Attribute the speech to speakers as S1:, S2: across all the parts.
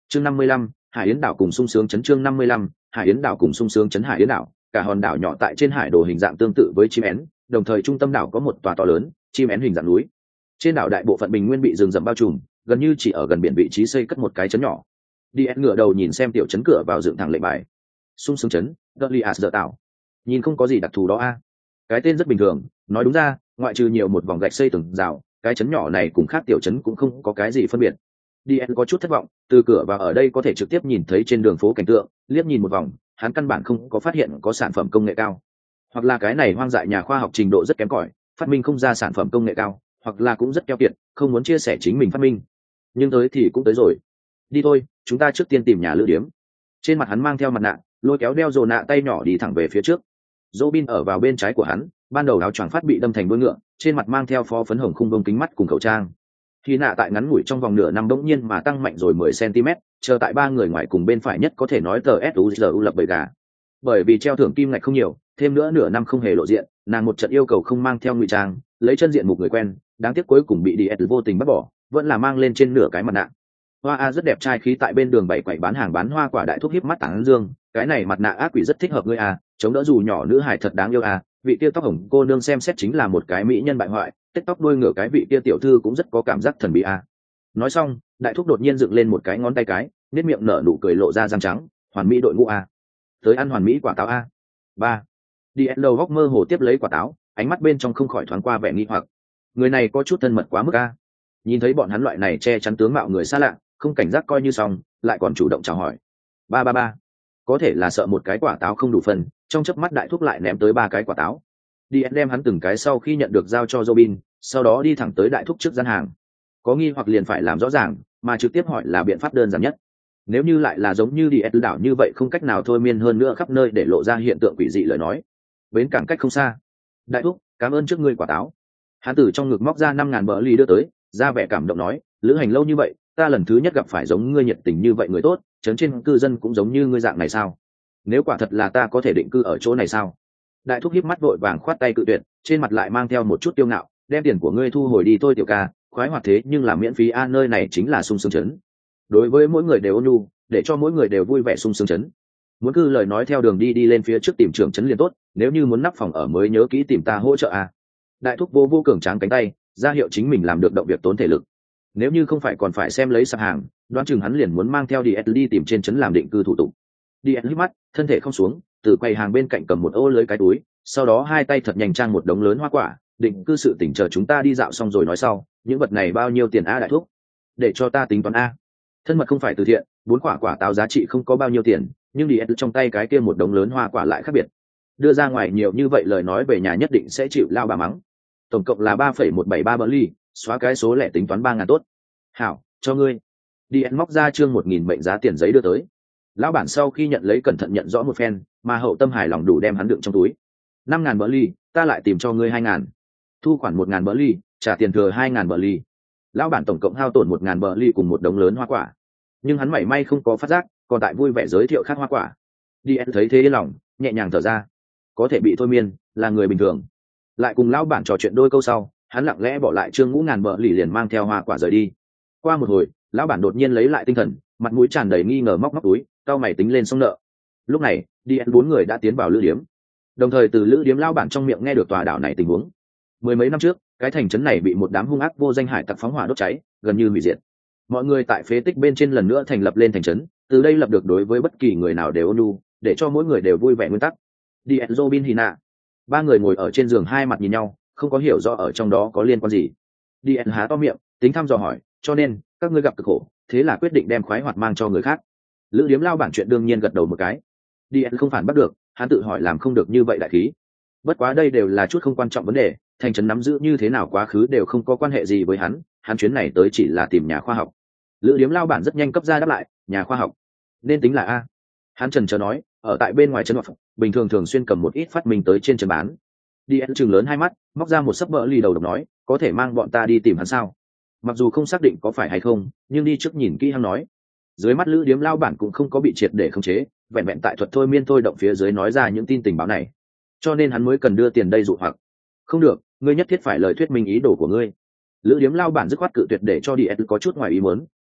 S1: chương 55, Hải Yến đảo cùng sung sướng chấn. Chương 55, Hải Yến đảo cùng sung sướng chấn. Hải Yến đảo, cả hòn đảo nhỏ tại trên hải đồ hình dạng tương tự với chim én, đồng thời trung tâm đảo có một tòa to lớn chim én hình dạng núi. Trên đảo đại bộ phận bình nguyên bị rừng rậm bao trùm, gần như chỉ ở gần biển vị trí xây cất một cái trấn nhỏ. Đi ngửa đầu nhìn xem tiểu trấn cửa vào dựng thẳng lệnh bài. Sung sướng trấn, Goliath giờ tạo. Nhìn không có gì đặc thù đó a. Cái tên rất bình thường, nói đúng ra, ngoại trừ nhiều một vòng gạch xây tường rào, cái trấn nhỏ này cùng khác tiểu trấn cũng không có cái gì phân biệt. Dien có chút thất vọng, từ cửa vào ở đây có thể trực tiếp nhìn thấy trên đường phố cảnh tượng, liếc nhìn một vòng, hắn căn bản không có phát hiện có sản phẩm công nghệ cao. Hoặc là cái này hoang dại nhà khoa học trình độ rất kém cỏi, phát minh không ra sản phẩm công nghệ cao, hoặc là cũng rất keo kiệt, không muốn chia sẻ chính mình phát minh. Nhưng tới thì cũng tới rồi. Đi thôi, chúng ta trước tiên tìm nhà lữ điếm. Trên mặt hắn mang theo mặt nạ, lôi kéo đeo rồ nạ tay nhỏ đi thẳng về phía trước. Robin ở vào bên trái của hắn, ban đầu áo choàng phát bị đâm thành đuôi ngựa, trên mặt mang theo phó phấn hồng khung bông kính mắt cùng khẩu trang. Khi nạ tại ngắn ngủi trong vòng nửa năm bỗng nhiên mà tăng mạnh rồi 10 cm, chờ tại ba người ngoài cùng bên phải nhất có thể nói tờ SUZU lập bầy gà. Bởi vì treo thưởng kim ngạch không nhiều, thêm nữa nửa năm không hề lộ diện, nàng một trận yêu cầu không mang theo ngụy trang, lấy chân diện một người quen, đáng tiếc cuối cùng bị DS vô tình bắt bỏ, vẫn là mang lên trên nửa cái mặt nạ. Hoa A rất đẹp trai khí tại bên đường bảy quậy bán hàng bán hoa quả đại thúc hiếp mắt tán dương, cái này mặt nạ ác quỷ rất thích hợp ngươi a, chống đỡ dù nhỏ nữ hài thật đáng yêu a, vị kia tóc hồng cô nương xem xét chính là một cái mỹ nhân bại hoại, tết tóc đuôi ngựa cái vị kia tiểu thư cũng rất có cảm giác thần bí a. Nói xong, đại thúc đột nhiên dựng lên một cái ngón tay cái, nét miệng nở nụ cười lộ ra răng trắng, hoàn mỹ đội ngũ a, tới ăn hoàn mỹ quả táo a. Ba, đi đầu góc mơ hồ tiếp lấy quả táo, ánh mắt bên trong không khỏi thoáng qua vẻ nghi hoặc, người này có chút thân mật quá mức a. Nhìn thấy bọn hắn loại này che chắn tướng mạo người xa lạ, không cảnh giác coi như xong, lại còn chủ động chào hỏi. Ba, có thể là sợ một cái quả táo không đủ phần, trong chớp mắt đại thúc lại ném tới 3 cái quả táo. Đi đem hắn từng cái sau khi nhận được giao cho Robin, sau đó đi thẳng tới đại thúc trước gian hàng. Có nghi hoặc liền phải làm rõ ràng, mà trực tiếp hỏi là biện pháp đơn giản nhất. Nếu như lại là giống như đi đảo như vậy không cách nào thôi miên hơn nữa khắp nơi để lộ ra hiện tượng quỷ dị lời nói. Bến cảng cách không xa. Đại thúc, cảm ơn trước ngươi quả táo. Hắn từ trong ngực móc ra 5.000 bờ ly đưa tới, ra vẻ cảm động nói, lữ hành lâu như vậy, ta lần thứ nhất gặp phải giống ngươi nhiệt tình như vậy người tốt, trấn trên cư dân cũng giống như ngươi dạng này sao? Nếu quả thật là ta có thể định cư ở chỗ này sao? Đại thúc híp mắt vội vàng khoát tay cự tuyệt, trên mặt lại mang theo một chút tiêu ngạo, đem tiền của ngươi thu hồi đi thôi tiểu ca, khoái hoạt thế nhưng là miễn phí a, nơi này chính là sung sướng trấn. Đối với mỗi người đều ôn nhu, để cho mỗi người đều vui vẻ sung sướng trấn. Muốn cư lời nói theo đường đi lên phía trước tìm trưởng trấn liền tốt, nếu như muốn nắp phòng ở mới nhớ kỹ tìm ta hỗ trợ a. Đại thúc vô cường tráng cánh tay, ra hiệu chính mình làm được động việc tốn thể lực. Nếu như không phải còn phải xem lấy sạp hàng, đoán chừng hắn liền muốn mang theo đi tìm trên trấn làm định cư thủ tục. Hít mắt, thân thể không xuống, từ quầy hàng bên cạnh cầm một ô lưới cái túi, sau đó hai tay thật nhanh trang một đống lớn hoa quả, định cư sự tỉnh chờ chúng ta đi dạo xong rồi nói sau, những vật này bao nhiêu tiền a đại thúc? Để cho ta tính toán a. Thân mật không phải từ thiện, 4 quả táo giá trị không có bao nhiêu tiền, nhưng trong tay cái kia một đống lớn hoa quả lại khác biệt. Đưa ra ngoài nhiều như vậy lời nói về nhà nhất định sẽ chịu lao bà mắng. Tổng cộng là 3,173 bờ ly, xóa cái số lẻ tính toán 3.000 tốt. Hảo, cho ngươi. Móc ra chương 1.000 mệnh giá tiền giấy đưa tới. Lão bản sau khi nhận lấy cẩn thận nhận rõ một phen, mà hậu tâm hài lòng đủ đem hắn đựng trong túi. 5.000 bờ ly, ta lại tìm cho ngươi 2.000. Thu khoản 1.000 bờ ly, trả tiền thừa 2.000 bờ ly. Lão bản tổng cộng hao tổn 1.000 bờ ly cùng một đống lớn hoa quả. Nhưng hắn mảy may không có phát giác, còn tại vui vẻ giới thiệu khác hoa quả. Thấy thế yên lòng, nhẹ nhàng thở ra. Có thể bị thôi miên, là người bình thường. Lại cùng lão bản trò chuyện đôi câu sau, hắn lặng lẽ bỏ lại trương ngũ ngàn bờ lì liền mang theo hoa quả rời đi. Qua một hồi, lão bản đột nhiên lấy lại tinh thần, mặt mũi tràn đầy nghi ngờ móc túi, cau mày tính lên xong nợ. Lúc này, 4 người đã tiến vào lữ điếm, đồng thời từ lữ điếm lão bản trong miệng nghe được tòa đảo này tình huống. 10 mấy năm trước, cái thành trấn này bị một đám hung ác vô danh hải tặc phóng hỏa đốt cháy, gần như hủy diệt. Mọi người tại phế tích bên trên lần nữa thành lập lên thành trấn, từ đây lập được đối với bất kỳ người nào đều ôn nhu, để cho mỗi người đều vui vẻ nguyên tắc. Robin Hina. 3 người ngồi ở trên giường hai mặt nhìn nhau, không có hiểu rõ ở trong đó có liên quan gì. Há to miệng, tính thăm dò hỏi, cho nên các ngươi gặp cực khổ, thế là quyết định đem khoái hoạt mang cho người khác. Lữ điếm lao bản chuyện đương nhiên gật đầu một cái. Không phản bắt được, hắn tự hỏi làm không được như vậy đại khí. Bất quá đây đều là chút không quan trọng vấn đề, thành trấn nắm giữ như thế nào quá khứ đều không có quan hệ gì với hắn chuyến này tới chỉ là tìm nhà khoa học. Lữ điếm lao bản rất nhanh cấp ra đáp lại, nhà khoa học nên tính là a. Hắn chần chờ nói, ở tại bên ngoài trấn hoặc bình thường thường xuyên cầm một ít phát minh tới trên trấn bán. Chừng lớn hai mắt, móc ra một sấp bỡ lì đầu độc nói, có thể mang bọn ta đi tìm hắn sao? Mặc dù không xác định có phải hay không, nhưng đi trước nhìn kỹ hắn nói. Dưới mắt lữ điếm lao bản cũng không có bị triệt để khống chế, vẹn vẹn tại thuật thôi miên thôi động phía dưới nói ra những tin tình báo này, cho nên hắn mới cần đưa tiền đây dụ hoặc. Không được, ngươi nhất thiết phải lời thuyết minh ý đồ của ngươi. Lữ điếm lao bản dứt khoát cự tuyệt để cho có chút ngoài ý muốn,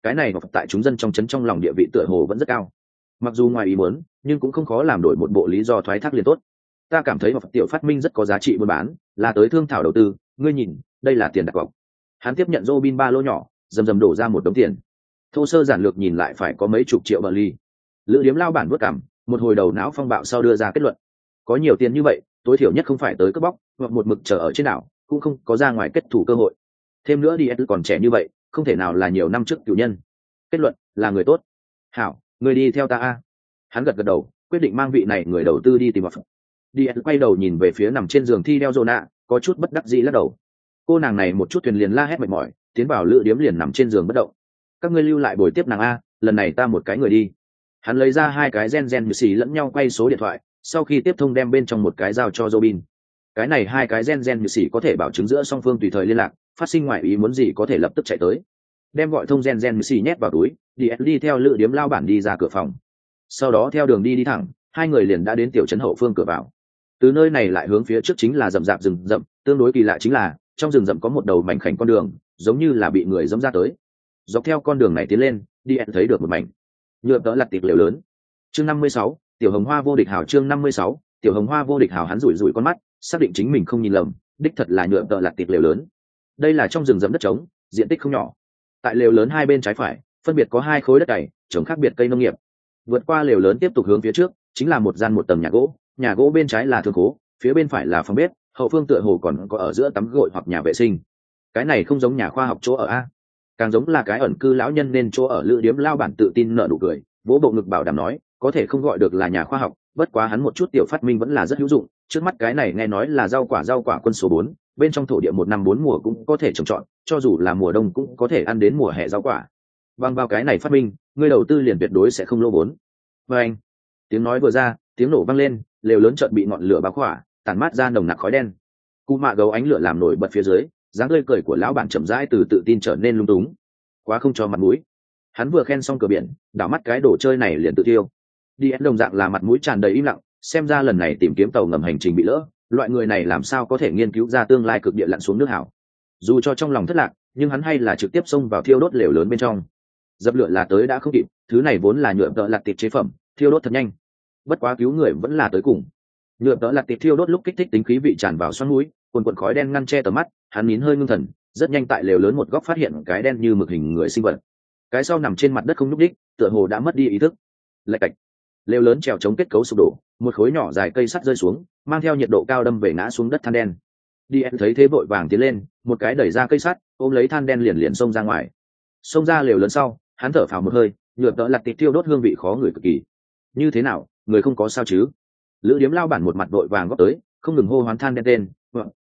S1: cái này tại chúng dân trong trấn trong lòng địa vị tựa hồ vẫn rất cao. Mặc dù ngoài ý muốn, nhưng cũng không khó làm đổi một bộ lý do thoái thác liền tốt. Ta cảm thấy tiểu phát minh rất có giá trị buôn bán, là tới thương thảo đầu tư, ngươi nhìn, đây là tiền đặt cọc. Hắn tiếp nhận Robin ba lô nhỏ, rầm rầm đổ ra một đống tiền. Thô sơ giản lược nhìn lại phải có mấy chục triệu bờ ly. Lữ Điếm lao bản vuốt cằm, một hồi đầu não phong bạo sau đưa ra kết luận. Có nhiều tiền như vậy, tối thiểu nhất không phải tới cướp bóc, hoặc một mực chờ ở trên đảo, cũng không có ra ngoài kết thủ cơ hội. Thêm nữa đi còn trẻ như vậy, không thể nào là nhiều năm trước cựu nhân. Kết luận là người tốt. Hảo, người đi theo ta a. Hắn gật gật đầu, quyết định mang vị này người đầu tư đi tìm vào. Đi quay đầu nhìn về phía nằm trên giường thi đeo Jonah, có chút bất đắc dĩ lắc đầu. Cô nàng này một chút thuyền liền la hét mệt mỏi, tiến vào Lữ Điếm liền nằm trên giường bất động. Các ngươi lưu lại bồi tiếp nàng a, lần này ta một cái người đi. Hắn lấy ra hai cái gen như xì lẫn nhau quay số điện thoại, sau khi tiếp thông đem bên trong một cái giao cho Robin. Cái này hai cái gen như xì có thể bảo chứng giữa song phương tùy thời liên lạc, phát sinh ngoại ý muốn gì có thể lập tức chạy tới. Đem gọi thông gen như xì nhét vào túi, đi theo Lữ Điếm lao bản đi ra cửa phòng. Sau đó theo đường đi thẳng, hai người liền đã đến tiểu trấn hậu phương cửa vào. Từ nơi này lại hướng phía trước chính là rậm rạp rừng rậm, tương đối kỳ lạ chính là trong rừng rậm có một đầu mảnh khảnh con đường, giống như là bị người dẫm ra tới. Dọc theo con đường này tiến lên, đi thấy được một mảnh nhựa tợ lặt tiệp lều lớn. Chương 56, tiểu hồng hoa vô địch hào. Chương 56, tiểu hồng hoa vô địch hào. Hắn rủi rủi con mắt, xác định chính mình không nhìn lầm, đích thật là nhựa tợ lặt tiệp lều lớn. Đây là trong rừng rậm đất trống, diện tích không nhỏ. Tại lều lớn hai bên trái phải, phân biệt có hai khối đất cày, trồng khác biệt cây nông nghiệp. Vượt qua lều lớn tiếp tục hướng phía trước, chính là một gian một tầng nhà gỗ bên trái là thương khố, phía bên phải là phòng bếp, hậu phương tựa hồ còn có ở giữa tắm gội hoặc nhà vệ sinh. Cái này không giống nhà khoa học chỗ ở a, càng giống là cái ẩn cư lão nhân nên chỗ ở. Lữ Điếm lao bản tự tin nở nụ cười, vỗ bộ ngực bảo đảm nói, có thể không gọi được là nhà khoa học, bất quá hắn một chút tiểu phát minh vẫn là rất hữu dụng. Trước mắt cái này nghe nói là rau quả quân số 4, bên trong thổ địa một năm 4 mùa cũng có thể trồng trọt, cho dù là mùa đông cũng có thể ăn đến mùa hè rau quả. Bằng vào cái này phát minh, người đầu tư liền tuyệt đối sẽ không lỗ vốn. Và anh, tiếng nói vừa ra, tiếng nổ vang lên, lều lớn chợt bị ngọn lửa bao khỏa, tản mát ra nồng nặc khói đen. Cú mạ gấu ánh lửa làm nổi bật phía dưới, dáng tươi cười của lão bản chậm rãi từ tự tin trở nên lung túng. Quá không cho mặt mũi. Hắn vừa khen xong cửa biển, đảo mắt cái đồ chơi này liền tự tiêu. Đi đồng dạng là mặt mũi tràn đầy im lặng, xem ra lần này tìm kiếm tàu ngầm hành trình bị lỡ, loại người này làm sao có thể nghiên cứu ra tương lai cực địa lặn xuống nước hảo. Dù cho trong lòng thất lạc, nhưng hắn hay là trực tiếp xông vào thiêu đốt lều lớn bên trong. Dập lửa là tới đã không kịp, thứ này vốn là nhựa tợ lặt tiệp chế phẩm, thiêu đốt thật nhanh. Bất quá cứu người vẫn là tới cùng. Nhựa tợ lặt tiệp thiêu đốt lúc kích thích tính khí vị tràn vào xoắn mũi, quần quần khói đen ngăn che tầm mắt, hắn nín hơi ngưng thần, rất nhanh tại lều lớn một góc phát hiện cái đen như mực hình người sinh vật. Cái sau nằm trên mặt đất không nhúc đích, tựa hồ đã mất đi ý thức. Lạch cạch, lều lớn trèo chống kết cấu sụp đổ, một khối nhỏ dài cây sắt rơi xuống, mang theo nhiệt độ cao đâm về ngã xuống đất than đen. Đi em thấy thế vội vàng tiến lên, một cái đẩy ra cây sắt, ôm lấy than đen liền xông ra ngoài. Xông ra lều lớn sau, hắn thở phào một hơi, nhựa tợ lặt tiệp thiêu đốt hương vị khó ngửi cực kỳ. Như thế nào, người không có sao chứ? Lữ Điếm lao bản một mặt vội vàng góp tới, không ngừng hô hoán than đen tên.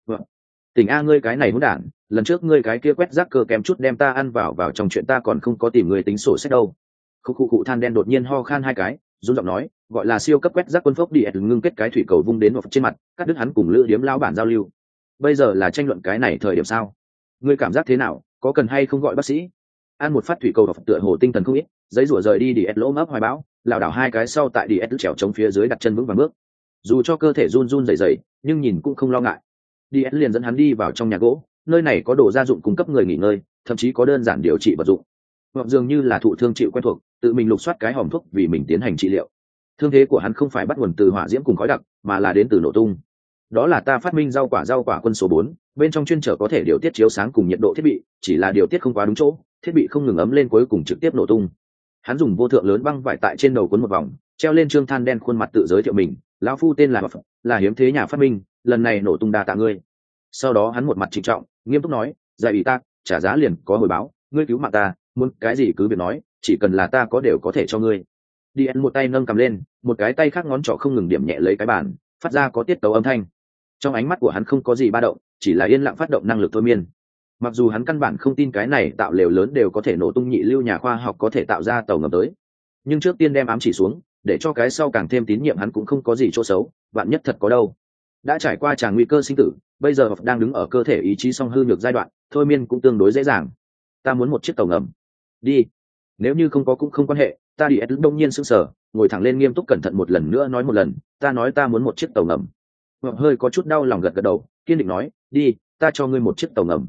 S1: Tỉnh a, ngươi cái này hỗn đản, lần trước ngươi cái kia quét rác cơ kém chút đem ta ăn vào trong chuyện, ta còn không có tìm người tính sổ sách đâu. Khu than đen đột nhiên ho khan hai cái, run giọng nói, gọi là siêu cấp quét rác quân phốc đi, ngưng kết cái thủy cầu vung đến vào trên mặt, cắt đứt hắn cùng Lữ Điếm lao bản giao lưu. Bây giờ là tranh luận cái này thời điểm sao? Ngươi cảm giác thế nào, có cần hay không gọi bác sĩ? Ăn một phát thủy cầu vào tựa hồ tinh thần không ít, giấy rủa rời đi lỗ ấp hoài bão, lảo đảo hai cái sau tại trèo chống phía dưới đặt chân vững vàng bước. Dù cho cơ thể run run rẩy rẩy, nhưng nhìn cũng không lo ngại. liền dẫn hắn đi vào trong nhà gỗ, nơi này có đồ gia dụng cung cấp người nghỉ ngơi, thậm chí có đơn giản điều trị vật dụng. Hoặc dường như là thụ thương chịu quen thuộc, tự mình lục soát cái hòm thuốc vì mình tiến hành trị liệu. Thương thế của hắn không phải bắt nguồn từ hỏa diễm cùng khói đặc, mà là đến từ nổ tung. Đó là ta phát minh rau quả quân số 4, bên trong chuyên trở có thể điều tiết chiếu sáng cùng nhiệt độ thiết bị, chỉ là điều tiết không quá đúng chỗ, thiết bị không ngừng ấm lên cuối cùng trực tiếp nổ tung. Hắn dùng vô thượng lớn băng vải tại trên đầu cuốn một vòng, treo lên trương than đen khuôn mặt tự giới thiệu mình, lão phu tên là hiếm thế nhà phát minh, lần này nổ tung đa tạ ngươi. Sau đó hắn một mặt trịnh trọng, nghiêm túc nói, giải ủy ta, trả giá liền có hồi báo, ngươi cứu mạng ta, muốn cái gì cứ việc nói, chỉ cần là ta có đều có thể cho ngươi. Một tay nâng cầm lên, một cái tay khác ngón trỏ không ngừng điểm nhẹ lấy cái bàn, phát ra có tiết tấu âm thanh. Trong ánh mắt của hắn không có gì ba động, chỉ là yên lặng phát động năng lực thôi miên. Mặc dù hắn căn bản không tin cái này tạo lều lớn đều có thể nổ tung, nhị lưu nhà khoa học có thể tạo ra tàu ngầm tới, nhưng trước tiên đem ám chỉ xuống, để cho cái sau càng thêm tín nhiệm hắn cũng không có gì chỗ xấu, vạn nhất thật có đâu. Đã trải qua tràng nguy cơ sinh tử, bây giờ đang đứng ở cơ thể ý chí song hư nhược giai đoạn, thôi miên cũng tương đối dễ dàng. Ta muốn một chiếc tàu ngầm. Đi. Nếu như không có cũng không quan hệ. Ta đông nhiên sững sờ, ngồi thẳng lên nghiêm túc cẩn thận một lần nữa nói một lần, ta nói ta muốn một chiếc tàu ngầm. Hơi có chút đau lòng gật gật đầu, kiên định nói, đi, ta cho ngươi một chiếc tàu ngầm.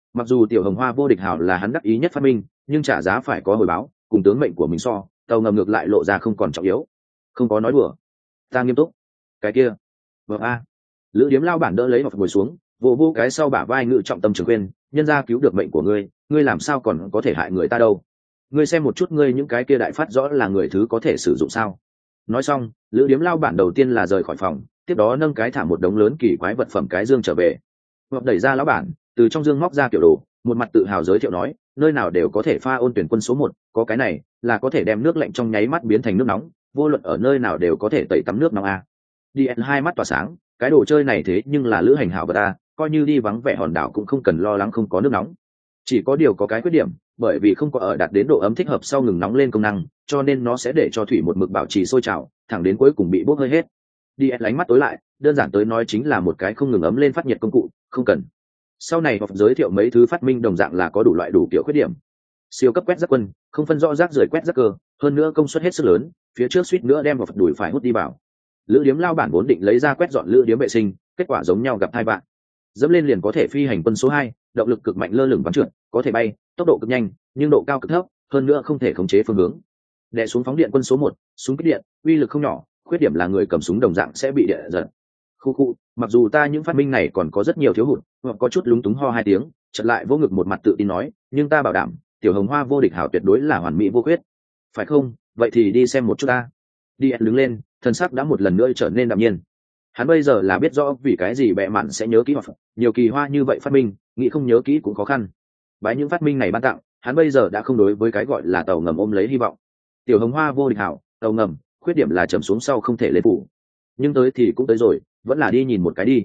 S1: Mặc dù tiểu hồng hoa vô địch hào là hắn đắc ý nhất phát minh, nhưng trả giá phải có hồi báo, cùng tướng mệnh của mình so, tàu ngầm ngược lại lộ ra không còn trọng yếu. Không có nói đùa, ta nghiêm túc. Cái kia vâng a. Lữ điếm lao bản đỡ lấy và ngồi xuống, vô cái sau bả vai ngự trọng tâm trường khuyên, nhân gia cứu được mệnh của ngươi, ngươi làm sao còn có thể hại người ta đâu. Ngươi xem một chút ngươi những cái kia đại phát rõ là người thứ có thể sử dụng sao. Nói xong, lữ điếm lao bản đầu tiên là rời khỏi phòng, tiếp đó nâng cái thả một đống lớn kỳ quái vật phẩm cái dương trở về. Hoặc đẩy ra lão bản, từ trong dương móc ra kiểu đồ, một mặt tự hào giới thiệu nói, nơi nào đều có thể pha ôn tuyển quân số 1, có cái này là có thể đem nước lạnh trong nháy mắt biến thành nước nóng, vô luận ở nơi nào đều có thể tẩy tắm nước nóng a. Đi hai mắt tỏa sáng, cái đồ chơi này thế nhưng là lữ hành hảo vật ta, coi như đi vắng vẻ hòn đảo cũng không cần lo lắng không có nước nóng. Chỉ có điều có cái khuyết điểm, bởi vì không có ở đạt đến độ ấm thích hợp sau ngừng nóng lên công năng, cho nên nó sẽ để cho thủy một mực bảo trì sôi trào, thẳng đến cuối cùng bị bốc hơi hết. Đi lánh mắt tối lại, đơn giản tới nói chính là một cái không ngừng ấm lên phát nhiệt công cụ, không cần. Sau này học giới thiệu mấy thứ phát minh đồng dạng là có đủ loại đủ kiểu khuyết điểm. Siêu cấp quét rác quân, không phân rõ rác rưởi quét rác cơ, hơn nữa công suất hết sức lớn, phía trước suýt nữa đem vào Phật đuổi phải hút đi vào. Lữ điếm lao bản vốn định lấy ra quét dọn lữ điếm vệ sinh, kết quả giống nhau gặp hai bạn. Dẫm lên liền có thể phi hành quân số 2, động lực cực mạnh lơ lửng bắn trượt, có thể bay, tốc độ cực nhanh, nhưng độ cao cực thấp, hơn nữa không thể khống chế phương hướng. Đè xuống phóng điện quân số 1, súng kích điện, uy lực không nhỏ, khuyết điểm là người cầm súng đồng dạng sẽ bị điện giật. Khu, mặc dù ta những phát minh này còn có rất nhiều thiếu hụt, hoặc có chút lúng túng ho hai tiếng, chợt lại vô ngực một mặt tự tin nói, nhưng ta bảo đảm, tiểu hồng hoa vô địch hảo tuyệt đối là hoàn mỹ vô khuyết. Phải không? Vậy thì đi xem một chút ta. Đi đứng lên, thân sắc đã một lần nữa trở nên đạm nhiên. Hắn bây giờ là biết rõ vì cái gì bệ mạn sẽ nhớ kỹ hoặc nhiều kỳ hoa như vậy phát minh, nghĩ không nhớ kỹ cũng khó khăn. Bái những phát minh này ban tặng, hắn bây giờ đã không đối với cái gọi là tàu ngầm ôm lấy hy vọng. Tiểu hồng hoa vô địch hảo, tàu ngầm, khuyết điểm là chầm xuống sau không thể lên phủ. Nhưng tới thì cũng tới rồi, vẫn là đi nhìn một cái đi.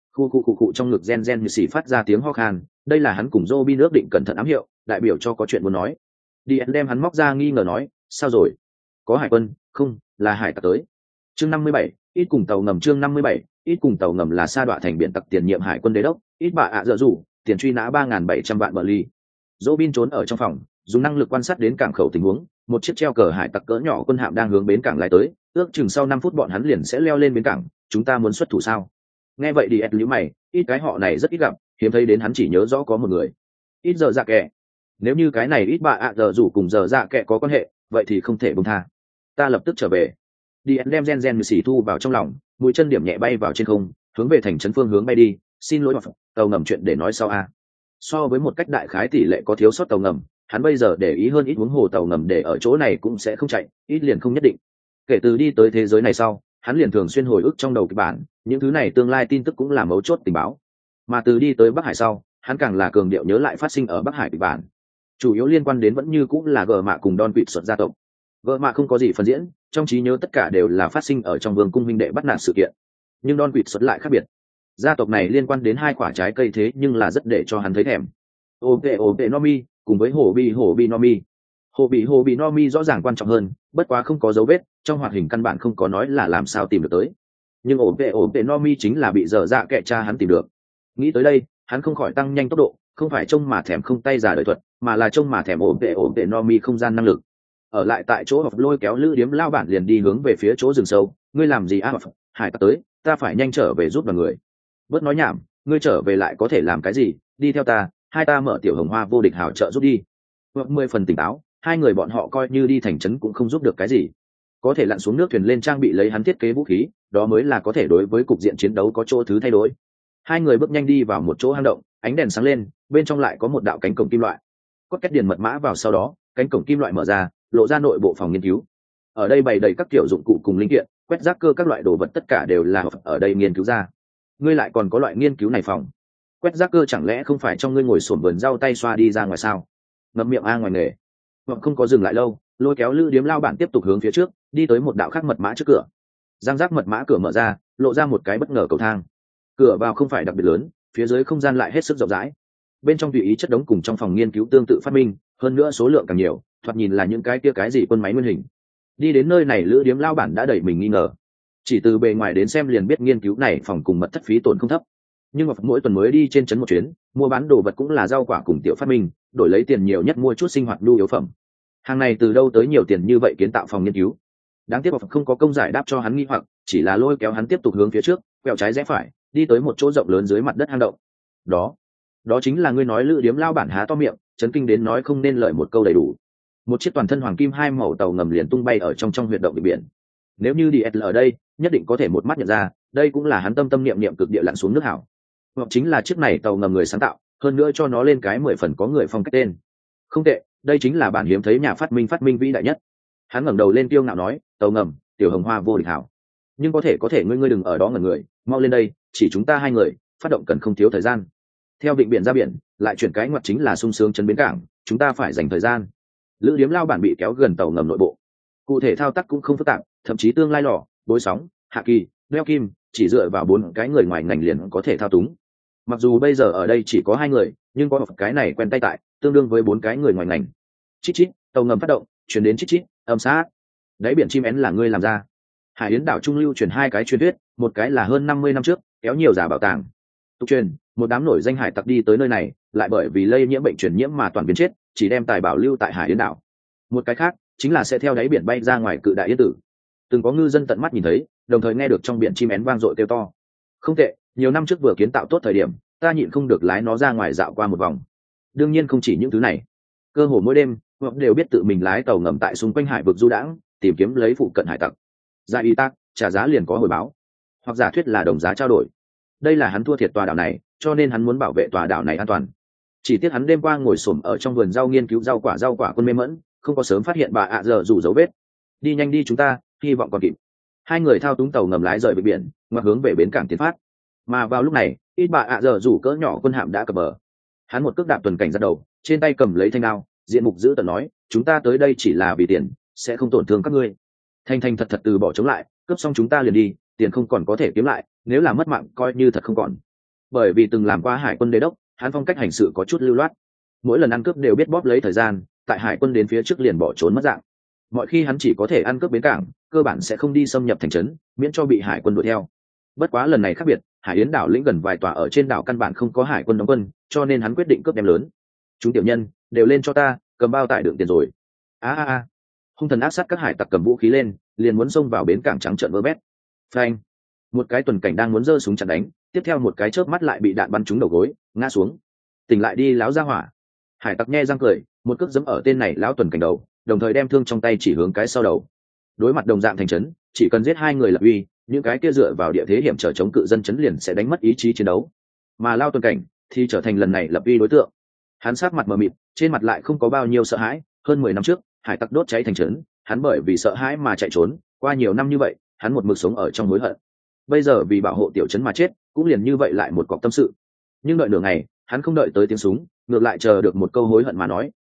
S1: Khu trong ngực gen như xỉ phát ra tiếng ho khan, đây là hắn cùng Robin ước định cẩn thận ám hiệu, đại biểu cho có chuyện muốn nói. Đi đem hắn móc ra nghi ngờ nói, sao rồi? Có hải quân, không, là hải tặc tới. Chương 57, ít cùng tàu ngầm chương 57, ít cùng tàu ngầm là sa đọa thành biển tặc tiền nhiệm hải quân đế đốc, ít bà ạ dở dụ, tiền truy nã 3.700 vạn bờ ly. Robin trốn ở trong phòng, dùng năng lực quan sát đến cảng khẩu tình huống, một chiếc treo cờ hải tặc cỡ nhỏ quân hạm đang hướng bến cảng lái tới, ước chừng sau 5 phút bọn hắn liền sẽ leo lên bến cảng, chúng ta muốn xuất thủ sao? Nghe vậy đi nhíu mày, ít cái họ này rất ít gặp, hiếm thấy đến hắn chỉ nhớ rõ có một người. Ít giờ dạ kệ. Nếu như cái này ít bà ạ giờ rủ cùng giờ dạ kệ có quan hệ, vậy thì không thể buông tha. Ta lập tức trở về. Đi đem gen như xỉ thu vào trong lòng, mũi chân điểm nhẹ bay vào trên không, hướng về thành trấn phương hướng bay đi. Xin lỗi tàu ngầm chuyện để nói sau a. So với một cách đại khái tỷ lệ có thiếu sót tàu ngầm, hắn bây giờ để ý hơn ít huống hồ tàu ngầm để ở chỗ này cũng sẽ không chạy, ít liền không nhất định. Kể từ đi tới thế giới này sau, hắn liền thường xuyên hồi ức trong đầu kịch bản, những thứ này tương lai tin tức cũng là mấu chốt tình báo. Mà từ đi tới Bắc Hải sau, hắn càng là cường điệu nhớ lại phát sinh ở Bắc Hải kịch bản. Chủ yếu liên quan đến vẫn như cũng là gờ mạ cùng Don Quỵt xuất gia tộc. Gờ mạ không có gì phân diễn, trong trí nhớ tất cả đều là phát sinh ở trong vương cung huynh đệ bắt nạt sự kiện. Nhưng Don Quỵt xuất lại khác biệt. Gia tộc này liên quan đến 2 quả trái cây thế nhưng là rất để cho hắn thấy thèm. Ope Nomi cùng với Hổ Bị Nomi. Hổ Bị Nomi rõ ràng quan trọng hơn, bất quá không có dấu vết, trong hoạt hình căn bản không có nói là làm sao tìm được tới. Nhưng Ope Nomi chính là bị dở dạ kệ cha hắn tìm được. Nghĩ tới đây, hắn không khỏi tăng nhanh tốc độ, không phải trông mà thèm không tay giả đời thuật, mà là trông mà thèm Ope Nomi không gian năng lực. Ở lại tại chỗ học lôi kéo lữ điếm lao bản liền đi hướng về phía chỗ rừng sâu. Ngươi làm gì hải tặc tới, ta phải nhanh trở về giúp đoàn người. Bớt nói nhảm, ngươi trở về lại có thể làm cái gì, đi theo ta, hai ta mở tiểu hồng hoa vô địch hảo trợ giúp đi. Hoặc 10 phần tỉnh táo, 2 người bọn họ coi như đi thành trấn cũng không giúp được cái gì. Có thể lặn xuống nước thuyền lên trang bị lấy hắn thiết kế vũ khí, đó mới là có thể đối với cục diện chiến đấu có chỗ thứ thay đổi. 2 người bước nhanh đi vào một chỗ hang động, ánh đèn sáng lên, bên trong lại có một đạo cánh cổng kim loại. Cốt két điền mật mã vào sau đó, cánh cổng kim loại mở ra, lộ ra nội bộ phòng nghiên cứu. Ở đây bày đầy các kiểu dụng cụ cùng linh kiện, quét rác cơ các loại đồ vật tất cả đều là ở đây nghiên cứu ra. Ngươi lại còn có loại nghiên cứu này phòng? Quét rác cơ chẳng lẽ không phải trong ngươi ngồi xổm vườn rau tay xoa đi ra ngoài sao? Ngậm miệng a ngoài nghề. Hoặc không có dừng lại lâu, lôi kéo lữ điếm lao bản tiếp tục hướng phía trước, đi tới một đạo khác mật mã trước cửa. Giang giác mật mã cửa mở ra, lộ ra một cái bất ngờ cầu thang. Cửa vào không phải đặc biệt lớn, phía dưới không gian lại hết sức rộng rãi. Bên trong tùy ý chất đống cùng trong phòng nghiên cứu tương tự phát minh, hơn nữa số lượng càng nhiều, thoạt nhìn là những cái kia cái gì quân máy nguyên hình. Đi đến nơi này lữ điếm lao bản đã đẩy mình nghi ngờ. Chỉ từ bề ngoài đến xem liền biết nghiên cứu này phòng cùng mật thất phí tổn không thấp. Nhưng mà mỗi tuần mới đi trên trấn một chuyến, mua bán đồ vật cũng là rau quả cùng tiểu phát minh, đổi lấy tiền nhiều nhất mua chút sinh hoạt nhu yếu phẩm. Hàng này từ đâu tới nhiều tiền như vậy kiến tạo phòng nghiên cứu? Đáng tiếc không có công giải đáp cho hắn nghi hoặc, chỉ là lôi kéo hắn tiếp tục hướng phía trước, quẹo trái rẽ phải, đi tới một chỗ rộng lớn dưới mặt đất hang động. Đó Đó chính là ngươi nói Lữ Điếm lao bản há to miệng, chấn kinh đến nói không nên lời một câu đầy đủ. Một chiếc toàn thân hoàng kim hai màu tàu ngầm liền tung bay ở trong huyệt động biển. Nếu như DSL ở đây, nhất định có thể một mắt nhận ra, đây cũng là hắn tâm niệm niệm cực địa lặn xuống nước hảo. Hoặc chính là chiếc này tàu ngầm người sáng tạo, hơn nữa cho nó lên cái 10 phần có người phong cách tên. Không tệ, đây chính là bản hiếm thấy nhà phát minh vĩ đại nhất. Hắn ngẩng đầu lên kiêu ngạo nói, tàu ngầm, tiểu hồng hoa vô địch hảo. Nhưng có thể ngươi đừng ở đó ngẩn người, mau lên đây, chỉ chúng ta hai người, phát động cần không thiếu thời gian. Theo vịnh biển ra biển, lại chuyển cái ngoặt chính là sung sướng chân bến cảng, chúng ta phải dành thời gian. Lữ Điếm lao bản bị kéo gần tàu ngầm nội bộ. Cụ thể thao tác cũng không phức tạp, thậm chí tương lai lò, bối sóng, hạ kỳ, đeo kim, chỉ dựa vào 4 cái người ngoài ngành liền có thể thao túng. Mặc dù bây giờ ở đây chỉ có 2 người, nhưng có cái này quen tay tại, tương đương với 4 cái người ngoài ngành. Chít chít, tàu ngầm phát động, chuyển đến chít chít, âm sát. Đáy biển chim én là ngươi làm ra. Hải Yến đảo trung lưu truyền 2 cái truyền thuyết, một cái là hơn 50 năm trước, kéo nhiều giả bảo tàng. Tục truyền, một đám nổi danh hải tặc đi tới nơi này, lại bởi vì lây nhiễm bệnh truyền nhiễm mà toàn biến chết, chỉ đem tài bảo lưu tại Hải Yến đảo. Một cái khác, chính là sẽ theo đáy biển bay ra ngoài cự đại yên tử. Từng có ngư dân tận mắt nhìn thấy, đồng thời nghe được trong biển chim én vang dội kêu to. Không tệ, nhiều năm trước vừa kiến tạo tốt thời điểm, ta nhịn không được lái nó ra ngoài dạo qua một vòng. Đương nhiên không chỉ những thứ này, cơ hồ mỗi đêm, Ngọc đều biết tự mình lái tàu ngầm tại xung quanh hải vực du đãng, tìm kiếm lấy phụ cận hải tặc. Ra y tác, trả giá liền có hồi báo, hoặc giả thuyết là đồng giá trao đổi. Đây là hắn thua thiệt tòa đảo này, cho nên hắn muốn bảo vệ tòa đảo này an toàn. Chỉ tiếc hắn đêm qua ngồi xổm ở trong vườn rau nghiên cứu rau quả quân mê mẫn, không có sớm phát hiện bà ạ giờ rủ dấu vết. Đi nhanh đi chúng ta, hy vọng còn kịp. 2 người thao túng tàu ngầm lái rời bờ biển, ngoặt hướng về bến cảng tiến phát. Mà vào lúc này, ít bà ạ giờ rủ cỡ nhỏ quân hạm đã cập bờ. Hắn một cước đạp tuần cảnh ra đầu, trên tay cầm lấy thanh đao, diện mục giữ tợn nói, chúng ta tới đây chỉ là vì tiền, sẽ không tổn thương các ngươi. Thanh thật từ bỏ chống lại, cướp xong chúng ta liền đi, tiền không còn có thể kiếm lại, nếu là mất mạng coi như thật không còn. Bởi vì từng làm qua hải quân đế đốc, hắn phong cách hành sự có chút lưu loát, mỗi lần ăn cướp đều biết bóp lấy thời gian, tại hải quân đến phía trước liền bỏ trốn mất dạng. Mọi khi hắn chỉ có thể ăn cướp bến cảng, cơ bản sẽ không đi xâm nhập thành trấn, miễn cho bị hải quân đuổi theo. Bất quá lần này khác biệt, Hải Yến đảo lĩnh gần vài tòa ở trên đảo căn bản không có hải quân đóng quân, cho nên hắn quyết định cướp đem lớn. Chúng tiểu nhân đều lên cho ta, cầm bao tải đựng tiền rồi. Hung thần ác sát các hải tặc cầm vũ khí lên, liền muốn xông vào bến cảng trắng trợn vơ bét. Phanh! Một cái tuần cảnh đang muốn giơ súng chặn đánh, tiếp theo một cái chớp mắt lại bị đạn bắn trúng đầu gối, ngã xuống. Tỉnh lại đi láo ra hỏa. Hải tặc nhe răng cười, một cước giẫm ở tên này lão tuần cảnh đầu, đồng thời đem thương trong tay chỉ hướng cái sau đầu. Đối mặt đồng dạng thành trấn, chỉ cần giết 2 người lập uy, những cái kia dựa vào địa thế hiểm trở chống cự dân trấn liền sẽ đánh mất ý chí chiến đấu, mà lao tuần cảnh thì trở thành lần này lập uy đối tượng. Hắn sát mặt mờ mịt, trên mặt lại không có bao nhiêu sợ hãi. Hơn 10 năm trước, hải tặc đốt cháy thành trấn, hắn bởi vì sợ hãi mà chạy trốn, qua nhiều năm như vậy, hắn một mực sống ở trong hối hận. Bây giờ vì bảo hộ tiểu trấn mà chết, cũng liền như vậy lại một cọc tâm sự. Nhưng đợi nửa ngày, hắn không đợi tới tiếng súng, ngược lại chờ được một câu hối hận mà nói,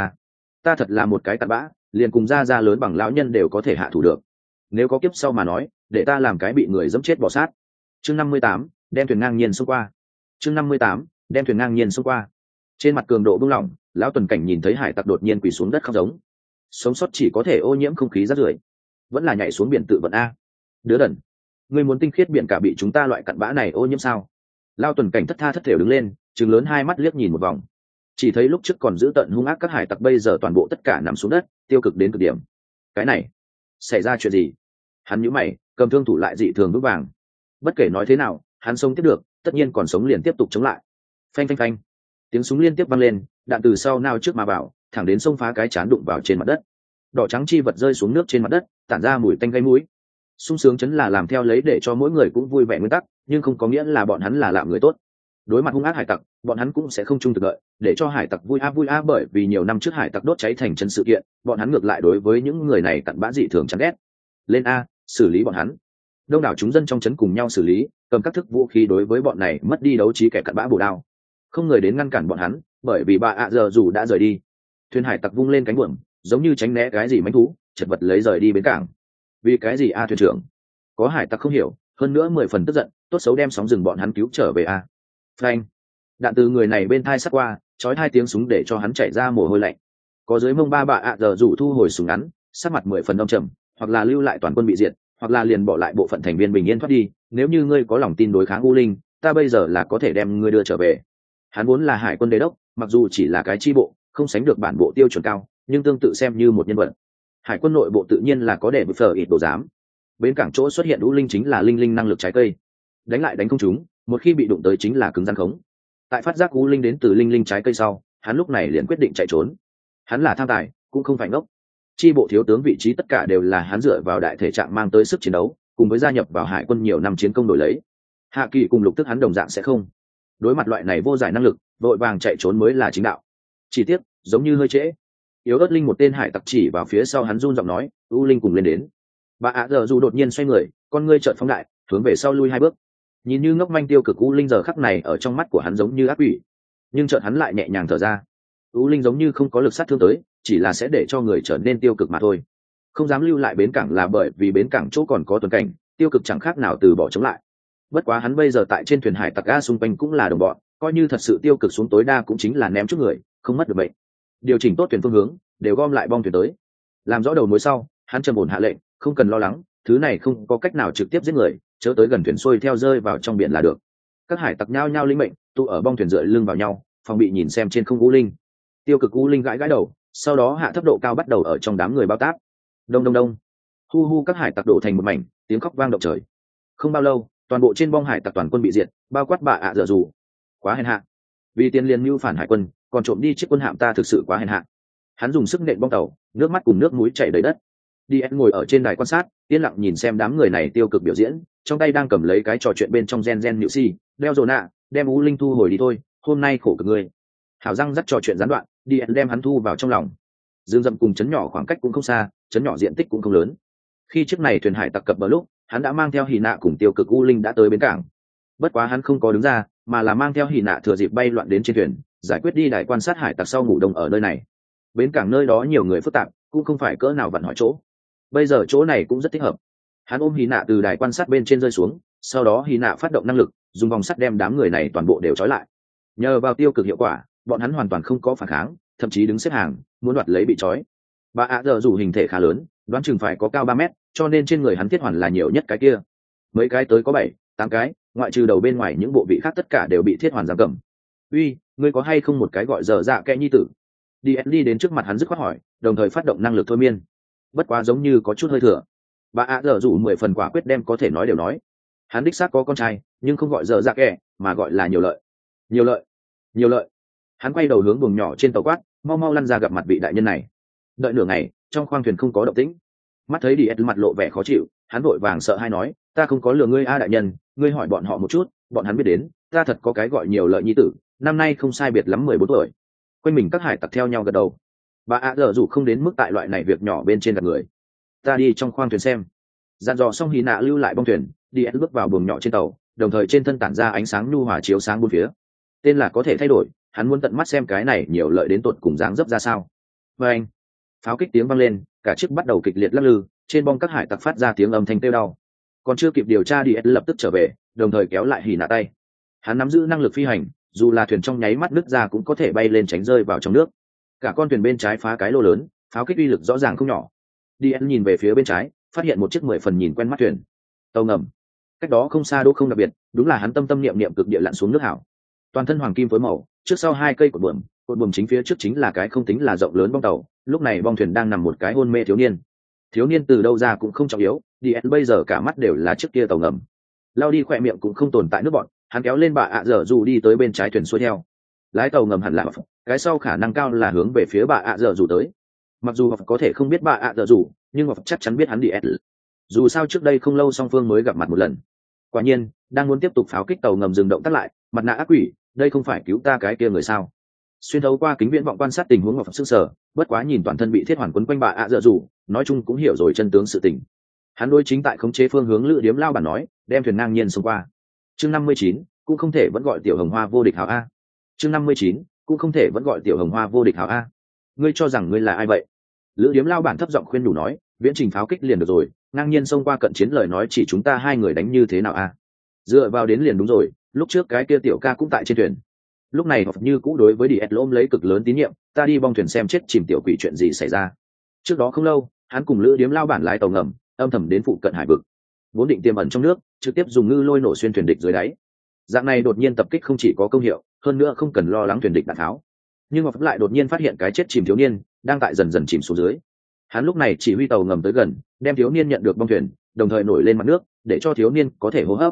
S1: ta thật là một cái cặn bã, liền cùng ra lớn bằng lão nhân đều có thể hạ thủ được. Nếu có kiếp sau mà nói, để ta làm cái bị người dẫm chết bỏ sát. Chương 58, đem thuyền ngang nhiên xông qua. Chương 58, đem thuyền ngang nhiên xông qua. Trên mặt cường độ buông lỏng, lão tuần cảnh nhìn thấy hải tặc đột nhiên quỳ xuống đất khóc giống. Sống sót chỉ có thể ô nhiễm không khí rác rưởi, vẫn là nhảy xuống biển tự vận a. Đứa đần, ngươi muốn tinh khiết biển cả bị chúng ta loại cặn bã này ô nhiễm sao? Lão tuần cảnh thất tha thất thểu đứng lên, trừng lớn hai mắt liếc nhìn một vòng. Chỉ thấy lúc trước còn giữ tận hung ác các hải tặc bây giờ toàn bộ tất cả nằm xuống đất, tiêu cực đến cực điểm. Cái này, xảy ra chuyện gì? Hắn nhíu mày, cầm thương thủ lại dị thường vững vàng. Bất kể nói thế nào, hắn sống tiếp được, tất nhiên còn sống liền tiếp tục chống lại. Phanh phanh phanh, tiếng súng liên tiếp vang lên, đạn từ sau nao trước mà vào, thẳng đến xông phá cái chán đụng vào trên mặt đất. Đỏ trắng chi vật rơi xuống nước trên mặt đất, tản ra mùi tanh gây mũi. Sung sướng chấn là làm theo lấy để cho mỗi người cũng vui vẻ nguyên tắc, nhưng không có nghĩa là bọn hắn là làm người tốt. Đối mặt hung ác hải tặc, bọn hắn cũng sẽ không trung thực đợi, để cho hải tặc vui a bởi vì nhiều năm trước hải tặc đốt cháy thành trấn sự kiện, bọn hắn ngược lại đối với những người này cặn bã dị thường chán ghét. Lên a, xử lý bọn hắn. Đông đảo chúng dân trong trấn cùng nhau xử lý, cầm các thức vũ khí đối với bọn này mất đi đấu trí kẻ cặn bã bổ đao. Không người đến ngăn cản bọn hắn, bởi vì bà ạ giờ dù đã rời đi. Thuyền hải tặc vung lên cánh buồm, giống như tránh né cái gì mãnh thú, chật vật lấy rời đi bến cảng. Vì cái gì a thuyền trưởng? Có hải tặc không hiểu, hơn nữa 10 phần tức giận, tốt xấu đem sóng rừng bọn hắn cứu trở về a. Phanh! Đạn từ người này bên thai sát qua, chói 2 tiếng súng để cho hắn chảy ra mồ hôi lạnh. Có dưới mông bà ạ giờ dù thu hồi súng ngắn, sát mặt 10 phần đông trầm, hoặc là lưu lại toàn quân bị diệt, hoặc là liền bỏ lại bộ phận thành viên bình yên thoát đi. Nếu như ngươi có lòng tin đối kháng U Linh, ta bây giờ là có thể đem ngươi đưa trở về. Hắn vốn là hải quân đế đốc, mặc dù chỉ là cái chi bộ, không sánh được bản bộ tiêu chuẩn cao, nhưng tương tự xem như một nhân vật. Hải quân nội bộ tự nhiên là có để bự phở ít đồ dám. Bên cảng chỗ xuất hiện U Linh chính là linh năng lực trái cây, đánh lại đánh không trúng, một khi bị đụng tới chính là cứng rắn khống. Tại phát giác U Linh đến từ linh linh trái cây sau, hắn lúc này liền quyết định chạy trốn. Hắn là tham tài, cũng không phải ngốc. Chi bộ thiếu tướng vị trí tất cả đều là hắn dựa vào đại thể trạng mang tới sức chiến đấu, cùng với gia nhập vào hải quân nhiều năm chiến công đổi lấy. Hạ Kỳ cùng Lục Tức hắn đồng dạng sẽ không. Đối mặt loại này vô giải năng lực, vội vàng chạy trốn mới là chính đạo. Chỉ tiếc, giống như hơi trễ. Yếu ớt linh một tên hải tặc chỉ vào phía sau hắn run giọng nói, U Linh cùng lên đến. Bà ạ giờ dù đột nhiên xoay người, con ngươi trợn phóng đại, hướng về sau lui 2 bước. Nhìn như ngốc manh tiêu cực U Linh giờ khắc này ở trong mắt của hắn giống như ác quỷ, nhưng chợt hắn lại nhẹ nhàng thở ra. U Linh giống như không có lực sát thương tới, chỉ là sẽ để cho người trở nên tiêu cực mà thôi. Không dám lưu lại bến cảng là bởi vì bến cảng chỗ còn có tuần cảnh, tiêu cực chẳng khác nào từ bỏ chống lại. Bất quá hắn bây giờ tại trên thuyền hải tặc ga xung quanh cũng là đồng bọn, coi như thật sự tiêu cực xuống tối đa cũng chính là ném chút người, không mất được bệnh. Điều chỉnh tốt thuyền phương hướng, đều gom lại bong thuyền tới. Làm rõ đầu mối sau, hắn trầm ổn hạ lệnh, không cần lo lắng, thứ này không có cách nào trực tiếp giết người, chớ tới gần thuyền xuôi theo rơi vào trong biển là được. Các hải tặc nhao nhao linh mệnh, tụ ở bong thuyền dựa lưng vào nhau, phòng bị nhìn xem trên không U Linh. Tiêu cực U Linh gãi gãi đầu, sau đó hạ thấp độ cao bắt đầu ở trong đám người bao táp. Đông đông đông, hu hu, các hải tặc đổ thành một mảnh, tiếng khóc vang động trời. Không bao lâu, toàn bộ trên bong hải tặc toàn quân bị diệt, bao quát bà ạ dở dù. Quá hèn hạ, vì tiền liền mưu phản hải quân, còn trộm đi chiếc quân hạm ta, thực sự quá hèn hạ. Hắn dùng sức nện bong tàu, nước mắt cùng nước mũi chảy đầy đất. Đi ngồi ở trên đài quan sát, yên lặng nhìn xem đám người này tiêu cực biểu diễn, trong tay đang cầm lấy cái trò chuyện bên trong gen nhự si, đeo rồ nạ, đem U Linh thu hồi đi thôi, hôm nay khổ cực người. Hảo răng dắt trò chuyện gián đoạn, đi đem hắn thu vào trong lòng. Dương Dậm cùng chấn nhỏ khoảng cách cũng không xa, chấn nhỏ diện tích cũng không lớn. Khi chiếc này thuyền hải tặc cập bờ lúc, hắn đã mang theo Hỉ Nạ cùng tiêu cực U Linh đã tới bến cảng. Bất quá hắn không có đứng ra, mà là mang theo Hỉ Nạ thừa dịp bay loạn đến trên thuyền, giải quyết đi đài quan sát hải tặc sau ngủ đông ở nơi này. Bến cảng nơi đó nhiều người phức tạp, cũng không phải cỡ nào vặn hỏi chỗ. Bây giờ chỗ này cũng rất thích hợp. Hắn ôm Hỉ Nạ từ đài quan sát bên trên rơi xuống, sau đó Hỉ Nạ phát động năng lực, dùng vòng sắt đem đám người này toàn bộ đều trói lại. Nhờ vào tiêu cực hiệu quả, bọn hắn hoàn toàn không có phản kháng, thậm chí đứng xếp hàng, muốn đoạt lấy bị trói. Bà ạ giờ dù hình thể khá lớn, đoán chừng phải có cao 3 mét, cho nên trên người hắn thiết hoàn là nhiều nhất cái kia. Mấy cái tới có 7, 8 cái, ngoại trừ đầu bên ngoài những bộ vị khác tất cả đều bị thiết hoàn giam cầm. Uy, ngươi có hay không một cái gọi dở dạ kẽ nhi tử? đi đến trước mặt hắn dứt khoát hỏi, đồng thời phát động năng lực thôi miên. Bất quá giống như có chút hơi thừa. Bà ạ giờ dù 10 phần quả quyết đem có thể nói đều nói. Hắn đích xác có con trai, nhưng không gọi dở dạ kẽ, mà gọi là nhiều lợi. Nhiều lợi, nhiều lợi. Hắn quay đầu hướng buồng nhỏ trên tàu quát, mau mau lăn ra gặp mặt vị đại nhân này. Đợi nửa ngày, trong khoang thuyền không có động tĩnh. Mắt thấy đi mặt lộ vẻ khó chịu, hắn vội vàng sợ hai nói, ta không có lừa ngươi a đại nhân, ngươi hỏi bọn họ một chút, bọn hắn biết đến, ta thật có cái gọi nhiều lợi nhi tử, năm nay không sai biệt lắm 14 tuổi. Quanh mình các hải tặc theo nhau gật đầu. Bà ạ giờ dù không đến mức tại loại này việc nhỏ bên trên đặt người. Ta đi trong khoang thuyền xem. Dặn dò xong Hỉ Nạ lưu lại bong thuyền, đi bước vào buồng nhỏ trên tàu, đồng thời trên thân tản ra ánh sáng nhu hòa chiếu sáng bốn phía. Tên là có thể thay đổi, hắn muốn tận mắt xem cái này nhiều lợi đến tột cùng dáng dấp ra sao. Và anh, pháo kích tiếng vang lên, cả chiếc bắt đầu kịch liệt lắc lư, trên bong các hải tặc phát ra tiếng âm thanh kêu đau. Còn chưa kịp điều tra, đi lập tức trở về, đồng thời kéo lại Hỉ Nạ tay. Hắn nắm giữ năng lực phi hành, dù là thuyền trong nháy mắt nứt ra cũng có thể bay lên tránh rơi vào trong nước. Cả con thuyền bên trái phá cái lô lớn, pháo kích uy lực rõ ràng không nhỏ. đi nhìn về phía bên trái, phát hiện một chiếc 10 phần nhìn quen mắt thuyền. Tàu ngầm. Cách đó không xa đô không đặc biệt, đúng là hắn tâm niệm niệm cực địa lặn xuống nước hảo. Toàn thân hoàng kim phối màu, trước sau 2 cây cột buồm chính phía trước chính là cái không tính là rộng lớn bong tàu. Lúc này bong thuyền đang nằm một cái hôn mê thiếu niên. Thiếu niên từ đâu ra cũng không trọng yếu, đi bây giờ cả mắt đều là chiếc kia tàu ngầm. Lao đi khỏe miệng cũng không tồn tại nước bọn, hắn kéo lên bà ạ dở dù đi tới bên trái thuyền xuôi theo. Lái tàu ngầm hẳn là cái sau khả năng cao là hướng về phía bà ạ dở dù tới. Mặc dù có thể không biết bà ạ dở dù, nhưng chắc chắn biết hắn đi dù sao trước đây không lâu song phương mới gặp mặt một lần. Quả nhiên, đang muốn tiếp tục pháo kích tàu ngầm dừng động tắt lại, mặt nạ ác quỷ, đây không phải cứu ta cái kia người sao? Xuyên thấu qua kính viễn vọng quan sát tình huống Ngọc sững sờ, bất quá nhìn toàn thân bị thiết hoàn quấn quanh bà ạ dở dù, nói chung cũng hiểu rồi chân tướng sự tình. Hắn đối chính tại khống chế phương hướng lữ điếm lao bản nói, đem thuyền ngang nhiên xông qua. Chương 59, cũng không thể vẫn gọi tiểu hồng hoa vô địch hảo a. Chương 59, cũng không thể vẫn gọi tiểu hồng hoa vô địch hảo a. Ngươi cho rằng ngươi là ai vậy? Lữ điếm lao bản thấp giọng khuyên đủ nói, viễn trình pháo kích liền được rồi, ngang nhiên xông qua cận chiến lời nói chỉ chúng ta 2 người đánh như thế nào a? Dựa vào đến liền đúng rồi, lúc trước cái kia tiểu ca cũng tại trên thuyền. Lúc này như cũ đối với Điệt ôm lấy cực lớn tín nhiệm, ta đi bong thuyền xem chết chìm tiểu quỷ chuyện gì xảy ra. Trước đó không lâu, hắn cùng lữ điếm lao bản lái tàu ngầm, âm thầm đến phụ cận hải vực, vốn định tiềm ẩn trong nước, trực tiếp dùng ngư lôi nổ xuyên thuyền địch dưới đáy. Dạng này đột nhiên tập kích không chỉ có công hiệu, hơn nữa không cần lo lắng thuyền địch đạn tháo. Nhưng mà lại đột nhiên phát hiện cái chết chìm thiếu niên đang tại dần dần chìm xuống dưới. Hắn lúc này chỉ huy tàu ngầm tới gần, đem thiếu niên nhận được bong thuyền, đồng thời nổi lên mặt nước, để cho thiếu niên có thể hô hấp.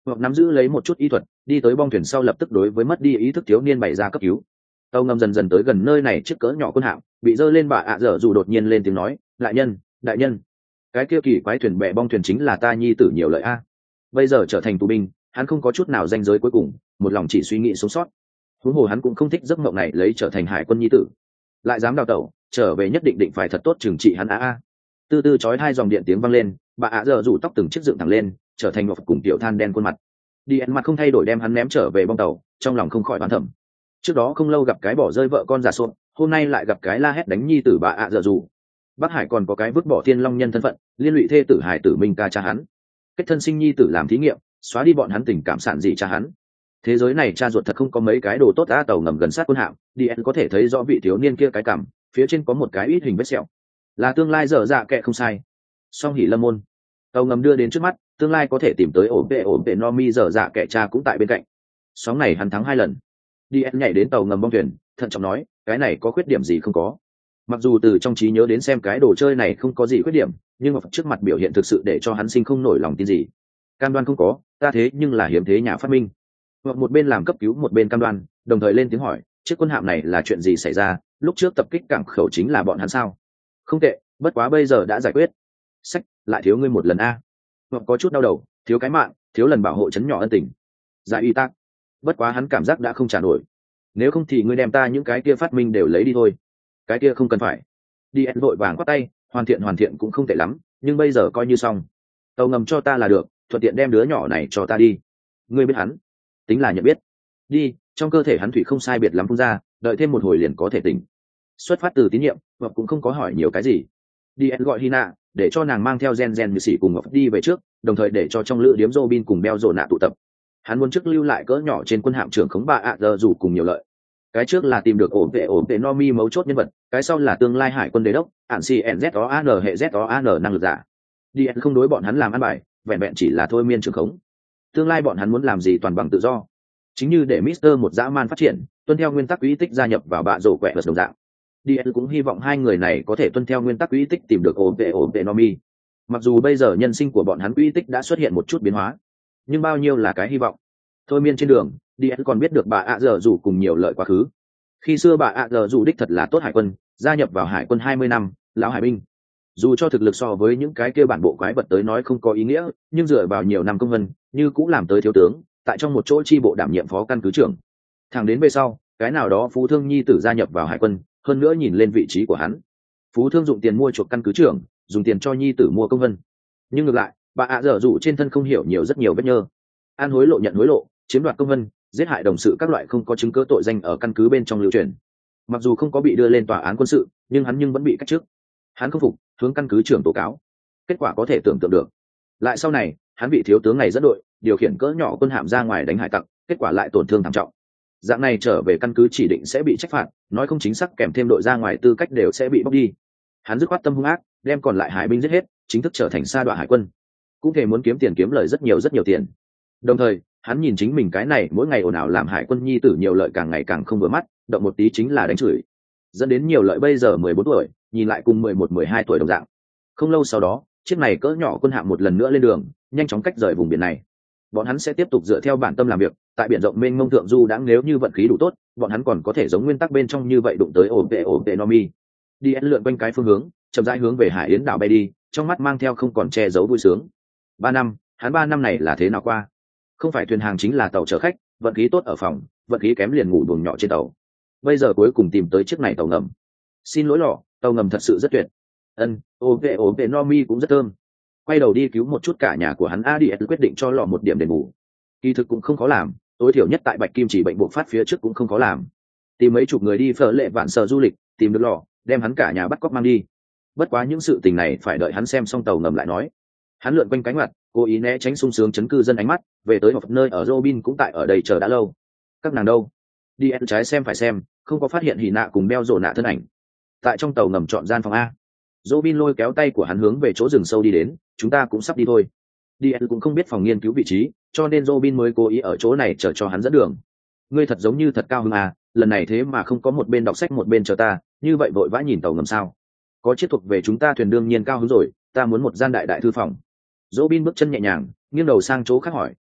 S1: hoặc nắm giữ lấy một chút ý thuật đi tới bong thuyền sau lập tức đối với mất đi ý thức thiếu niên bày ra cấp cứu. Tàu ngầm dần dần tới gần nơi này, chiếc cỡ nhỏ quân hạm bị dơ lên. Bà ạ dở dù đột nhiên lên tiếng nói, đại nhân, cái kia kỳ quái thuyền bè bong thuyền chính là ta nhi tử nhiều lợi a. Bây giờ trở thành tù binh, hắn không có chút nào ranh giới cuối cùng, một lòng chỉ suy nghĩ sống sót. Huống hồ hắn cũng không thích giấc mộng này lấy trở thành hải quân nhi tử, lại dám đào tẩu trở về, nhất định phải thật tốt trừng trị hắn a. Từ từ chói hai dòng điện tiếng vang lên, bà ạ dở dù tóc từng chiếc dựng thẳng lên, trở thành một cùng tiểu than đen khuôn mặt. Đi ăn mặt không thay đổi đem hắn ném trở về bong tàu, trong lòng không khỏi oán thầm. Trước đó không lâu gặp cái bỏ rơi vợ con già sộn, hôm nay lại gặp cái la hét đánh nhi tử bà ạ dở dù. Bắc Hải còn có cái vứt bỏ Thiên Long nhân thân phận, liên lụy thê tử hải tử Minh ca cha hắn, kết thân sinh nhi tử làm thí nghiệm, xóa đi bọn hắn tình cảm sản gì cha hắn. Thế giới này cha ruột thật không có mấy cái đồ tốt. Đã tàu ngầm gần sát quân hạm, đi em có thể thấy rõ vị thiếu niên kia cái cằm phía trên có một cái ít hình vết sẹo, là tương lai dở dạ kệ không sai. Song hỉ lâm môn, tàu ngầm đưa đến trước mắt, tương lai có thể tìm tới ổn vệ Nomi dở dạ kệ cha cũng tại bên cạnh. Sóng này hắn thắng 2 lần. Đi em nhảy đến tàu ngầm bong thuyền, thận trọng nói, cái này có khuyết điểm gì không có? Mặc dù từ trong trí nhớ đến xem cái đồ chơi này không có gì khuyết điểm, nhưng mà trước mặt biểu hiện thực sự để cho hắn sinh không nổi lòng tin gì. Cam đoan không có, ta thế nhưng là hiếm thế nhà phát minh. Hoặc một bên làm cấp cứu một bên cam đoan, đồng thời lên tiếng hỏi, chiếc quân hạm này là chuyện gì xảy ra, lúc trước tập kích cảng khẩu chính là bọn hắn sao? Không tệ, bất quá bây giờ đã giải quyết. Sách, lại thiếu ngươi một lần a. Hoặc có chút đau đầu, thiếu cái mạng, thiếu lần bảo hộ chấn nhỏ ân tình. Giải y tác. Bất quá hắn cảm giác đã không trả nổi. Nếu không thì ngươi đem ta những cái kia phát minh đều lấy đi thôi. Cái kia không cần phải. Đi em vội vàng quát tay, hoàn thiện cũng không tệ lắm, nhưng bây giờ coi như xong. Tàu ngầm cho ta là được, thuận tiện đem đứa nhỏ này cho ta đi. Ngươi biết hắn, tính là nhận biết. Đi, trong cơ thể hắn thủy không sai biệt lắm phun ra, đợi thêm một hồi liền có thể tỉnh. Xuất phát từ tín nhiệm, Ngọc cũng không có hỏi nhiều cái gì. Đi em gọi Hina, để cho nàng mang theo Gen như sĩ cùng Ngọc đi về trước, đồng thời để cho trong lữ điếm Robin cùng Beo rộ nạ tụ tập. Hắn muốn trước lưu lại cỡ nhỏ trên quân hạm trưởng khống bà ạ giờ dù cùng nhiều lợi. Cái trước là tìm được ổn vệ Nomi mấu chốt nhân vật, cái sau là tương lai hải quân đế đốc, ản CNZOAN hệ ZOAN năng lực giả. Đi không đối bọn hắn làm ăn bài, vẹn vẹn chỉ là thôi miên trưởng khống. Tương lai bọn hắn muốn làm gì toàn bằng tự do. Chính như để Mister một dã man phát triển, tuân theo nguyên tắc quỹ tích gia nhập vào bạ rổ quẹ vật đồng dạng. Đi cũng hy vọng hai người này có thể tuân theo nguyên tắc quỹ tích tìm được ổn vệ Nomi. Mặc dù bây giờ nhân sinh của bọn hắn quỹ tích đã xuất hiện một chút biến hóa, nhưng bao nhiêu là cái hy vọng. Thôi miên trên đường, đi còn biết được bà ạ giờ dù cùng nhiều lợi quá khứ. Khi xưa bà ạ giờ dù đích thật là tốt hải quân, gia nhập vào hải quân 20 năm, lão hải binh. Dù cho thực lực so với những cái kia bản bộ quái vật tới nói không có ý nghĩa, nhưng dựa vào nhiều năm công vân, như cũng làm tới thiếu tướng, tại trong một chỗ chi bộ đảm nhiệm phó căn cứ trưởng. Thẳng đến về sau, cái nào đó phú thương nhi tử gia nhập vào hải quân, hơn nữa nhìn lên vị trí của hắn. Phú thương dụng tiền mua chuộc căn cứ trưởng, dùng tiền cho nhi tử mua công vân. Nhưng ngược lại, bà ạ giờ dù trên thân không hiểu nhiều rất nhiều vết nhơ. Ăn hối lộ nhận hối lộ, chiếm đoạt công vân, giết hại đồng sự các loại không có chứng cứ tội danh ở căn cứ bên trong lưu truyền. Mặc dù không có bị đưa lên tòa án quân sự, nhưng hắn vẫn bị cách chức. Hắn không phục, hướng căn cứ trưởng tố cáo. Kết quả có thể tưởng tượng được. Lại sau này, hắn bị thiếu tướng này dẫn đội, điều khiển cỡ nhỏ quân hạm ra ngoài đánh hải tặc, kết quả lại tổn thương thảm trọng. Dạng này trở về căn cứ chỉ định sẽ bị trách phạt, nói không chính xác kèm thêm đội ra ngoài tư cách đều sẽ bị bóc đi. Hắn dứt khoát tâm hung ác, đem còn lại hải binh giết hết, chính thức trở thành sa đọa hải quân. Cũng thể muốn kiếm tiền kiếm lời rất nhiều tiền. Đồng thời, hắn nhìn chính mình cái này mỗi ngày ồn ào làm hải quân nhi tử nhiều lợi càng ngày càng không vừa mắt, động một tí chính là đánh chửi. Dẫn đến nhiều lợi bây giờ 14 tuổi, nhìn lại cùng 11-12 tuổi đồng dạng. Không lâu sau đó, chiếc này cỡ nhỏ quân hạm một lần nữa lên đường, nhanh chóng cách rời vùng biển này. Bọn hắn sẽ tiếp tục dựa theo bản tâm làm việc, tại biển rộng mênh mông thượng du đã, nếu như vận khí đủ tốt, bọn hắn còn có thể giống nguyên tắc bên trong như vậy đụng tới ổn vệ Nomi. Đi lượn quanh cái phương hướng, chậm rãi hướng về Hải Yến đảo bay đi, trong mắt mang theo không còn che giấu vui sướng. 3 năm, hắn 3 năm này là thế nào qua? Không phải thuyền hàng chính là tàu chở khách, vận khí tốt ở phòng, vận khí kém liền ngủ buồng nhỏ trên tàu. Bây giờ cuối cùng tìm tới chiếc này tàu ngầm. Xin lỗi lọ, tàu ngầm thật sự rất tuyệt. Ổn vệ Nomi cũng rất thơm. Quay đầu đi cứu một chút cả nhà của hắn. Adi quyết định cho lọ một điểm đền bù. Kỳ thực cũng không khó làm, tối thiểu nhất tại Bạch Kim chỉ bệnh bộc phát phía trước cũng không khó làm. Tìm mấy chục người đi phở lệ vạn sở du lịch, tìm được lọ, đem hắn cả nhà bắt cóc mang đi. Bất quá những sự tình này phải đợi hắn xem xong tàu ngầm lại nói. Hắn lượn quanh cánh mặt, cố ý né tránh sung sướng chấn cư dân ánh mắt, về tới một nơi ở Robin cũng tại ở đây chờ đã lâu. Các nàng đâu? Đi em trái xem phải xem, không có phát hiện Hỉ Nạ cùng Beo rồ nạ thân ảnh. Tại trong tàu ngầm chọn gian phòng A. Robin lôi kéo tay của hắn hướng về chỗ rừng sâu đi đến, chúng ta cũng sắp đi thôi. Đi em cũng không biết phòng nghiên cứu vị trí, cho nên Robin mới cố ý ở chỗ này chờ cho hắn dẫn đường. Ngươi thật giống như thật cao hứng à, lần này thế mà không có một bên đọc sách một bên chờ ta, như vậy vội vã nhìn tàu ngầm sao? Có chiếc thuộc về chúng ta thuyền đương nhiên cao hứng rồi, ta muốn một gian đại thư phòng. Robin bước chân nhẹ nhàng, nghiêng đầu sang chỗ khác hỏi,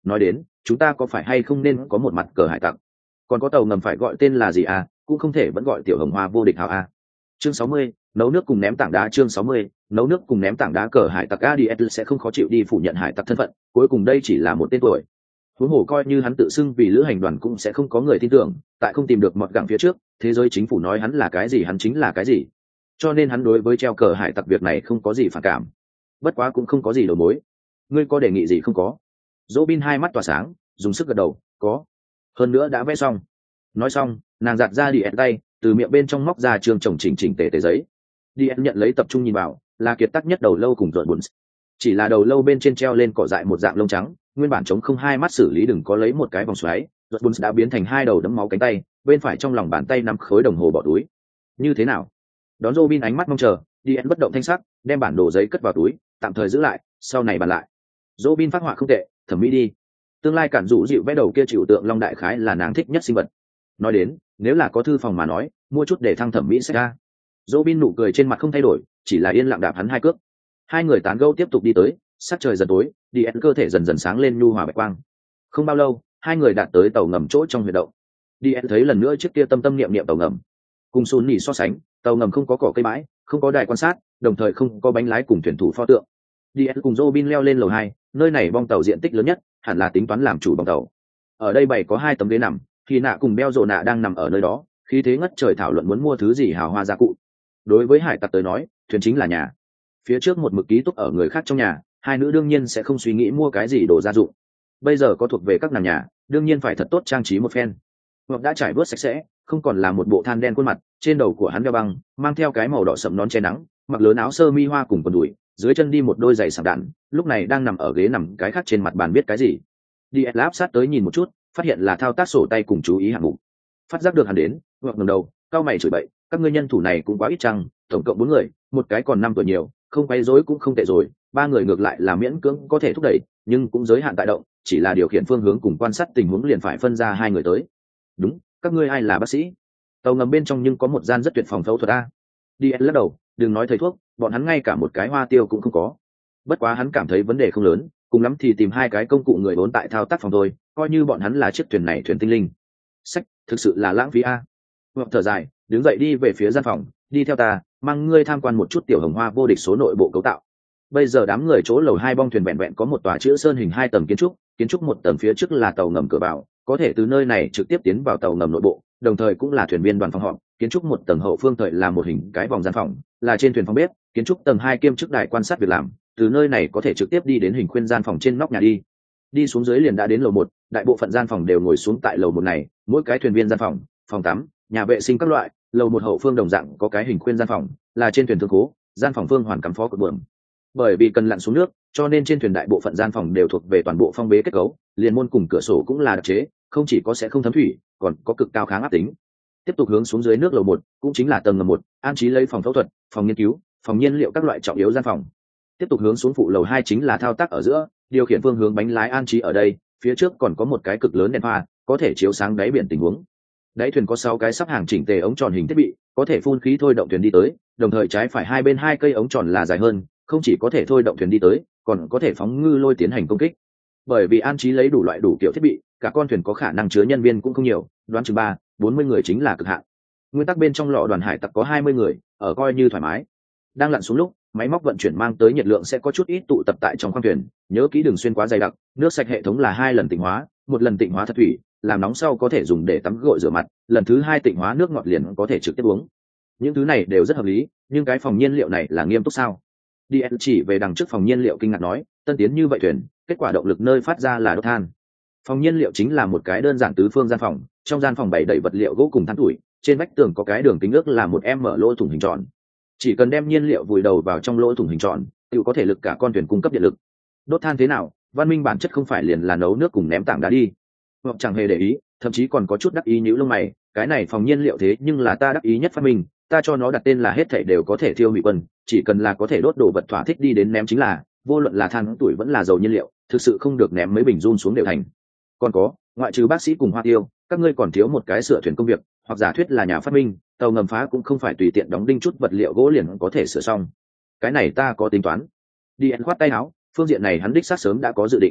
S1: nói đến chúng ta có phải hay không nên có một mặt cờ hải tặc, còn có tàu ngầm phải gọi tên là gì à, cũng không thể vẫn gọi tiểu hồng hoa vô địch hào a. Chương 60, nấu nước cùng ném tảng đá. Chương 60, nấu nước cùng ném tảng đá. Cờ hải tặc ADS sẽ không khó chịu đi phủ nhận hải tặc thân phận, cuối cùng đây chỉ là một tên tuổi. Huống hồ coi như hắn tự xưng vì lữ hành đoàn cũng sẽ không có người tin tưởng, tại không tìm được mọt gặng phía trước, thế giới chính phủ nói hắn là cái gì hắn chính là cái gì. Cho nên hắn đối với treo cờ hải tặc việc này không có gì phản cảm. Bất quá cũng không có gì đầu mối. Ngươi có đề nghị gì không có? Robin hai mắt tỏa sáng, dùng sức gật đầu, có. Hơn nữa đã vẽ xong. Nói xong, nàng giặt ra đi tay, từ miệng bên trong móc ra trường chồng chỉnh chỉnh tề tề giấy. Đi nhận lấy tập trung nhìn vào, là kiệt tác nhất đầu lâu cùng rợn buồn. Chỉ là đầu lâu bên trên treo lên cỏ dại một dạng lông trắng, nguyên bản chống không hai mắt xử lý đừng có lấy một cái vòng xoáy, rợn buồn đã biến thành hai đầu đấm máu cánh tay, bên phải trong lòng bàn tay nắm khối đồng hồ bỏ túi. Như thế nào? Đón Robin ánh mắt mong chờ, đi bất động thanh sắc, đem bản đồ giấy cất vào túi, tạm thời giữ lại, sau này bàn lại. Robin phát họa không tệ, thẩm mỹ đi. Tương lai cản dụ dịu vẽ đầu kia chịu tượng long đại khái là nàng thích nhất sinh vật. Nói đến, nếu là có thư phòng mà nói, mua chút để thăng thẩm mỹ sẽ ra. Robin nụ cười trên mặt không thay đổi, chỉ là yên lặng đạp hắn hai cước. Hai người tán gẫu tiếp tục đi tới, sắc trời dần tối, đi cơ thể dần dần sáng lên nhu hòa bạch quang. Không bao lâu, hai người đạt tới tàu ngầm chỗ trong huyệt động. Đi thấy lần nữa chiếc kia tâm tâm niệm niệm tàu ngầm. Cùng Sun Nỉ so sánh, tàu ngầm không có cỏ cây bãi, không có đài quan sát, đồng thời không có bánh lái cùng thuyền thủ pho tượng. Đi cùng Robin leo lên lầu 2, nơi này bong tàu diện tích lớn nhất, hẳn là tính toán làm chủ bong tàu. Ở đây bày có 2 tấm ghế nằm, khi nạ cùng Beo Rồ nạ đang nằm ở nơi đó, khí thế ngất trời thảo luận muốn mua thứ gì hào hoa gia cụ. Đối với hải tặc tới nói, thuyền chính là nhà. Phía trước một mực ký túc ở người khác trong nhà, hai nữ đương nhiên sẽ không suy nghĩ mua cái gì đồ gia dụng. Bây giờ có thuộc về các nàng nhà, đương nhiên phải thật tốt trang trí một phen. Ngọc đã trải bớt sạch sẽ, không còn là một bộ than đen khuôn mặt, trên đầu của hắn đeo băng, mang theo cái màu đỏ sẫm nón che nắng, mặc lớn áo sơ mi hoa cùng quần đùi, dưới chân đi một đôi giày sảng đạn, lúc này đang nằm ở ghế nằm cái khác trên mặt bàn biết cái gì. Đi áp sát tới nhìn một chút, phát hiện là thao tác sổ tay cùng chú ý hạng mục. Phát giác được hắn đến, Ngọc ngẩng đầu, cao mày chửi bậy, các ngươi nhân thủ này cũng quá ít chăng, tổng cộng 4 người, một cái còn 5 tuổi nhiều, không quấy rối cũng không tệ rồi, 3 người ngược lại là miễn cưỡng có thể thúc đẩy, nhưng cũng giới hạn tại động, chỉ là điều khiển phương hướng cùng quan sát tình huống liền phải phân ra 2 người tới. Đúng, các ngươi ai là bác sĩ? Tàu ngầm bên trong nhưng có một gian rất tuyệt phòng phẫu thuật a. Đi lắc đầu, đừng nói thầy thuốc, bọn hắn ngay cả một cái hoa tiêu cũng không có. Bất quá hắn cảm thấy vấn đề không lớn, cùng lắm thì tìm 2 cái công cụ người vốn tại thao tác phòng thôi, coi như bọn hắn là chiếc thuyền này thuyền tinh linh. Sách, thực sự là lãng phí a. Ngọc thở dài, đứng dậy đi về phía gian phòng, đi theo ta, mang ngươi tham quan một chút tiểu hồng hoa vô địch số nội bộ cấu tạo. Bây giờ đám người chỗ lầu 2 bong thuyền vẹn vẹn có một tòa chữ sơn hình 2 tầng kiến trúc một tầng phía trước là tàu ngầm cửa vào, có thể từ nơi này trực tiếp tiến vào tàu ngầm nội bộ, đồng thời cũng là thuyền viên đoàn phòng họp. Kiến trúc một tầng hậu phương thời là một hình cái vòng gian phòng, là trên thuyền phòng bếp. Kiến trúc tầng 2 kiêm chức đài quan sát việc làm, từ nơi này có thể trực tiếp đi đến hình khuyên gian phòng trên nóc nhà đi xuống dưới liền đã đến lầu 1, đại bộ phận gian phòng đều ngồi xuống tại lầu 1 này, mỗi cái thuyền viên gian phòng, phòng tắm, nhà vệ sinh các loại. Lầu 1 hậu phương đồng dạng có cái hình khuyên gian phòng, là trên thuyền thương khố, gian phòng phương hoàn cắm phó cột buồm. Bởi vì cần lặn xuống nước, cho nên trên thuyền đại bộ phận gian phòng đều thuộc về toàn bộ phong bế kết cấu, liền môn cùng cửa sổ cũng là đặc chế, không chỉ có sẽ không thấm thủy, còn có cực cao kháng áp tính. Tiếp tục hướng xuống dưới nước lầu 1, cũng chính là tầng ngầm 1, an trí lấy phòng phẫu thuật, phòng nghiên cứu, phòng nhiên liệu các loại trọng yếu gian phòng. Tiếp tục hướng xuống phụ lầu 2 chính là thao tác ở giữa, điều khiển phương hướng bánh lái an trí ở đây, phía trước còn có một cái cực lớn đèn pha, có thể chiếu sáng đáy biển tình huống. Đáy thuyền có 6 cái sắp hàng chỉnh tề ống tròn hình thiết bị, có thể phun khí thôi động thuyền đi tới, đồng thời trái phải hai bên 2 cây ống tròn là dài hơn, không chỉ có thể thôi động thuyền đi tới, còn có thể phóng ngư lôi tiến hành công kích. Bởi vì an trí lấy đủ loại đủ kiểu thiết bị, cả con thuyền có khả năng chứa nhân viên cũng không nhiều, đoán chừng 3-40 người chính là cực hạn. Nguyên tắc bên trong lọ đoàn hải tặc có 20 người, ở coi như thoải mái. Đang lặn xuống lúc, máy móc vận chuyển mang tới nhiệt lượng sẽ có chút ít tụ tập tại trong khoang thuyền, nhớ kỹ đừng xuyên quá dày đặc. Nước sạch hệ thống là 2 lần tịnh hóa, một lần tịnh hóa thật thủy, làm nóng sau có thể dùng để tắm gội rửa mặt, lần thứ 2 tịnh hóa nước ngọt liền có thể trực tiếp uống. Những thứ này đều rất hợp lý, nhưng cái phòng nhiên liệu này là nghiêm túc sao? đi chỉ về đằng trước phòng nhiên liệu kinh ngạc nói, tân tiến như vậy thuyền, kết quả động lực nơi phát ra là đốt than. Phòng nhiên liệu chính là một cái đơn giản tứ phương gian phòng, trong gian phòng bày đầy vật liệu gỗ cùng than tuổi, trên vách tường có cái đường kính ước là 1 m lỗ thủng hình tròn. Chỉ cần đem nhiên liệu vùi đầu vào trong lỗ thủng hình tròn, tự có thể lực cả con thuyền cung cấp điện lực. Đốt than thế nào? Văn minh bản chất không phải liền là nấu nước cùng ném tảng đá đi. Hoặc chẳng hề để ý, thậm chí còn có chút đắc ý nhíu lông mày, cái này phòng nhiên liệu thế nhưng là ta đắc ý nhất phát minh, ta cho nó đặt tên là hết thảy đều có thể thiêu hủy quân, chỉ cần là có thể đốt đồ vật thỏa thích đi đến ném chính là, vô luận là than tuổi vẫn là dầu nhiên liệu, thực sự không được ném mấy bình run xuống đều thành. Còn có, ngoại trừ bác sĩ cùng hoa tiêu, các ngươi còn thiếu một cái sửa thuyền công việc, hoặc giả thuyết là nhà phát minh, tàu ngầm phá cũng không phải tùy tiện đóng đinh chút vật liệu gỗ liền có thể sửa xong. Cái này ta có tính toán. Đi ăn khoát tay áo, phương diện này hắn đích xác sớm đã có dự định.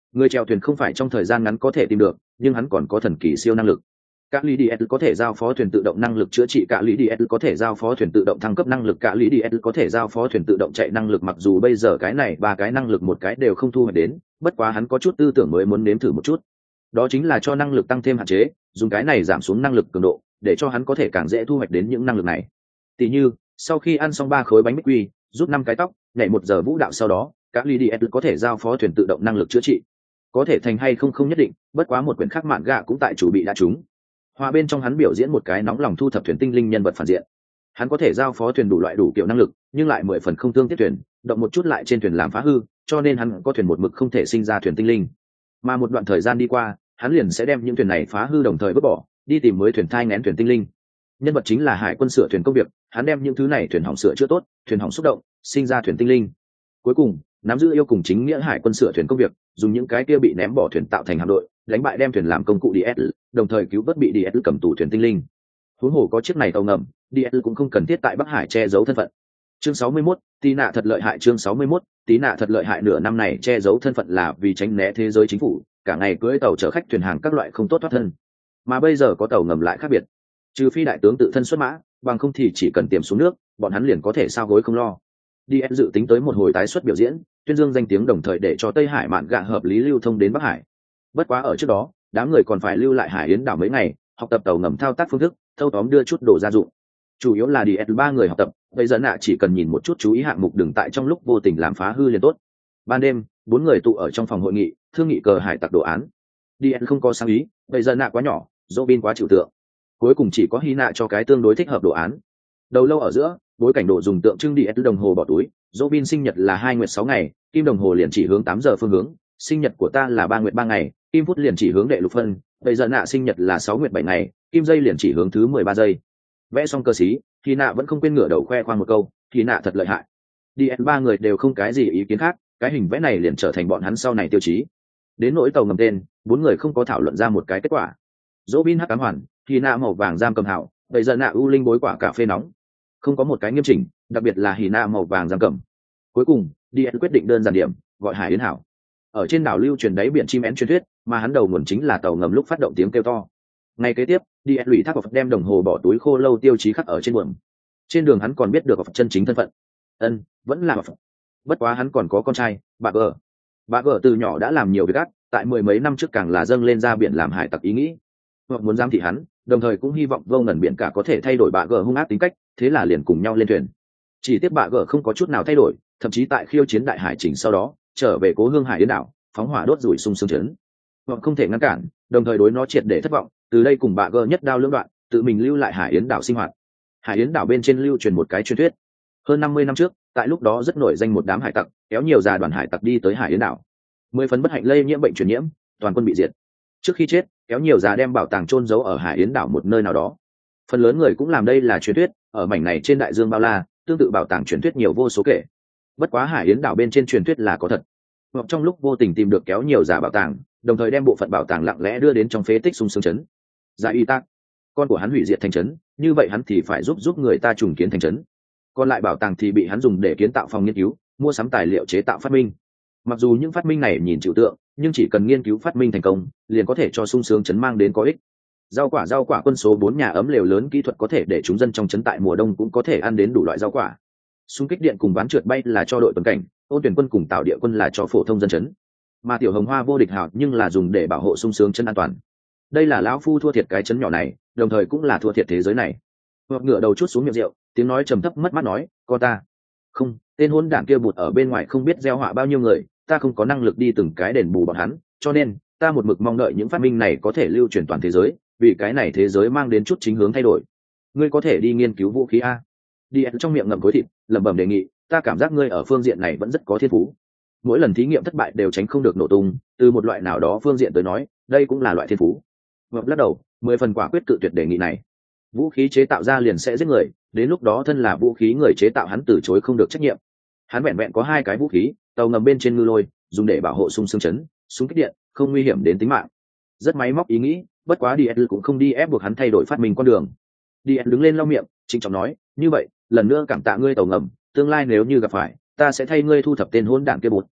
S1: Người chèo thuyền không phải trong thời gian ngắn có thể tìm được, nhưng hắn còn có thần kỳ siêu năng lực. Cả lý DS có thể giao phó thuyền tự động năng lực chữa trị, cả lý DS có thể giao phó thuyền tự động thăng cấp năng lực, cả lý DS có thể giao phó thuyền tự động chạy năng lực. Mặc dù bây giờ cái này ba cái năng lực một cái đều không thu hoạch đến, bất quá hắn có chút tư tưởng mới muốn nếm thử một chút. Đó chính là cho năng lực tăng thêm hạn chế, dùng cái này giảm xuống năng lực cường độ, để cho hắn có thể càng dễ thu hoạch đến những năng lực này. Tỷ như, sau khi ăn xong 3 khối bánh bích quy, rút 5 cái tóc, nhảy 1 giờ vũ đạo sau đó, các lý DS có thể giao phó thuyền tự động năng lực chữa trị. Có thể thành hay không không nhất định, bất quá một quyển khác mạn gạ cũng tại chủ bị đã trúng. Hòa bên trong hắn biểu diễn một cái nóng lòng thu thập thuyền tinh linh nhân vật phản diện. Hắn có thể giao phó thuyền đủ loại đủ kiểu năng lực, nhưng lại 10 phần không thương tiếc thuyền, động một chút lại trên thuyền làm phá hư, cho nên hắn có thuyền một mực không thể sinh ra thuyền tinh linh. Mà một đoạn thời gian đi qua, hắn liền sẽ đem những thuyền này phá hư đồng thời vứt bỏ, đi tìm mới thuyền thai nghén thuyền tinh linh. Nhân vật chính là hải quân sửa thuyền công việc, hắn đem những thứ này thuyền hỏng sửa chữa tốt, thuyền hỏng xúc động, sinh ra thuyền tinh linh. Cuối cùng, nắm giữ yêu cùng chính nghĩa hải quân sửa thuyền công việc, dùng những cái kia bị ném bỏ thuyền tạo thành hạm đội, đánh bại đem thuyền làm công cụ DS, đồng thời cứu vớt bị DS cầm tù thuyền tinh linh. Huống hồ có chiếc này tàu ngầm, DS cũng không cần thiết tại Bắc Hải che giấu thân phận. Chương 61, Tí nạ thật lợi hại. Chương 61, Tí nạ thật lợi hại. Nửa năm này che giấu thân phận là vì tránh né thế giới chính phủ, cả ngày cưỡi tàu chở khách thuyền hàng các loại không tốt thoát thân. Mà bây giờ có tàu ngầm lại khác biệt, trừ phi đại tướng tự thân xuất mã, bằng không thì chỉ cần tiềm xuống nước, bọn hắn liền có thể sao gối không lo. DS dự tính tới một hồi tái xuất biểu diễn, tuyên dương danh tiếng đồng thời để cho Tây Hải mạn gạ hợp lý lưu thông đến Bắc Hải. Bất quá ở trước đó, đám người còn phải lưu lại Hải Yến đảo mấy ngày, học tập tàu ngầm thao tác phương thức, thâu tóm đưa chút đồ gia dụng. Chủ yếu là DS 3 người học tập, bây giờ nạ chỉ cần nhìn một chút chú ý hạng mục đừng tại trong lúc vô tình làm phá hư liền tốt. Ban đêm, 4 người tụ ở trong phòng hội nghị, thương nghị cờ hải tặc đồ án. DS không có sáng ý, bây giờ nạ quá nhỏ, Robin quá chịu tượng. Cuối cùng chỉ có Hy nạ cho cái tương đối thích hợp đồ án. Đầu lâu ở giữa, bối cảnh đồ dùng tượng trưng DS đồng hồ bỏ túi, Robin sinh nhật là 2 nguyệt 6 ngày, kim đồng hồ liền chỉ hướng 8 giờ phương hướng, sinh nhật của ta là 3 nguyệt 3 ngày, kim phút liền chỉ hướng đệ lục phân, bây giờ nạ sinh nhật là 6 nguyệt 7 ngày, kim giây liền chỉ hướng thứ 13 giây. Vẽ xong cơ sĩ, thì nạ vẫn không quên ngửa đầu khoe khoang một câu, thì nạ thật lợi hại. DS 3 người đều không cái gì ý kiến khác, cái hình vẽ này liền trở thành bọn hắn sau này tiêu chí. Đến nỗi tàu ngầm tên, 4 người không có thảo luận ra một cái kết quả. Robin hắc ám hoàn, thì nạ màu vàng giam cầm hảo, bây giờ nạ u linh bối quả cà phê nóng. Không có một cái nghiêm chỉnh, đặc biệt là hỉ nạ màu vàng giam cầm. Cuối cùng, DS quyết định đơn giản điểm, gọi Hải Yến hảo. Ở trên đảo lưu truyền đáy biển chim én truyền thuyết, mà hắn đầu nguồn chính là tàu ngầm lúc phát động tiếng kêu to. Ngày kế tiếp, DS lụy thác vào Phật đem đồng hồ bỏ túi khô lâu tiêu chí khắc ở trên buồng. Trên đường hắn còn biết được Phật chân chính thân phận. Vẫn là Phật. Bất quá hắn còn có con trai, bà Gờ. Bà Gờ từ nhỏ đã làm nhiều việc ác, tại 10 mấy năm trước càng là dâng lên ra biển làm hải tặc ý nghĩ. Hoặc muốn giam thị hắn, đồng thời cũng hy vọng vô ngần biển cả có thể thay đổi bà Gờ hung ác tính cách, thế là liền cùng nhau lên thuyền. Chỉ tiếc bà Gờ không có chút nào thay đổi, thậm chí tại khiêu chiến đại hải chỉnh sau đó, trở về cố hương Hải Yến đảo, phóng hỏa đốt rủi sung sướng chấn. Hoặc không thể ngăn cản, đồng thời đối nó triệt để thất vọng, từ đây cùng bà Gờ nhất đao lưỡng đoạn, tự mình lưu lại Hải Yến đảo sinh hoạt. Hải Yến đảo bên trên lưu truyền một cái truyền thuyết. Hơn 50 năm trước, tại lúc đó rất nổi danh một đám hải tặc, kéo nhiều già đoàn hải tặc đi tới Hải Yến đảo. 10 phần bất hạnh lây nhiễm bệnh truyền nhiễm, toàn quân bị diệt. Trước khi chết, kéo nhiều già đem bảo tàng chôn giấu ở Hải Yến đảo một nơi nào đó. Phần lớn người cũng làm đây là truyền thuyết, ở mảnh này trên đại dương bao la, tương tự bảo tàng truyền thuyết nhiều vô số kể. Bất quá Hải Yến đảo bên trên truyền thuyết là có thật. Hoặc trong lúc vô tình tìm được kéo nhiều giả bảo tàng, đồng thời đem bộ phận bảo tàng lặng lẽ đưa đến trong phế tích sung sướng trấn. Dạ y tác, con của hắn hủy diệt thành trấn, như vậy hắn thì phải giúp người ta trùng kiến thành trấn. Còn lại bảo tàng thì bị hắn dùng để kiến tạo phòng nghiên cứu, mua sắm tài liệu chế tạo phát minh. Mặc dù những phát minh này nhìn trừu tượng, nhưng chỉ cần nghiên cứu phát minh thành công, liền có thể cho sung sướng trấn mang đến có ích. Rau quả quân số 4 nhà ấm lều lớn kỹ thuật có thể để chúng dân trong trấn tại mùa đông cũng có thể ăn đến đủ loại rau quả. Xung kích điện cùng ván trượt bay là cho đội tuần cảnh, ôn tuyển quân cùng tạo địa quân là cho phổ thông dân trấn. Mà tiểu hồng hoa vô địch hảo nhưng là dùng để bảo hộ sung sướng trấn an toàn. Đây là lão phu thua thiệt cái trấn nhỏ này, đồng thời cũng là thua thiệt thế giới này. Hoặc ngửa đầu chút xuống miệng rượu, tiếng nói trầm thấp mất mát nói, con ta không, tên hỗn đản kia bụt ở bên ngoài không biết gieo họa bao nhiêu người, ta không có năng lực đi từng cái đền bù bọn hắn, cho nên ta một mực mong đợi những phát minh này có thể lưu truyền toàn thế giới, vì cái này thế giới mang đến chút chính hướng thay đổi. Ngươi có thể đi nghiên cứu vũ khí a. Đi trong miệng ngậm khối thịt, lẩm bẩm đề nghị, ta cảm giác ngươi ở phương diện này vẫn rất có thiên phú. Mỗi lần thí nghiệm thất bại đều tránh không được nổ tung, từ một loại nào đó phương diện tới nói, đây cũng là loại thiên phú. Ngậm lắc đầu, 10 phần quả quyết cự tuyệt đề nghị này. Vũ khí chế tạo ra liền sẽ giết người, đến lúc đó thân là vũ khí người chế tạo hắn từ chối không được trách nhiệm. Hắn vẹn vẹn có 2 cái vũ khí, tàu ngầm bên trên ngư lôi, dùng để bảo hộ sung sướng trấn, súng kích điện, không nguy hiểm đến tính mạng. Rất máy móc ý nghĩ, bất quá DS cũng không đi ép buộc hắn thay đổi phát minh con đường. DS đứng lên lau miệng, trịnh trọng nói, như vậy, lần nữa cảm tạ ngươi tàu ngầm, tương lai nếu như gặp phải, ta sẽ thay ngươi thu thập tên hỗn đản kia bụt.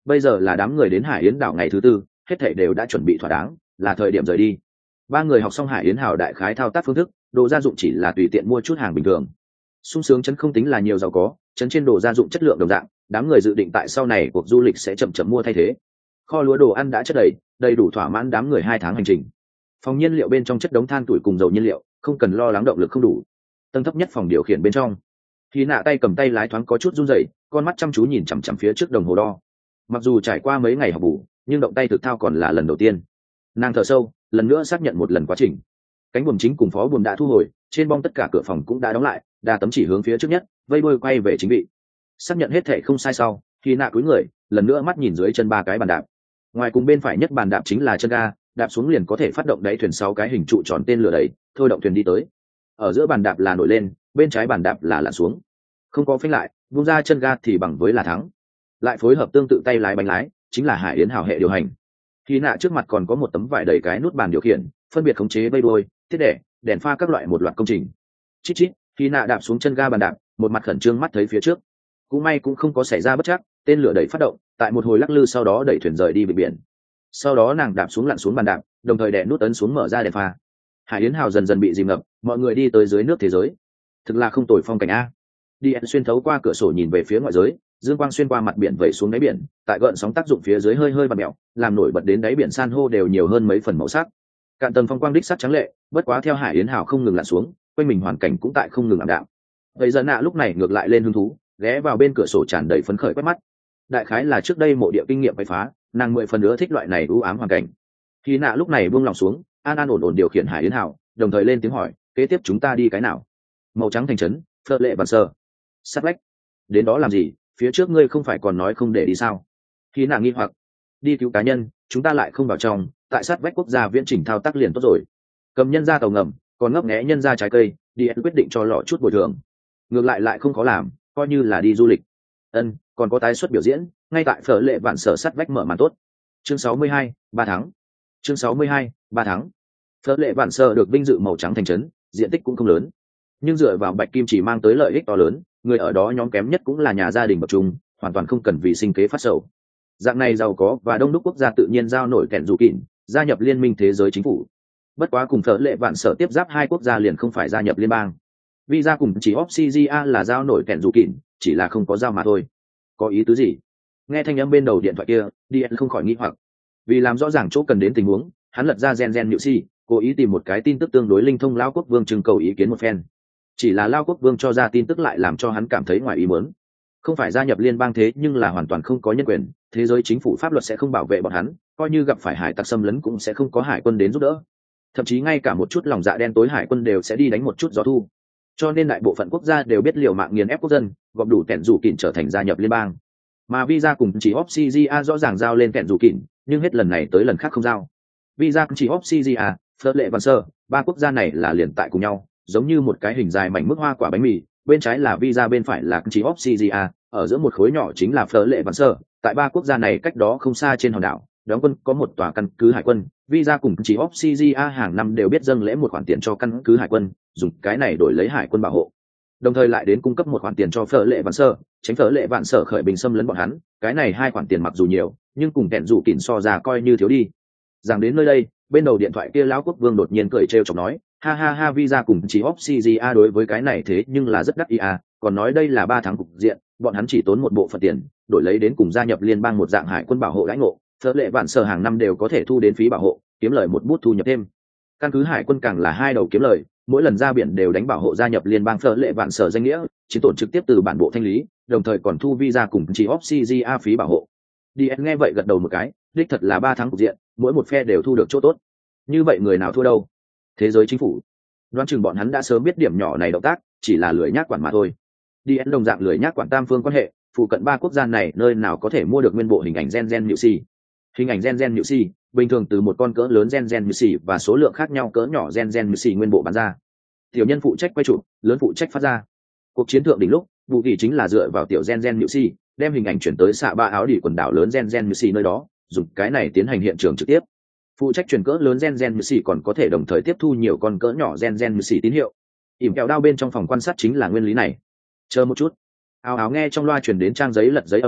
S1: bây giờ là đám người đến hải yến đảo ngày thứ tư, hết thảy đều đã chuẩn bị thỏa đáng, là thời điểm rời đi. Ba người học xong hải yến hào đại khái thao tác phương thức, đồ gia dụng chỉ là tùy tiện mua chút hàng bình thường. Sung sướng chấn không tính là nhiều giàu có, chấn trên đồ gia dụng chất lượng đồng dạng, đám người dự định tại sau này cuộc du lịch sẽ chậm chậm mua thay thế. Kho lúa đồ ăn đã chất đầy đủ thỏa mãn đám người 2 tháng hành trình. Phòng nhiên liệu bên trong chất đống than tuổi cùng dầu nhiên liệu, không cần lo lắng động lực không đủ. Tầng thấp nhất phòng điều khiển bên trong, Hy Nạ tay cầm tay lái thoáng có chút run rẩy, con mắt chăm chú nhìn chằm chằm phía trước đồng hồ đo. Mặc dù trải qua mấy ngày học bù, nhưng động tay thực thao còn là lần đầu tiên. Nàng thở sâu, lần nữa xác nhận một lần quá trình. Cánh buồm chính cùng phó buồm đã thu hồi, trên bong tất cả cửa phòng cũng đã đóng lại, đa tấm chỉ hướng phía trước nhất, vây đuôi quay về chính vị. Xác nhận hết thể không sai sau, Hy Nạ cúi người, lần nữa mắt nhìn dưới chân 3 cái bàn đạp. Ngoài cùng bên phải nhất bàn đạp chính là chân ga, đạp xuống liền có thể phát động đáy thuyền 6 cái hình trụ tròn tên lửa đẩy, thôi động thuyền đi tới. Ở giữa bàn đạp là nổi lên, bên trái bàn đạp là lặn xuống. Không có phanh lại, buông ra chân ga thì bằng với là thắng. Lại phối hợp tương tự tay lái bánh lái, chính là Hải Yến hào hệ điều hành. Hy Nạ trước mặt còn có một tấm vải đầy cái nút bàn điều khiển, phân biệt khống chế vây đuôi, thiết đẻ, đèn pha các loại một loạt công trình. Chít chít, Hy Nạ đạp xuống chân ga bàn đạp, một mặt khẩn trương mắt thấy phía trước. Cũng may cũng không có xảy ra bất trắc, tên lửa đẩy phát động, tại một hồi lắc lư sau đó đẩy thuyền rời đi biển. Sau đó nàng đạp xuống lặn xuống bàn đạp, đồng thời đè nút ấn xuống mở ra đèn pha. Hải Yến hào dần dần bị dìm ngập, mọi người đi tới dưới nước thế giới. Thực là không tồi phong cảnh a. Đi xuyên thấu qua cửa sổ nhìn về phía ngoại giới, dương quang xuyên qua mặt biển vẩy xuống đáy biển, tại gợn sóng tác dụng phía dưới hơi hơi vặn mèo, làm nổi bật đến đáy biển san hô đều nhiều hơn mấy phần màu sắc. Cạn tầng phong quang đích sắc trắng lệ, bất quá theo Hải Yến hào không ngừng lặn xuống, quanh mình hoàn cảnh cũng tại không ngừng ảm đạm. Vậy giờ nạ lúc này ngược lại lên hứng thú, ghé vào bên cửa sổ tràn đầy phấn khởi quét mắt. Đại khái là trước đây mộ địa kinh nghiệm quậy phá, nàng 10 phần nữa thích loại này u ám hoàn cảnh. Khi nạ lúc này buông lòng xuống, an an ổn ổn điều khiển Hải Yến hào, đồng thời lên tiếng hỏi, kế tiếp chúng ta đi cái nào? Màu trắng thành trấn, Phật Lệ Vạn Sơ. Sát vách. Đến đó làm gì? Phía trước ngươi không phải còn nói không để đi sao? Khi nạ nghi hoặc, đi cứu cá nhân, chúng ta lại không vào trong, tại sát vách quốc gia viễn chỉnh thao tác liền tốt rồi. Cầm nhân ra tàu ngầm, còn ngấp nghé nhân ra trái cây, đi quyết định cho lọ chút bồi thường. Ngược lại không khó làm, coi như là đi du lịch. Còn có tái xuất biểu diễn, ngay tại Phở Lệ Vạn Sở sát vách mở màn tốt. Chương 62, 3 tháng. Chương 62, 3 tháng. Phở Lệ Vạn Sở được vinh dự màu trắng thành trấn, diện tích cũng không lớn, nhưng dựa vào bạch kim chỉ mang tới lợi ích to lớn, người ở đó nhóm kém nhất cũng là nhà gia đình bậc trung, hoàn toàn không cần vì sinh kế phát sầu. Dạng này giàu có và đông đúc quốc gia tự nhiên giao nổi kẹn dù kỉn, gia nhập liên minh thế giới chính phủ. Bất quá cùng Phở Lệ Vạn Sở tiếp giáp 2 quốc gia liền không phải gia nhập liên bang. Visa cùng chỉ Obsidia là giao nổi kẹn dù kỉn, chỉ là không có giao mà thôi. Có ý tứ gì? Nghe thanh âm bên đầu điện thoại kia, Điền không khỏi nghi hoặc. Vì làm rõ ràng chỗ cần đến tình huống, hắn lật ra gen nhự si, cố ý tìm một cái tin tức tương đối linh thông Lao Quốc Vương trưng cầu ý kiến một phen. Chỉ là Lao Quốc Vương cho ra tin tức lại làm cho hắn cảm thấy ngoài ý muốn. Không phải gia nhập liên bang thế nhưng là hoàn toàn không có nhân quyền, thế giới chính phủ pháp luật sẽ không bảo vệ bọn hắn, coi như gặp phải hải tặc xâm lấn cũng sẽ không có hải quân đến giúp đỡ. Thậm chí ngay cả một chút lòng dạ đen tối hải quân đều sẽ đi đánh một chút gió thu. Cho nên đại bộ phận quốc gia đều biết liều mạng nghiền ép quốc dân, gọp đủ kẹn dù kỉn trở thành gia nhập liên bang. Mà Visa cùng chỉ Obsidia rõ ràng giao lên kẹn dù kỉn, nhưng hết lần này tới lần khác không giao. Visa cùng chỉ Obsidia, Phật Lệ Vạn Sơ, 3 quốc gia này là liền tại cùng nhau, giống như một cái hình dài mảnh mức hoa quả bánh mì, bên trái là Visa bên phải là chỉ Obsidia, ở giữa một khối nhỏ chính là Phật Lệ Vạn Sơ. Tại 3 quốc gia này cách đó không xa trên hòn đảo, đóng quân có một tòa căn cứ hải quân, Visa cùng chỉ Obsidia hàng năm đều biết dâng lễ một khoản tiền cho căn cứ hải quân, dùng cái này đổi lấy hải quân bảo hộ, đồng thời lại đến cung cấp một khoản tiền cho Phở Lệ Vạn Sở, tránh Phở Lệ Vạn Sở khởi bình xâm lấn bọn hắn. Cái này 2 khoản tiền mặc dù nhiều, nhưng cùng kẹn dù kỉn so ra coi như thiếu đi. Rằng đến nơi đây, bên đầu điện thoại kia lão quốc vương đột nhiên cười trêu chọc nói, ha ha ha, Visa cùng chỉ Obsidia đối với cái này thế nhưng là rất đắc ý à, còn nói đây là 3 tháng cục diện, bọn hắn chỉ tốn một bộ phận tiền, đổi lấy đến cùng gia nhập liên bang một dạng hải quân bảo hộ đãi ngộ. Phở Lệ Vạn Sở hàng năm đều có thể thu đến phí bảo hộ, kiếm lời một bút thu nhập thêm. Căn cứ hải quân càng là 2 đầu kiếm lời, mỗi lần ra biển đều đánh bảo hộ gia nhập liên bang Phở Lệ Vạn Sở danh nghĩa, chiến tổn trực tiếp từ bản bộ thanh lý, đồng thời còn thu Visa cùng chỉ Obsidia phí bảo hộ. Điền nghe vậy gật đầu một cái, đích thật là 3 tháng cục diện, mỗi một phe đều thu được chỗ tốt. Như vậy người nào thua đâu? Thế giới chính phủ. Đoán chừng bọn hắn đã sớm biết điểm nhỏ này động tác, chỉ là lười nhác quản mà thôi. Điền đồng dạng lười nhác quản tam phương quan hệ, phụ cận 3 quốc gia này nơi nào có thể mua được nguyên bộ hình ảnh gen nhự si. Hình ảnh gen nhự si bình thường từ một con cỡ lớn gen nhự si và số lượng khác nhau cỡ nhỏ gen nhự si nguyên bộ bán ra. Tiểu nhân phụ trách quay chụp, lớn phụ trách phát ra. Cuộc chiến thượng đỉnh lúc, vụ kỳ chính là dựa vào tiểu gen nhự si, đem hình ảnh chuyển tới xạ ba áo đỉ quần đảo lớn gen nhự si nơi đó, dùng cái này tiến hành hiện trường trực tiếp. Phụ trách chuyển cỡ lớn gen nhự si còn có thể đồng thời tiếp thu nhiều con cỡ nhỏ gen nhự si tín hiệu. Ỉm kẹo đao bên trong phòng quan sát chính là nguyên lý này. Chờ một chút. Áo áo nghe trong loa truyền đến trang giấy lật giấy âm thanh,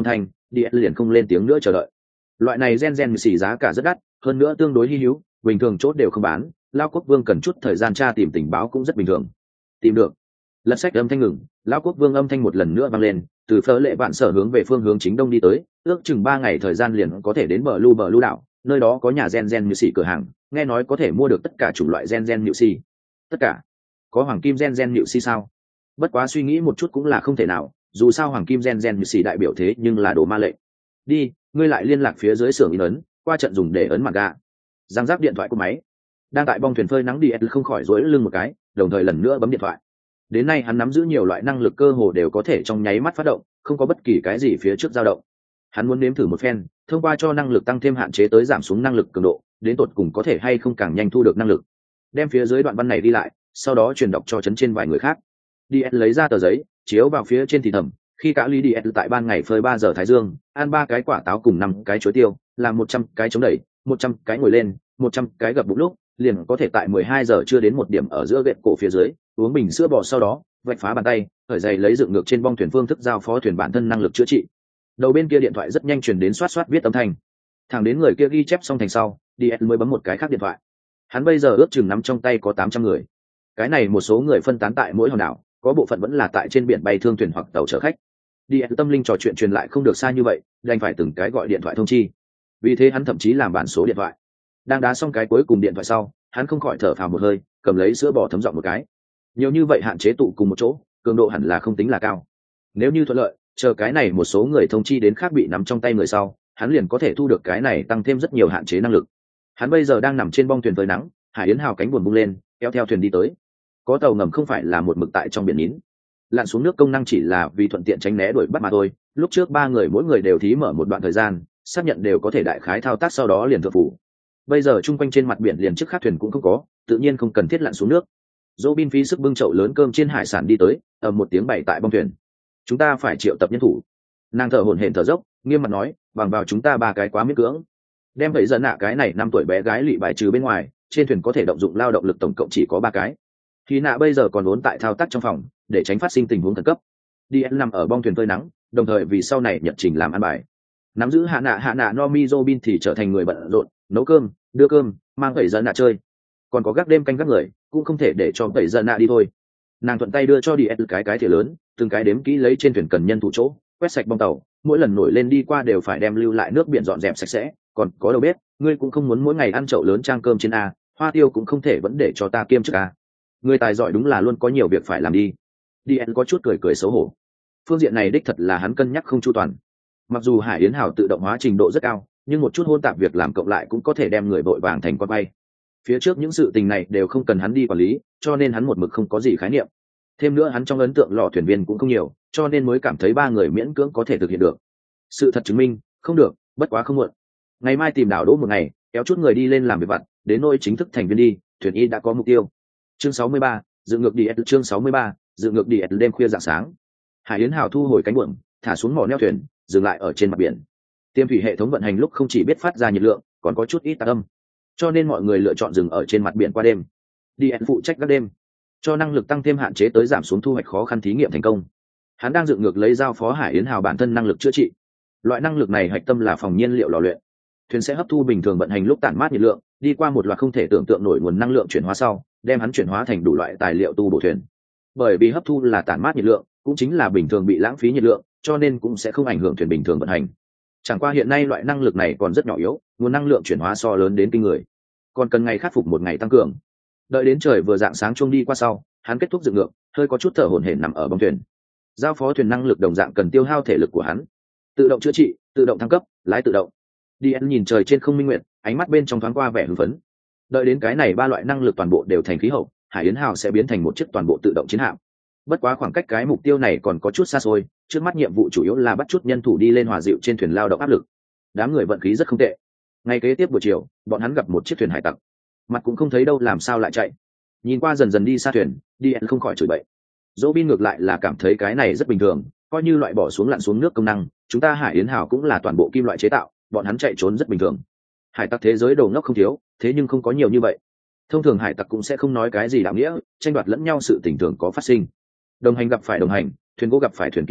S1: Điện liền không lên tiếng nữa chờ đợi. Loại này gen xỉ giá cả rất đắt, hơn nữa tương đối hi hữu, bình thường chốt đều không bán, Lão Quốc Vương cần chút thời gian tra tìm tình báo cũng rất bình thường. Tìm được. Lật sách âm thanh ngừng, Lão Quốc Vương âm thanh một lần nữa vang lên, từ Phở Lệ Vạn Sở hướng về phương hướng chính đông đi tới, ước chừng 3 ngày thời gian liền có thể đến bờ lưu đảo, nơi đó có nhà gen nhự xỉ cửa hàng, nghe nói có thể mua được tất cả chủng loại gen nhự xỉ. Tất cả? Có hoàng kim gen nhự xỉ sao? Bất quá suy nghĩ một chút cũng là không thể nào, dù sao hoàng kim gen nhự xỉ đại biểu thế nhưng là đồ ma lệ. Đi, ngươi lại liên lạc phía dưới xưởng in ấn, qua trận dùng để ấn mặt gà. Giang giáp điện thoại của máy. Đang tại bong thuyền phơi nắng đi không khỏi rối lưng một cái, đồng thời lần nữa bấm điện thoại. Đến nay hắn nắm giữ nhiều loại năng lực cơ hồ đều có thể trong nháy mắt phát động, không có bất kỳ cái gì phía trước dao động. Hắn muốn nếm thử một phen, thông qua cho năng lực tăng thêm hạn chế tới giảm xuống năng lực cường độ, đến tột cùng có thể hay không càng nhanh thu được năng lực. Đem phía dưới đoạn văn này đi lại, sau đó truyền đọc cho chấn trên vài người khác. DS lấy ra tờ giấy, chiếu vào phía trên thì thầm, khi cả ly DS tại ban ngày phơi 3 giờ thái dương, ăn 3 cái quả táo cùng 5 cái chuối tiêu, làm 100 cái chống đẩy, 100 cái ngồi lên, 100 cái gập bụng lúc, liền có thể tại 12 giờ chưa đến một điểm ở giữa gậy cổ phía dưới, uống bình sữa bò sau đó, vạch phá bàn tay, khởi giày lấy dựng ngược trên bong thuyền phương thức giao phó thuyền bản thân năng lực chữa trị. Đầu bên kia điện thoại rất nhanh truyền đến xoát xoát viết âm thanh. Thẳng đến người kia ghi chép xong thành sau, DS mới bấm một cái khác điện thoại. Hắn bây giờ ước chừng nắm trong tay có 800 người. Cái này một số người phân tán tại mỗi hòn đảo, có bộ phận vẫn là tại trên biển bay thương thuyền hoặc tàu chở khách. DS tâm linh trò chuyện truyền lại không được xa như vậy, đành phải từng cái gọi điện thoại thông chi. Vì thế hắn thậm chí làm bản số điện thoại. Đang đá xong cái cuối cùng điện thoại sau, hắn không khỏi thở phào một hơi, cầm lấy sữa bò thấm giọng một cái. Nhiều như vậy hạn chế tụ cùng một chỗ, cường độ hẳn là không tính là cao. Nếu như thuận lợi, chờ cái này một số người thông chi đến khác bị nắm trong tay người sau, hắn liền có thể thu được cái này tăng thêm rất nhiều hạn chế năng lực. Hắn bây giờ đang nằm trên bong thuyền phơi nắng, Hải Yến Hào cánh buồm bung lên, kéo theo thuyền đi tới. Có tàu ngầm không phải là một mực tại trong biển nín, lặn xuống nước công năng chỉ là vì thuận tiện tránh né đuổi bắt mà thôi. Lúc trước 3 người mỗi người đều thí mở một đoạn thời gian, xác nhận đều có thể đại khái thao tác sau đó liền thượng phủ. Bây giờ chung quanh trên mặt biển liền chiếc khác thuyền cũng không có, tự nhiên không cần thiết lặn xuống nước. Robin phí sức bưng chậu lớn cơm trên hải sản đi tới, ầm một tiếng bày tại bong thuyền. Chúng ta phải triệu tập nhân thủ. Nàng thở hổn hển thở dốc, nghiêm mặt nói, bằng vào chúng ta 3 cái quá miễn cưỡng. Đem vậy dần nạ cái này 5 tuổi bé gái lụy bài trừ bên ngoài, trên thuyền có thể động dụng lao động lực tổng cộng chỉ có 3 cái. Khi nạ bây giờ còn vốn tại thao tác trong phòng, để tránh phát sinh tình huống khẩn cấp. DS nằm ở bong thuyền phơi nắng, đồng thời vì sau này nhận trình làm ăn bài. Nắm giữ hạ nạ Nomi Robin thì trở thành người bận rộn, nấu cơm, đưa cơm, mang vậy dần nạ chơi. Còn có gác đêm canh gác người, cũng không thể để cho vậy dần nạ đi thôi. Nàng thuận tay đưa cho DS cái thìa lớn, từng cái đếm kỹ lấy trên thuyền cần nhân thủ chỗ, quét sạch bong tàu, mỗi lần nổi lên đi qua đều phải đem lưu lại nước biển dọn dẹp sạch sẽ. Còn có đầu bếp, ngươi cũng không muốn mỗi ngày ăn chậu lớn trang cơm trên a, hoa tiêu cũng không thể vẫn để cho ta kiêm chức a. Người tài giỏi đúng là luôn có nhiều việc phải làm đi. DS có chút cười xấu hổ. Phương diện này đích thật là hắn cân nhắc không chu toàn. Mặc dù Hải Yến Hào tự động hóa trình độ rất cao, nhưng một chút hôn tạp việc làm cộng lại cũng có thể đem người vội vàng thành con bay. Phía trước những sự tình này đều không cần hắn đi quản lý, cho nên hắn một mực không có gì khái niệm. Thêm nữa hắn trong ấn tượng lò thuyền viên cũng không nhiều, cho nên mới cảm thấy 3 người miễn cưỡng có thể thực hiện được. Sự thật chứng minh, không được, bất quá không muộn. Ngày mai tìm đảo đỗ một ngày, kéo chút người đi lên làm việc vặt, đến nơi chính thức thành viên đi, thuyền y đã có mục tiêu. Chương 63, dự ngược đi chương 63, dự ngược đi đêm khuya rạng sáng. Hải Yến Hào thu hồi cánh buồm, thả xuống mỏ neo thuyền, dừng lại ở trên mặt biển. Tiêm thủy hệ thống vận hành lúc không chỉ biết phát ra nhiệt lượng, còn có chút ít tạc âm, cho nên mọi người lựa chọn dừng ở trên mặt biển qua đêm. DS phụ trách các đêm, cho năng lực tăng thêm hạn chế tới giảm xuống thu hoạch khó khăn thí nghiệm thành công. Hắn đang dựng ngược lấy giao phó Hải Yến Hào bản thân năng lực chữa trị. Loại năng lực này hạch tâm là phòng nhiên liệu lò luyện. Thuyền sẽ hấp thu bình thường vận hành lúc tản mát nhiệt lượng, đi qua một loạt không thể tưởng tượng nổi nguồn năng lượng chuyển hóa sau, đem hắn chuyển hóa thành đủ loại tài liệu tu bổ thuyền. Bởi vì hấp thu là tản mát nhiệt lượng, cũng chính là bình thường bị lãng phí nhiệt lượng, cho nên cũng sẽ không ảnh hưởng thuyền bình thường vận hành. Chẳng qua hiện nay loại năng lực này còn rất nhỏ yếu, nguồn năng lượng chuyển hóa so lớn đến kinh người, còn cần ngày khắc phục một ngày tăng cường. Đợi đến trời vừa rạng sáng chuông đi qua sau, hắn kết thúc dựng ngược, hơi có chút thở hổn hển nằm ở bong thuyền. Giao phó thuyền năng lực đồng dạng cần tiêu hao thể lực của hắn. Tự động chữa trị, tự động thăng cấp, lái tự động. DS nhìn trời trên không minh nguyệt, ánh mắt bên trong thoáng qua vẻ hưng phấn. Đợi đến cái này 3 loại năng lực toàn bộ đều thành khí hậu, Hải Yến Hào sẽ biến thành một chiếc toàn bộ tự động chiến hạm. Bất quá khoảng cách cái mục tiêu này còn có chút xa xôi, trước mắt nhiệm vụ chủ yếu là bắt chút nhân thủ đi lên hòa dịu trên thuyền lao động áp lực. Đám người vận khí rất không tệ. Ngay kế tiếp buổi chiều, bọn hắn gặp một chiếc thuyền hải tặc. Mặt cũng không thấy đâu làm sao lại chạy. Nhìn qua dần dần đi xa thuyền, DS không khỏi chửi bậy. Robin ngược lại là cảm thấy cái này rất bình thường, coi như loại bỏ xuống lặn xuống nước công năng, chúng ta Hải Yến Hào cũng là toàn bộ kim loại chế tạo, bọn hắn chạy trốn rất bình thường. Hải tặc thế giới đồ ngốc không thiếu, thế nhưng không có nhiều như vậy. Thông thường hải tặc cũng sẽ không nói cái gì đạo nghĩa, tranh đoạt lẫn nhau sự tình thường có phát sinh. Đồng hành gặp phải đồng hành, thuyền gỗ gặp phải thuyền kim loại,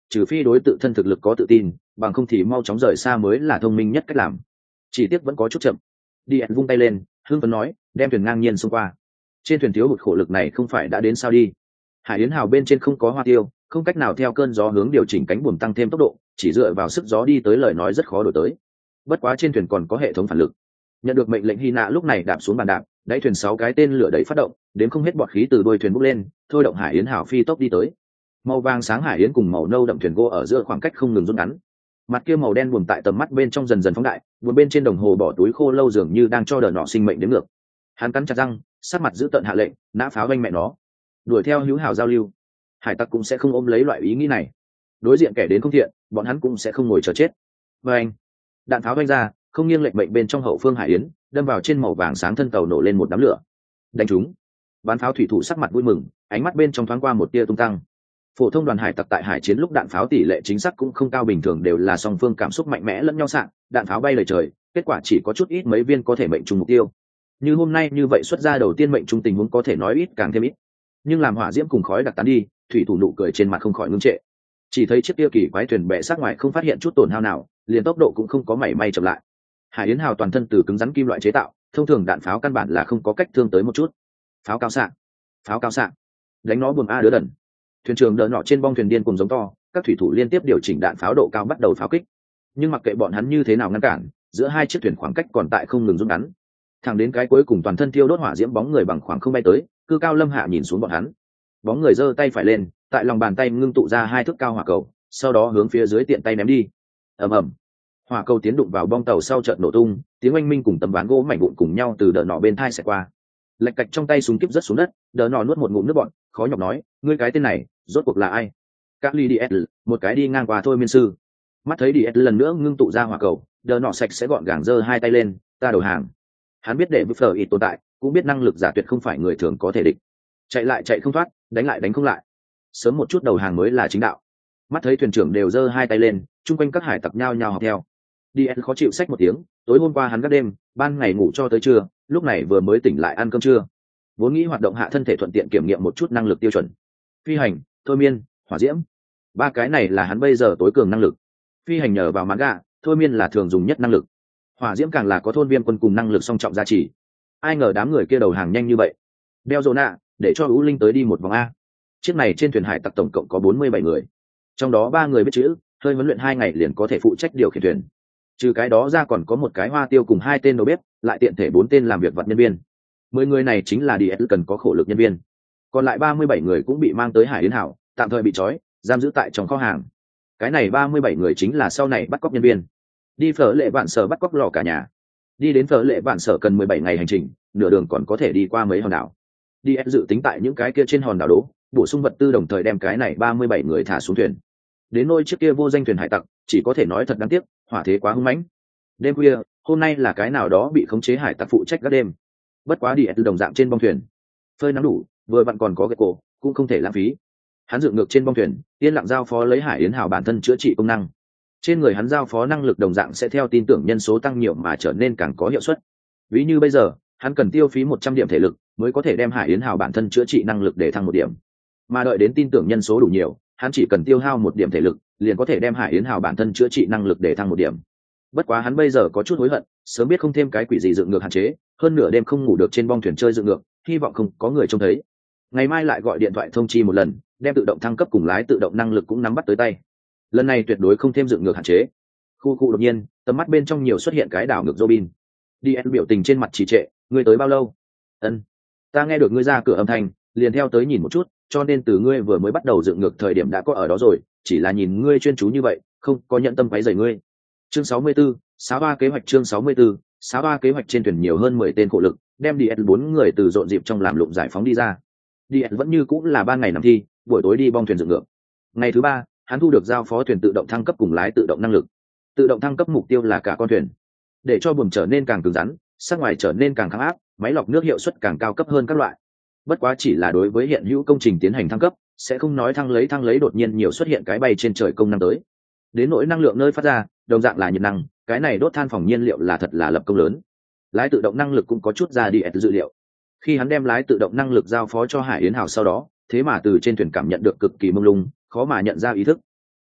S1: trừ phi đối tự thân thực lực có tự tin, bằng không thì mau chóng rời xa mới là thông minh nhất cách làm. Chỉ tiếc vẫn có chút chậm. Điền vung tay lên, hưng phấn nói, đem thuyền ngang nhiên xông qua. Trên thuyền thiếu hụt khổ lực này không phải đã đến sao đi? Hải Yến Hào bên trên không có hoa tiêu, không cách nào theo cơn gió hướng điều chỉnh cánh buồm tăng thêm tốc độ, chỉ dựa vào sức gió đi tới lời nói rất khó đổi tới. Bất quá trên thuyền còn có hệ thống phản lực. Nhận được mệnh lệnh, Hy Nạ lúc này đạp xuống bàn đạp, đáy thuyền 6 cái tên lửa đẩy phát động, đến không hết bọt khí từ đuôi thuyền bốc lên, thôi động Hải Yến Hào phi tốc đi tới. Màu vàng sáng Hải Yến cùng màu nâu đậm thuyền gỗ ở giữa khoảng cách không ngừng rút ngắn. Mặt kia màu đen buồm tại tầm mắt bên trong dần dần phóng đại, buồm bên trên đồng hồ bỏ túi khô lâu dường như đang cho đờ nọ sinh mệnh đến ngược. Hắn cắn chặt răng, sát mặt giữ tợn hạ lệnh, nã pháo vanh mẹ nó, đuổi theo hữu hào giao lưu. Hải tặc cũng sẽ không ôm lấy loại ý nghĩ này. Đối diện kẻ đến không thiện, bọn hắn cũng sẽ không ngồi chờ chết. Và anh, đạn pháo vanh ra, không nghiêng lệch mệnh bên trong hậu phương Hải Yến, đâm vào trên màu vàng sáng thân tàu nổ lên một đám lửa. Đánh trúng. Bắn pháo thủy thủ sắc mặt vui mừng, ánh mắt bên trong thoáng qua một tia tung tăng. Phổ thông đoàn hải tặc tại hải chiến lúc đạn pháo tỷ lệ chính xác cũng không cao, bình thường đều là song phương cảm xúc mạnh mẽ lẫn nhau sạng, đạn pháo bay lời trời, kết quả chỉ có chút ít mấy viên có thể mệnh trúng mục tiêu. Như hôm nay như vậy xuất ra đầu tiên mệnh trúng tình huống có thể nói ít càng thêm ít. Nhưng làm hỏa diễm cùng khói đặc tán đi, thủy thủ nụ cười trên mặt không khỏi ngưng trệ. Chỉ thấy chiếc kia kỳ quái thuyền bè sát ngoài không phát hiện chút tổn hao nào, liền tốc độ cũng không có mảy may chậm lại. Hải Yến Hào toàn thân từ cứng rắn kim loại chế tạo, thông thường đạn pháo căn bản là không có cách thương tới một chút. Pháo cao xạ, pháo cao xạ, đánh nó buồm a đứa đần. Thuyền trưởng đỡ nọ trên bong thuyền điên cùng giống to, các thủy thủ liên tiếp điều chỉnh đạn pháo độ cao bắt đầu pháo kích. Nhưng mặc kệ bọn hắn như thế nào ngăn cản, giữa hai chiếc thuyền khoảng cách còn tại không ngừng rút ngắn. Thẳng đến cái cuối cùng toàn thân thiêu đốt hỏa diễm bóng người bằng khoảng không bay tới, cư cao lâm hạ nhìn xuống bọn hắn. Bóng người giơ tay phải lên, tại lòng bàn tay ngưng tụ ra 2 thước cao hỏa cầu, sau đó hướng phía dưới tiện tay ném đi. Ầm ầm, hỏa cầu tiến đụng vào bong tàu sau chợt nổ tung, tiếng oanh minh cùng tấm ván gỗ mảnh vụn cùng nhau từ đỡ nọ bên thai xẹt qua. Lạch cạch trong tay súng kíp rớt xuống đất, đỡ nọ nuốt một ngụm nước bọt, khó nhọc nói, ngươi cái tên này rốt cuộc là ai? Các ly DS, một cái đi ngang qua thôi miên sư. Mắt thấy DS lần nữa ngưng tụ ra hỏa cầu, đỡ nọ sạch sẽ gọn gàng giơ 2 tay lên, ta đầu hàng. Hắn biết để Buffer ít tồn tại, cũng biết năng lực giả tuyệt không phải người thường có thể địch. Chạy lại chạy không thoát, đánh lại đánh không lại. Sớm một chút đầu hàng mới là chính đạo. Mắt thấy thuyền trưởng đều giơ 2 tay lên, chung quanh các hải tặc nhao nhao học theo. DS khó chịu xách một tiếng, tối hôm qua hắn gác đêm, ban ngày ngủ cho tới trưa, lúc này vừa mới tỉnh lại ăn cơm trưa. Vốn nghĩ hoạt động hạ thân thể thuận tiện kiểm nghiệm một chút năng lực tiêu chuẩn. Phi hành, thôi miên, hỏa diễm. 3 cái này là hắn bây giờ tối cường năng lực. Phi hành nhờ vào manga, thôi miên là thường dùng nhất năng lực. Hỏa diễm càng là có thôn viêm quân cùng năng lực song trọng gia trì. Ai ngờ đám người kia đầu hàng nhanh như vậy. Đeo rồ nạ, để cho U Linh tới đi một vòng a. Chiếc này trên thuyền hải tặc tổng cộng có 47 người, trong đó 3 người biết chữ, hơi huấn luyện 2 ngày liền có thể phụ trách điều khiển thuyền. Trừ cái đó ra còn có một cái hoa tiêu cùng 2 tên đầu bếp, lại tiện thể 4 tên làm việc vặt nhân viên. 10 người này chính là DS cần có khổ lực nhân viên. Còn lại 37 người cũng bị mang tới Hải Yến Hảo, tạm thời bị trói, giam giữ tại trong kho hàng. Cái này 37 người chính là sau này bắt cóc nhân viên. Đi Phở Lệ Vạn Sở bắt cóc lò cả nhà. Đi đến Phở Lệ Vạn Sở cần 17 ngày hành trình, nửa đường còn có thể đi qua mấy hòn đảo. DS dự tính tại những cái kia trên hòn đảo đố, bổ sung vật tư đồng thời đem cái này 37 người thả xuống thuyền. Đến nôi chiếc kia vô danh thuyền hải tặc, chỉ có thể nói thật đáng tiếc, hỏa thế quá hung mãnh. Đêm khuya, hôm nay là cái nào đó bị khống chế hải tặc phụ trách các đêm. Bất quá DS đồng dạng trên bong thuyền, phơi nắng đủ, vừa vặn còn có cái cổ, cũng không thể lãng phí. Hắn dựng ngược trên bong thuyền, yên lặng giao phó lấy Hải Yến Hào bản thân chữa trị công năng. Trên người hắn giao phó năng lực đồng dạng sẽ theo tin tưởng nhân số tăng nhiều mà trở nên càng có hiệu suất. Ví như bây giờ, hắn cần tiêu phí 100 điểm thể lực mới có thể đem Hải Yến Hào bản thân chữa trị năng lực để thăng 1 điểm. Mà đợi đến tin tưởng nhân số đủ nhiều, hắn chỉ cần tiêu hao 1 điểm thể lực, liền có thể đem Hải Yến Hào bản thân chữa trị năng lực để thăng 1 điểm. Bất quá hắn bây giờ có chút hối hận, sớm biết không thêm cái quỷ gì dựng ngược hạn chế, hơn nửa đêm không ngủ được trên bong thuyền chơi dựng ngược, hy vọng không có người trông thấy. Ngày mai lại gọi điện thoại thông chi một lần, đem tự động thăng cấp cùng lái tự động năng lực cũng nắm bắt tới tay. Lần này tuyệt đối không thêm dựng ngược hạn chế. Khu đột nhiên, tầm mắt bên trong nhiều xuất hiện cái đảo ngược Robin. DS biểu tình trên mặt trì trệ, ngươi tới bao lâu? Ân, ta nghe được ngươi ra cửa âm thanh, liền theo tới nhìn một chút, cho nên từ ngươi vừa mới bắt đầu dựng ngược thời điểm đã có ở đó rồi, chỉ là nhìn ngươi chuyên chú như vậy, không có nhận tâm quấy rầy ngươi. Chương 64, Sáu Ba kế hoạch. Chương 64, Sáu Ba kế hoạch. Trên thuyền nhiều hơn 10 tên khổ lực, đem DS 4 người từ rộn dịp trong làm lụng giải phóng đi ra. DS vẫn như cũng là ban ngày nằm thi, buổi tối đi bong thuyền dựng ngược. Ngày thứ 3, hắn thu được giao phó thuyền tự động thăng cấp cùng lái tự động năng lực. Tự động thăng cấp mục tiêu là cả con thuyền, để cho buồm trở nên càng cứng rắn, sắc ngoài trở nên càng kháng áp, máy lọc nước hiệu suất càng cao cấp hơn các loại. Bất quá chỉ là đối với hiện hữu công trình tiến hành thăng cấp, sẽ không nói thăng lấy đột nhiên nhiều xuất hiện cái bay trên trời công năng tới. Đến nỗi năng lượng nơi phát ra, đồng dạng là nhiệt năng, cái này đốt than phòng nhiên liệu là thật là lập công lớn. Lái tự động năng lực cũng có chút ra đi dự liệu. Khi hắn đem lái tự động năng lực giao phó cho Hải Yến Hào sau đó, thế mà từ trên thuyền cảm nhận được cực kỳ mông lung, khó mà nhận ra ý thức.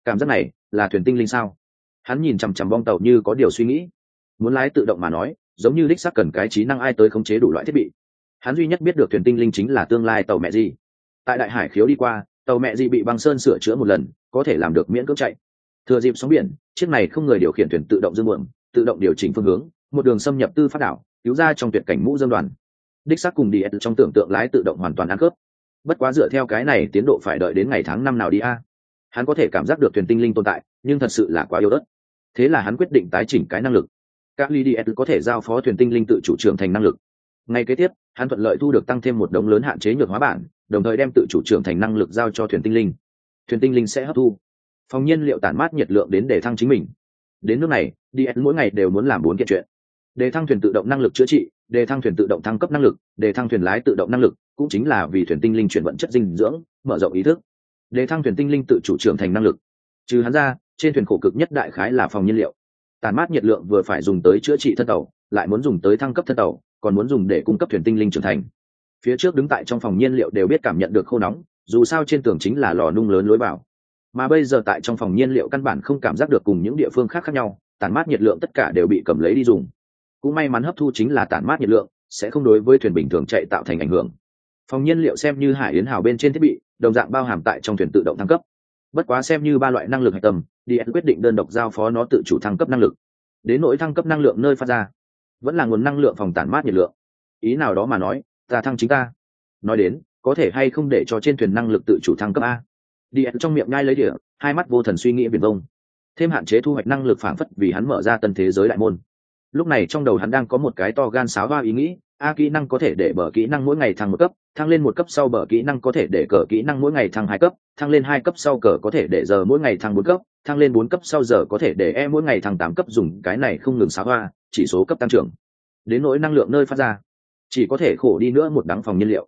S1: Cảm giác này là thuyền tinh linh sao? Hắn nhìn chằm chằm bong tàu như có điều suy nghĩ. Muốn lái tự động mà nói, giống như đích xác cần cái trí năng ai tới khống chế đủ loại thiết bị. Hắn duy nhất biết được thuyền tinh linh chính là tương lai tàu mẹ gì. Tại đại hải khiếu đi qua, tàu mẹ gì bị băng sơn sửa chữa một lần, có thể làm được miễn cưỡng chạy. Thừa dịp sóng biển, chiếc này không người điều khiển thuyền tự động dương muộn, tự động điều chỉnh phương hướng, một đường xâm nhập tư phát đảo, cứu ra trong tuyệt cảnh mũ dâm đoàn. Đích xác cùng đi trong tưởng tượng lái tự động hoàn toàn ăn khớp. Bất quá dựa theo cái này tiến độ phải đợi đến ngày tháng năm nào đi a. Hắn có thể cảm giác được thuyền tinh linh tồn tại, nhưng thật sự là quá yếu ớt. Thế là hắn quyết định tái chỉnh cái năng lực. Các Lydiet có thể giao phó thuyền tinh linh tự chủ trưởng thành năng lực. Ngay kế tiếp, hắn thuận lợi thu được tăng thêm một đống lớn hạn chế nhược hóa bản, đồng thời đem tự chủ trưởng thành năng lực giao cho thuyền tinh linh. Thuyền tinh linh sẽ hấp thu phòng nhiên liệu tản mát nhiệt lượng đến để thăng chính mình. Đến nước này, DS mỗi ngày đều muốn làm 4 kiện chuyện: đề thăng thuyền tự động năng lực chữa trị, đề thăng thuyền tự động thăng cấp năng lực, đề thăng thuyền lái tự động năng lực, cũng chính là vì thuyền tinh linh chuyển vận chất dinh dưỡng, mở rộng ý thức, đề thăng thuyền tinh linh tự chủ trưởng thành năng lực. Trừ hắn ra, trên thuyền khổ cực nhất đại khái là phòng nhiên liệu. Tản mát nhiệt lượng vừa phải dùng tới chữa trị thân tàu, lại muốn dùng tới thăng cấp thân tàu, còn muốn dùng để cung cấp thuyền tinh linh trưởng thành. Phía trước đứng tại trong phòng nhiên liệu đều biết cảm nhận được khô nóng, dù sao trên tường chính là lò nung lớn lối vào. Mà bây giờ tại trong phòng nhiên liệu căn bản không cảm giác được cùng những địa phương khác khác nhau, tản mát nhiệt lượng tất cả đều bị cầm lấy đi dùng. Cũng may mắn hấp thu chính là tản mát nhiệt lượng, sẽ không đối với thuyền bình thường chạy tạo thành ảnh hưởng. Phòng nhiên liệu xem như Hải Yến Hào bên trên thiết bị, đồng dạng bao hàm tại trong thuyền tự động thăng cấp. Bất quá xem như 3 loại năng lực hạch tâm, DS quyết định đơn độc giao phó nó tự chủ thăng cấp năng lực. Đến nỗi thăng cấp năng lượng nơi phát ra, vẫn là nguồn năng lượng phòng tản mát nhiệt lượng. Ý nào đó mà nói, ta thăng chính ta. Nói đến, có thể hay không để cho trên thuyền năng lực tự chủ thăng cấp a? DS trong miệng nhai lấy đĩa, hai mắt vô thần suy nghĩ viển vông. Thêm hạn chế thu hoạch năng lực phảng phất vì hắn mở ra tân thế giới đại môn. Lúc này trong đầu hắn đang có một cái to gan sáo hoa ý nghĩ, kỹ năng có thể để bờ kỹ năng mỗi ngày thăng 1 cấp, thăng lên 1 cấp sau bờ kỹ năng có thể để cờ kỹ năng mỗi ngày thăng 2 cấp, thăng lên 2 cấp sau cờ có thể để giờ mỗi ngày thăng 4 cấp, thăng lên 4 cấp sau giờ có thể để mỗi ngày thăng 8 cấp, dùng cái này không ngừng sáo hoa, chỉ số cấp tăng trưởng. Đến nỗi năng lượng nơi phát ra, chỉ có thể khổ đi nữa một đắng phòng nhiên liệu.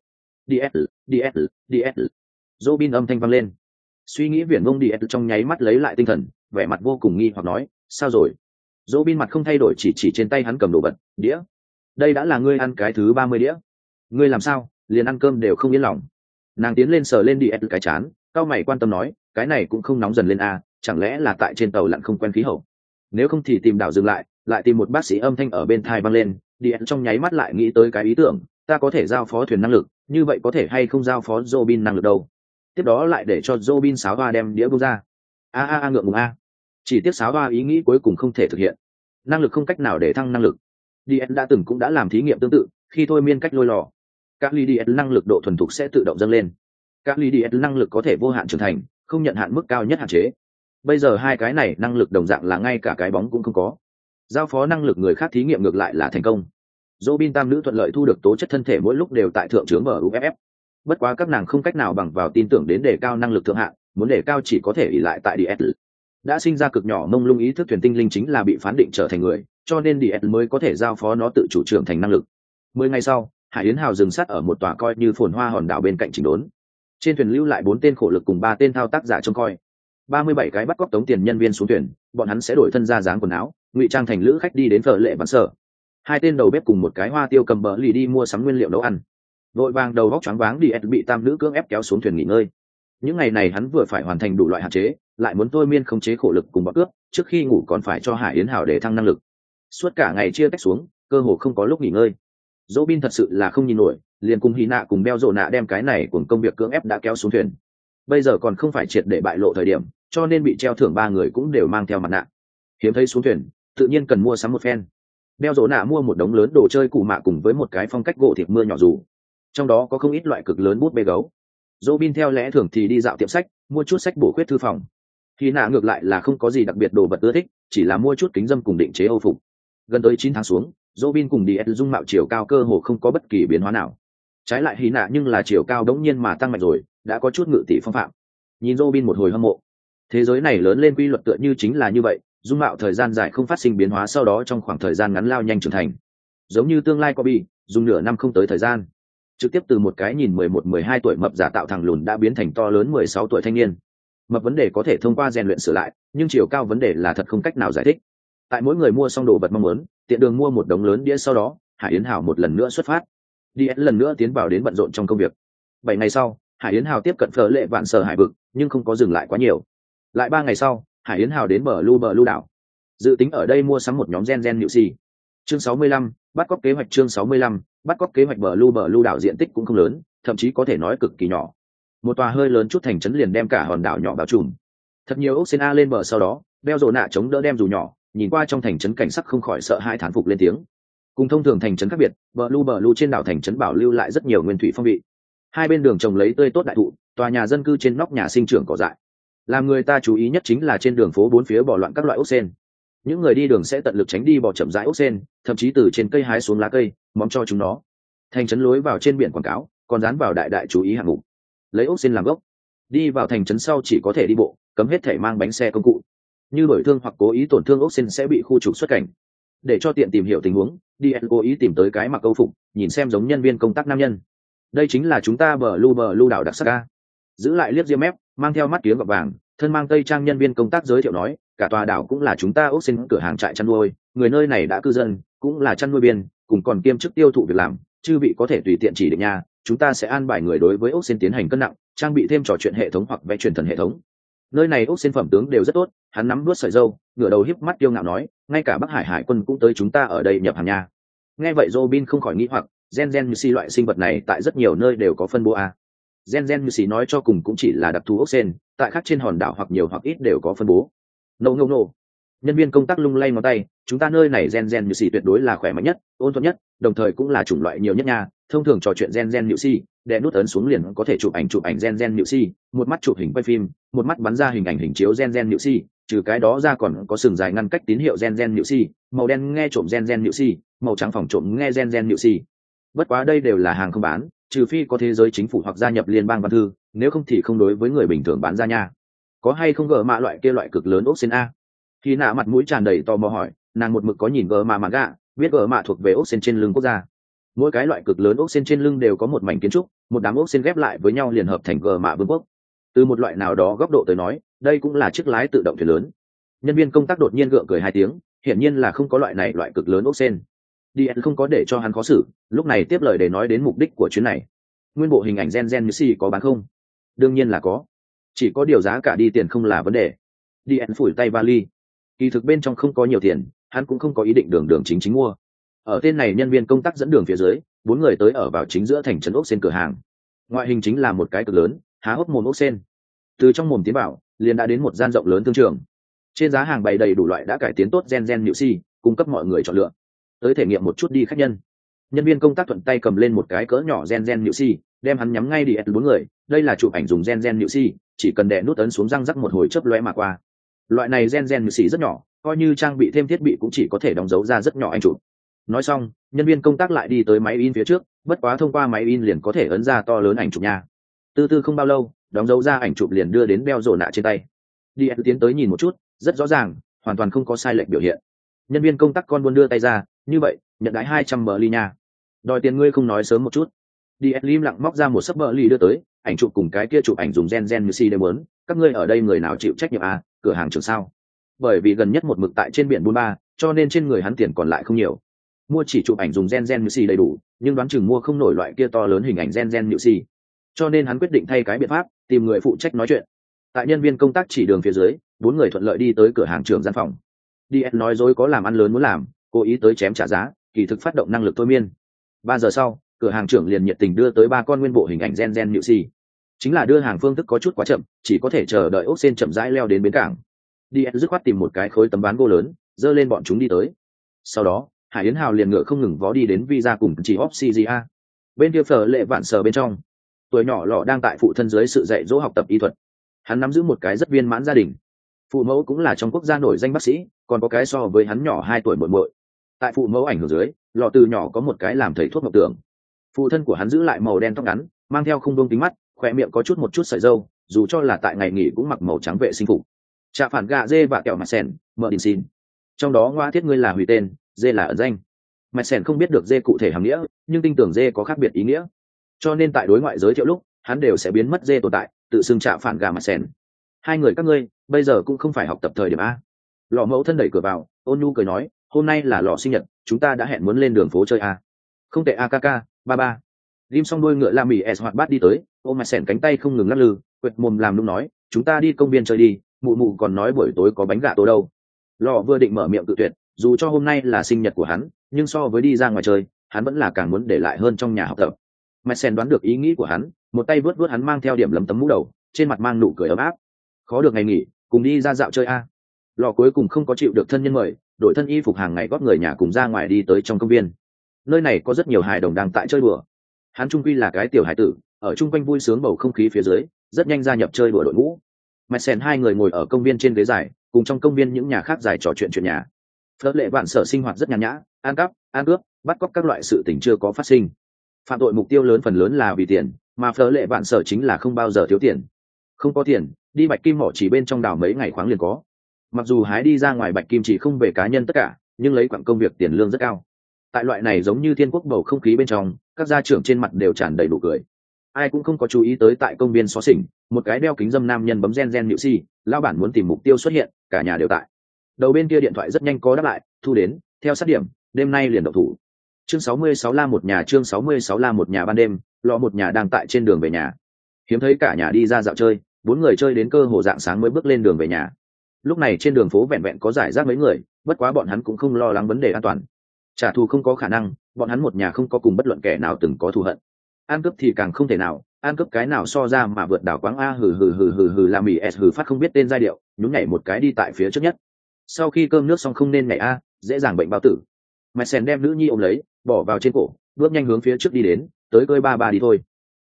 S1: DS. Robin âm thanh vang lên. Suy nghĩ viển vông DS trong nháy mắt lấy lại tinh thần, vẻ mặt vô cùng nghi hoặc nói, sao rồi? Robin mặt không thay đổi chỉ trên tay hắn cầm đồ vật, đĩa. Đây đã là ngươi ăn cái thứ 30 đĩa. Ngươi làm sao, liền ăn cơm đều không yên lòng. Nàng tiến lên sờ lên DS cái chán, cao mày quan tâm nói, cái này cũng không nóng dần lên a, chẳng lẽ là tại trên tàu lặn không quen khí hậu? Nếu không thì tìm đảo dừng lại tìm một bác sĩ âm thanh ở bên tai vang lên, DS trong nháy mắt lại nghĩ tới cái ý tưởng, ta có thể giao phó thuyền năng lực, như vậy có thể hay không giao phó Robin năng lực đâu? Tiếp đó lại để cho Robin sáo hoa đem đĩa buông ra. Ngượng ngùng a. Chỉ tiếc sáo hoa ý nghĩ cuối cùng không thể thực hiện. Năng lực không cách nào để thăng năng lực. DS cũng đã làm thí nghiệm tương tự, khi thôi miên cách lôi lò. Các ly DS năng lực độ thuần thục sẽ tự động dâng lên. Các ly DS năng lực có thể vô hạn trưởng thành, không nhận hạn mức cao nhất hạn chế. Bây giờ hai cái này năng lực đồng dạng là ngay cả cái bóng cũng không có. Giao phó năng lực người khác thí nghiệm ngược lại là thành công. Robin tam nữ thuận lợi thu được tố chất thân thể mỗi lúc đều tại thượng trướng MUFF. Bất quá các nàng không cách nào bằng vào tin tưởng đến đề cao năng lực thượng hạng, muốn đề cao chỉ có thể ỷ lại tại DS. Đã sinh ra cực nhỏ mông lung ý thức thuyền tinh linh chính là bị phán định trở thành người, cho nên DS mới có thể giao phó nó tự chủ trưởng thành năng lực. 10 ngày sau, Hải Yến Hào dừng sát ở một tòa coi như phồn hoa hòn đảo bên cạnh chỉnh đốn. Trên thuyền lưu lại 4 tên khổ lực cùng 3 tên thao tác giả trông coi. 37 cái bắt cóc tống tiền nhân viên xuống thuyền, bọn hắn sẽ đổi thân ra dáng quần áo, ngụy trang thành lữ khách đi đến phở lệ bản sở. 2 tên đầu bếp cùng một cái hoa tiêu cầm bờ lì đi mua sắm nguyên liệu nấu ăn. Vội vàng đầu góc choáng váng DS bị tam nữ cưỡng ép kéo xuống thuyền nghỉ ngơi. Những ngày này hắn vừa phải hoàn thành đủ loại hạn chế, lại muốn thôi miên khống chế khổ lực cùng bọn cướp, trước khi ngủ còn phải cho Hải Yến Hào để thăng năng lực. Suốt cả ngày chia tách xuống, cơ hồ không có lúc nghỉ ngơi. Robin thật sự là không nhìn nổi, liền cùng Hy Nạ cùng Beo Rồ Nạ đem cái này cùng công việc cưỡng ép đã kéo xuống thuyền. Bây giờ còn không phải triệt để bại lộ thời điểm, cho nên bị treo thưởng 3 người cũng đều mang theo mặt nạ. Hiếm thấy xuống thuyền, tự nhiên cần mua sắm một phen. Beo Rồ Nạ mua một đống lớn đồ chơi cụ mạ cùng với một cái phong cách gỗ thịt mưa nhỏ dù. Trong đó có không ít loại cực lớn bút bê gấu. Robin theo lẽ thường thì đi dạo tiệm sách, mua chút sách bổ khuyết thư phòng. Hy Nạ ngược lại là không có gì đặc biệt đồ vật ưa thích, chỉ là mua chút kính dâm cùng định chế Âu phục. Gần tới 9 tháng xuống, Robin cùng DS dung mạo chiều cao cơ hồ không có bất kỳ biến hóa nào. Trái lại Hy Nạ nhưng là chiều cao đống nhiên mà tăng mạnh rồi, đã có chút ngự tỷ phong phạm. Nhìn Robin một hồi hâm mộ. Thế giới này lớn lên quy luật tựa như chính là như vậy, dung mạo thời gian dài không phát sinh biến hóa, sau đó trong khoảng thời gian ngắn lao nhanh trưởng thành. Giống như tương lai Kobe, dùng nửa năm không tới thời gian, trực tiếp từ một cái nhìn 11-12 tuổi mập giả tạo thằng lùn đã biến thành to lớn 16 tuổi thanh niên. Mập vấn đề có thể thông qua rèn luyện sửa lại, nhưng chiều cao vấn đề là thật không cách nào giải thích. Tại mỗi người mua xong đồ vật mong muốn, tiện đường mua một đống lớn đĩa, sau đó Hải Yến Hào một lần nữa xuất phát, DS lần nữa tiến vào đến bận rộn trong công việc. 7 ngày sau, Hải Yến Hào tiếp cận phở lệ vạn sở hải vực, nhưng không có dừng lại quá nhiều. Lại 3 ngày sau, Hải Yến Hào đến bờ lu đảo, dự tính ở đây mua sắm một nhóm gen nhự xì. Chương 65, bắt cóc kế hoạch. Chương 65, bắt cóc kế hoạch. Bờ lu đảo diện tích cũng không lớn, thậm chí có thể nói cực kỳ nhỏ. Một tòa hơi lớn chút thành trấn liền đem cả hòn đảo nhỏ bao trùm. Thật nhiều ốc sên a lên bờ, sau đó beo rồ nạ chống đỡ đem dù nhỏ, nhìn qua trong thành trấn cảnh sắc không khỏi sợ hãi thán phục lên tiếng. Cùng thông thường thành trấn khác biệt, bờ lu trên đảo thành trấn bảo lưu lại rất nhiều nguyên thủy phong vị. Hai bên đường trồng lấy tươi tốt đại thụ, tòa nhà dân cư trên nóc nhà sinh trưởng cỏ dại. Làm người ta chú ý nhất chính là trên đường phố bốn phía bỏ loạn các loại ốc sên. Những người đi đường sẽ tận lực tránh đi bỏ chậm rãi ốc sên, thậm chí từ trên cây hái xuống lá cây móm cho chúng nó. Thành trấn lối vào trên biển quảng cáo còn dán vào đại chú ý hạng mục, lấy ốc sên làm gốc. Đi vào thành trấn sau chỉ có thể đi bộ, cấm hết thể mang bánh xe công cụ. Như đổi thương hoặc cố ý tổn thương ốc sên sẽ bị khu trục xuất cảnh. Để cho tiện tìm hiểu tình huống, DN cố ý tìm tới cái mặc câu phục, nhìn xem giống nhân viên công tác nam nhân. Đây chính là chúng ta bờ lu đảo đặc sắc a. Giữ lại liếc ria mép, mang theo mắt kiếng gọt vàng, thân mang tây trang nhân viên công tác giới thiệu nói, cả tòa đảo cũng là chúng ta ốc sên cửa hàng trại chăn nuôi, người nơi này đã cư dân, cũng là chăn nuôi biên, cùng còn kiêm chức tiêu thụ việc làm, chư vị có thể tùy tiện chỉ định nha, chúng ta sẽ an bài người đối với ốc sên tiến hành cân nặng, trang bị thêm trò chuyện hệ thống hoặc vẽ truyền thần hệ thống. Nơi này ốc sên phẩm tướng đều rất tốt. Hắn nắm đuốt sợi râu, ngửa đầu híp mắt kiêu ngạo nói, ngay cả Bắc Hải hải quân cũng tới chúng ta ở đây nhập hàng nha. Nghe vậy Robin không khỏi nghĩ hoặc, gen như xì loại sinh vật này tại rất nhiều nơi đều có phân bố a. Gen như xì nói cho cùng cũng chỉ là đặc thù ốc sên, tại khác trên hòn đảo hoặc nhiều hoặc ít đều có phân bố. No. Nhân viên công tác lung lay ngón tay, chúng ta nơi này gen như xì tuyệt đối là khỏe mạnh nhất, ôn thuận nhất, đồng thời cũng là chủng loại nhiều nhất nha. Thông thường trò chuyện gen như xì, đè nút ấn xuống liền có thể chụp ảnh gen như xì, một mắt chụp hình quay phim, một mắt bắn ra hình ảnh hình chiếu gen như xì, trừ cái đó ra còn có sừng dài ngăn cách tín hiệu gen như xì, màu đen nghe trộm gen như xì, màu trắng phòng trộm nghe gen như xì. Bất quá đây đều là hàng không bán, trừ phi có thế giới chính phủ hoặc gia nhập liên bang văn thư, nếu không thì không đối với người bình thường bán ra nha. Có hay không gờ mạ loại kia loại cực lớn ốc sên a? Khi nạ mặt mũi tràn đầy tò mò hỏi, nàng một mực có nhìn gờ mạ gạ, biết gờ mạ thuộc về ốc sên trên lưng quốc gia. Mỗi cái loại cực lớn ốc sên trên lưng đều có một mảnh kiến trúc, một đám ốc sên ghép lại với nhau liền hợp thành gờ mạ vương quốc. Từ một loại nào đó góc độ tới nói, đây cũng là chiếc lái tự động thuyền lớn. Nhân viên công tác đột nhiên gượng cười 2 tiếng, hiển nhiên là không có loại này loại cực lớn ốc sên. Dien không có để cho hắn khó xử, lúc này tiếp lời để nói đến mục đích của chuyến này. Nguyên bộ hình ảnh gen như xì có bán không? Đương nhiên là có, chỉ có điều giá cả đi tiền không là vấn đề. Dien phủi tay vali, kỳ thực bên trong không có nhiều tiền, hắn cũng không có ý định đường chính mua. Ở tên này nhân viên công tác dẫn đường phía dưới, 4 người tới ở vào chính giữa thành trấn ốc sên cửa hàng. Ngoại hình chính là một cái cực lớn, há hốc mồm ốc sên. Từ trong mồm tiến vào, liền đã đến một gian rộng lớn thương trường. Trên giá hàng bày đầy đủ loại đã cải tiến tốt gen nhự xì, cung cấp mọi người chọn lựa. Tới thể nghiệm một chút đi khách nhân. Nhân viên công tác thuận tay cầm lên một cái cỡ nhỏ gen nhự xì, đem hắn nhắm ngay đi 4 người. Đây là chụp ảnh dùng gen nhự xì, chỉ cần đè nút ấn xuống răng rắc một hồi chớp lóe mà qua. Loại này gen nhự xì rất nhỏ, coi như trang bị thêm thiết bị cũng chỉ có thể đóng dấu ra rất nhỏ ảnh chụp. Nói xong, nhân viên công tác lại đi tới máy in phía trước, bất quá thông qua máy in liền có thể ấn ra to lớn ảnh chụp nha. Từ không bao lâu, đóng dấu ra ảnh chụp liền đưa đến beo rổ nạ trên tay. Đi tiến tới nhìn một chút, rất rõ ràng, hoàn toàn không có sai lệch biểu hiện. Nhân viên công tác con buôn đưa tay ra, như vậy, nhận đãi 200 bờ ly nha. Đòi tiền ngươi không nói sớm một chút. Đi im lặng móc ra một sấp bờ ly đưa tới, ảnh chụp cùng cái kia chụp ảnh dùng gen như si đều muốn, các ngươi ở đây người nào chịu trách nhiệm à, cửa hàng trưởng sao? Bởi vì gần nhất một mực tại trên biển buôn ba, cho nên trên người hắn tiền còn lại không nhiều. Mua chỉ chụp ảnh dùng gen như si đầy đủ, nhưng đoán chừng mua không nổi loại kia to lớn hình ảnh gen như si. Cho nên hắn quyết định thay cái biện pháp, tìm người phụ trách nói chuyện. Tại nhân viên công tác chỉ đường phía dưới, 4 người thuận lợi đi tới cửa hàng trưởng gian phòng. DS nói dối có làm ăn lớn muốn làm, cố ý tới chém trả giá, kỳ thực phát động năng lực thôi miên. 3 giờ sau, cửa hàng trưởng liền nhiệt tình đưa tới 3 con nguyên bộ hình ảnh gen nhự xì. Chính là đưa hàng phương thức có chút quá chậm, chỉ có thể chờ đợi ốc sên chậm rãi leo đến bến cảng. DS dứt khoát tìm một cái khối tấm ván gỗ lớn, dơ lên bọn chúng đi tới. Sau đó, Hải Yến Hào liền ngựa không ngừng vó đi đến visa cùng chỉ Oxygia. Bên kia Phở Lệ Vạn Sở bên trong, tuổi nhỏ lọ đang tại phụ thân dưới sự dạy dỗ học tập y thuật. Hắn nắm giữ một cái rất viên mãn gia đình, phụ mẫu cũng là trong quốc gia nổi danh bác sĩ, còn có cái so với hắn nhỏ 2 tuổi muội muội. Tại phụ mẫu ảnh hưởng dưới, lọ từ nhỏ có một cái làm thầy thuốc mộng tưởng. Phụ thân của hắn giữ lại màu đen tóc ngắn, mang theo không đuông kính mắt, khỏe miệng có một chút sợi râu, dù cho là tại ngày nghỉ cũng mặc màu trắng vệ sinh phục. Trạ phản gạ dê và kẹo mặt sèn, mở đình xin. Trong đó ngoa thiết ngươi là hủy tên, dê là ẩn danh. Mặt sèn không biết được dê cụ thể hàm nghĩa, nhưng tin tưởng dê có khác biệt ý nghĩa. Cho nên tại đối ngoại giới thiệu lúc, hắn đều sẽ biến mất dê tồn tại, tự xưng trạ phản gà mặt sèn. 2 người các ngươi bây giờ cũng không phải học tập thời điểm a. Lọ mẫu thân đẩy cửa vào, ôn nhu cười nói, hôm nay là lọ sinh nhật, chúng ta đã hẹn muốn lên đường phố chơi a. Không tệ a kaka, ba ba. Lim xong đuôi ngựa la mì s hoạt bát đi tới, ôm mặt sèn cánh tay không ngừng lắc lư, quệt mồm làm nung nói, chúng ta đi công viên chơi đi, mụ mụ còn nói buổi tối có bánh gà tô đâu. Lò vừa định mở miệng cự tuyệt, dù cho hôm nay là sinh nhật của hắn, nhưng so với đi ra ngoài chơi, hắn vẫn là càng muốn để lại hơn trong nhà học tập. Madsen đoán được ý nghĩ của hắn, một tay vớt vớt hắn mang theo điểm lấm tấm mũ đầu, trên mặt mang nụ cười ấm áp. Khó được ngày nghỉ, cùng đi ra dạo chơi a. Lò cuối cùng không có chịu được thân nhân mời, đổi thân y phục hàng ngày góp người nhà cùng ra ngoài đi tới trong công viên. Nơi này có rất nhiều hài đồng đang tại chơi đùa. Hắn trung quy là cái tiểu hài tử, ở chung quanh vui sướng bầu không khí phía dưới, rất nhanh gia nhập chơi đùa đội ngũ. Madsen hai người ngồi ở công viên trên ghế dài, cùng trong công viên những nhà khác dài trò chuyện nhà. Phớt lệ vạn sở sinh hoạt rất nhàn nhã, ăn cắp, ăn cướp, bắt cóc các loại sự tình chưa có phát sinh. Phạm tội mục tiêu lớn phần lớn là vì tiền, mà phớt lệ vạn sở chính là không bao giờ thiếu tiền. Không có tiền, đi bạch kim mỏ chỉ bên trong đảo mấy ngày khoáng liền có. Mặc dù hái đi ra ngoài bạch kim chỉ không về cá nhân tất cả, nhưng lấy quặng công việc tiền lương rất cao. Tại loại này giống như thiên quốc bầu không khí bên trong, các gia trưởng trên mặt đều tràn đầy nụ cười. Ai cũng không có chú ý tới tại công viên xó xỉnh, một cái đeo kính dâm nam nhân bấm gen nhự si, lao bản muốn tìm mục tiêu xuất hiện, cả nhà đều tại. Đầu bên kia điện thoại rất nhanh có đáp lại, thu đến, theo sát điểm, đêm nay liền động thủ. Chương 66 la một nhà, chương 66 la một nhà ban đêm, lọ một nhà đang tại trên đường về nhà. Hiếm thấy cả nhà đi ra dạo chơi, bốn người chơi đến cơ hồ dạng sáng mới bước lên đường về nhà. Lúc này trên đường phố vẹn vẹn có giải rác mấy người, bất quá bọn hắn cũng không lo lắng vấn đề an toàn. Trả thù không có khả năng, bọn hắn một nhà không có cùng bất luận kẻ nào từng có thù hận. Ăn cướp thì càng không thể nào, ăn cướp cái nào so ra mà vượt đảo quáng a hừ làm mì s hừ phát không biết tên giai điệu, nhún nhảy một cái đi tại phía trước nhất. Sau khi cơm nước xong không nên nhảy a, dễ dàng bệnh bao tử. Madsen đem nữ nhi ôm lấy, bỏ vào trên cổ, bước nhanh hướng phía trước đi đến, tới cơi ba đi thôi.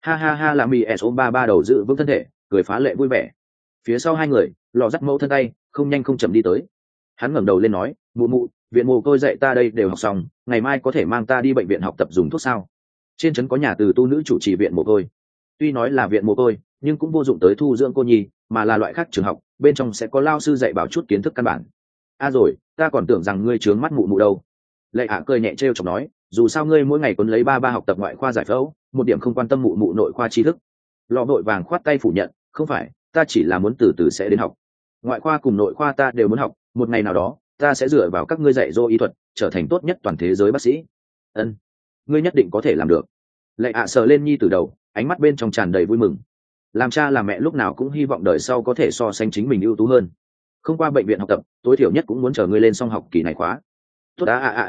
S1: Ha làm mì s ôm ba đầu giữ vững thân thể, cười phá lệ vui vẻ. Phía sau hai người, lò dắt mẫu thân tay, không nhanh không chậm đi tới. Hắn ngẩng đầu lên nói, mụ mụ, viện mồ côi dạy ta đây đều học xong, ngày mai có thể mang ta đi bệnh viện học tập dùng thuốc sao? Trên trấn có nhà từ tu nữ chủ trì viện mồ côi. Tuy nói là viện mồ côi, nhưng cũng vô dụng tới thu dưỡng cô nhi, mà là loại khác trường học, bên trong sẽ có lao sư dạy bảo chút kiến thức căn bản. Rồi, ta còn tưởng rằng ngươi trướng mắt mụ mụ đâu. Lệ Hạ cười nhẹ trêu chọc nói, dù sao ngươi mỗi ngày quấn lấy ba học tập ngoại khoa giải phẫu, một điểm không quan tâm mụ mụ nội khoa tri thức. Lò vội vàng khoát tay phủ nhận, không phải, ta chỉ là muốn từ từ sẽ đến học. Ngoại khoa cùng nội khoa ta đều muốn học, một ngày nào đó ta sẽ dựa vào các ngươi dạy dỗ y thuật, trở thành tốt nhất toàn thế giới bác sĩ. Ân, ngươi nhất định có thể làm được. Lệ Hạ sờ lên nhi từ đầu, ánh mắt bên trong tràn đầy vui mừng. Làm cha làm mẹ lúc nào cũng hy vọng đời sau có thể so sánh chính mình ưu tú hơn. Không qua bệnh viện học tập, tối thiểu nhất cũng muốn chờ ngươi lên xong học kỳ này khóa. Tốt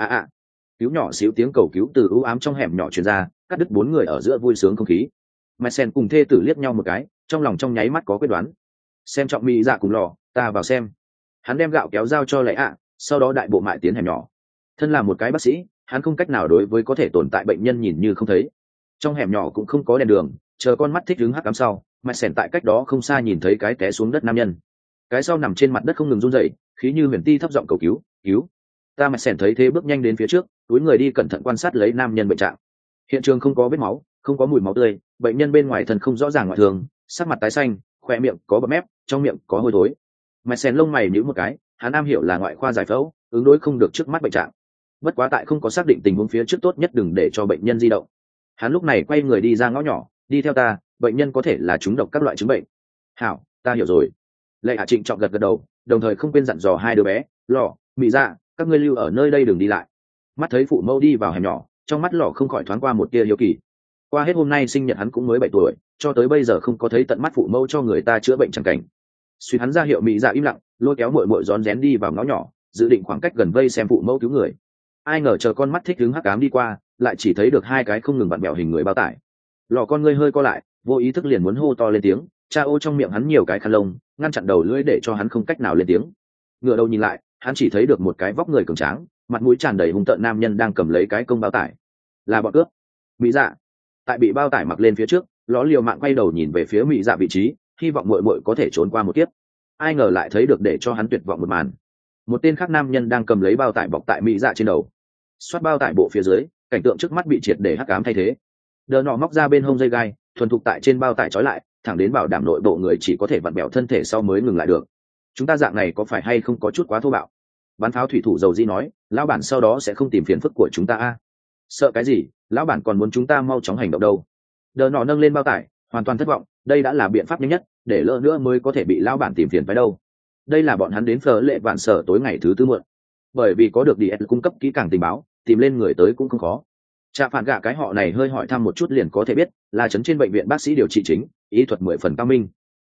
S1: cứu nhỏ xíu tiếng cầu cứu từ u ám trong hẻm nhỏ truyền ra, cắt đứt bốn người ở giữa vui sướng không khí. Madsen cùng thê tử liếc nhau một cái, trong lòng trong nháy mắt có quyết đoán. Xem trọng mỹ dạ cùng lò, ta vào xem. Hắn đem gạo kéo giao cho Lệ Hạ, sau đó đại bộ mại tiến hẻm nhỏ. Thân là một cái bác sĩ, hắn không cách nào đối với có thể tồn tại bệnh nhân nhìn như không thấy. Trong hẻm nhỏ cũng không có đèn đường, chờ con mắt thích đứng hắc ám sau, Madsen tại cách đó không xa nhìn thấy cái té xuống đất nam nhân. Cái sau nằm trên mặt đất không ngừng run rẩy, khí như huyền ti thấp giọng cầu cứu, cứu. Madsen thấy thế bước nhanh đến phía trước, túi người đi cẩn thận quan sát lấy nam nhân bệnh trạng. Hiện trường không có vết máu, không có mùi máu tươi, bệnh nhân bên ngoài thân không rõ ràng ngoại thường, sắc mặt tái xanh, khóe miệng có bầm mép, trong miệng có hôi thối. Madsen lông mày nhíu một cái, hắn am hiểu là ngoại khoa giải phẫu, ứng đối không được trước mắt bệnh trạng. Bất quá tại không có xác định tình huống phía trước, tốt nhất đừng để cho bệnh nhân di động. Hắn lúc này quay người đi ra ngõ nhỏ, đi theo ta, bệnh nhân có thể là trúng độc các loại chứng bệnh. Hảo, ta hiểu rồi. Lệ Hạ trịnh trọng gật đầu, đồng thời không quên dặn dò hai đứa bé, Lọ, Mị Dạ, các ngươi lưu ở nơi đây đừng đi lại. Mắt thấy phụ mẫu đi vào hẻm nhỏ, trong mắt Lọ không khỏi thoáng qua một tia hiếu kỳ. Qua hết hôm nay sinh nhật hắn cũng mới 7 tuổi, cho tới bây giờ không có thấy tận mắt phụ mẫu cho người ta chữa bệnh chẳng cảnh. Suy hắn ra hiệu Mị Dạ im lặng, lôi kéo muội muội rón rén đi vào ngõ nhỏ, dự định khoảng cách gần vây xem phụ mẫu cứu người. Ai ngờ chờ con mắt thích hứng hắc ám đi qua, lại chỉ thấy được hai cái không ngừng vặn bẹo hình người bao tải. Lọ con ngươi hơi co lại, vô ý thức liền muốn hô to lên tiếng, cha ô, trong miệng hắn nhiều cái khăn lông, ngăn chặn đầu lưỡi để cho hắn không cách nào lên tiếng. Ngửa đầu nhìn lại, hắn chỉ thấy được một cái vóc người cường tráng, mặt mũi tràn đầy hung tợn nam nhân đang cầm lấy cái công bao tải. Là bọn cướp. Mỹ Dạ tại bị bao tải mặc lên phía trước, ló liều mạng quay đầu nhìn về phía Mỹ Dạ vị trí, hy vọng muội muội có thể trốn qua một kiếp. Ai ngờ lại thấy được để cho hắn tuyệt vọng một màn. Một tên khác nam nhân đang cầm lấy bao tải bọc tại Mỹ Dạ trên đầu. Xoát bao tải bộ phía dưới, cảnh tượng trước mắt bị triệt để hắc ám thay thế. Đờ nọ móc ra bên hông dây gai, thuần thục tại trên bao tải trói lại, thẳng đến bảo đảm nội bộ người chỉ có thể vặn bẹo thân thể sau mới ngừng lại được. Chúng ta dạng này có phải hay không có chút quá thô bạo? Bắn pháo thủy thủ dầu di nói, lão bản sau đó sẽ không tìm phiền phức của chúng ta a. Sợ cái gì, lão bản còn muốn chúng ta mau chóng hành động đâu. Đờ nọ nâng lên bao tải, hoàn toàn thất vọng, đây đã là biện pháp nhanh nhất, để lỡ nữa mới có thể bị lão bản tìm phiền phải đâu. Đây là bọn hắn đến Phở Lệ Vạn Sở tối ngày thứ tư muộn. Bởi vì có được DS cung cấp kỹ càng tình báo, tìm lên người tới cũng không khó. Trạ phản gạ cái họ này hơi hỏi thăm một chút liền có thể biết, là trấn trên bệnh viện bác sĩ điều trị chính, y thuật 10 phần cao minh.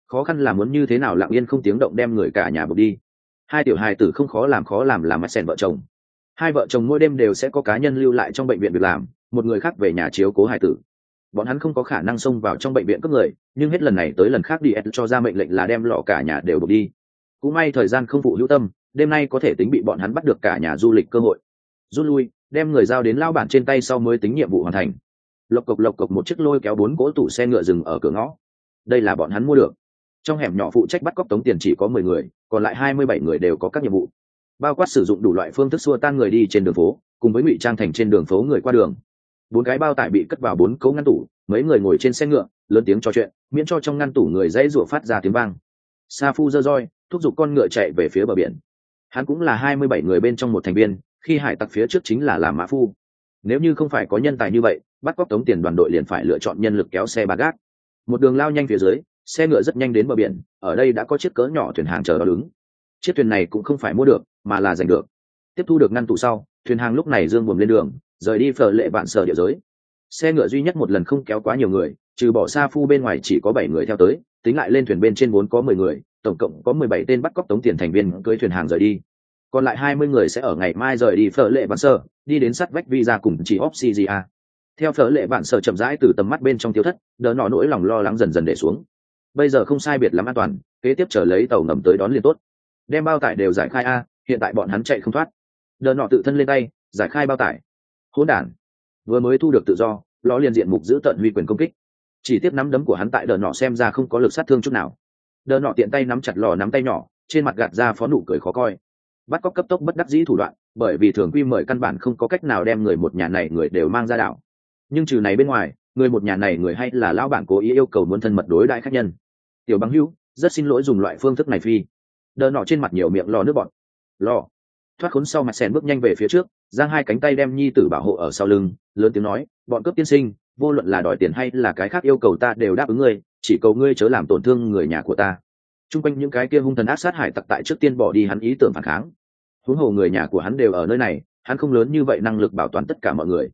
S1: khó khăn là muốn như thế nào lặng yên không tiếng động đem người cả nhà buộc đi. Hai tiểu hài tử không khó làm là Mạch Sen vợ chồng. Hai vợ chồng mỗi đêm đều sẽ có cá nhân lưu lại trong bệnh viện việc làm, một người khác về nhà chiếu cố hài tử. Bọn hắn không có khả năng xông vào trong bệnh viện cướp người, nhưng hết lần này tới lần khác Diet cho ra mệnh lệnh là đem lọ cả nhà đều buộc đi. Cũng may thời gian không phụ hữu tâm, đêm nay có thể tính bị bọn hắn bắt được cả nhà du lịch cơ hội. Rút lui, đem người giao đến lao bản trên tay sau mới tính nhiệm vụ hoàn thành. Lộc cộc một chiếc lôi kéo 4 cỗ tủ xe ngựa dừng ở cửa ngõ. Đây là bọn hắn mua được. Trong hẻm nhỏ phụ trách bắt cóc tống tiền chỉ có 10 người, còn lại 27 người đều có các nhiệm vụ, bao quát sử dụng đủ loại phương thức xua tan người đi trên đường phố, cùng với ngụy trang thành trên đường phố người qua đường. 4 cái bao tải bị cất vào 4 cỗ ngăn tủ, mấy người ngồi trên xe ngựa, lớn tiếng trò chuyện, miễn cho trong ngăn tủ người dãy rủa phát ra tiếng vang. Sa Phu giơ roi, thúc giục con ngựa chạy về phía bờ biển. Hắn cũng là 27 người bên trong một thành viên, khi hải tặc phía trước chính là làm mã phu. Nếu như không phải có nhân tài như vậy, bắt cóc tống tiền đoàn đội liền phải lựa chọn nhân lực kéo xe ba gác. Một đường lao nhanh phía dưới, xe ngựa rất nhanh đến bờ biển, ở đây đã có chiếc cỡ nhỏ thuyền hàng chờ đó đứng. Chiếc thuyền này cũng không phải mua được, mà là giành được. Tiếp thu được ngăn tủ sau, thuyền hàng lúc này dương buồm lên đường, rời đi Phở Lệ Vạn Sở địa giới. Xe ngựa duy nhất một lần không kéo quá nhiều người, trừ bỏ Sa Phu bên ngoài chỉ có 7 người theo tới, tính lại lên thuyền bên trên vốn có 10 người, tổng cộng có 17 tên bắt cóc tống tiền thành viên cưỡi thuyền hàng rời đi. Còn lại 20 người sẽ ở ngày mai rời đi Phở Lệ Vạn Sở, đi đến sát vách Visa cùng chỉ Oxygia. Theo Phở Lệ Vạn Sở chậm rãi từ tầm mắt bên trong tiêu thất, đỡ nọ nỗi lòng lo lắng dần dần để xuống. Bây giờ không sai biệt lắm an toàn, kế tiếp chờ lấy tàu ngầm tới đón liền tốt. Đem bao tải đều giải khai a, hiện tại bọn hắn chạy không thoát. Đỡ nọ tự thân lên tay, giải khai bao tải. Hỗn đản, vừa mới thu được tự do, ló liền diện mục giữ tận huy quyền công kích. Chỉ tiếp nắm đấm của hắn tại đỡ nọ xem ra không có lực sát thương chút nào. Đỡ nọ tiện tay nắm chặt lò nắm tay nhỏ, trên mặt gạt ra phó nụ cười khó coi. Bắt cóc cấp tốc bất đắc dĩ thủ đoạn, bởi vì thường quy mời căn bản không có cách nào đem người một nhà này người đều mang ra đảo. Nhưng trừ này bên ngoài, người một nhà này người hay là lão bản cố ý yêu cầu muốn thân mật đối đãi khách nhân. Tiểu bằng hữu, rất xin lỗi dùng loại phương thức này phi. Đỡ nọ trên mặt nhiều miệng lò nước bọt. Lò thoát khốn sau, Mặt Sen bước nhanh về phía trước, giang hai cánh tay đem nhi tử bảo hộ ở sau lưng, lớn tiếng nói, bọn cướp tiên sinh, vô luận là đòi tiền hay là cái khác yêu cầu ta đều đáp ứng ngươi, chỉ cầu ngươi chớ làm tổn thương người nhà của ta. Trung quanh những cái kia hung thần ác sát hải tặc tại trước tiên bỏ đi hắn ý tưởng phản kháng. Huống hồ người nhà của hắn đều ở nơi này, hắn không lớn như vậy năng lực bảo toàn tất cả mọi người.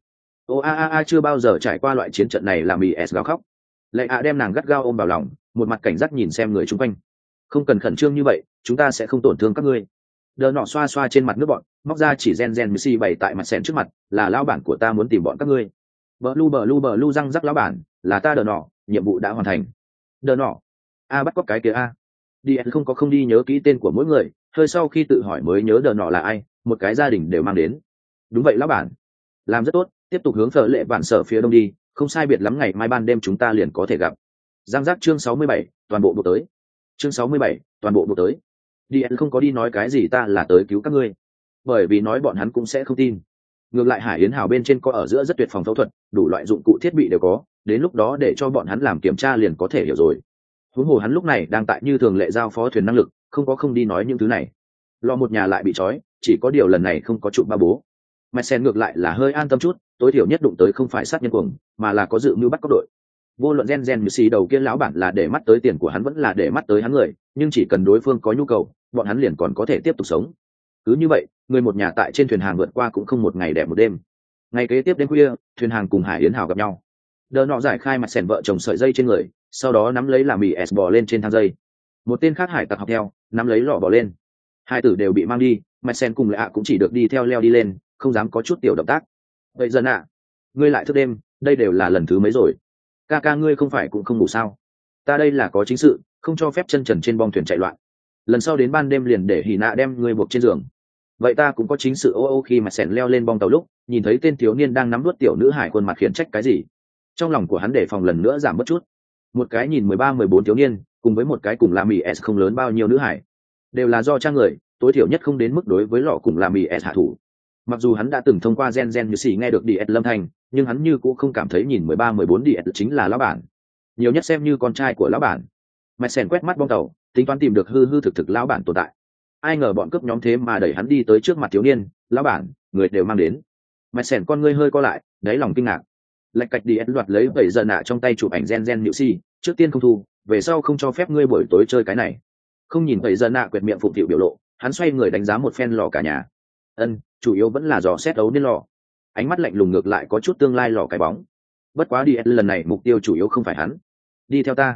S1: Chưa bao giờ trải qua loại chiến trận này làm Mies gào khóc. Lệ đem nàng gắt gao ôm vào lòng, một mặt cảnh giác nhìn xem người chung quanh. Không cần khẩn trương như vậy, chúng ta sẽ không tổn thương các ngươi. Đờ nọ xoa xoa trên mặt nước bọn, móc ra chỉ gen Missy bày tại mặt Sen trước mặt, là lão bản của ta muốn tìm bọn các ngươi. Bờ lu răng rắc lão bản, là ta đờ nọ, nhiệm vụ đã hoàn thành. Đờ nọ, bắt cóc cái kia a. Đi không đi nhớ kỹ tên của mỗi người, hơi sau khi tự hỏi mới nhớ đờ nọ là ai, một cái gia đình đều mang đến. Đúng vậy lão bản, làm rất tốt, tiếp tục hướng Phở Lệ Vạn Sở phía đông đi, không sai biệt lắm ngày mai ban đêm chúng ta liền có thể gặp. Giang giác chương 67, toàn bộ bộ tới. Chương 67, toàn bộ bộ tới. Đi không có đi nói cái gì ta là tới cứu các ngươi, bởi vì nói bọn hắn cũng sẽ không tin. Ngược lại Hải Yến Hào bên trên có ở giữa rất tuyệt phòng phẫu thuật, đủ loại dụng cụ thiết bị đều có, đến lúc đó để cho bọn hắn làm kiểm tra liền có thể hiểu rồi. Huống hồ hắn lúc này đang tại như thường lệ giao phó thuyền năng lực, không đi nói những thứ này. Lo một nhà lại bị trói, chỉ có điều lần này không có chụp ba bố. Mạch Sen ngược lại là hơi an tâm chút, tối thiểu nhất đụng tới không phải sát nhân cuồng, mà là có dự mưu bắt cóc đội. Vô luận gen như xì đầu kia lão bản là để mắt tới tiền của hắn vẫn là để mắt tới hắn người, nhưng chỉ cần đối phương có nhu cầu, bọn hắn liền còn có thể tiếp tục sống. Cứ như vậy, người một nhà tại trên thuyền hàng vượt qua cũng không một ngày đẹp một đêm. Ngày kế tiếp đêm khuya, thuyền hàng cùng Hải Yến Hào gặp nhau. Đờ nọ giải khai Mặt Sen vợ chồng sợi dây trên người, sau đó nắm lấy làm Mies bò lên trên thang dây. Một tên khác hải tặc học theo, nắm lấy lọ bò lên. Hai tử đều bị mang đi, Mặt Sen cùng Lệ cũng chỉ được đi theo leo đi lên, không dám có chút tiểu động tác. Vậy dần ngươi lại thức đêm, đây đều là lần thứ mấy rồi? Ca ngươi không phải cũng không ngủ sao? Ta đây là có chính sự, không cho phép chân trần trên bong thuyền chạy loạn. Lần sau đến ban đêm liền để Hỉ Nạ đem ngươi buộc trên giường. Vậy ta cũng có chính sự. Khi Mặt Sen leo lên bong tàu lúc, nhìn thấy tên thiếu niên đang nắm đuốt tiểu nữ hải khuôn mặt khiển trách cái gì. Trong lòng của hắn để phòng lần nữa giảm bớt chút. Một cái nhìn 13-14 thiếu niên, cùng với một cái cùng làm Mies không lớn bao nhiêu nữ hải, đều là do cha người, tối thiểu nhất không đến mức đối với lọ cùng làm Mies hạ thủ. Mặc dù hắn đã từng thông qua gen như xì nghe được Diet lâm thành, nhưng hắn như cũng không cảm thấy nhìn 13-14 Diet chính là lão bản, nhiều nhất xem như con trai của lão bản. Mạch Sen quét mắt bong tàu, tính toán tìm được hư thực lão bản tồn tại. Ai ngờ bọn cướp nhóm thế mà đẩy hắn đi tới trước mặt thiếu niên, lão bản, người đều mang đến. Mạch Sen con ngươi hơi co lại, đáy lòng kinh ngạc. Lạch cạch Diet loạt lấy bảy giờ nạ trong tay chụp ảnh gen như xì, trước tiên không thu, về sau không cho phép ngươi buổi tối chơi cái này. Không nhìn bảy giờ nạ quẹt miệng phụng phịu biểu lộ, hắn xoay người đánh giá một phen lò cả nhà. Chủ yếu vẫn là dò xét ấu nên lò. Ánh mắt lạnh lùng ngược lại có chút tương lai lò cái bóng. Bất quá đi lần này mục tiêu chủ yếu không phải hắn. Đi theo ta.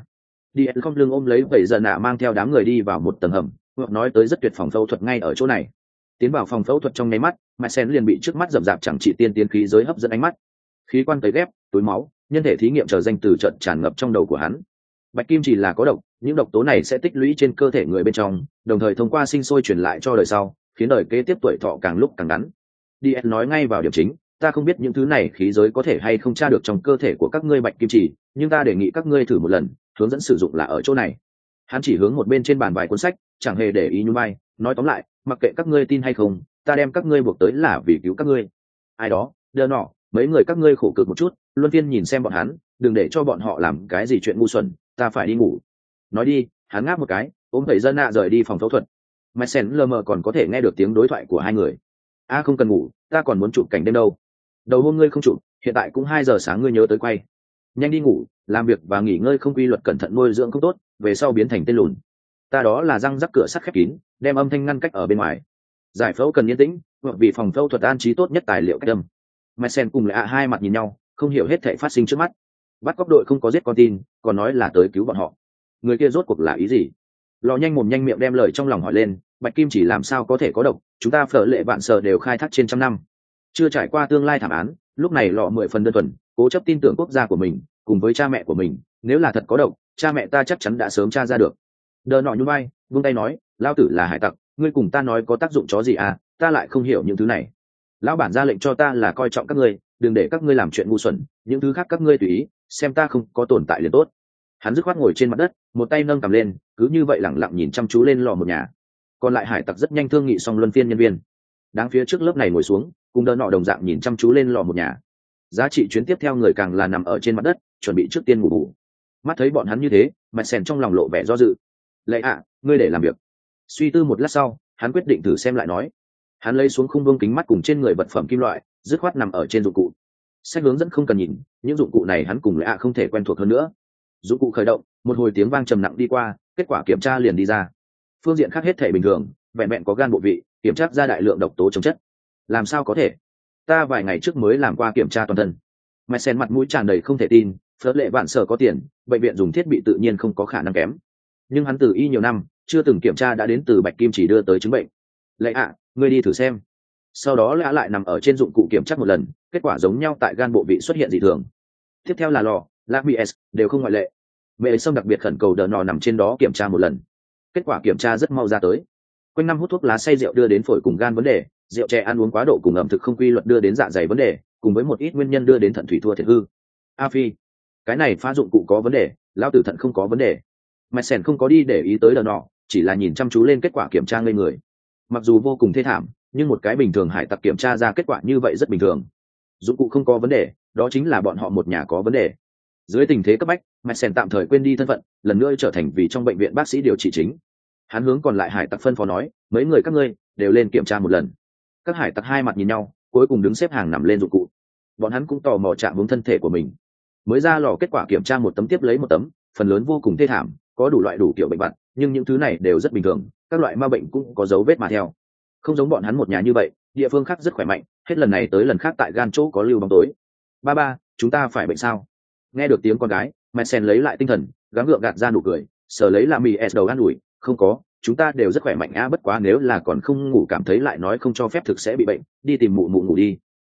S1: đi không lưng ôm lấy vậy giờ nạ mang theo đám người đi vào một tầng hầm, hoặc nói tới rất tuyệt phòng phẫu thuật ngay ở chỗ này. Tiến vào phòng phẫu thuật trong nháy mắt, Madsen liền bị trước mắt rậm rạp chẳng trị tiên tiến khí giới hấp dẫn ánh mắt. Khí quan tấy ghép, túi máu, nhân thể thí nghiệm chờ danh từ trận tràn ngập trong đầu của hắn. Bạch kim chỉ là có độc, những độc tố này sẽ tích lũy trên cơ thể người bên trong, đồng thời thông qua sinh sôi truyền lại cho đời sau, khiến đời kế tiếp tuổi thọ càng lúc càng ngắn. DS nói ngay vào điểm chính, ta không biết những thứ này khí giới có thể hay không tra được trong cơ thể của các ngươi bạch kim chỉ, nhưng ta đề nghị các ngươi thử một lần, hướng dẫn sử dụng là ở chỗ này. Hắn chỉ hướng một bên trên bàn vài cuốn sách, chẳng hề để ý nhún vai, nói tóm lại, mặc kệ các ngươi tin hay không, ta đem các ngươi buộc tới là vì cứu các ngươi. Ai đó, đưa nọ, mấy người các ngươi khổ cực một chút, luân phiên nhìn xem bọn hắn, đừng để cho bọn họ làm cái gì chuyện ngu xuẩn, ta phải đi ngủ. Nói đi, hắn ngáp một cái, ôm thầy dân nạ rời đi phòng phẫu thuật. Madsen lờ mờ còn có thể nghe được tiếng đối thoại của hai người. Không cần ngủ, ta còn muốn chụp cảnh đêm đâu. Đầu hôm ngươi không chụp, hiện tại cũng 2 giờ sáng ngươi nhớ tới quay. Nhanh đi ngủ, làm việc và nghỉ ngơi không quy luật, cẩn thận nuôi dưỡng không tốt, về sau biến thành tên lùn. Ta đó là răng rắc cửa sắt khép kín, đem âm thanh ngăn cách ở bên ngoài. Giải phẫu cần yên tĩnh, hoặc vì phòng phẫu thuật an trí tốt nhất tài liệu cách âm. Madsen cùng lại hai mặt nhìn nhau, không hiểu hết thảy phát sinh trước mắt. Bắt cóc đội không có giết con tin, còn nói là tới cứu bọn họ. Người kia rốt cuộc là ý gì? Lò nhanh mồm nhanh miệng đem lời trong lòng hỏi lên, bạch kim chỉ làm sao có thể có độc, chúng ta Phở Lệ Vạn Sở đều khai thác trên 100 năm, chưa trải qua tương lai thảm án, lúc này lọ 10 phần đơn thuần, cố chấp tin tưởng quốc gia của mình, cùng với cha mẹ của mình, nếu là thật có độc, cha mẹ ta chắc chắn đã sớm tra ra được. Đờ nọ nhún vai, vung tay nói, lao tử là hải tặc, ngươi cùng ta nói có tác dụng chó gì à, ta lại không hiểu những thứ này. Lão bản ra lệnh cho ta là coi trọng các ngươi, đừng để các ngươi làm chuyện ngu xuẩn, những thứ khác các ngươi tùy ý, xem ta không có tồn tại liền tốt. Hắn dứt khoát ngồi trên mặt đất, một tay nâng cầm lên, cứ như vậy lẳng lặng nhìn chăm chú lên lò một nhà. Còn lại hải tặc rất nhanh thương nghị xong luân phiên nhân viên. Đáng phía trước lớp này ngồi xuống, cùng đỡ nọ đồng dạng nhìn chăm chú lên lò một nhà. Giá trị chuyến tiếp theo người càng là nằm ở trên mặt đất, chuẩn bị trước tiên ngủ bù. Mắt thấy bọn hắn như thế, Madsen trong lòng lộ vẻ do dự. Lệ ạ, ngươi để làm việc. Suy tư một lát sau, hắn quyết định thử xem lại nói. Hắn lấy xuống khung vương kính mắt cùng trên người vật phẩm kim loại, dứt khoát nằm ở trên dụng cụ. Sách hướng dẫn không cần nhìn, những dụng cụ này hắn cùng Lệ ạ không thể quen thuộc hơn nữa. Dụng cụ khởi động, một hồi tiếng vang trầm nặng đi qua, kết quả kiểm tra liền đi ra. Phương diện khác hết thể bình thường, vẹn vẹn có gan bộ vị, kiểm tra ra đại lượng độc tố chống chất. Làm sao có thể? Ta vài ngày trước mới làm qua kiểm tra toàn thân. Madsen mặt mũi tràn đầy không thể tin, Phớt Lệ Vạn Sở có tiền, bệnh viện dùng thiết bị tự nhiên không có khả năng kém. Nhưng hắn từ y nhiều năm, chưa từng kiểm tra đã đến từ bạch kim chỉ đưa tới chứng bệnh. Lệ ạ, ngươi đi thử xem. Sau đó Lệ lại nằm ở trên dụng cụ kiểm tra một lần, kết quả giống nhau tại gan bộ vị xuất hiện dị thường. Tiếp theo là lò, Labies, đều không ngoại lệ. Mẹ Sâm đặc biệt khẩn cầu đờ nọ nằm trên đó kiểm tra một lần. Kết quả kiểm tra rất mau ra tới. Quanh năm hút thuốc lá say rượu đưa đến phổi cùng gan vấn đề, rượu chè ăn uống quá độ cùng ẩm thực không quy luật đưa đến dạ dày vấn đề, cùng với một ít nguyên nhân đưa đến thận thủy thua thiệt hư. Phi, cái này phá dụng cụ có vấn đề, lão tử thận không có vấn đề. Madsen không có đi để ý tới đờ nọ, chỉ là nhìn chăm chú lên kết quả kiểm tra ngây người. Mặc dù vô cùng thê thảm, nhưng một cái bình thường hải tặc kiểm tra ra kết quả như vậy rất bình thường. Dụng cụ không có vấn đề, đó chính là bọn họ một nhà có vấn đề. Dưới tình thế cấp bách, Madsen tạm thời quên đi thân phận, lần nữa trở thành vì trong bệnh viện bác sĩ điều trị chính. Hắn hướng còn lại hải tặc phân phó nói, mấy người các ngươi đều lên kiểm tra một lần. Các hải tặc hai mặt nhìn nhau, cuối cùng đứng xếp hàng nằm lên dụng cụ. Bọn hắn cũng tò mò chạm hướng thân thể của mình. Mới ra lò kết quả kiểm tra một tấm tiếp lấy một tấm, phần lớn vô cùng thê thảm, có đủ loại đủ kiểu bệnh vặt, nhưng những thứ này đều rất bình thường, các loại ma bệnh cũng có dấu vết mà theo. Không giống bọn hắn một nhà như vậy, địa phương khác rất khỏe mạnh, hết lần này tới lần khác tại gan chỗ có lưu bóng tối. Ba, chúng ta phải bệnh sao? Nghe được tiếng con gái, Madsen lấy lại tinh thần, gắng gượng gạt ra nụ cười, sờ lấy là mì s đầu an ủi, không có, chúng ta đều rất khỏe mạnh á, bất quá nếu là còn không ngủ cảm thấy lại nói không cho phép thực sẽ bị bệnh, đi tìm mụ mụ ngủ đi.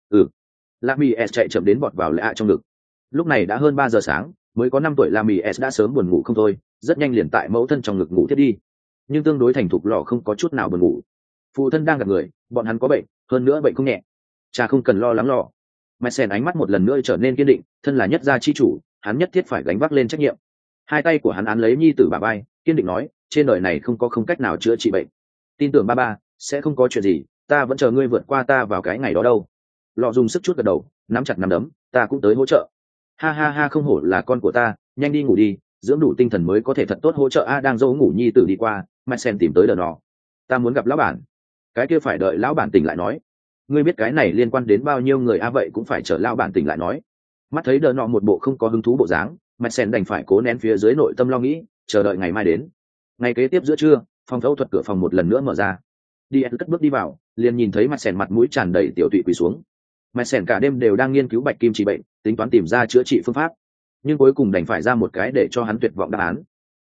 S1: Lami S chạy chậm đến bọt vào Lệ ạ trong ngực. Lúc này đã hơn 3 giờ sáng, mới có 5 tuổi Lami S đã sớm buồn ngủ không thôi, rất nhanh liền tại mẫu thân trong ngực ngủ thiết đi. Nhưng tương đối thành thục lọ không có chút nào buồn ngủ. Phụ thân đang gặp người, bọn hắn có bệnh, hơn nữa bệnh không nhẹ. Cha không cần lo lắng lọ. Madsen ánh mắt một lần nữa trở nên kiên định, thân là nhất gia chi chủ, hắn nhất thiết phải gánh vác lên trách nhiệm. Hai tay của hắn án lấy nhi tử bà vai, kiên định nói, trên đời này không có không cách nào chữa trị bệnh. Tin tưởng ba sẽ không có chuyện gì, ta vẫn chờ ngươi vượt qua ta vào cái ngày đó đâu. Lọ dùng sức chút gật đầu, nắm chặt nắm đấm, ta cũng tới hỗ trợ. Ha, không hổ là con của ta, nhanh đi ngủ đi, dưỡng đủ tinh thần mới có thể thật tốt hỗ trợ. Đang dỗ ngủ nhi tử đi qua, Madsen tìm tới đờ nọ. Ta muốn gặp lão bản. Cái kia phải đợi lão bản tỉnh lại nói. Ngươi biết cái này liên quan đến bao nhiêu người vậy cũng phải chờ lão bản tỉnh lại nói. Mắt thấy đờ nọ một bộ không có hứng thú bộ dáng, Madsen đành phải cố nén phía dưới nội tâm lo nghĩ, chờ đợi ngày mai đến. Ngày kế tiếp giữa trưa, phòng phẫu thuật cửa phòng một lần nữa mở ra. Điền cất bước đi vào, liền nhìn thấy Madsen mặt mũi tràn đầy tiểu tụy quỳ xuống. Madsen cả đêm đều đang nghiên cứu bạch kim trị bệnh, tính toán tìm ra chữa trị phương pháp, nhưng cuối cùng đành phải ra một cái để cho hắn tuyệt vọng đáp án.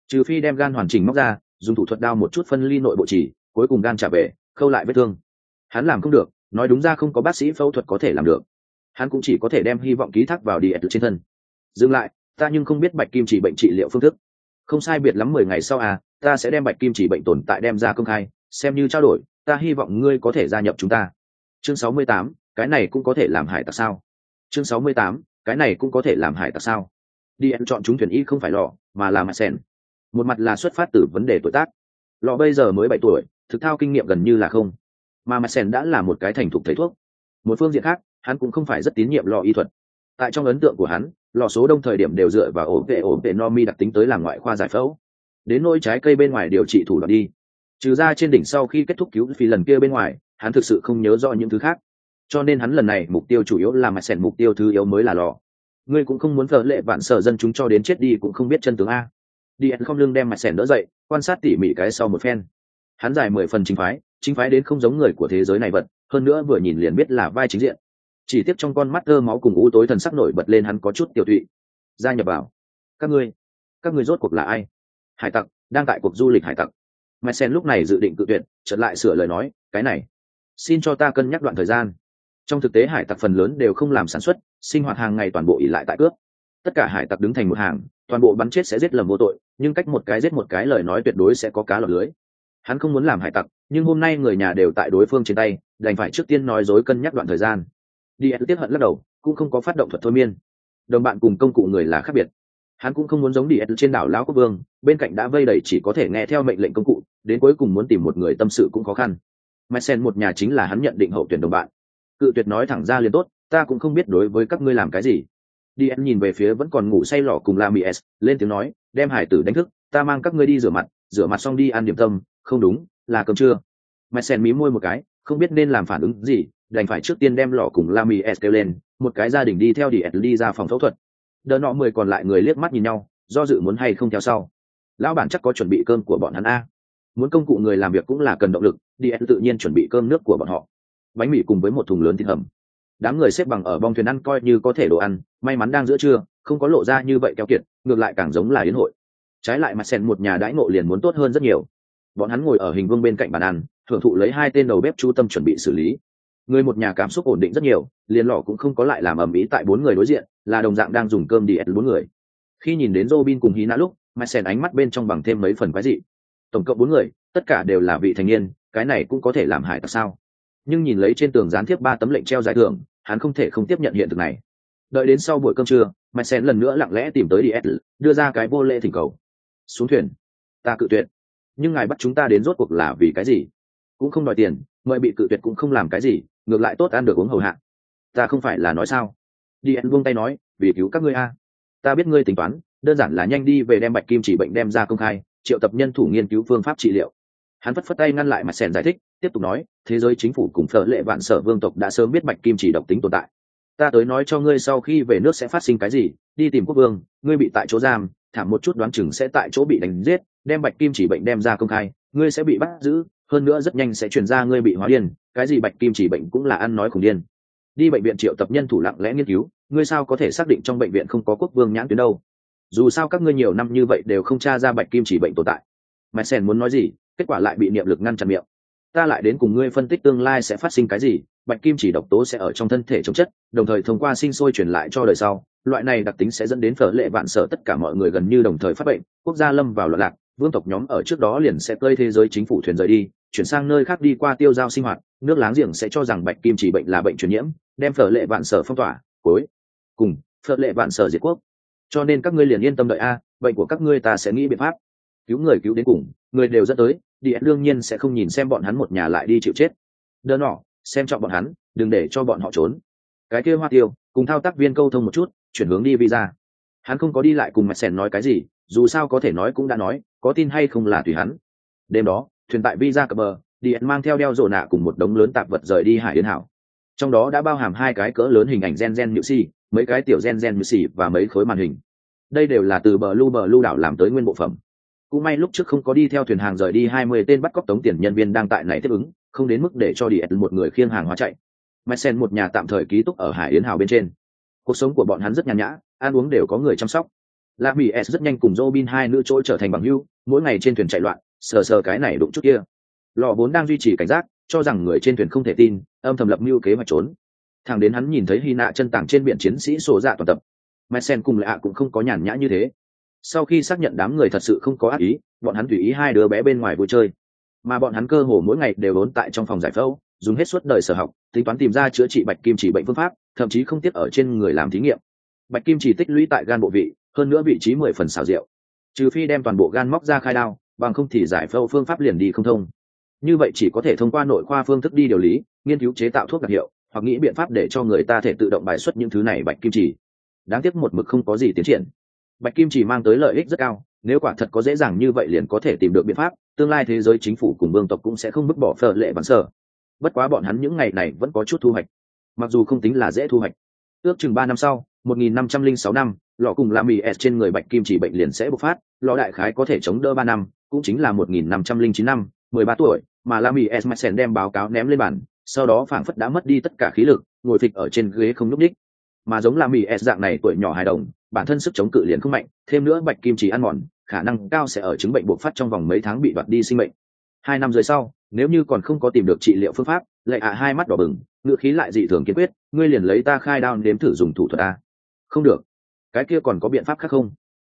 S1: trừ phi đem gan hoàn chỉnh móc ra, dùng thủ thuật đao một chút phân ly nội bộ chỉ, cuối cùng gan trả về, khâu lại vết thương. Hắn làm không được, nói đúng ra không có bác sĩ phẫu thuật có thể làm được. Hắn cũng chỉ có thể đem hy vọng ký thác vào Diệt trên thân. Dừng lại, ta nhưng không biết bạch kim chỉ bệnh trị liệu phương thức. Không sai biệt lắm 10 ngày sau ta sẽ đem bạch kim chỉ bệnh tồn tại đem ra công khai, xem như trao đổi, ta hy vọng ngươi có thể gia nhập chúng ta. Chương 68, cái này cũng có thể làm hải tặc sao? Chương 68, cái này cũng có thể làm hải tặc sao? Diệt chọn chúng thuyền y không phải lọ, mà là Madsen. Một mặt là xuất phát từ vấn đề tuổi tác. Lọ bây giờ mới 7 tuổi, thực thao kinh nghiệm gần như là không. Mà Madsen đã là một cái thành thục thầy thuốc. Một phương diện khác, hắn cũng không phải rất tín nhiệm lọ y thuật. Tại trong ấn tượng của hắn, lọ số đông thời điểm đều dựa vào ổn vệ no mi đặc tính tới làm ngoại khoa giải phẫu. Đến nỗi trái cây bên ngoài điều trị thủ đoạn đi. Trừ ra trên đỉnh sau khi kết thúc cứu phi lần kia bên ngoài, hắn thực sự không nhớ rõ những thứ khác. Cho nên hắn lần này mục tiêu chủ yếu là Madsen, mục tiêu thứ yếu mới là lọ. Ngươi cũng không muốn vợ lệ vạn sở dân chúng cho đến chết đi cũng không biết chân tướng a. Diệt không lưng đem Madsen đỡ dậy, quan sát tỉ mỉ cái sau một phen. Hắn dài 10 phần chính phái đến không giống người của thế giới này vật, hơn nữa vừa nhìn liền biết là vai chính diện. Chỉ tiếp trong con mắt thơ máu cùng u tối thần sắc nổi bật lên, hắn có chút tiểu thụy. Gia nhập vào. Các ngươi rốt cuộc là ai? Hải tặc, đang tại cuộc du lịch hải tặc. Madsen lúc này dự định cự tuyệt, chợt lại sửa lời nói, cái này, xin cho ta cân nhắc đoạn thời gian. Trong thực tế hải tặc phần lớn đều không làm sản xuất, sinh hoạt hàng ngày toàn bộ ỷ lại tại cướp. Tất cả hải tặc đứng thành một hàng, toàn bộ bắn chết sẽ giết lầm vô tội, nhưng cách một cái giết một cái lời nói tuyệt đối sẽ có cá lọt lưới. Hắn không muốn làm hải tặc, nhưng hôm nay người nhà đều tại đối phương trên tay, đành phải trước tiên nói dối cân nhắc đoạn thời gian. Diệt tiếp hận lắc đầu, cũng không có phát động thuật thôi miên. Đồng bạn cùng công cụ người là khác biệt. Hắn cũng không muốn giống Diệt trên đảo lão quốc vương, bên cạnh đã vây đầy chỉ có thể nghe theo mệnh lệnh công cụ, đến cuối cùng muốn tìm một người tâm sự cũng khó khăn. Madsen một nhà chính là hắn nhận định hậu tuyển đồng bạn. Cự tuyệt nói thẳng ra liền tốt, ta cũng không biết đối với các ngươi làm cái gì. Diệt nhìn về phía vẫn còn ngủ say lọ cùng Lamies, lên tiếng nói, đem hải tử đánh thức, ta mang các ngươi đi rửa mặt xong đi ăn điểm tâm, không đúng, là cơm trưa. Madsen mí môi một cái, không biết nên làm phản ứng gì, đành phải trước tiên đem lọ cùng Lamies kêu lên, một cái gia đình đi theo Diệt đi ra phòng phẫu thuật. Đỡ nọ 10 còn lại người liếc mắt nhìn nhau, do dự muốn hay không theo sau. Lão bản chắc có chuẩn bị cơm của bọn hắn a. Muốn công cụ người làm việc cũng là cần động lực, Diệt tự nhiên chuẩn bị cơm nước của bọn họ. Bánh mì cùng với một thùng lớn thịt hầm. Đám người xếp bằng ở bong thuyền ăn coi như có thể đồ ăn, may mắn đang giữa trưa, không có lộ ra như vậy keo kiệt, ngược lại càng giống là yến hội. Trái lại Madsen một nhà đãi ngộ liền muốn tốt hơn rất nhiều. Bọn hắn ngồi ở hình vuông bên cạnh bàn ăn, thưởng thụ lấy 2 tên đầu bếp chú tâm chuẩn bị xử lý. Người một nhà cảm xúc ổn định rất nhiều, liền lọ cũng không có lại làm ầm ĩ tại 4 người đối diện, là đồng dạng đang dùng cơm Diệt 4 người. Khi nhìn đến Robin cùng Hina lúc, Madsen ánh mắt bên trong bằng thêm mấy phần quái dị. Tổng cộng 4 người, tất cả đều là vị thành niên, cái này cũng có thể làm hải tặc sao? Nhưng nhìn lấy trên tường dán thiếp 3 tấm lệnh treo giải thưởng, hắn không thể không tiếp nhận hiện thực này. Đợi đến sau buổi cơm trưa, Madsen lần nữa lặng lẽ tìm tới Diệt, đưa ra cái vô lễ thỉnh cầu. Xuống thuyền. Ta cự tuyệt. Nhưng ngài bắt chúng ta đến rốt cuộc là vì cái gì? Cũng không đòi tiền, mời bị cự tuyệt cũng không làm cái gì, ngược lại tốt ăn được uống hầu hạ. Ta không phải là nói sao? Diệt buông tay nói, vì cứu các ngươi a. Ta biết ngươi tính toán, đơn giản là nhanh đi về đem bạch kim chỉ bệnh đem ra công khai, triệu tập nhân thủ nghiên cứu phương pháp trị liệu. Hắn phất phất tay ngăn lại Madsen giải thích, tiếp tục nói, thế giới chính phủ cùng phở lệ vạn sở vương tộc đã sớm biết bạch kim chỉ độc tính tồn tại. Ta tới nói cho ngươi sau khi về nước sẽ phát sinh cái gì, đi tìm quốc vương, ngươi bị tại chỗ giam, thảm một chút đoán chừng sẽ tại chỗ bị đánh giết, đem bạch kim chỉ bệnh đem ra công khai, ngươi sẽ bị bắt giữ, hơn nữa rất nhanh sẽ truyền ra ngươi bị hóa điên, cái gì bạch kim chỉ bệnh cũng là ăn nói khủng điên. Đi bệnh viện triệu tập nhân thủ lặng lẽ nghiên cứu, ngươi sao có thể xác định trong bệnh viện không có quốc vương nhãn tuyến đâu? Dù sao các ngươi nhiều năm như vậy đều không tra ra bạch kim chỉ bệnh tồn tại. Madsen muốn nói gì, kết quả lại bị niệm lực ngăn chặn miệng. Ta lại đến cùng ngươi phân tích tương lai sẽ phát sinh cái gì, bạch kim chỉ độc tố sẽ ở trong thân thể chống chất, đồng thời thông qua sinh sôi truyền lại cho đời sau, loại này đặc tính sẽ dẫn đến phở lệ vạn sở tất cả mọi người gần như đồng thời phát bệnh, quốc gia lâm vào loạn lạc, vương tộc nhóm ở trước đó liền sẽ cơi thế giới chính phủ thuyền rời đi, chuyển sang nơi khác đi qua tiêu giao sinh hoạt, nước láng giềng sẽ cho rằng bạch kim chỉ bệnh là bệnh truyền nhiễm, đem phở lệ vạn sở phong tỏa, cuối cùng phở lệ vạn sở diệt quốc. Cho nên các ngươi liền yên tâm đợi a, bệnh của các ngươi ta sẽ nghĩ biện pháp. Cứu người cứu đến cùng, người đều dẫn tới, Diệt đương nhiên sẽ không nhìn xem bọn hắn một nhà lại đi chịu chết. Đơn nọ, xem trọng bọn hắn, đừng để cho bọn họ trốn. Cái kia Hoa Tiêu, cùng thao tác viên câu thông một chút, chuyển hướng đi visa. Hắn không có đi lại cùng Madsen nói cái gì, dù sao có thể nói cũng đã nói, có tin hay không là tùy hắn. Đêm đó, thuyền tại visa cập bờ, Diệt mang theo đeo rổ nạ cùng một đống lớn tạp vật rời đi Hải Yến Hảo. Trong đó đã bao hàm 2 cái cỡ lớn hình ảnh gen nhự xì, mấy cái tiểu gen nhự xì và mấy khối màn hình. Đây đều là từ bờ lưu đảo làm tới nguyên bộ phẩm. Cũng may lúc trước không có đi theo thuyền hàng rời đi 20 tên bắt cóc tống tiền nhân viên đang tại này tiếp ứng, không đến mức để cho Diệt một người khiêng hàng hóa chạy. Madsen một nhà tạm thời ký túc ở Hải Yến Hào bên trên. Cuộc sống của bọn hắn rất nhàn nhã, ăn uống đều có người chăm sóc. La Mỹ S rất nhanh cùng Robin hai nữ chỗ trở thành bằng hữu, mỗi ngày trên thuyền chạy loạn, sờ cái này đụng chút kia. Lọ vốn đang duy trì cảnh giác, cho rằng người trên thuyền không thể tin, âm thầm lập mưu kế hoạch trốn. Thằng đến hắn nhìn thấy Hy Nạ chân tảng trên biển chiến sĩ sổ dạ toàn tập, Messen cùng lại cũng không có nhàn nhã như thế. Sau khi xác nhận đám người thật sự không có ác ý, bọn hắn tùy ý hai đứa bé bên ngoài vui chơi, mà bọn hắn cơ hồ mỗi ngày đều ốn tại trong phòng giải phẫu, dùng hết suốt đời sở học, tính toán tìm ra chữa trị bạch kim chỉ bệnh phương pháp, thậm chí không tiếc ở trên người làm thí nghiệm. Bạch kim chỉ tích lũy tại gan bộ vị, hơn nữa vị trí 10 phần xảo diệu, trừ phi đem toàn bộ gan móc ra khai đao, bằng không thì giải phẫu phương pháp liền đi không thông. Như vậy chỉ có thể thông qua nội khoa phương thức đi điều lý, nghiên cứu chế tạo thuốc đặc hiệu, hoặc nghĩ biện pháp để cho người ta thể tự động bài xuất những thứ này bạch kim chỉ. Đáng tiếc một mực không có gì tiến triển. Bạch kim chỉ mang tới lợi ích rất cao, nếu quả thật có dễ dàng như vậy liền có thể tìm được biện pháp, tương lai thế giới chính phủ cùng vương tộc cũng sẽ không vứt bỏ phở lệ bản sở. Bất quá bọn hắn những ngày này vẫn có chút thu hoạch, mặc dù không tính là dễ thu hoạch. Ước chừng 3 năm sau, 1506 năm, lọ cùng La Mỹ S trên người bạch kim chỉ bệnh liền sẽ bộc phát, lọ đại khái có thể chống đỡ 3 năm, cũng chính là 1509 năm, 13 tuổi, mà La Mỹ S Messen đem báo cáo ném lên bàn, sau đó phảng phất đã mất đi tất cả khí lực, ngồi phịch ở trên ghế không nhúc nhích. Mà giống La Mỹ S dạng này tuổi nhỏ hài đồng, bản thân sức chống cự liền không mạnh, thêm nữa bạch kim chỉ ăn mòn, khả năng cao sẽ ở chứng bệnh bộc phát trong vòng mấy tháng bị đoạt đi sinh mệnh. 2 năm dưới sau, nếu như còn không có tìm được trị liệu phương pháp, lại hai mắt đỏ bừng, ngữ khí lại dị thường kiên quyết, ngươi liền lấy ta khai đao nếm thử dùng thủ thuật a. Không được, cái kia còn có biện pháp khác không?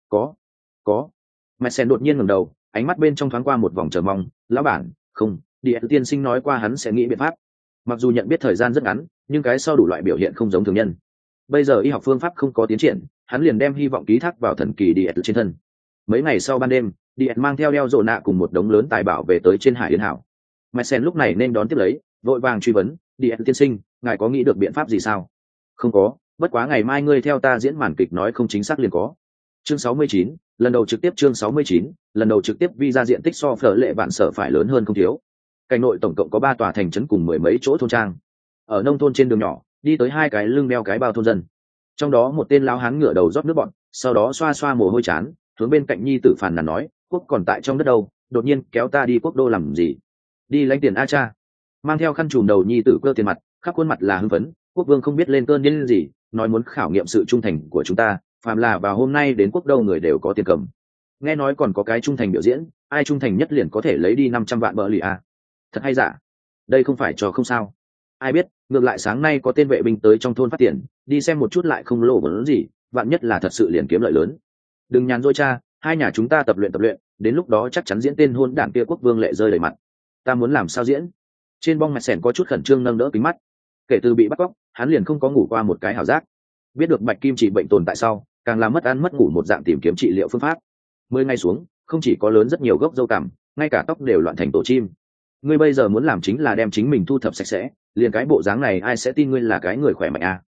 S1: Có. Messen đột nhiên ngẩng đầu, ánh mắt bên trong thoáng qua một vòng chờ mong, lão bản, không, Điện tiên sinh nói qua hắn sẽ nghĩ biện pháp. Mặc dù nhận biết thời gian rất ngắn, nhưng cái sau đủ loại biểu hiện không giống thường nhân. Bây giờ y học phương pháp không có tiến triển, hắn liền đem hy vọng ký thác vào thần kỳ Điện trên thân. Mấy ngày sau ban đêm, Điện mang theo đeo rộ nạ cùng một đống lớn tài bảo về tới trên Hải Yến Hảo. Messen lúc này nên đón tiếp lấy, vội vàng truy vấn, Điện tiên sinh, ngài có nghĩ được biện pháp gì sao? Không có, bất quá ngày mai ngươi theo ta diễn màn kịch nói không chính xác liền có. Chương 69, lần đầu trực tiếp chương 69, lần đầu trực tiếp visa diện tích so phở lệ vạn sở phải lớn hơn không thiếu. Cảnh nội tổng cộng có 3 tòa thành trấn cùng 10 mấy chỗ thôn trang. Ở nông thôn trên đường nhỏ, đi tới 2 cái lưng đeo cái bao thôn dân. Trong đó một tên lão hán ngửa đầu rót nước bọn, sau đó xoa xoa mồ hôi chán, hướng bên cạnh nhi tử phàn nàn nói, quốc còn tại trong đất đâu, đột nhiên kéo ta đi quốc đô làm gì? Đi lãnh tiền a cha. Mang theo khăn trùm đầu nhi tử cơ tiền mặt, khắp khuôn mặt là hưng phấn, quốc vương không biết lên cơn điên gì, nói muốn khảo nghiệm sự trung thành của chúng ta, phàm là vào hôm nay đến quốc đô người đều có tiền cầm. Nghe nói còn có cái trung thành biểu diễn, ai trung thành nhất liền có thể lấy đi 500 vạn bờ lì a. Thật hay giả? Đây không phải trò không sao. Ai biết, ngược lại sáng nay có tên vệ binh tới trong thôn phát tiền, đi xem một chút lại không lộ vốn gì, vạn nhất là thật sự liền kiếm lợi lớn. Đừng nhàn rỗi cha, hai nhà chúng ta tập luyện, đến lúc đó chắc chắn diễn tên hôn đảng kia quốc vương lệ rơi đầy mặt. Ta muốn làm sao diễn? Trên bong mạch sẻn có chút khẩn trương nâng đỡ kính mắt. Kể từ bị bắt cóc, hắn liền không có ngủ qua một cái hảo giác. Biết được bạch kim chỉ bệnh tồn tại sau, càng làm mất ăn mất ngủ một dạng tìm kiếm trị liệu phương pháp. 10 ngày xuống, không chỉ có lớn rất nhiều gốc râu cằm, ngay cả tóc đều loạn thành tổ chim. Ngươi bây giờ muốn làm chính là đem chính mình thu thập sạch sẽ, liền cái bộ dáng này ai sẽ tin ngươi là cái người khỏe mạnh à?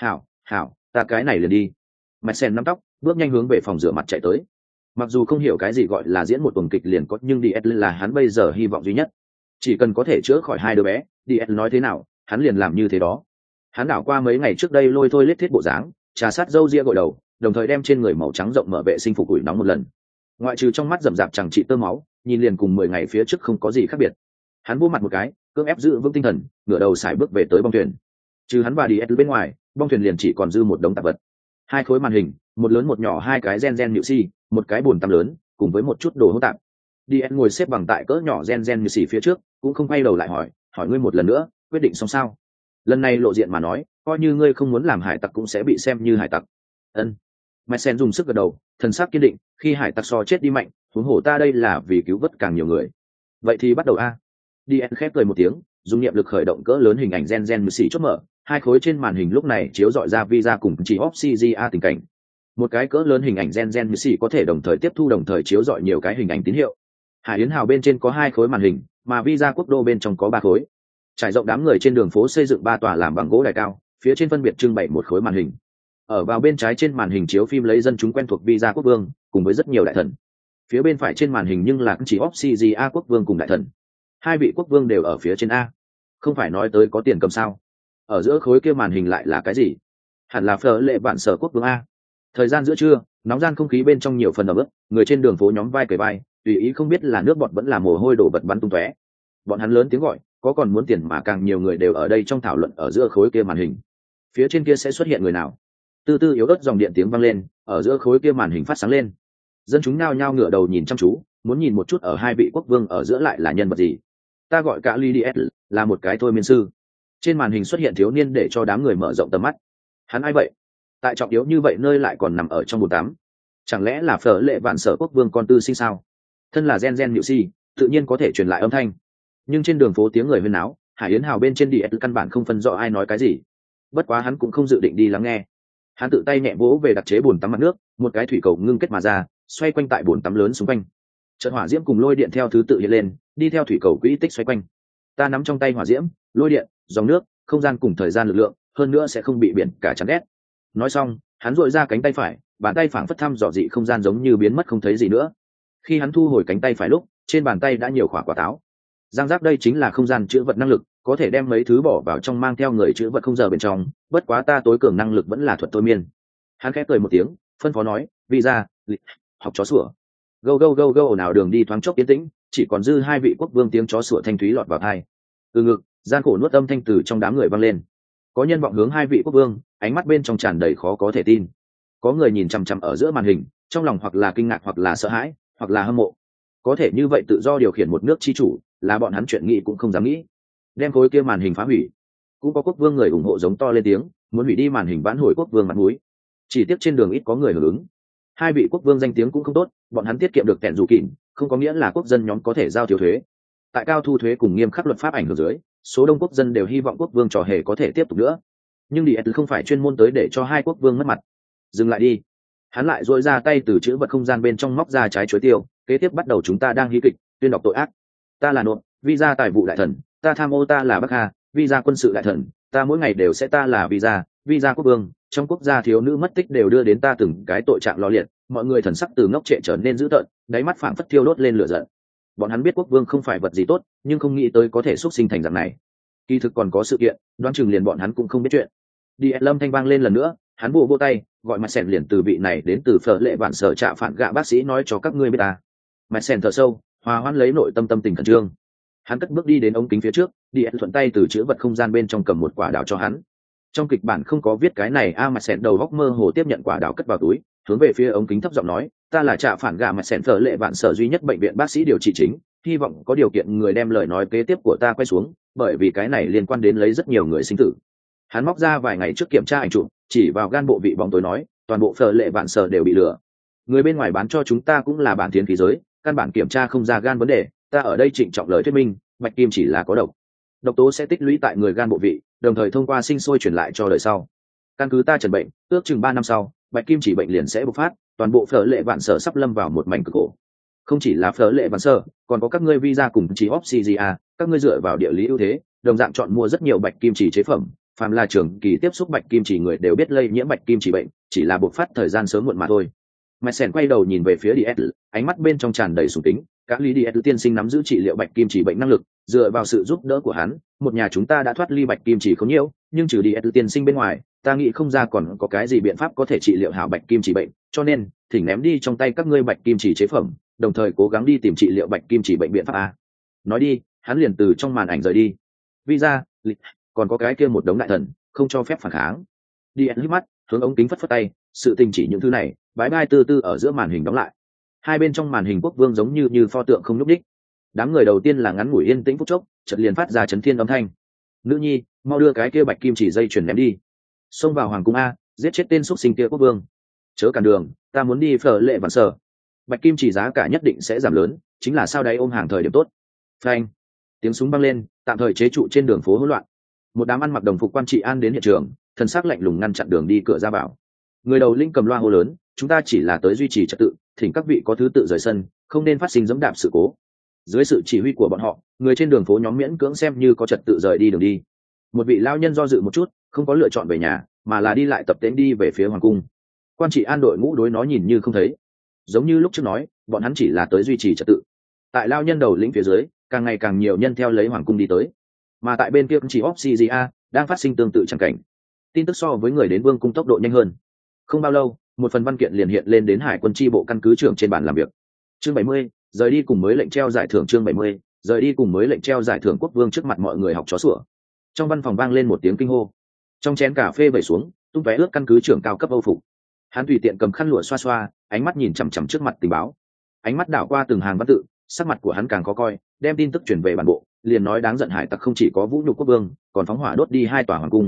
S1: Hảo, ta cái này liền đi. Mạch sen nắm tóc, bước nhanh hướng về phòng rửa mặt chạy tới. Mặc dù không hiểu cái gì gọi là diễn một tuần kịch liền có, nhưng DS là hắn bây giờ hy vọng duy nhất. Chỉ cần có thể chữa khỏi hai đứa bé, DS nói thế nào, hắn liền làm như thế đó. Hắn đảo qua mấy ngày trước đây lôi thôi lết thiết bộ dáng, trà sát râu ria gội đầu, đồng thời đem trên người màu trắng rộng mở vệ sinh phục ủi nóng một lần. Ngoại trừ trong mắt rậm rạp chẳng trị tơ máu, nhìn liền cùng 10 ngày phía trước không có gì khác biệt. Hắn vô mặt một cái, cưỡng ép giữ vững tinh thần, ngửa đầu xài bước về tới bong thuyền. Trừ hắn và DS bên ngoài, bong thuyền liền chỉ còn dư một đống tạp vật. 2 khối màn hình, một lớn một nhỏ, 2 cái gen nhự xi, một cái bồn tắm lớn, cùng với một chút đồ hỗn tạp. DS ngồi xếp bằng tại cỡ nhỏ gen nhự xi phía trước, cũng không quay đầu lại hỏi ngươi một lần nữa, quyết định xong sao? Lần này lộ diện mà nói, coi như ngươi không muốn làm hải tặc cũng sẽ bị xem như hải tặc. Ân. Messen dùng sức gật đầu, thần sắc kiên định, khi hải tặc so chết đi mạnh, huống hồ ta đây là vì cứu vớt càng nhiều người. Vậy thì bắt đầu a. DS khép cười một tiếng, dùng niệm lực khởi động cỡ lớn hình ảnh gen xì chốt mở, 2 khối trên màn hình lúc này chiếu dọi ra visa cùng chỉ oxygen tình cảnh. Một cái cỡ lớn hình ảnh gen xì có thể đồng thời tiếp thu đồng thời chiếu dọi nhiều cái hình ảnh tín hiệu. Hải Yến Hào bên trên có 2 khối màn hình, mà visa quốc đô bên trong có 3 khối. Trải rộng đám người trên đường phố xây dựng 3 tòa làm bằng gỗ đài cao, phía trên phân biệt trưng bày một khối màn hình. Ở vào bên trái trên màn hình chiếu phim lấy dân chúng quen thuộc visa quốc vương, cùng với rất nhiều đại thần. Phía bên phải trên màn hình nhưng là chỉ oxygen quốc vương cùng đại thần. 2 vị quốc vương đều ở phía trên a. Không phải nói tới có tiền cầm sao? Ở giữa khối kia màn hình lại là cái gì? Hẳn là phở lệ vạn sở quốc vương a. Thời gian giữa trưa, nóng gian không khí bên trong nhiều phần ẩm ướt, người trên đường phố nhóm vai kề vai, tùy ý không biết là nước bọt vẫn là mồ hôi đổ bật bắn tung tóe. Bọn hắn lớn tiếng gọi, có còn muốn tiền mà càng nhiều người đều ở đây trong thảo luận ở giữa khối kia màn hình. Phía trên kia sẽ xuất hiện người nào? Từ từ yếu ớt dòng điện tiếng vang lên, ở giữa khối kia màn hình phát sáng lên. Dân chúng nhao nhao ngửa đầu nhìn chăm chú, muốn nhìn một chút ở hai vị quốc vương ở giữa lại là nhân vật gì. Ta gọi cả Lydiet là một cái thôi miên sư. Trên màn hình xuất hiện thiếu niên để cho đám người mở rộng tầm mắt. Hắn ai vậy? Tại trọng yếu như vậy nơi lại còn nằm ở trong bồn tắm. Chẳng lẽ là Phở Lệ Vạn Sở quốc vương con tư sinh sao? Thân là gen nhự si, tự nhiên có thể truyền lại âm thanh. Nhưng trên đường phố tiếng người huyên náo, Hải Yến Hào bên trên Diet căn bản không phân rõ ai nói cái gì. Bất quá hắn cũng không dự định đi lắng nghe. Hắn tự tay nhẹ vỗ về đặc chế bồn tắm mặt nước, một cái thủy cầu ngưng kết mà ra, xoay quanh tại bồn tắm lớn xung quanh. Trận hỏa diễm cùng lôi điện theo thứ tự hiện lên, đi theo thủy cầu quỹ tích xoay quanh. Ta nắm trong tay hỏa diễm, lôi điện, dòng nước, không gian cùng thời gian lực lượng, hơn nữa sẽ không bị biển cả chắn ghét. Nói xong, hắn duỗi ra cánh tay phải, bàn tay phảng phất thăm dò dị không gian giống như biến mất không thấy gì nữa. Khi hắn thu hồi cánh tay phải lúc, trên bàn tay đã nhiều quả quả táo. Giang giác, đây chính là không gian chứa vật năng lực, có thể đem mấy thứ bỏ vào trong mang theo người chứa vật không giờ bên trong. Bất quá ta tối cường năng lực vẫn là thuật thôi miên. Hắn khẽ cười một tiếng, phân phó nói, visa, học chó sủa. Go go go go nào đường đi thoáng chốc yên tĩnh, chỉ còn dư hai vị quốc vương tiếng chó sủa thanh thúy lọt vào tai. Từ ngực, gian khổ nuốt âm thanh từ trong đám người vang lên. Có nhân vọng hướng hai vị quốc vương, ánh mắt bên trong tràn đầy khó có thể tin. Có người nhìn chằm chằm ở giữa màn hình, trong lòng hoặc là kinh ngạc hoặc là sợ hãi, hoặc là hâm mộ. Có thể như vậy tự do điều khiển một nước chi chủ, là bọn hắn chuyện nghĩ cũng không dám nghĩ. Đem khối kia màn hình phá hủy. Cũng có quốc vương người ủng hộ giống to lên tiếng, muốn hủy đi màn hình vãn hồi quốc vương mặt mũi. Chỉ tiếc trên đường ít có người hưởng ứng. Hai vị quốc vương danh tiếng cũng không tốt, bọn hắn tiết kiệm được kẹn dù kỉn, không có nghĩa là quốc dân nhóm có thể giao thiếu thuế. Tại cao thu thuế cùng nghiêm khắc luật pháp ảnh hưởng dưới, số đông quốc dân đều hy vọng quốc vương trò hề có thể tiếp tục nữa. Nhưng Diet không phải chuyên môn tới để cho hai quốc vương mất mặt. Dừng lại đi. Hắn lại duỗi ra tay từ chữ vật không gian bên trong móc ra trái chuối tiêu, kế tiếp bắt đầu chúng ta đang hí kịch, tuyên đọc tội ác. Ta là nộp, visa tài vụ đại thần, ta tham ô, ta là Bắc Hà, visa quân sự đại thần, ta mỗi ngày đều sẽ, ta là visa quốc vương, trong quốc gia thiếu nữ mất tích đều đưa đến ta từng cái tội trạng lo liệt. Mọi người thần sắc từ ngốc trệ trở nên dữ tợn, đáy mắt phảng phất thiêu đốt lên lửa giận. Bọn hắn biết quốc vương không phải vật gì tốt, nhưng không nghĩ tới có thể xuất sinh thành dạng này. Kỳ thực còn có sự kiện, đoán chừng liền bọn hắn cũng không biết chuyện. Diet lâm thanh vang lên lần nữa, hắn vô tay, gọi mặt sèn liền từ vị này đến từ Phở Lệ Vạn Sở trạ phản gạ bác sĩ nói cho các ngươi biết ta. Mặt sèn thở sâu, hòa hoãn lấy nội tâm tình khẩn trương. Hắn cất bước đi đến ống kính phía trước, Diet thuận tay từ chữ vật không gian bên trong cầm một quả đào cho hắn. Trong kịch bản không có viết cái này, mặt sèn đầu góc mơ hồ tiếp nhận quả đào cất vào túi, hướng về phía ống kính thấp giọng nói, ta là trạ phản gạ mặt sèn Phở Lệ Vạn Sở duy nhất bệnh viện bác sĩ điều trị chính, hy vọng có điều kiện người đem lời nói kế tiếp của ta quay xuống, bởi vì cái này liên quan đến lấy rất nhiều người sinh tử. Hắn móc ra vài ngày trước kiểm tra ảnh chụp, chỉ vào gan bộ vị bóng tối nói, toàn bộ Phở Lệ Vạn Sở đều bị lừa. Người bên ngoài bán cho chúng ta cũng là bản thiến khí giới, căn bản kiểm tra không ra gan vấn đề, ta ở đây trịnh trọng lời thuyết minh, bạch kim chỉ là có độc. Độc tố sẽ tích lũy tại người gan bộ vị, đồng thời thông qua sinh sôi truyền lại cho đời sau. Căn cứ ta chẩn bệnh, ước chừng 3 năm sau, bạch kim chỉ bệnh liền sẽ bộc phát, toàn bộ Phở Lệ Vạn Sở sắp lâm vào một mảnh cực khổ. Không chỉ là Phở Lệ Vạn Sở, còn có các ngươi visa cùng chỉ Obsidia, các ngươi dựa vào địa lý ưu thế, đồng dạng chọn mua rất nhiều bạch kim chỉ chế phẩm, phàm là trường kỳ tiếp xúc bạch kim chỉ người đều biết lây nhiễm bạch kim chỉ bệnh, chỉ là bộc phát thời gian sớm muộn mà thôi. Mesen quay đầu nhìn về phía Diet, ánh mắt bên trong tràn đầy sùng kính. Các lý Diet tiên sinh nắm giữ trị liệu bạch kim chỉ bệnh năng lực, dựa vào sự giúp đỡ của hắn, một nhà chúng ta đã thoát ly bạch kim chỉ không nhiều, nhưng trừ Diet tiên sinh bên ngoài, ta nghĩ không ra còn có cái gì biện pháp có thể trị liệu hảo bạch kim chỉ bệnh, cho nên thỉnh ném đi trong tay các ngươi bạch kim chỉ chế phẩm, đồng thời cố gắng đi tìm trị liệu bạch kim chỉ bệnh biện pháp a. Nói đi, hắn liền từ trong màn ảnh rời đi. Visa, còn có cái kia một đống đại thần, không cho phép phản kháng. Diet hít mắt, hướng ống kính phất phất tay, sự tình chỉ những thứ này, bái bai từ từ ở giữa màn hình đóng lại. Hai bên trong màn hình quốc vương giống như pho tượng không nhúc nhích. Đám người đầu tiên là ngắn ngủi yên tĩnh phút chốc, chợt liền phát ra chấn thiên âm thanh. Nữ nhi, mau đưa cái kia bạch kim chỉ dây chuyền ném đi. Xông vào hoàng cung a, giết chết tên xuất sinh kia quốc vương. Chớ cản đường, ta muốn đi Phở Lệ Vạn Sở. Bạch kim chỉ giá cả nhất định sẽ giảm lớn, chính là sao đấy ôm hàng thời điểm tốt. Phanh, tiếng súng vang lên, tạm thời chế trụ trên đường phố hỗn loạn. Một đám ăn mặc đồng phục quan trị an đến hiện trường, thần sắc lạnh lùng ngăn chặn đường đi cửa ra vào. Người đầu lĩnh cầm loa hô lớn, chúng ta chỉ là tới duy trì trật tự, thỉnh các vị có thứ tự rời sân, không nên phát sinh dẫm đạp sự cố. Dưới sự chỉ huy của bọn họ, người trên đường phố nhóm miễn cưỡng xem như có trật tự rời đi đường đi. Một vị lao nhân do dự một chút, không có lựa chọn về nhà, mà là đi lại tập tễnh đi về phía hoàng cung. Quan trị an đội ngũ đối nó nhìn như không thấy, giống như lúc trước nói, bọn hắn chỉ là tới duy trì trật tự. Tại lao nhân đầu lĩnh phía dưới, càng ngày càng nhiều nhân theo lấy hoàng cung đi tới, mà tại bên kia chỉ Obsidia đang phát sinh tương tự chẳng cảnh. Tin tức so với người đến vương cung tốc độ nhanh hơn. Không bao lâu, một phần văn kiện liền hiện lên đến hải quân chi bộ căn cứ trưởng trên bàn làm việc. Chương 70, rời đi cùng mới lệnh treo giải thưởng. Chương 70, rời đi cùng mới lệnh treo giải thưởng quốc vương trước mặt mọi người học chó sủa. Trong văn phòng vang lên một tiếng kinh hô. Trong chén cà phê vẩy xuống, tung tóe ướt căn cứ trưởng cao cấp Âu phục. Hắn tùy tiện cầm khăn lụa xoa xoa, ánh mắt nhìn chằm chằm trước mặt tình báo. Ánh mắt đảo qua từng hàng văn tự, sắc mặt của hắn càng khó coi, đem tin tức chuyển về bản bộ, liền nói đáng giận hải tặc không chỉ có vũ nhục quốc vương, còn phóng hỏa đốt đi 2 tòa hoàng cung.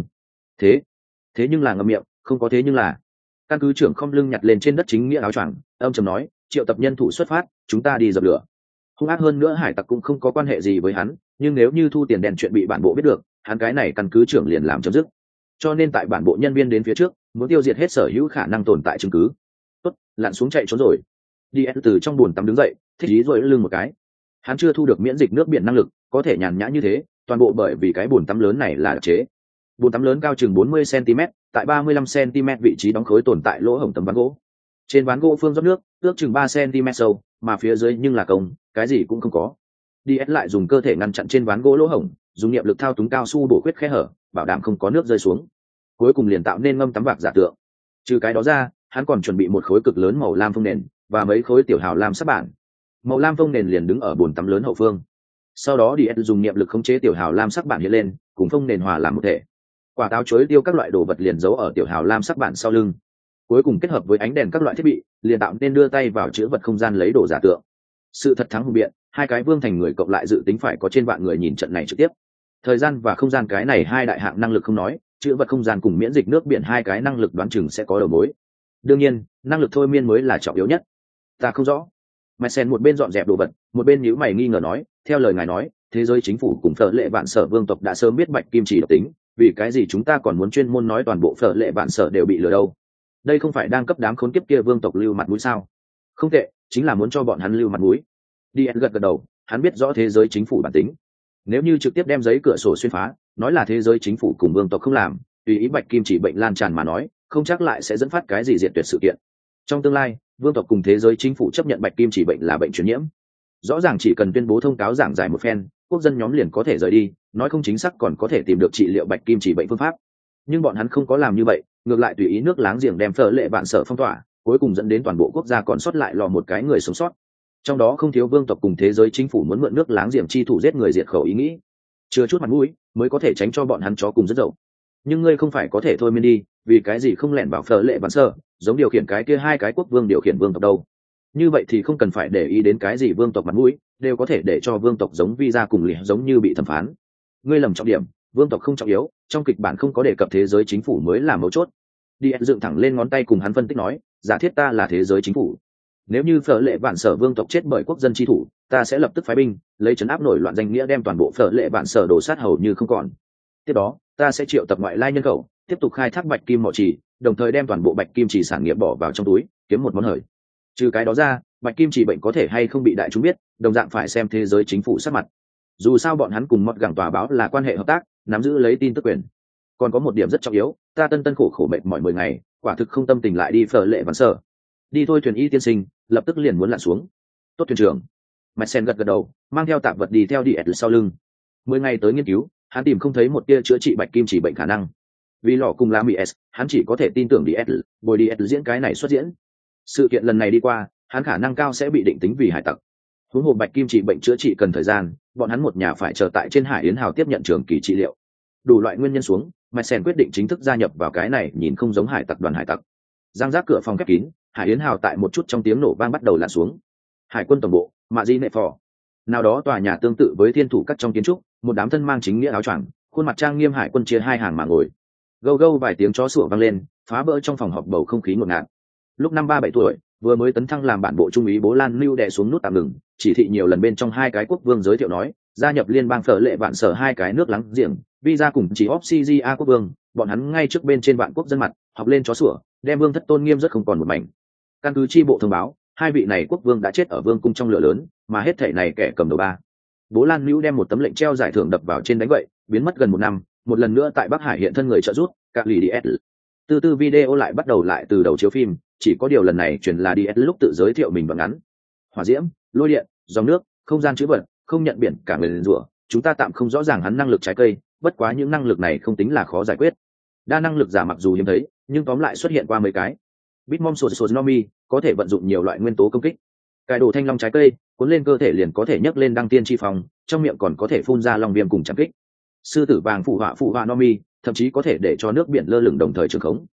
S1: Thế nhưng là ngậm miệng, không có thế nhưng là. Căn cứ trưởng không lưng nhặt lên trên đất chính nghĩa áo choàng, âm trầm nói, triệu tập nhân thủ xuất phát, chúng ta đi dập lửa. Hung ác hơn nữa hải tặc cũng không có quan hệ gì với hắn, nhưng nếu như thu tiền đèn chuyện bị bản bộ biết được, hắn cái này căn cứ trưởng liền làm chấm dứt. Cho nên tại bản bộ nhân viên đến phía trước, muốn tiêu diệt hết sở hữu khả năng tồn tại chứng cứ. Tốt, lặn xuống chạy trốn rồi. Đi từ trong buồn tắm đứng dậy, thích ý rồi lưng một cái. Hắn chưa thu được miễn dịch nước biển năng lực, có thể nhàn nhã như thế, toàn bộ bởi vì cái buồn tắm lớn này là đặc chế. Buồn tắm lớn cao chừng 40 cm, tại 35 cm vị trí đóng khối tồn tại lỗ hổng tấm ván gỗ. Trên ván gỗ phương rót nước, ước chừng 3 cm sâu, mà phía dưới nhưng là công, cái gì cũng không có. DS lại dùng cơ thể ngăn chặn trên ván gỗ lỗ hổng, dùng niệm lực thao túng cao su bổ khuyết khe hở, bảo đảm không có nước rơi xuống. Cuối cùng liền tạo nên ngâm tắm vạc giả tượng. Trừ cái đó ra, hắn còn chuẩn bị một khối cực lớn màu lam phông nền và mấy khối tiểu hào lam sắc bản. Màu lam phông nền liền đứng ở bồn tắm lớn hậu phương. Sau đó DS dùng niệm lực khống chế tiểu hào lam sắc bản hiện lên, cùng phông nền hòa làm một thể. Quả táo chuối tiêu các loại đồ vật liền giấu ở tiểu hào lam sắc bản sau lưng. Cuối cùng kết hợp với ánh đèn các loại thiết bị, liền tạo nên đưa tay vào chữ vật không gian lấy đồ giả tượng. Sự thật thắng hùng biện, hai cái vương thành người cộng lại dự tính phải có trên vạn người nhìn trận này trực tiếp. Thời gian và không gian cái này hai đại hạng năng lực không nói, chữ vật không gian cùng miễn dịch nước biển hai cái năng lực đoán chừng sẽ có đầu mối. Đương nhiên, năng lực thôi miên mới là trọng yếu nhất. Ta không rõ. Mạch Sen một bên dọn dẹp đồ vật, một bên nhíu mày nghi ngờ nói, theo lời ngài nói, thế giới chính phủ cùng Phở Lệ Vạn Sở vương tộc đã sớm biết Bạch Kim Chỉ độc tính, vì cái gì chúng ta còn muốn chuyên môn nói toàn bộ Phở Lệ Vạn Sở đều bị lừa đâu? Đây không phải đang cấp đám khốn kiếp kia vương tộc lưu mặt mũi sao? Không tệ, chính là muốn cho bọn hắn lưu mặt mũi. Dien gật đầu, hắn biết rõ thế giới chính phủ bản tính. Nếu như trực tiếp đem giấy cửa sổ xuyên phá, nói là thế giới chính phủ cùng vương tộc không làm, tùy ý Bạch Kim Chỉ bệnh lan tràn mà nói, không chắc lại sẽ dẫn phát cái gì diệt tuyệt sự kiện. Trong tương lai, vương tộc cùng thế giới chính phủ chấp nhận Bạch Kim Chỉ bệnh là bệnh truyền nhiễm. Rõ ràng chỉ cần tuyên bố thông cáo giảng giải một phen, quốc dân nhóm liền có thể rời đi, nói không chính xác còn có thể tìm được trị liệu Bạch Kim Chỉ bệnh phương pháp. Nhưng bọn hắn không có làm như vậy, ngược lại tùy ý nước láng giềng đem Phở Lệ Vạn Sở phong tỏa, cuối cùng dẫn đến toàn bộ quốc gia còn sót lại lò một cái người sống sót. Trong đó không thiếu vương tộc cùng thế giới chính phủ muốn mượn nước láng giềng chi thủ giết người diệt khẩu ý nghĩ. Chưa chút mặt mũi, mới có thể tránh cho bọn hắn chó cùng rất dậu. Nhưng ngươi không phải có thể thôi miên đi, vì cái gì không lẻn vào Phở Lệ Vạn Sở, giống điều khiển cái kia hai cái quốc vương điều khiển vương tộc đâu? Như vậy thì không cần phải để ý đến cái gì vương tộc mặt mũi, đều có thể để cho vương tộc giống visa cùng lìa giống như bị thẩm phán. Ngươi lầm trọng điểm, vương tộc không trọng yếu, trong kịch bản không có đề cập thế giới chính phủ mới là mấu chốt. Đi dựng thẳng lên ngón tay cùng hắn phân tích nói, giả thiết ta là thế giới chính phủ, nếu như Phở Lệ Vạn Sở vương tộc chết bởi quốc dân chi thủ, ta sẽ lập tức phái binh, lấy trấn áp nổi loạn danh nghĩa đem toàn bộ Phở Lệ Vạn Sở đổ sát hầu như không còn. Tiếp đó, ta sẽ triệu tập ngoại lai nhân khẩu, tiếp tục khai thác bạch kim mỏ trì, đồng thời đem toàn bộ bạch kim trì sản nghiệp bỏ vào trong túi, kiếm một món hời. Trừ cái đó ra, bạch kim trì bệnh có thể hay không bị đại chúng biết, đồng dạng phải xem thế giới chính phủ sát mặt. Dù sao bọn hắn cùng Mọt Gẳng tòa báo là quan hệ hợp tác, nắm giữ lấy tin tức quyền. Còn có một điểm rất trọng yếu, ta tân khổ khổ mệt mỏi 10 ngày, quả thực không tâm tình lại đi Phở Lệ Vạn Sở. Đi thôi thuyền y tiên sinh, lập tức liền muốn lặn xuống. Tốt thuyền trưởng. Mạch Sen gật đầu, mang theo tạp vật đi theo DS sau lưng. 10 ngày tới nghiên cứu, hắn tìm không thấy một tia chữa trị bạch kim chỉ bệnh khả năng. Vì lọ cùng Lam S, hắn chỉ có thể tin tưởng DS, bồi DS diễn cái này xuất diễn. Sự kiện lần này đi qua, hắn khả năng cao sẽ bị định tính vì hải tặc. Huống hồ bạch kim chỉ bệnh chữa trị cần thời gian, bọn hắn một nhà phải chờ tại trên Hải Yến Hào tiếp nhận trường kỳ trị liệu. Đủ loại nguyên nhân xuống, Mạch Sen quyết định chính thức gia nhập vào cái này nhìn không giống hải tặc đoàn hải tặc. Giang giác cửa phòng khép kín, Hải Yến Hào tại một chút trong tiếng nổ vang bắt đầu lặn xuống. Hải quân tổng bộ, Mạ Di Nệ Phò. Nào đó tòa nhà tương tự với thiên thủ cắt trong kiến trúc, một đám thân mang chính nghĩa áo choàng, khuôn mặt trang nghiêm hải quân chia hai hàng mà ngồi. Gâu gâu vài tiếng chó sủa vang lên, phá vỡ trong phòng họp bầu không khí ngột ngạt. Lúc năm 37 tuổi, vừa mới tấn thăng làm bản bộ trung úy Bố Lan Lưu đè xuống nút tạm ngừng, chỉ thị nhiều lần bên trong hai cái quốc vương giới thiệu nói, gia nhập liên bang Phở Lệ Vạn Sở hai cái nước láng giềng, visa cùng chỉ Obsidia quốc vương, bọn hắn ngay trước bên trên vạn quốc dân mặt, học lên chó sủa, đem vương thất tôn nghiêm rất không còn một mảnh. Căn cứ chi bộ thông báo, hai vị này quốc vương đã chết ở vương cung trong lửa lớn, mà hết thảy này kẻ cầm đầu ba. Bố Lan Lưu đem một tấm lệnh treo giải thưởng đập vào trên đánh vậy, biến mất gần 1 năm, một lần nữa tại Bắc Hải hiện thân người trợ giúp, các lì DS. Từ video lại bắt đầu lại từ đầu chiếu phim, chỉ có điều lần này truyền là DS lúc tự giới thiệu mình bằng ngắn. Hỏa diễm, lôi điện, dòng nước, không gian chữ vật, không nhận biển cả người liền rủa, chúng ta tạm không rõ ràng hắn năng lực trái cây, bất quá những năng lực này không tính là khó giải quyết. Đa năng lực giả mặc dù hiếm thấy, nhưng tóm lại xuất hiện qua mấy cái. Bitmom Sonomi có thể vận dụng nhiều loại nguyên tố công kích. Cải đồ thanh long trái cây, cuốn lên cơ thể liền có thể nhấc lên đăng tiên chi phòng, trong miệng còn có thể phun ra long viêm cùng chạm kích. Sư tử vàng phụ họa Nomi, thậm chí có thể để cho nước biển lơ lửng đồng thời trường khống.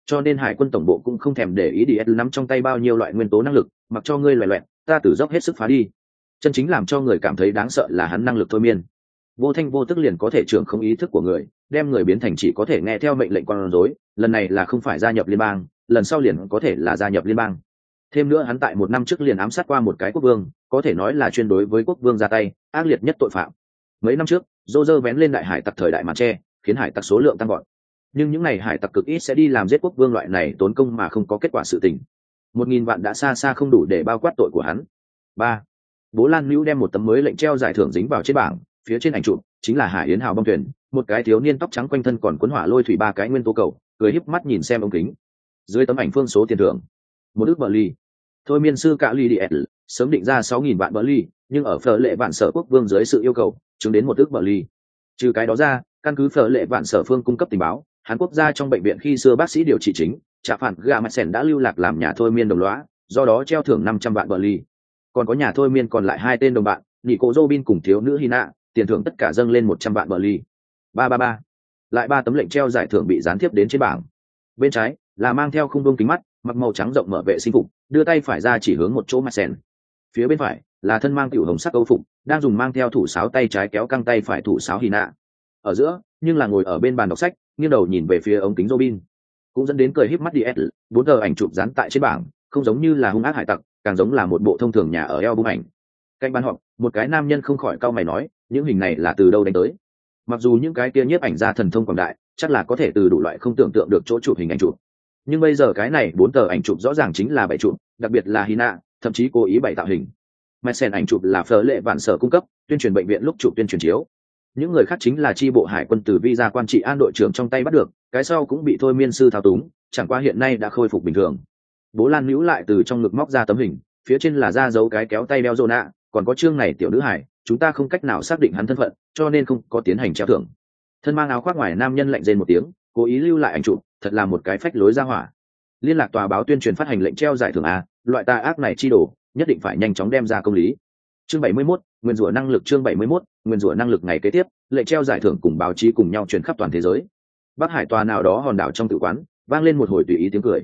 S1: cho nên hải quân tổng bộ cũng không thèm để ý DS nắm trong tay bao nhiêu loại nguyên tố năng lực, mặc cho ngươi loè loẹt, ta tử dốc hết sức phá đi. Chân chính làm cho người cảm thấy đáng sợ là hắn năng lực thôi miên, vô thanh vô tức liền có thể trưởng không ý thức của người, đem người biến thành chỉ có thể nghe theo mệnh lệnh con rối. Lần này là không phải gia nhập liên bang, lần sau liền có thể là gia nhập liên bang. Thêm nữa hắn tại 1 năm trước liền ám sát qua một cái quốc vương, có thể nói là chuyên đối với quốc vương ra tay, ác liệt nhất tội phạm. Mấy năm trước Roger vén lên đại hải tặc thời đại màn tre, khiến hải tặc số lượng tăng vọt, nhưng những ngày hải tặc cực ít sẽ đi làm giết quốc vương loại này tốn công mà không có kết quả sự tình. 1.000 vạn đã xa xa không đủ để bao quát tội của hắn. 3. Bố Lan Nữu đem một tấm mới lệnh treo giải thưởng dính vào trên bảng, phía trên ảnh chụp chính là Hải Yến Hào bong thuyền, một cái thiếu niên tóc trắng quanh thân còn cuốn hỏa lôi thủy 3 cái nguyên tố cầu, cười híp mắt nhìn xem ống kính. Dưới tấm ảnh phương số tiền thưởng 1 ức bờ ly. Thôi miên sư Cạ Ly Điệt sớm định ra 6.000 vạn bờ ly, nhưng ở phở lệ vạn sở quốc vương dưới sự yêu cầu chứng đến 1 ức bờ ly. Trừ cái đó ra, căn cứ phở lệ vạn sở phương cung cấp tình báo, Hàn Quốc gia trong bệnh viện khi xưa bác sĩ điều trị chính trả phản gà mặt sẻn đã lưu lạc làm nhà thôi miên đồng lõa, do đó treo thưởng 500 vạn bờ ly. Còn có nhà thôi miên còn lại 2 tên đồng bạn, Nico Robin cùng thiếu nữ Hina, tiền thưởng tất cả dâng lên 100 vạn bờ ly. 333. Lại 3 tấm lệnh treo giải thưởng bị gián tiếp đến trên bảng. Bên trái là mang theo khung đuông kính mắt, mặc màu trắng rộng mở vệ sinh phục, đưa tay phải ra chỉ hướng một chỗ mặt sẻn. Phía bên phải là thân mang tiểu hồng sắc âu phục, đang dùng mang theo thủ sáo tay trái kéo căng tay phải thủ sáo Hina. Ở giữa nhưng là ngồi ở bên bàn đọc sách, nghiêng đầu nhìn về phía ống kính Robin, cũng dẫn đến cười híp mắt DS. 4 tờ ảnh chụp dán tại trên bảng, không giống như là hung ác hải tặc, càng giống là một bộ thông thường nhà ở album ảnh. Cạnh bàn họp, một cái nam nhân không khỏi cau mày nói, những hình này là từ đâu đánh tới? Mặc dù những cái kia nhiếp ảnh ra thần thông quảng đại, chắc là có thể từ đủ loại không tưởng tượng được chỗ chụp hình ảnh chụp, nhưng bây giờ cái này 4 tờ ảnh chụp rõ ràng chính là 7 chụp, đặc biệt là Hina, thậm chí cố ý bày tạo hình. Messen ảnh chụp là phở lệ vạn sở cung cấp, tuyên truyền bệnh viện lúc chụp tuyên truyền chiếu. Những người khác chính là chi bộ hải quân từ visa quan trị an đội trưởng trong tay bắt được, cái sau cũng bị thôi miên sư thao túng, chẳng qua hiện nay đã khôi phục bình thường. Bố Lan Nữu lại từ trong ngực móc ra tấm hình, phía trên là ra dấu cái kéo tay đeo Zona, còn có chương này tiểu nữ hải, chúng ta không cách nào xác định hắn thân phận, cho nên không có tiến hành treo thưởng. Thân mang áo khoác ngoài nam nhân lạnh rên một tiếng, cố ý lưu lại ảnh chụp, thật là một cái phách lối ra hỏa. Liên lạc tòa báo tuyên truyền phát hành lệnh treo giải thưởng a, loại tà ác này chi đổ, nhất định phải nhanh chóng đem ra công lý. Chương 71, nguyên rủa năng lực. Chương 71, nguyên rủa năng lực. Ngày kế tiếp, lệnh treo giải thưởng cùng báo chí cùng nhau truyền khắp toàn thế giới. Bắc Hải tòa nào đó hòn đảo trong tự quán, vang lên một hồi tùy ý tiếng cười.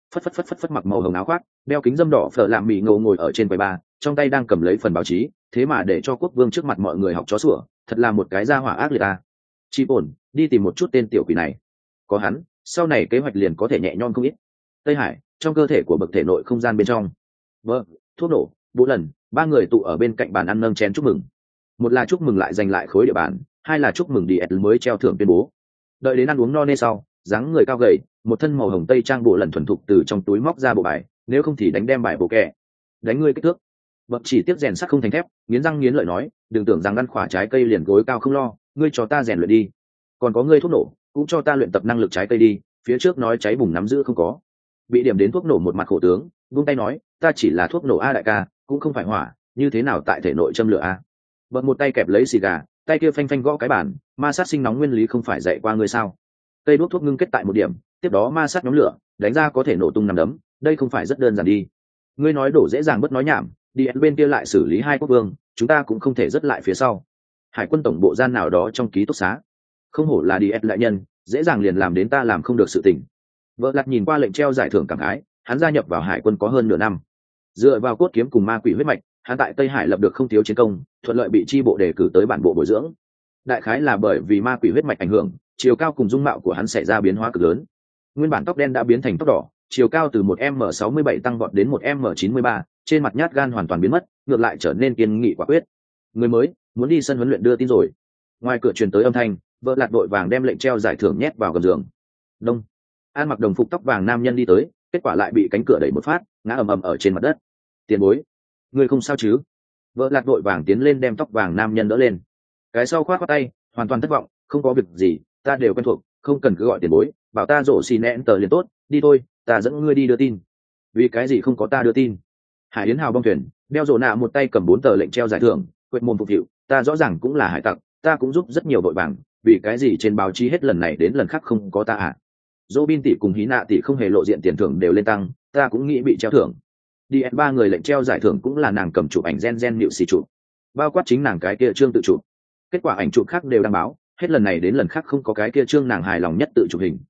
S1: Phất mặc màu hồng áo khoác, đeo kính dâm đỏ phở làm mì ngầu ngồi ở trên quầy bar, trong tay đang cầm lấy phần báo chí, thế mà để cho quốc vương trước mặt mọi người học chó sủa, thật là một cái gia hỏa ác liệt à. Chi ổn, đi tìm một chút tên tiểu quỷ này. Có hắn, sau này kế hoạch liền có thể nhẹ nhõm không ít. Tây Hải, trong cơ thể của bậc thể nội không gian bên trong. Thuốc nổ, 4 lần, 3 người tụ ở bên cạnh bàn ăn nâng chén chúc mừng. Một là chúc mừng lại giành lại khối địa bàn, hai là chúc mừng DS mới treo thưởng tuyên bố. Đợi đến ăn uống no nê sau, dáng người cao gầy, một thân màu hồng tây trang bộ lần thuần thục từ trong túi móc ra bộ bài, nếu không thì đánh đem bài bộ kẻ. Đánh ngươi kích thước. Bậc chỉ tiếp rèn sắt không thành thép, nghiến răng nghiến lợi nói, đừng tưởng rằng ăn khỏa trái cây liền gối cao không lo, ngươi cho ta rèn luyện đi. Còn có ngươi thuốc nổ, cũng cho ta luyện tập năng lực trái cây đi, phía trước nói cháy bùng nắm giữ không có. Bị điểm đến thuốc nổ một mặt khổ tướng, vung tay nói, ta chỉ là thuốc nổ a đại ca, cũng không phải hỏa, như thế nào tại thể nội châm lửa a. Bậc một tay kẹp lấy xì gà, tay kia phanh phanh gõ cái bàn, ma sát sinh nóng nguyên lý không phải dạy qua ngươi sao? Cây đuốc thuốc ngưng kết tại một điểm, tiếp đó ma sát nhóm lửa, đánh ra có thể nổ tung nằm đấm, đây không phải rất đơn giản đi. Ngươi nói đổ dễ dàng bất nói nhảm, đi bên kia lại xử lý 2 quốc vương, chúng ta cũng không thể rất lại phía sau. Hải quân tổng bộ gian nào đó trong ký túc xá, không hổ là đi đại nhân, dễ dàng liền làm đến ta làm không được sự tình. Vợ Lạt nhìn qua lệnh treo giải thưởng cảm khái, hắn gia nhập vào hải quân có hơn nửa năm, dựa vào cốt kiếm cùng ma quỷ huyết mạch, hắn tại Tây Hải lập được không thiếu chiến công, thuận lợi bị chi bộ đề cử tới bản bộ bồi dưỡng. Đại khái là bởi vì ma quỷ huyết mạch ảnh hưởng, chiều cao cùng dung mạo của hắn xảy ra biến hóa cực lớn. Nguyên bản tóc đen đã biến thành tóc đỏ, chiều cao từ 1m67 tăng vọt đến 1m93, trên mặt nhát gan hoàn toàn biến mất, ngược lại trở nên kiên nghị quả quyết. Người mới muốn đi sân huấn luyện đưa tin rồi. Ngoài cửa truyền tới âm thanh, vợ Lạt đội vàng đem lệnh treo giải thưởng nhét vào gầm giường. Đông. An mặc đồng phục tóc vàng nam nhân đi tới, kết quả lại bị cánh cửa đẩy một phát, ngã ầm ầm ở trên mặt đất. Tiền bối, ngươi không sao chứ? Vợ Lạt đội vàng tiến lên đem tóc vàng nam nhân đỡ lên. Cái sau khoát tay, hoàn toàn thất vọng, không có việc gì, ta đều quen thuộc, không cần cứ gọi tiền bối, bảo ta rổ xì nén tờ liền tốt, đi thôi, ta dẫn ngươi đi đưa tin. Vì cái gì không có ta đưa tin? Hải Yến Hào bong thuyền, đeo rổ nạ một tay cầm 4 tờ lệnh treo giải thưởng, quệt mồm phục vụ, ta rõ ràng cũng là hải tặc, ta cũng giúp rất nhiều đội vàng, vì cái gì trên báo chí hết lần này đến lần khác không có ta à? Robin tỷ cùng Hí Nạ tỷ không hề lộ diện tiền thưởng đều lên tăng, ta cũng nghĩ bị treo thưởng. Đi 3 người lệnh treo giải thưởng cũng là nàng cầm chụp ảnh gen nịu xì chụp, bao quát chính nàng cái kia trương tự chụp. Kết quả ảnh chụp khác đều đăng báo, hết lần này đến lần khác không có cái kia trương nàng hài lòng nhất tự chụp hình.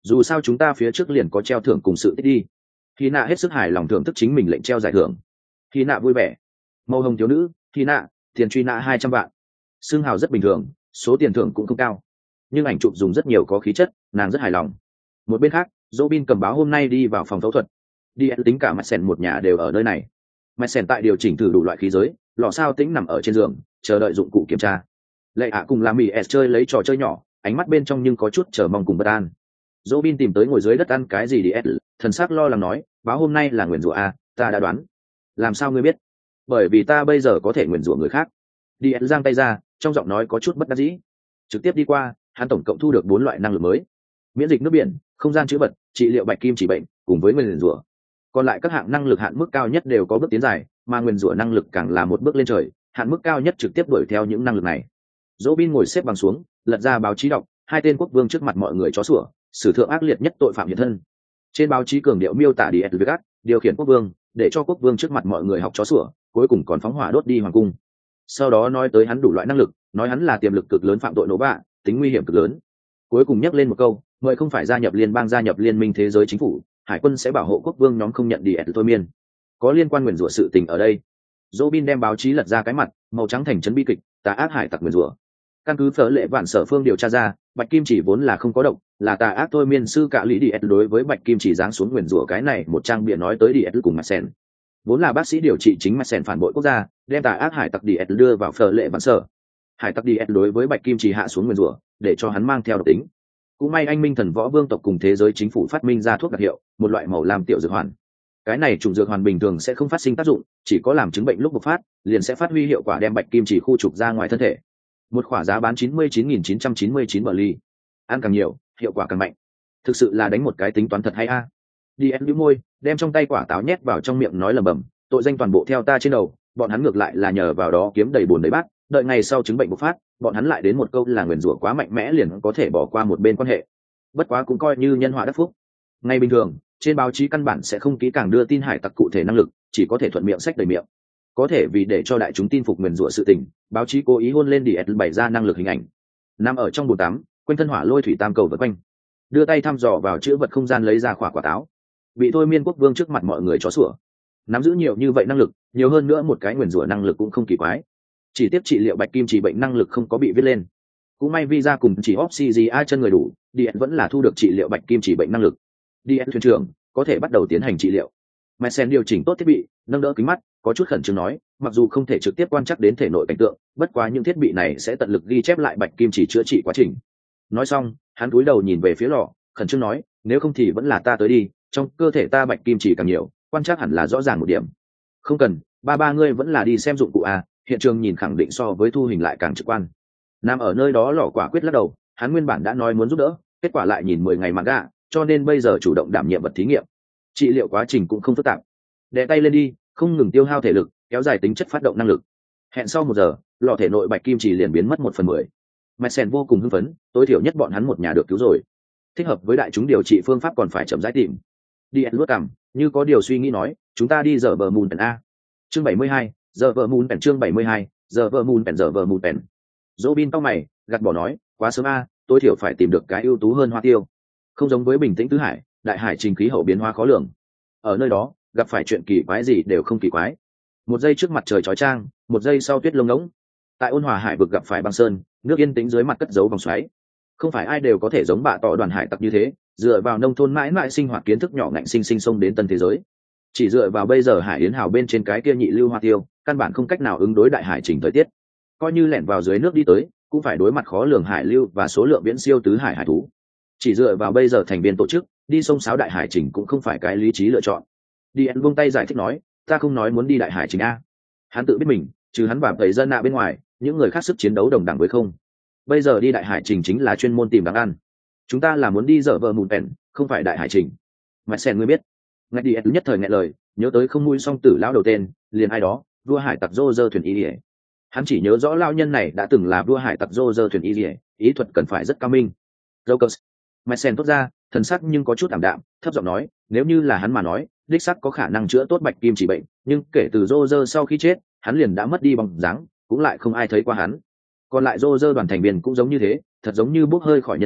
S1: dù sao chúng ta phía trước liền có treo thưởng cùng sự tích đi. Hy nạ hết sức hài lòng thưởng thức chính mình lệnh treo giải thưởng. Hy nạ vui vẻ. Màu hồng thiếu nữ, Hy nạ, tiền truy nã 200 vạn. Xương hào rất bình thường, số tiền thưởng cũng không cao, nhưng ảnh chụp dùng rất nhiều có khí chất, nàng rất hài lòng. Một bên khác, Robin cầm báo hôm nay đi vào phòng phẫu thuật. Đi tính cả Mạch Sen một nhà đều ở nơi này. Mạch Sen tại điều chỉnh thử đủ loại khí giới, lọ sao tĩnh nằm ở trên giường, chờ đợi dụng cụ kiểm tra. Lệ ạ cùng làm mì s chơi lấy trò chơi nhỏ, ánh mắt bên trong nhưng có chút chờ mong cùng bất an. Robin tìm tới ngồi dưới đất ăn cái gì đi s, thần sắc lo lắng nói, báo hôm nay là nguyền rủa a, ta đã đoán. Làm sao ngươi biết? Bởi vì ta bây giờ có thể nguyền rủa người khác. Đi s giang tay ra, trong giọng nói có chút bất đắc dĩ. Trực tiếp đi qua, hắn tổng cộng thu được 4 loại năng lực mới: miễn dịch nước biển, không gian chữa vật, trị liệu bạch kim chỉ bệnh, cùng với nguyền rủa. Còn lại các hạng năng lực hạn mức cao nhất đều có bước tiến dài, mà nguyền rủa năng lực càng là một bước lên trời, hạn mức cao nhất trực tiếp đuổi theo những năng lực này. Robin ngồi xếp bằng xuống, lật ra báo chí đọc, 2 tên quốc vương trước mặt mọi người chó sủa, sử thượng ác liệt nhất tội phạm hiện thân. Trên báo chí cường điệu miêu tả đi Edgar, điều khiển quốc vương, để cho quốc vương trước mặt mọi người học chó sủa, cuối cùng còn phóng hỏa đốt đi hoàng cung. Sau đó nói tới hắn đủ loại năng lực, nói hắn là tiềm lực cực lớn phạm tội nổ bạ, tính nguy hiểm cực lớn. Cuối cùng nhắc lên một câu, mời không phải gia nhập liên bang, gia nhập liên minh thế giới chính phủ, hải quân sẽ bảo hộ quốc vương nhóm không nhận đi thôi miên. Có liên quan nguyền rủa sự tình ở đây. Robin đem báo chí lật ra cái mặt, màu trắng thành trấn bi kịch, tà ác hải tặc nguyền rủa. Căn cứ phở lệ vạn sở phương điều tra ra, bạch kim chỉ vốn là không có độc, là tà ác thôi miên sư cả lý đi đối với bạch kim chỉ giáng xuống nguyền rủa cái này một trang bìa nói tới đi cùng Mạch Sen. Vốn là bác sĩ điều trị chính Mạch Sen phản bội quốc gia, đem tà ác hải tặc đi đưa vào phở lệ vạn sở. Hải tặc đi đối với bạch kim chỉ hạ xuống nguyền rủa, để cho hắn mang theo độc tính. Cũng may anh minh thần võ vương tộc cùng thế giới chính phủ phát minh ra thuốc đặc hiệu, một loại màu lam tiểu dược hoàn. Cái này trùng dược hoàn bình thường sẽ không phát sinh tác dụng, chỉ có làm chứng bệnh lúc bộc phát liền sẽ phát huy hiệu quả, đem bạch kim chỉ khu trục ra ngoài thân thể. Một khỏa giá bán 99.999 bờ ly, ăn càng nhiều hiệu quả càng mạnh, thực sự là đánh một cái tính toán thật hay a. Đi em nhíu môi, đem trong tay quả táo nhét vào trong miệng nói lẩm bẩm, tội danh toàn bộ theo ta trên đầu, bọn hắn ngược lại là nhờ vào đó kiếm đầy bùn đầy bát, đợi ngày sau chứng bệnh bộc phát, bọn hắn lại đến một câu là nguyền rủa quá mạnh mẽ liền có thể bỏ qua một bên quan hệ. Bất quá cũng coi như nhân họa đắc phúc. Ngay bình thường, trên báo chí căn bản sẽ không kỹ càng đưa tin hải tặc cụ thể năng lực, chỉ có thể thuận miệng sách đầy miệng. Có thể vì để cho đại chúng tin phục nguyền rủa sự tình, báo chí cố ý hôn lên đi bày ra năng lực hình ảnh. Nằm ở trong bồn tắm, quanh thân hỏa lôi thủy tam cầu vật quanh, đưa tay thăm dò vào chữ vật không gian lấy ra quả táo. Bị thôi miên quốc vương trước mặt mọi người chó sủa. Nắm giữ nhiều như vậy năng lực, nhiều hơn nữa một cái nguyền rủa năng lực cũng không kỳ quái. Chỉ tiếp trị liệu bạch kim chỉ bệnh năng lực không có bị viết lên. Cũng may visa cùng chỉ oxygen chân người đủ, điện vẫn là thu được trị liệu bạch kim chỉ bệnh năng lực. Điện thuyền trưởng có thể bắt đầu tiến hành trị liệu. Mạch Sen điều chỉnh tốt thiết bị, nâng đỡ kính mắt, có chút khẩn trương nói, mặc dù không thể trực tiếp quan trắc đến thể nội cảnh tượng, bất quá những thiết bị này sẽ tận lực ghi chép lại bạch kim chỉ chữa trị quá trình. Nói xong, hắn cúi đầu nhìn về phía lò, khẩn trương nói, nếu không thì vẫn là ta tới đi, trong cơ thể ta bạch kim chỉ càng nhiều, quan trắc hẳn là rõ ràng một điểm. Không cần, ba ngươi vẫn là đi xem dụng cụ a, hiện trường nhìn khẳng định so với thu hình lại càng trực quan. Nằm ở nơi đó lò quả quyết lắc đầu, hắn nguyên bản đã nói muốn giúp đỡ, kết quả lại nhìn 10 ngày mà gạ, cho nên bây giờ chủ động đảm nhiệm vật thí nghiệm. Trị liệu quá trình cũng không phức tạp, đè tay lên đi, không ngừng tiêu hao thể lực, kéo dài tính chất phát động năng lực. Hẹn sau 1 giờ, lò thể nội bạch kim chỉ liền biến mất 1/10. Mạch Sen vô cùng hưng phấn, tối thiểu nhất bọn hắn một nhà được cứu rồi. Thích hợp với đại chúng điều trị phương pháp còn phải chậm rãi tìm. Đi luốt cằm, như có điều suy nghĩ nói, chúng ta đi giờ bờ mùn pèn a. Chương 72, giờ vợ mùn pèn. Chương 72, giờ vợ mùn pèn. Giờ vợ mùn pèn. Robin tao mày, gạt bỏ nói, quá sớm a, tối thiểu phải tìm được cái ưu tú hơn hoa tiêu. Không giống với bình tĩnh tứ hải, đại hải trình khí hậu biến hóa khó lường. Ở nơi đó, gặp phải chuyện kỳ quái gì đều không kỳ quái. Một giây trước mặt trời chói chang, một giây sau tuyết lông ngỗng. Tại ôn hòa hải vực gặp phải băng sơn, nước yên tĩnh dưới mặt cất giấu vòng xoáy. Không phải ai đều có thể giống bạ tọ đoàn hải tặc như thế, dựa vào nông thôn mãi mãi sinh hoạt kiến thức nhỏ ngạnh sinh xông đến tân thế giới. Chỉ dựa vào bây giờ hải yến hào bên trên cái kia nhị lưu hoa tiêu, căn bản không cách nào ứng đối đại hải trình thời tiết. Coi như lẻn vào dưới nước đi tới, cũng phải đối mặt khó lường hải lưu và số lượng viễn siêu tứ hải hải thú. Chỉ dựa vào bây giờ thành viên tổ chức, đi sông sáo đại hải trình cũng không phải cái lý trí lựa chọn. Đi ăn buông tay giải thích nói, ta không nói muốn đi đại hải trình a. Hắn tự biết mình, trừ hắn và tẩy dân bên ngoài, những người khác sức chiến đấu đồng đẳng với không. Bây giờ đi đại hải trình chính là chuyên môn tìm đáng ăn. Chúng ta là muốn đi dở vợ mùn pèn, không phải đại hải trình. Mạch Sen ngươi biết. Ngạch đi nhất thời nghẹn lời, nhớ tới không nuôi song tử lão đầu tên, liền ai đó, vua hải tặc Rô Rơ thuyền y lìa. Hắn chỉ nhớ rõ lão nhân này đã từng là vua hải tặc Rô Rơ thuyền y lìa, ý thuật cần phải rất cao minh. Rokers. Mạch Sen tốt ra, thần sắc nhưng có chút ảm đạm, thấp giọng nói, nếu như là hắn mà nói, đích xác có khả năng chữa tốt bạch kim chỉ bệnh, nhưng kể từ Rô Rơ sau khi chết, hắn liền đã mất đi bóng dáng, cũng lại không ai thấy qua hắn. Còn lại Rô Rơ đoàn thành viên cũng giống như thế, thật giống như bốc hơi khỏi nhân gian,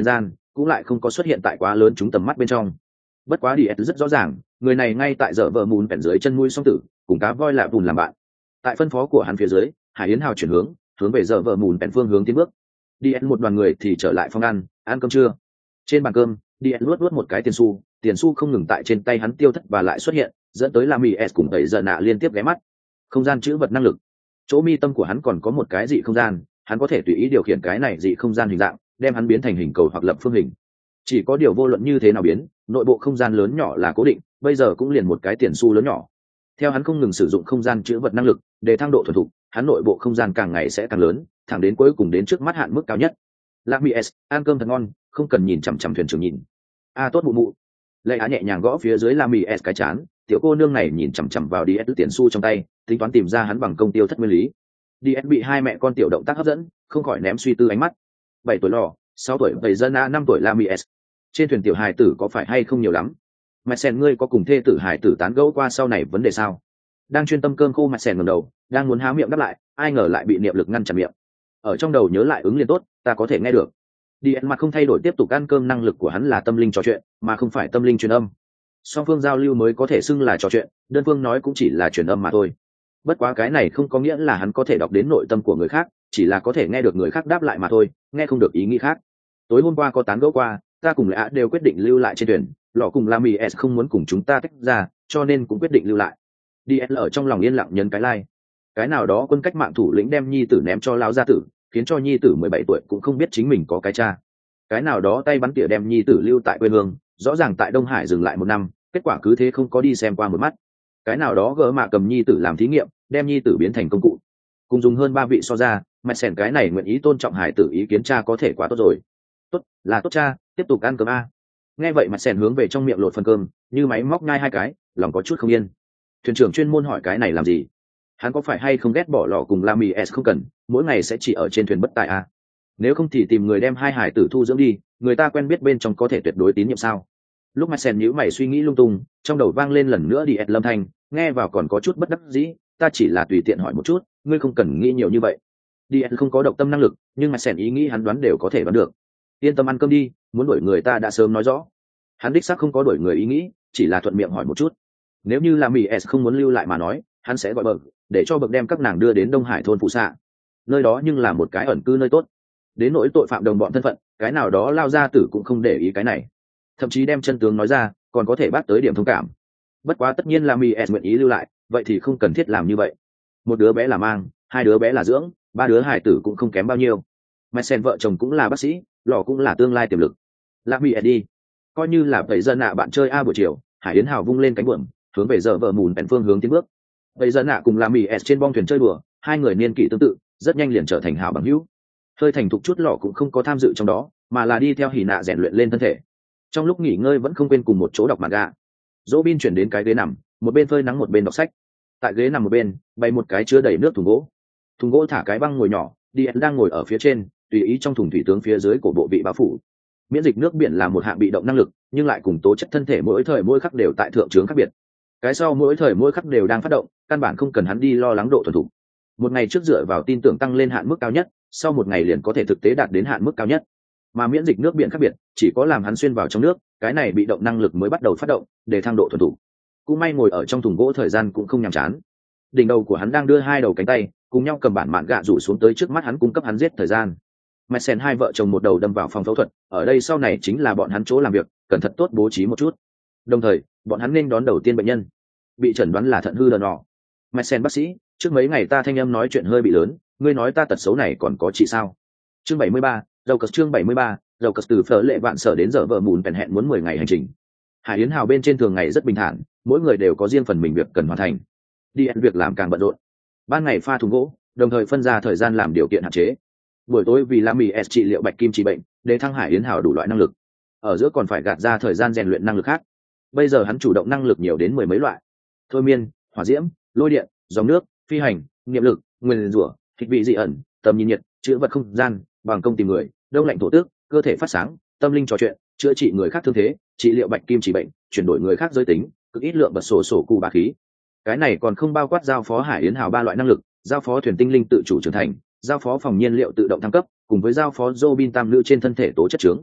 S1: cũng lại không có xuất hiện tại quá lớn chúng tầm mắt bên trong. Bất quá DS rất rõ ràng, người này ngay tại giờ vợ mùn bèn dưới chân mũi song tử, cùng cá voi lạ bùn làm bạn. Tại phân phó của hắn phía dưới, Hải Yến Hào chuyển hướng về giờ vợ mùn bèn phương hướng tiến bước. DS một đoàn người thì trở lại phòng ăn cơm trưa. Trên bàn cơm, DS luốt một cái tiền xu không ngừng tại trên tay hắn tiêu thất và lại xuất hiện, dẫn tới Lami S cùng tẩy giờ nạ liên tiếp ghé mắt. Không gian chữ vật năng lực. Chỗ mi tâm của hắn còn có một cái dị không gian, hắn có thể tùy ý điều khiển cái này dị không gian hình dạng, đem hắn biến thành hình cầu hoặc lập phương hình. Chỉ có điều vô luận như thế nào biến, nội bộ không gian lớn nhỏ là cố định, bây giờ cũng liền một cái tiền xu lớn nhỏ. Theo hắn không ngừng sử dụng không gian chữ vật năng lực để thăng độ thuần thục, hắn nội bộ không gian càng ngày sẽ càng lớn, thẳng đến cuối cùng đến trước mắt hạn mức cao nhất. Lami S, ăn cơm thật ngon, không cần nhìn chằm chằm thuyền trưởng nhìn. Tốt mụ mụ. Lệ Á nhẹ nhàng gõ phía dưới Lami S cái chán, tiểu cô nương này nhìn chằm chằm vào DS tiền xu trong tay, tính toán tìm ra hắn bằng công tiêu thất nguyên lý. DS bị hai mẹ con tiểu động tác hấp dẫn, không khỏi ném suy tư ánh mắt. 7 tuổi lò, 6 tuổi Tẩy Dân A, 5 tuổi Lami S. Trên thuyền tiểu hài tử có phải hay không nhiều lắm? Mẹ Sen ngươi có cùng thê tử hài tử tán gẫu qua sau này vấn đề sao? Đang chuyên tâm cơm khô Mẹ Sen ngẩng đầu, đang muốn há miệng đáp lại, ai ngờ lại bị niệm lực ngăn chặn miệng. Ở trong đầu nhớ lại ứng liền tốt, ta có thể nghe được. DS mặt không thay đổi tiếp tục ăn cơm, năng lực của hắn là tâm linh trò chuyện, mà không phải tâm linh truyền âm. Song phương giao lưu mới có thể xưng là trò chuyện, đơn phương nói cũng chỉ là truyền âm mà thôi. Bất quá cái này không có nghĩa là hắn có thể đọc đến nội tâm của người khác, chỉ là có thể nghe được người khác đáp lại mà thôi, nghe không được ý nghĩ khác. Tối hôm qua có tán gẫu qua, ta cùng Lã đều quyết định lưu lại trên thuyền, lọ cùng Lami S không muốn cùng chúng ta tách ra, cho nên cũng quyết định lưu lại. DS ở trong lòng yên lặng nhấn cái like. Cái nào đó quân cách mạng thủ lĩnh đem nhi tử ném cho lão gia tử, khiến cho nhi tử 17 tuổi cũng không biết chính mình có cái cha. Cái nào đó tay bắn tỉa đem nhi tử lưu tại quê hương, rõ ràng tại Đông Hải dừng lại 1 năm, kết quả cứ thế không có đi xem qua một mắt. Cái nào đó gỡ mạ cầm nhi tử làm thí nghiệm, đem nhi tử biến thành công cụ. Cùng dùng hơn 3 vị so ra, Mạch Sẻn cái này nguyện ý tôn trọng hải tử ý kiến cha có thể quá tốt rồi. Tốt, là tốt cha, tiếp tục ăn cơm a. Nghe vậy Mạch Sẻn hướng về trong miệng lột phần cơm, như máy móc nhai 2 cái, lòng có chút không yên. Thuyền trưởng chuyên môn hỏi cái này làm gì? Hắn có phải hay không ghét bỏ lọ cùng Lami S không cần, mỗi ngày sẽ chỉ ở trên thuyền bất tại a? Nếu không thì tìm người đem hai hải tử thu dưỡng đi, người ta quen biết bên trong có thể tuyệt đối tín nhiệm sao? Lúc Mạch Sẻn nhíu mày suy nghĩ lung tung, trong đầu vang lên lần nữa DS lâm thanh, nghe vào còn có chút bất đắc dĩ, ta chỉ là tùy tiện hỏi một chút, ngươi không cần nghĩ nhiều như vậy. DS không có độc tâm năng lực, nhưng Mạch Sẻn ý nghĩ hắn đoán đều có thể đoán được. Yên tâm ăn cơm đi, muốn đuổi người ta đã sớm nói rõ. Hắn đích xác không có đuổi người ý nghĩ, chỉ là thuận miệng hỏi một chút. Nếu như là Mỹ S không muốn lưu lại mà nói, hắn sẽ gọi bậc, để cho bậc đem các nàng đưa đến Đông Hải thôn phụ xạ. Nơi đó nhưng là một cái ẩn cư nơi tốt. Đến nỗi tội phạm đồng bọn thân phận, cái nào đó lao ra tử cũng không để ý cái này. Thậm chí đem chân tướng nói ra, còn có thể bắt tới điểm thông cảm. Bất quá tất nhiên là Mỹ S nguyện ý lưu lại, vậy thì không cần thiết làm như vậy. Một đứa bé là mang, 2 đứa bé là dưỡng, 3 đứa hải tử cũng không kém bao nhiêu. Mẹ Sen vợ chồng cũng là bác sĩ, lò cũng là tương lai tiềm lực. Là Mỹ S đi, coi như là vậy dân nạ bạn chơi buổi chiều, Hải Yến Hào vung lên cánh buồm, hướng về giờ vợ mùn bèn phương hướng tiến bước. Vậy dân nạ cùng là Mỹ S trên bong thuyền chơi đùa, hai người niên kỷ tương tự, rất nhanh liền trở thành hảo bằng hữu. Hơi thành thục chút lọ cũng không có tham dự trong đó, mà là đi theo Hỉ Nạ rèn luyện lên thân thể. Trong lúc nghỉ ngơi vẫn không quên cùng một chỗ đọc manga. Robin chuyển đến cái ghế nằm, một bên phơi nắng một bên đọc sách. Tại ghế nằm một bên, bày một cái chứa đầy nước thùng gỗ thả cái băng ngồi nhỏ, Điền đang ngồi ở phía trên, tùy ý trong thùng thủy tướng phía dưới của bộ bị bao phủ. Miễn dịch nước biển là một hạng bị động năng lực, nhưng lại cùng tố chất thân thể mỗi thời mỗi khắc đều tại thượng trướng khác biệt. Cái sau mỗi thời mỗi khắc đều đang phát động, căn bản không cần hắn đi lo lắng độ thuần thục. Một ngày trước dựa vào tin tưởng tăng lên hạn mức cao nhất, sau một ngày liền có thể thực tế đạt đến hạn mức cao nhất. Mà miễn dịch nước biển khác biệt, chỉ có làm hắn xuyên vào trong nước, cái này bị động năng lực mới bắt đầu phát động, để thăng độ thuần thục. Cũng may ngồi ở trong thùng gỗ thời gian cũng không nhàm chán. Đỉnh đầu của hắn đang đưa 2 đầu cánh tay, cùng nhau cầm bản mạn gạ rủ xuống tới trước mắt hắn, cung cấp hắn giết thời gian. Mẹ Sen hai vợ chồng một đầu đâm vào phòng phẫu thuật, ở đây sau này chính là bọn hắn chỗ làm việc, cần thật tốt bố trí một chút. Đồng thời, bọn hắn nên đón đầu tiên bệnh nhân, bị chẩn đoán là thận hư lờ nọ. Mẹ Sen bác sĩ, trước mấy ngày ta thanh âm nói chuyện hơi bị lớn, ngươi nói ta tật xấu này còn có trị sao? Chương 73, dầu cất chương 73, dầu cất từ phở lệ vạn sở đến giờ vợ mùn bèn hẹn muốn 10 ngày hành trình. Hải Yến Hào bên trên thường ngày rất bình thản, mỗi người đều có riêng phần mình việc cần hoàn thành. Đi ăn việc làm càng bận rộn. Ban ngày pha thùng gỗ, đồng thời phân ra thời gian làm điều kiện hạn chế. Buổi tối vì làm mì S trị liệu bạch kim trị bệnh, để thăng Hải Yến Hào đủ loại năng lực. Ở giữa còn phải gạt ra thời gian rèn luyện năng lực khác. Bây giờ hắn chủ động năng lực nhiều đến 10 mấy loại. Thôi miên, hỏa diễm, lôi điện, dòng nước, phi hành, niệm lực, nguyên rủa, kịch vị dị ẩn, tầm nhìn nhiệt, chữa vật không gian, bằng công tìm người, đông lạnh thổ tước, cơ thể phát sáng, tâm linh trò chuyện, chữa trị người khác thương thế, trị liệu bạch kim trị bệnh, chuyển đổi người khác giới tính, cực ít lượng bật sổ cụ bá khí. Cái này còn không bao quát giao phó Hải Yến Hào 3 loại năng lực, giao phó thuyền tinh linh tự chủ trưởng thành, giao phó phòng nhiên liệu tự động thăng cấp, cùng với giao phó Robin tam nữ trên thân thể tố chất trướng.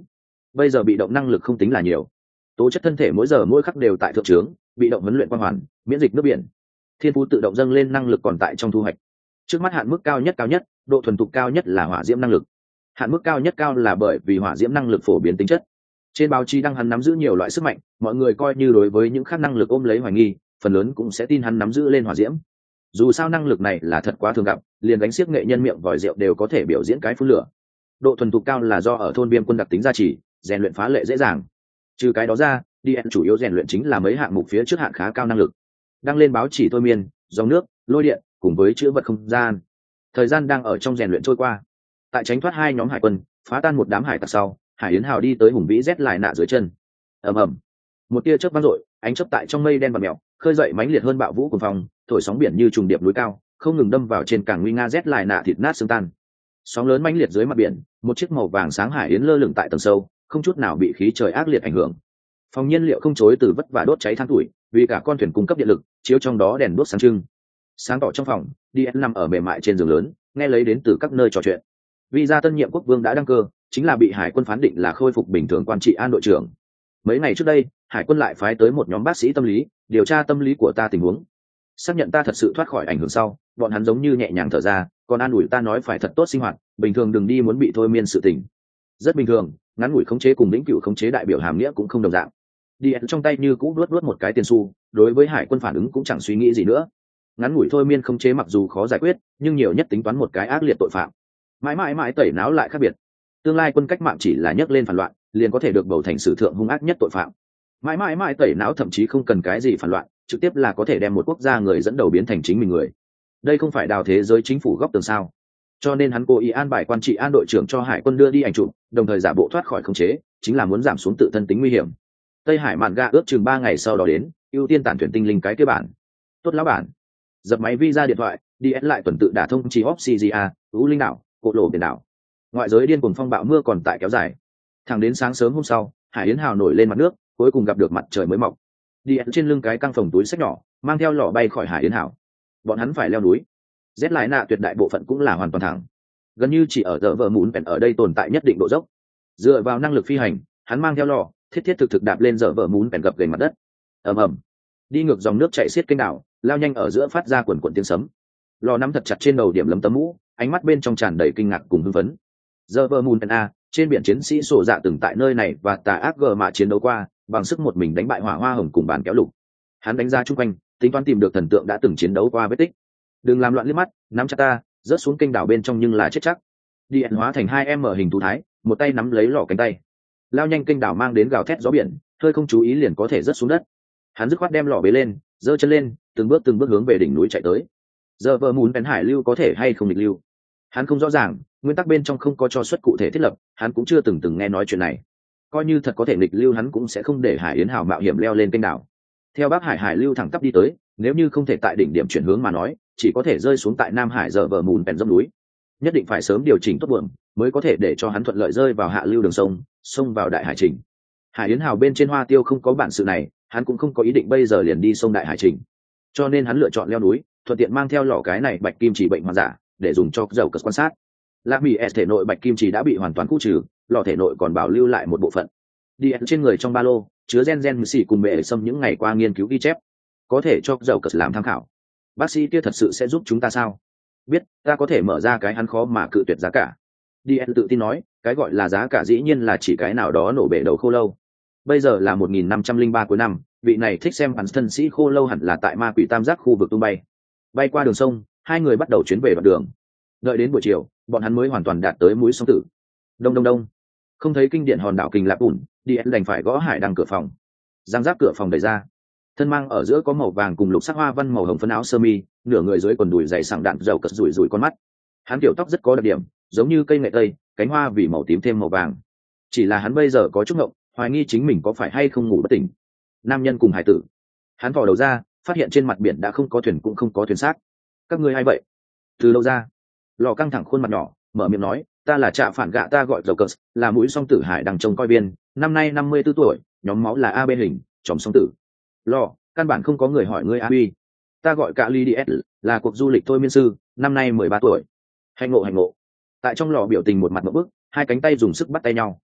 S1: bây giờ bị động năng lực không tính là nhiều, tố chất thân thể mỗi giờ mỗi khắc đều tại thượng trướng, bị động huấn luyện quang hoàn, miễn dịch nước biển, thiên phú tự động dâng lên, năng lực còn tại trong thu hoạch. Trước mắt hạn mức cao nhất độ thuần thục cao nhất là hỏa diễm năng lực. Hạn mức cao nhất cao là bởi vì hỏa diễm năng lực phổ biến tính chất. Trên báo chí đăng hắn nắm giữ nhiều loại sức mạnh, mọi người coi như đối với những khác năng lực ôm lấy hoài nghi, phần lớn cũng sẽ tin hắn nắm giữ lên hỏa diễm. Dù sao năng lực này là thật quá thường gặp, liền đánh xiếc nghệ nhân miệng vòi rượu đều có thể biểu diễn cái phun lửa. Độ thuần thục cao là do ở thôn Viêm Quân đặc tính gia trì, rèn luyện phá lệ dễ dàng. Trừ cái đó ra, DN chủ yếu rèn luyện chính là mấy hạng mục phía trước hạn khá cao năng lực. Đăng lên báo chỉ thôi miên, dòng nước, lôi điện, cùng với chữ vật không gian. Thời gian đang ở trong rèn luyện trôi qua. Tại tránh thoát hai nhóm hải quân, phá tan một đám hải tặc sau, Hải Yến Hào đi tới hùng vĩ rét lại nạ dưới chân. Ầm ầm, một tia chớp vang dội, ánh chớp tại trong mây đen và mèo khơi dậy mãnh liệt hơn bạo vũ cuồng phong, thổi sóng biển như trùng điệp núi cao, không ngừng đâm vào trên cảng nguy nga rét lại nạ thịt nát xương tan. Sóng lớn mãnh liệt dưới mặt biển, một chiếc màu vàng sáng Hải Yến lơ lửng tại tầng sâu, không chút nào bị khí trời ác liệt ảnh hưởng. Phòng nhiên liệu không chối từ vất vả đốt cháy than tuổi, vì cả con thuyền cung cấp điện lực, chiếu trong đó đèn đuốc sáng trưng. Sáng tỏ trong phòng, DS nằm ở mềm mại trên giường lớn, nghe lấy đến từ các nơi trò chuyện. Vì gia tân nhiệm quốc vương đã đăng cơ, chính là bị hải quân phán định là khôi phục bình thường quan trị an đội trưởng. Mấy ngày trước đây, hải quân lại phái tới một nhóm bác sĩ tâm lý, điều tra tâm lý của ta tình huống. Xác nhận ta thật sự thoát khỏi ảnh hưởng sau, bọn hắn giống như nhẹ nhàng thở ra, còn an ủi ta nói phải thật tốt sinh hoạt, bình thường đừng đi muốn bị thôi miên sự tình. Rất bình thường, ngắn ngủi khống chế cùng lĩnh cửu khống chế đại biểu hàm nghĩa cũng không đồng dạng. DS trong tay như cũ luốt một cái tiền xu, đối với hải quân phản ứng cũng chẳng suy nghĩ gì nữa. Ngắn ngủi thôi miên khống chế mặc dù khó giải quyết, nhưng nhiều nhất tính toán một cái ác liệt tội phạm. Mãi mãi tẩy não lại khác biệt. Tương lai quân cách mạng chỉ là nhấc lên phản loạn, liền có thể được bầu thành sử thượng hung ác nhất tội phạm. Mãi mãi tẩy não thậm chí không cần cái gì phản loạn, trực tiếp là có thể đem một quốc gia người dẫn đầu biến thành chính mình người. Đây không phải đào thế giới chính phủ góc tường sao? Cho nên hắn cố ý an bài quan trị an đội trưởng cho hải quân đưa đi ảnh chụp, đồng thời giả bộ thoát khỏi khống chế, chính là muốn giảm xuống tự thân tính nguy hiểm. Tây Hải mạn ga ước chừng 3 ngày sau đó đến, ưu tiên tản thuyền tinh linh cái kế bản. Tốt lão bản. Dập máy vi ra điện thoại, DS lại tuần tự đả thông chỉ Obsidia, U Linh đảo, Cột Lộ biển đảo. Ngoại giới điên cuồng phong bạo mưa còn tại kéo dài. Thẳng đến sáng sớm hôm sau, Hải Yến Hào nổi lên mặt nước, cuối cùng gặp được mặt trời mới mọc. DS trên lưng cái căng phòng túi xách nhỏ, mang theo lọ bay khỏi Hải Yến Hào. Bọn hắn phải leo núi. Rét lại nạ tuyệt đại bộ phận cũng là hoàn toàn thẳng. Gần như chỉ ở vợ muốn bèn ở đây tồn tại nhất định độ dốc. Dựa vào năng lực phi hành, hắn mang theo lọ, thiết thực đạp lên dở vợ muốn bèn gập gềnh mặt đất. Ầm ầm. Đi ngược dòng nước chảy xiết kênh đảo, lao nhanh ở giữa phát ra quần quần tiếng sấm. Lò nắm thật chặt trên đầu điểm lấm tấm mũ, ánh mắt bên trong tràn đầy kinh ngạc cùng hưng phấn. Giờ vợ mùn a, trên biển chiến sĩ sổ dạ từng tại nơi này và tà ác gờ mạ chiến đấu qua, bằng sức một mình đánh bại hỏa hoa hồng cùng bàn kéo lục. Hắn đánh ra chung quanh, tính toán tìm được thần tượng đã từng chiến đấu qua vết tích. Đừng làm loạn liếc mắt, nắm chặt ta, rớt xuống kênh đảo bên trong nhưng là chết chắc. Đi ẩn hóa thành 2M hình thú thái, một tay nắm lấy lò cánh tay. Lao nhanh kênh đảo mang đến gào thét gió biển, hơi không chú ý liền có thể rớt xuống đất. Hắn dứt khoát đem lò bế lên, giơ chân lên, từng bước hướng về đỉnh núi chạy tới. Giờ vợ muốn bén hải lưu có thể hay không nghịch lưu, hắn không rõ ràng, nguyên tắc bên trong không có cho suất cụ thể thiết lập, hắn cũng chưa từng nghe nói chuyện này. Coi như thật có thể nghịch lưu, hắn cũng sẽ không để Hải Yến Hào mạo hiểm leo lên kênh đảo. Theo Bắc Hải hải lưu thẳng tắp đi tới, nếu như không thể tại đỉnh điểm chuyển hướng mà nói, chỉ có thể rơi xuống tại Nam Hải giờ vợ mùn bèn dốc núi. Nhất định phải sớm điều chỉnh tốt buồm, mới có thể để cho hắn thuận lợi rơi vào hạ lưu đường sông, xông vào đại hải trình. Hải Yến Hào bên trên Hoa Tiêu không có bản sự này, hắn cũng không có ý định bây giờ liền đi sông đại hải trình, cho nên hắn lựa chọn leo núi, thuận tiện mang theo lọ cái này bạch kim chỉ bệnh hoàn giả để dùng cho dầu cất quan sát. Lạc Mỹ S thể nội bạch kim chỉ đã bị hoàn toàn khu trừ, lọ thể nội còn bảo lưu lại một bộ phận. Đi trên người trong ba lô chứa gen xỉ cùng bệ xâm những ngày qua nghiên cứu ghi chép, có thể cho dầu cất làm tham khảo. Bác sĩ kia thật sự sẽ giúp chúng ta sao? Biết, ta có thể mở ra cái hắn khó mà cự tuyệt giá cả. Đi tự tin nói, cái gọi là giá cả dĩ nhiên là chỉ cái nào đó nổ bể đầu khô lâu. Bây giờ là 1503 cuối năm, vị này thích xem bắn thân sĩ khô lâu hẳn là tại ma quỷ tam giác khu vực tung bay qua đường sông, hai người bắt đầu chuyến về đoạn đường. Đợi đến buổi chiều, bọn hắn mới hoàn toàn đạt tới mũi sông Tử. Đông, không thấy kinh điện hòn đảo Kình Lạp ủn, đi đành phải gõ hải đăng cửa phòng. Giang giáp cửa phòng đẩy ra, thân mang ở giữa có màu vàng cùng lục sắc hoa văn màu hồng phấn áo sơ mi, nửa người dưới quần đùi dày sảng đạn dầu cất rủi con mắt. Hắn kiểu tóc rất có đặc điểm, giống như cây nghệ tây, cánh hoa vì màu tím thêm màu vàng. Chỉ là hắn bây giờ có chút ngộng, hoài nghi chính mình có phải hay không ngủ bất tỉnh. Nam nhân cùng hải tử. Hắn vò đầu ra, phát hiện trên mặt biển đã không có thuyền cũng không có thuyền xác. Các ngươi hay vậy? Từ đâu ra? Lò căng thẳng khuôn mặt nhỏ, mở miệng nói, ta là trạ phản gạ, ta gọi dầu cất, là mũi song tử hải đằng trông coi viên, năm nay 54 tuổi, nhóm máu là AB hình, chòm song tử. Lò, căn bản không có người hỏi ngươi AB. Ta gọi cả ly DS, là cuộc du lịch thôi miên sư, năm nay 13 tuổi. Hành ngộ. Tại trong lò biểu tình một mặt ngộp bức, hai cánh tay dùng sức bắt tay nhau.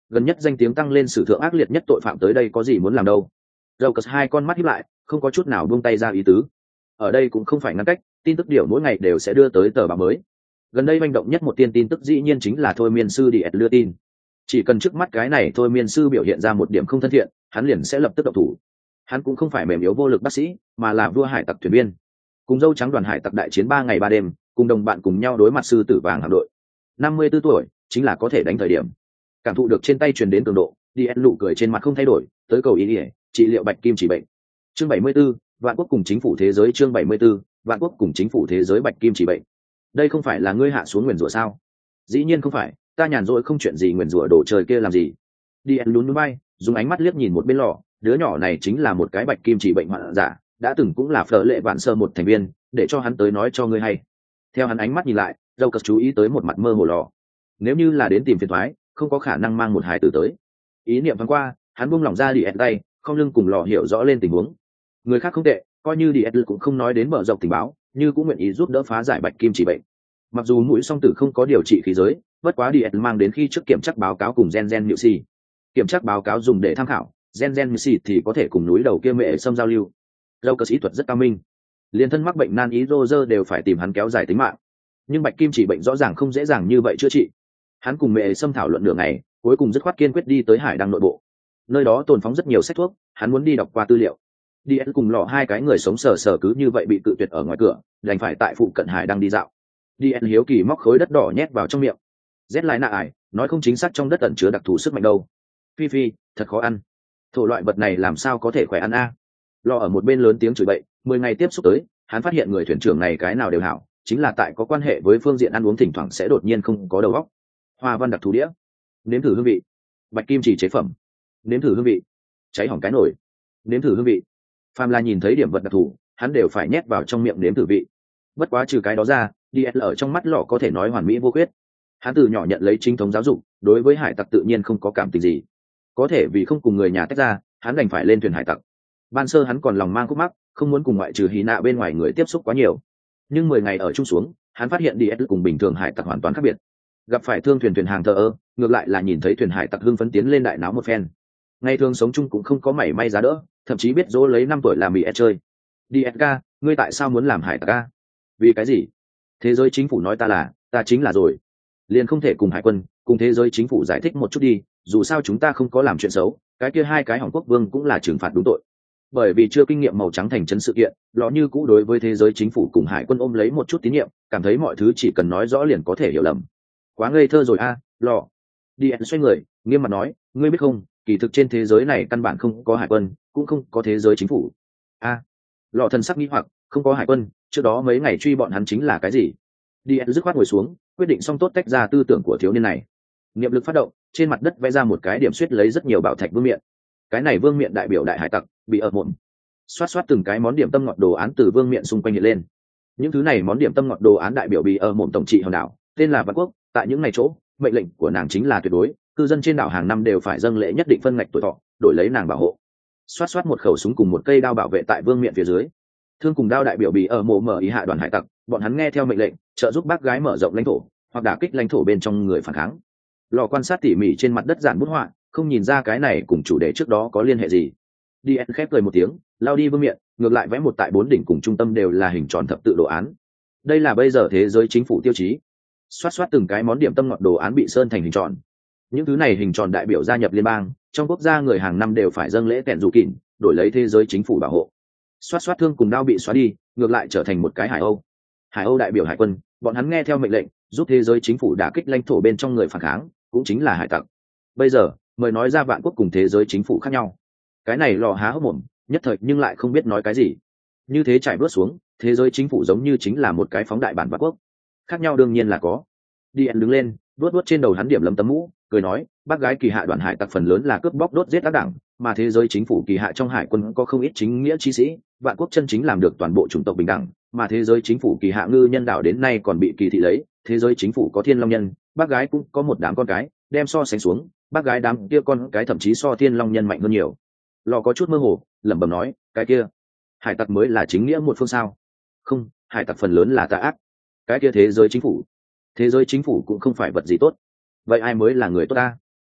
S1: gần nhất danh tiếng tăng lên sử thượng ác liệt nhất tội phạm tới đây có gì muốn làm đâu. Dầu cất hai con mắt híp lại, không có chút nào buông tay ra ý tứ. Ở đây cũng không phải ngăn cách, tin tức điều mỗi ngày đều sẽ đưa tới tờ báo mới. Gần đây manh động nhất một tin tức dĩ nhiên chính là thôi miên sư Diet đưa tin. Chỉ cần trước mắt cái này thôi miên sư biểu hiện ra một điểm không thân thiện, hắn liền sẽ lập tức động thủ. Hắn cũng không phải mềm yếu vô lực bác sĩ, mà là vua hải tặc thuyền viên. Cùng dâu trắng đoàn hải tặc đại chiến 3 ngày 3 đêm, cùng đồng bạn cùng nhau đối mặt sư tử vàng hạm đội. 54 tuổi, chính là có thể đánh thời điểm. Cảm thụ được trên tay truyền đến cường độ, Diet nụ cười trên mặt không thay đổi, tới cầu ý trị liệu bạch kim chỉ bệnh. Chương 74, Vạn Quốc cùng chính phủ thế giới. Chương 74, Vạn Quốc cùng chính phủ thế giới bạch kim chỉ bệnh. Đây không phải là ngươi hạ xuống nguyền rủa sao? Dĩ nhiên không phải, ta nhàn rỗi không chuyện gì nguyền rủa đồ trời kia làm gì? Diet lún núi bay, dùng ánh mắt liếc nhìn một bên lò, đứa nhỏ này chính là một cái bạch kim chỉ bệnh hoạn giả, đã từng cũng là phở lệ vạn sơ một thành viên, để cho hắn tới nói cho ngươi hay. Theo hắn ánh mắt nhìn lại, dâu cất chú ý tới một mặt mơ hồ lò. Nếu như là đến tìm phiền toái, không có khả năng mang một hài tử tới. Ý niệm thoáng qua, hắn buông lỏng ra Diet tay, không lưng cùng lò hiểu rõ lên tình huống. Người khác không tệ, coi như Diet cũng không nói đến mở rộng tình báo, như cũng nguyện ý giúp đỡ phá giải bạch kim chỉ bệnh. Mặc dù mũi song tử không có điều trị khí giới, bất quá Diet mang đến khi trước kiểm tra báo cáo cùng gen nhự si. Kiểm tra báo cáo dùng để tham khảo, gen nhự si thì có thể cùng núi đầu kia mẹ xâm giao lưu. Dâu cơ sĩ thuật rất cao minh, liên thân mắc bệnh nan ý Roger đều phải tìm hắn kéo dài tính mạng. Nhưng bạch kim chỉ bệnh rõ ràng không dễ dàng như vậy chữa trị. Hắn cùng mẹ xâm thảo luận nửa ngày, cuối cùng dứt khoát kiên quyết đi tới hải đăng nội bộ. Nơi đó tồn phóng rất nhiều sách thuốc, hắn muốn đi đọc qua tư liệu. Diet cùng lọ hai cái người sống sờ sờ cứ như vậy bị cự tuyệt ở ngoài cửa, đành phải tại phụ cận hải đăng đi dạo. Diet hiếu kỳ móc khối đất đỏ nhét vào trong miệng. Rét lại nạ ải, nói không chính xác trong đất ẩn chứa đặc thù sức mạnh đâu. Phi, thật khó ăn. Thổ loại vật này làm sao có thể khỏe ăn a? Lọ ở một bên lớn tiếng chửi bậy. 10 ngày tiếp xúc tới, hắn phát hiện người thuyền trưởng này cái nào đều hảo, chính là tại có quan hệ với phương diện ăn uống thỉnh thoảng sẽ đột nhiên không có đầu óc. Hoa văn đặc thù đĩa, nếm thử hương vị. Bạch kim chỉ chế phẩm, nếm thử hương vị. Cháy hỏng cái nồi, nếm thử hương vị. Phàm là nhìn thấy điểm vật đặc thù, hắn đều phải nhét vào trong miệng nếm thử vị. Bất quá trừ cái đó ra, Diet ở trong mắt lọ có thể nói hoàn mỹ vô khuyết. Hắn từ nhỏ nhận lấy chính thống giáo dục, đối với hải tặc tự nhiên không có cảm tình gì. Có thể vì không cùng người nhà tách ra, hắn đành phải lên thuyền hải tặc. Ban sơ hắn còn lòng mang khúc mắc, không muốn cùng ngoại trừ hí nạ bên ngoài người tiếp xúc quá nhiều. Nhưng 10 ngày ở chung xuống, hắn phát hiện Diet cùng bình thường hải tặc hoàn toàn khác biệt. Gặp phải thương thuyền hàng thờ ơ, ngược lại là nhìn thấy thuyền hải tặc hưng phấn tiến lên đại náo một phen. Ngày thường sống chung cũng không có mảy may giá đỡ, thậm chí biết dỗ lấy 5 tuổi làm bị chơi. Diet ca, ngươi tại sao muốn làm hải tặc ca? Vì cái gì? Thế giới chính phủ nói ta chính là rồi. Liền không thể cùng hải quân, cùng thế giới chính phủ giải thích một chút đi, dù sao chúng ta không có làm chuyện xấu, cái kia hai cái hỏng quốc vương cũng là trừng phạt đúng tội. Bởi vì chưa kinh nghiệm màu trắng thành trấn sự kiện, lọ như cũ đối với thế giới chính phủ cùng hải quân ôm lấy một chút tín nhiệm, cảm thấy mọi thứ chỉ cần nói rõ liền có thể hiểu lầm. Quá ngây thơ rồi a, lọ. Diet xoay người, nghiêm mặt nói, ngươi biết không, kỳ thực trên thế giới này căn bản không có hải quân, cũng không có thế giới chính phủ. A. Lọ thần sắc nghi hoặc, không có hải quân, trước đó mấy ngày truy bọn hắn chính là cái gì? Diet dứt khoát ngồi xuống, quyết định xong tốt tách ra tư tưởng của thiếu niên này. Niệm lực phát động, trên mặt đất vẽ ra một cái điểm xuyết lấy rất nhiều bảo thạch vương miện. Cái này vương miện đại biểu đại hải tặc, bị ở mộn. Xoát từng cái món điểm tâm ngọt đồ án từ vương miện xung quanh hiện lên. Những thứ này món điểm tâm ngọt đồ án đại biểu bị ở mộn tổng trị hòn đảo, tên là Vạn Quốc, tại những ngày chỗ, mệnh lệnh của nàng chính là tuyệt đối, cư dân trên đảo hàng năm đều phải dâng lễ nhất định phân ngạch tuổi thọ, đổi lấy nàng bảo hộ. Xoát một khẩu súng cùng một cây đao bảo vệ tại vương miện phía dưới. Thương cùng đao đại biểu bị ở mộ mở ý hạ đoàn hải tặc, bọn hắn nghe theo mệnh lệnh, trợ giúp bác gái mở rộng lãnh thổ, hoặc đả kích lãnh thổ bên trong người phản kháng. Lò quan sát tỉ mỉ trên mặt đất giản bút họa, không nhìn ra cái này cùng chủ đề trước đó có liên hệ gì. Diet khép cười một tiếng, lao đi vương miện, ngược lại vẽ một tại 4 đỉnh cùng trung tâm đều là hình tròn thập tự đồ án. Đây là bây giờ thế giới chính phủ tiêu chí. Xoát từng cái món điểm tâm ngọt đồ án bị sơn thành hình tròn. Những thứ này hình tròn đại biểu gia nhập liên bang, trong quốc gia người hàng năm đều phải dâng lễ kèn dù kỉn, đổi lấy thế giới chính phủ bảo hộ. Xoát thương cùng đao bị xóa đi, ngược lại trở thành một cái hải âu. Hải âu đại biểu hải quân, bọn hắn nghe theo mệnh lệnh, giúp thế giới chính phủ đả kích lãnh thổ bên trong người phản kháng, cũng chính là hải tặc. Bây giờ, mời nói ra Vạn Quốc cùng thế giới chính phủ khác nhau. Cái này lò há hốc mồm, nhất thời nhưng lại không biết nói cái gì. Như thế trải bước xuống, thế giới chính phủ giống như chính là một cái phóng đại bản Vạn Quốc. Khác nhau đương nhiên là có. Diet đứng lên, vuốt trên đầu hắn điểm lấm tấm mũ, cười nói, bác gái kỳ hạ đoàn hải tặc phần lớn là cướp bóc đốt giết tác đảng, mà thế giới chính phủ kỳ hạ trong hải quân có không ít chính nghĩa chi sĩ, Vạn Quốc chân chính làm được toàn bộ chủng tộc bình đẳng, mà thế giới chính phủ kỳ hạ ngư nhân đạo đến nay còn bị kỳ thị lấy, thế giới chính phủ có thiên long nhân, bác gái cũng có một đám con cái, đem so sánh xuống, bác gái đám kia con cái thậm chí so thiên long nhân mạnh hơn nhiều. Lò có chút mơ hồ, lẩm bẩm nói, cái kia hải tặc mới là chính nghĩa một phương sao? Không, hải tặc phần lớn là tà ác. Cái kia thế giới chính phủ cũng không phải vật gì tốt. Vậy ai mới là người tốt ta?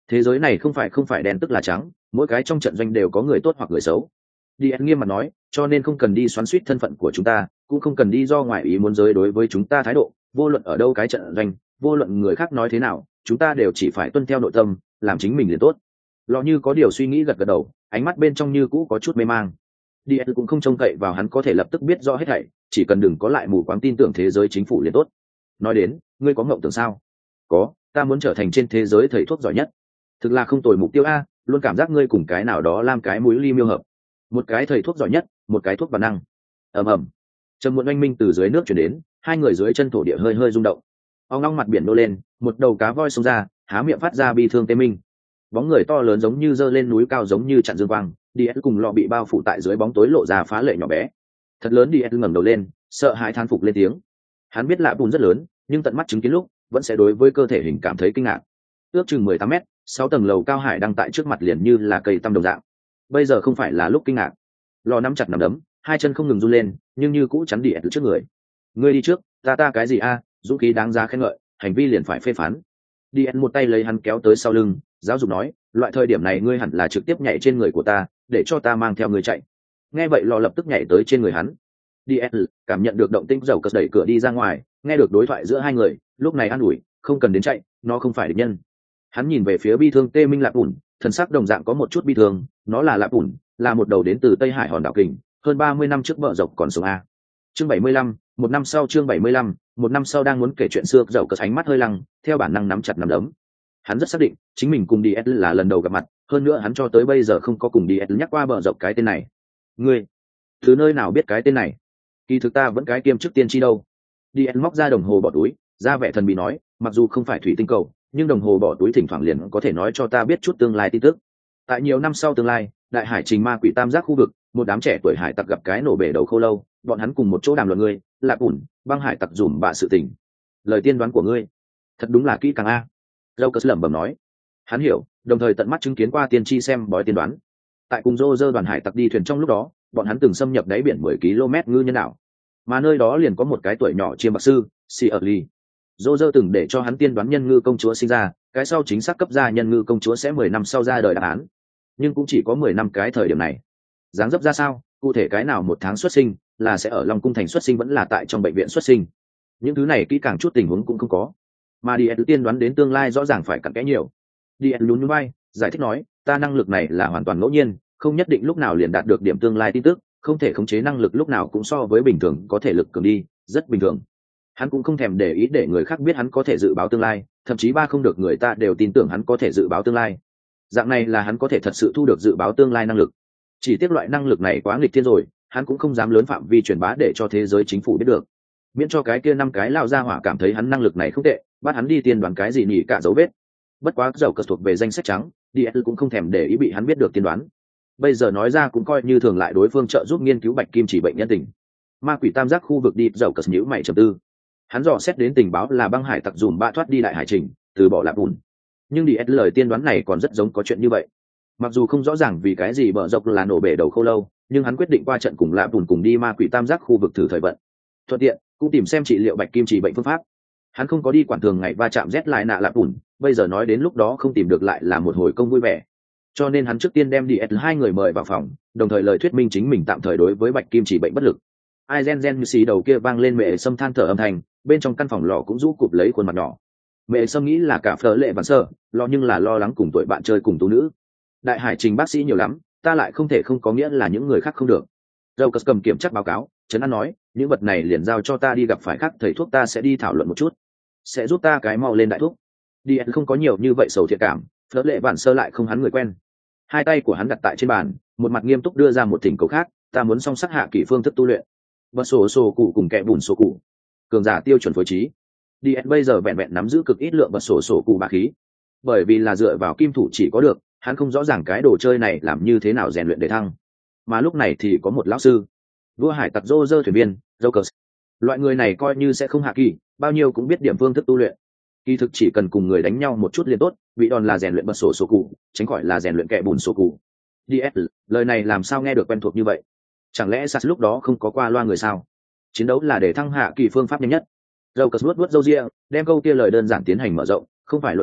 S1: Thế giới này không phải đen tức là trắng, mỗi cái trong trận doanh đều có người tốt hoặc người xấu. Điền nghiêm mặt nói, cho nên không cần đi xoắn xuýt thân phận của chúng ta, cũng không cần đi do ngoại ý muốn giới đối với chúng ta thái độ, vô luận ở đâu cái trận doanh, vô luận người khác nói thế nào, chúng ta đều chỉ phải tuân theo nội tâm, làm chính mình liền tốt. Lọ như có điều suy nghĩ gật gật đầu, ánh mắt bên trong như cũ có chút mê mang. Điền cũng không trông cậy vào hắn có thể lập tức biết rõ hết thảy, chỉ cần đừng có lại mù quáng tin tưởng thế giới chính phủ liền tốt. Nói đến, ngươi có ngộng tưởng sao? Có, ta muốn trở thành trên thế giới thầy thuốc giỏi nhất. Thực là không tồi mục tiêu a, luôn cảm giác ngươi cùng cái nào đó làm cái mũi ly miêu hợp. Một cái thầy thuốc giỏi nhất, một cái thuốc bản năng. Ầm ầm. Trầm muộn oanh minh từ dưới nước chuyển đến, hai người dưới chân thổ địa hơi hơi rung động. Ong long mặt biển nô lên, một đầu cá voi xông ra, há miệng phát ra bi thương tê minh. Bóng người to lớn giống như giơ lên núi cao giống như chặn dương quang, Diet cùng lọ bị bao phủ tại dưới bóng tối lộ ra phá lệ nhỏ bé. Thật lớn, Diet ngẩng đầu lên, sợ hãi than phục lên tiếng. Hắn biết lạ bùn rất lớn, nhưng tận mắt chứng kiến lúc, vẫn sẽ đối với cơ thể hình cảm thấy kinh ngạc. Ước chừng 18 mét, 6 tầng lầu cao hải đang tại trước mặt liền như là cây tăm đồng dạng. Bây giờ không phải là lúc kinh ngạc. Lò nắm chặt nắm đấm, hai chân không ngừng run lên, nhưng như cũ chắn Diet trước người. Ngươi đi trước, ta cái gì a, dũng khí đáng giá khen ngợi, hành vi liền phải phê phán. Diet một tay lấy hắn kéo tới sau lưng, giáo dục nói, loại thời điểm này ngươi hẳn là trực tiếp nhảy trên người của ta, để cho ta mang theo ngươi chạy. Nghe vậy lò lập tức nhảy tới trên người hắn. Diet cảm nhận được động tĩnh dầu cất đẩy cửa đi ra ngoài, nghe được đối thoại giữa hai người, lúc này an ủi, không cần đến chạy, nó không phải địch nhân. Hắn nhìn về phía bi thương tê minh lạp ủn, thần sắc đồng dạng có một chút bi thương, nó là lạp ủn, là một đầu đến từ Tây Hải hòn đảo kình, hơn 30 năm trước bờ dọc còn sống a. Chương 75, một năm sau chương 75, một năm sau đang muốn kể chuyện xưa, dầu cất ánh mắt hơi lăng, theo bản năng nắm chặt nắm đấm. Hắn rất xác định, chính mình cùng Diet là lần đầu gặp mặt, hơn nữa hắn cho tới bây giờ không có cùng Diet nhắc qua bờ dọc cái tên này. Ngươi, từ nơi nào biết cái tên này? Kỳ thực ta vẫn cái kiêm chức tiên tri đâu. Diet móc ra đồng hồ bỏ túi, ra vẻ thần bí nói, mặc dù không phải thủy tinh cầu, nhưng đồng hồ bỏ túi thỉnh thoảng liền có thể nói cho ta biết chút tương lai tin tức. Tại nhiều năm sau tương lai, đại hải trình ma quỷ tam giác khu vực, một đám trẻ tuổi hải tặc gặp cái nổ bể đầu khô lâu, bọn hắn cùng một chỗ đàm luận ngươi, lạp ủn, băng hải tặc dùm bạ sự tình. Lời tiên đoán của ngươi, thật đúng là kỹ càng a. Joker lẩm bẩm nói. Hắn hiểu, đồng thời tận mắt chứng kiến qua tiên tri xem bói tiên đoán. Tại cùng Roger đoàn hải tặc đi thuyền trong lúc đó, bọn hắn từng xâm nhập đáy biển 10 km ngư nhân đảo, mà nơi đó liền có một cái tuổi nhỏ chiêm bạc sư, Shirley. Roger từng để cho hắn tiên đoán nhân ngư công chúa sinh ra, cái sau chính xác cấp ra nhân ngư công chúa sẽ 10 năm sau ra đời đáp án, nhưng cũng chỉ có 10 năm cái thời điểm này. Dáng dấp ra sao, cụ thể cái nào một tháng xuất sinh, là sẽ ở Long cung thành xuất sinh vẫn là tại trong bệnh viện xuất sinh, những thứ này kỹ càng chút tình huống cũng không có. Mà Diet tiên đoán đến tương lai rõ ràng phải cặn kẽ nhiều. Diet lún vai, giải thích nói, ta năng lực này là hoàn toàn ngẫu nhiên, không nhất định lúc nào liền đạt được điểm tương lai tin tức, không thể khống chế năng lực lúc nào cũng so với bình thường có thể lực cường đi, rất bình thường. Hắn cũng không thèm để ý để người khác biết hắn có thể dự báo tương lai, thậm chí không được người ta đều tin tưởng hắn có thể dự báo tương lai. Dạng này là hắn có thể thật sự thu được dự báo tương lai năng lực. Chỉ tiếc loại năng lực này quá nghịch thiên rồi, hắn cũng không dám lớn phạm vi truyền bá để cho thế giới chính phủ biết được. Miễn cho cái kia 5 cái lao ra hỏa cảm thấy hắn năng lực này không tệ, bắt hắn đi tiên đoán cái gì nhỉ cả dấu vết. Bất quá dầu cất thuộc về danh sách trắng, Diet cũng không thèm để ý bị hắn biết được tiên đoán. Bây giờ nói ra cũng coi như thường lại đối phương trợ giúp nghiên cứu bạch kim chỉ bệnh nhân tình. Ma quỷ tam giác khu vực đi dầu cất nhíu mày trầm tư. Hắn dò xét đến tình báo là băng hải tặc dùm bạ thoát đi đại hải trình, từ bỏ lạp bùn. Nhưng Diet lời tiên đoán này còn rất giống có chuyện như vậy. Mặc dù không rõ ràng vì cái gì bờ dọc là nổ bể đầu khô lâu, nhưng hắn quyết định qua trận cùng lạp bùn cùng đi ma quỷ tam giác khu vực thử thời vận. Thuận tiện cũng tìm xem trị liệu bạch kim chỉ bệnh phương pháp. Hắn không có đi quản thường ngày va chạm rét lại nạ lạp ủn, bây giờ nói đến lúc đó không tìm được lại là một hồi công vui vẻ, cho nên hắn trước tiên đem Diet hai người mời vào phòng, đồng thời lời thuyết minh chính mình tạm thời đối với bạch kim chỉ bệnh bất lực. Ai gen như xì đầu kia vang lên, mẹ sâm than thở âm thanh, bên trong căn phòng lò cũng rũ cụp lấy khuôn mặt nhỏ. Mẹ sâm nghĩ là cả phở lệ và sơ lo, nhưng là lo lắng cùng tuổi bạn chơi cùng tú nữ. Đại hải trình bác sĩ nhiều lắm, ta lại không thể không có nghĩa là những người khác không được. Dâu cầm kiểm tra báo cáo, Trấn An nói, những vật này liền giao cho ta đi gặp phải khác thầy thuốc, ta sẽ đi thảo luận một chút, sẽ giúp ta cái mau lên đại thuốc. Diet không có nhiều như vậy sầu thiệt cảm, phớt lệ bản sơ lại không hắn người quen. Hai tay của hắn đặt tại trên bàn, một mặt nghiêm túc đưa ra một thỉnh cầu khác, ta muốn song sắc hạ kỷ phương thức tu luyện. Bật sổ cụ cùng kẻ bùn sổ cụ, cường giả tiêu chuẩn phối trí. Diet bây giờ vẹn vẹn nắm giữ cực ít lượng bật sổ cụ bá khí, bởi vì là dựa vào kim thủ chỉ có được, hắn không rõ ràng cái đồ chơi này làm như thế nào rèn luyện để thăng. Mà lúc này thì có một lão sư, vua hải tặc Roger thuyền viên Jokers. Loại người này coi như sẽ không hạ kỳ, bao nhiêu cũng biết điểm phương thức tu luyện. Kỳ thực chỉ cần cùng người đánh nhau một chút liền tốt, bị đòn là rèn luyện bật sổ cụ, tránh khỏi là rèn luyện kẻ bùn sổ cụ. DS, lời này làm sao nghe được quen thuộc như vậy? Chẳng lẽ Sas lúc đó không có qua loa người sao? Chiến đấu là để thăng hạ kỳ phương pháp nhanh nhất. Jokers vuốt râu ria, đem câu kia lời đơn giản tiến hành mở rộng, không phải luật bản,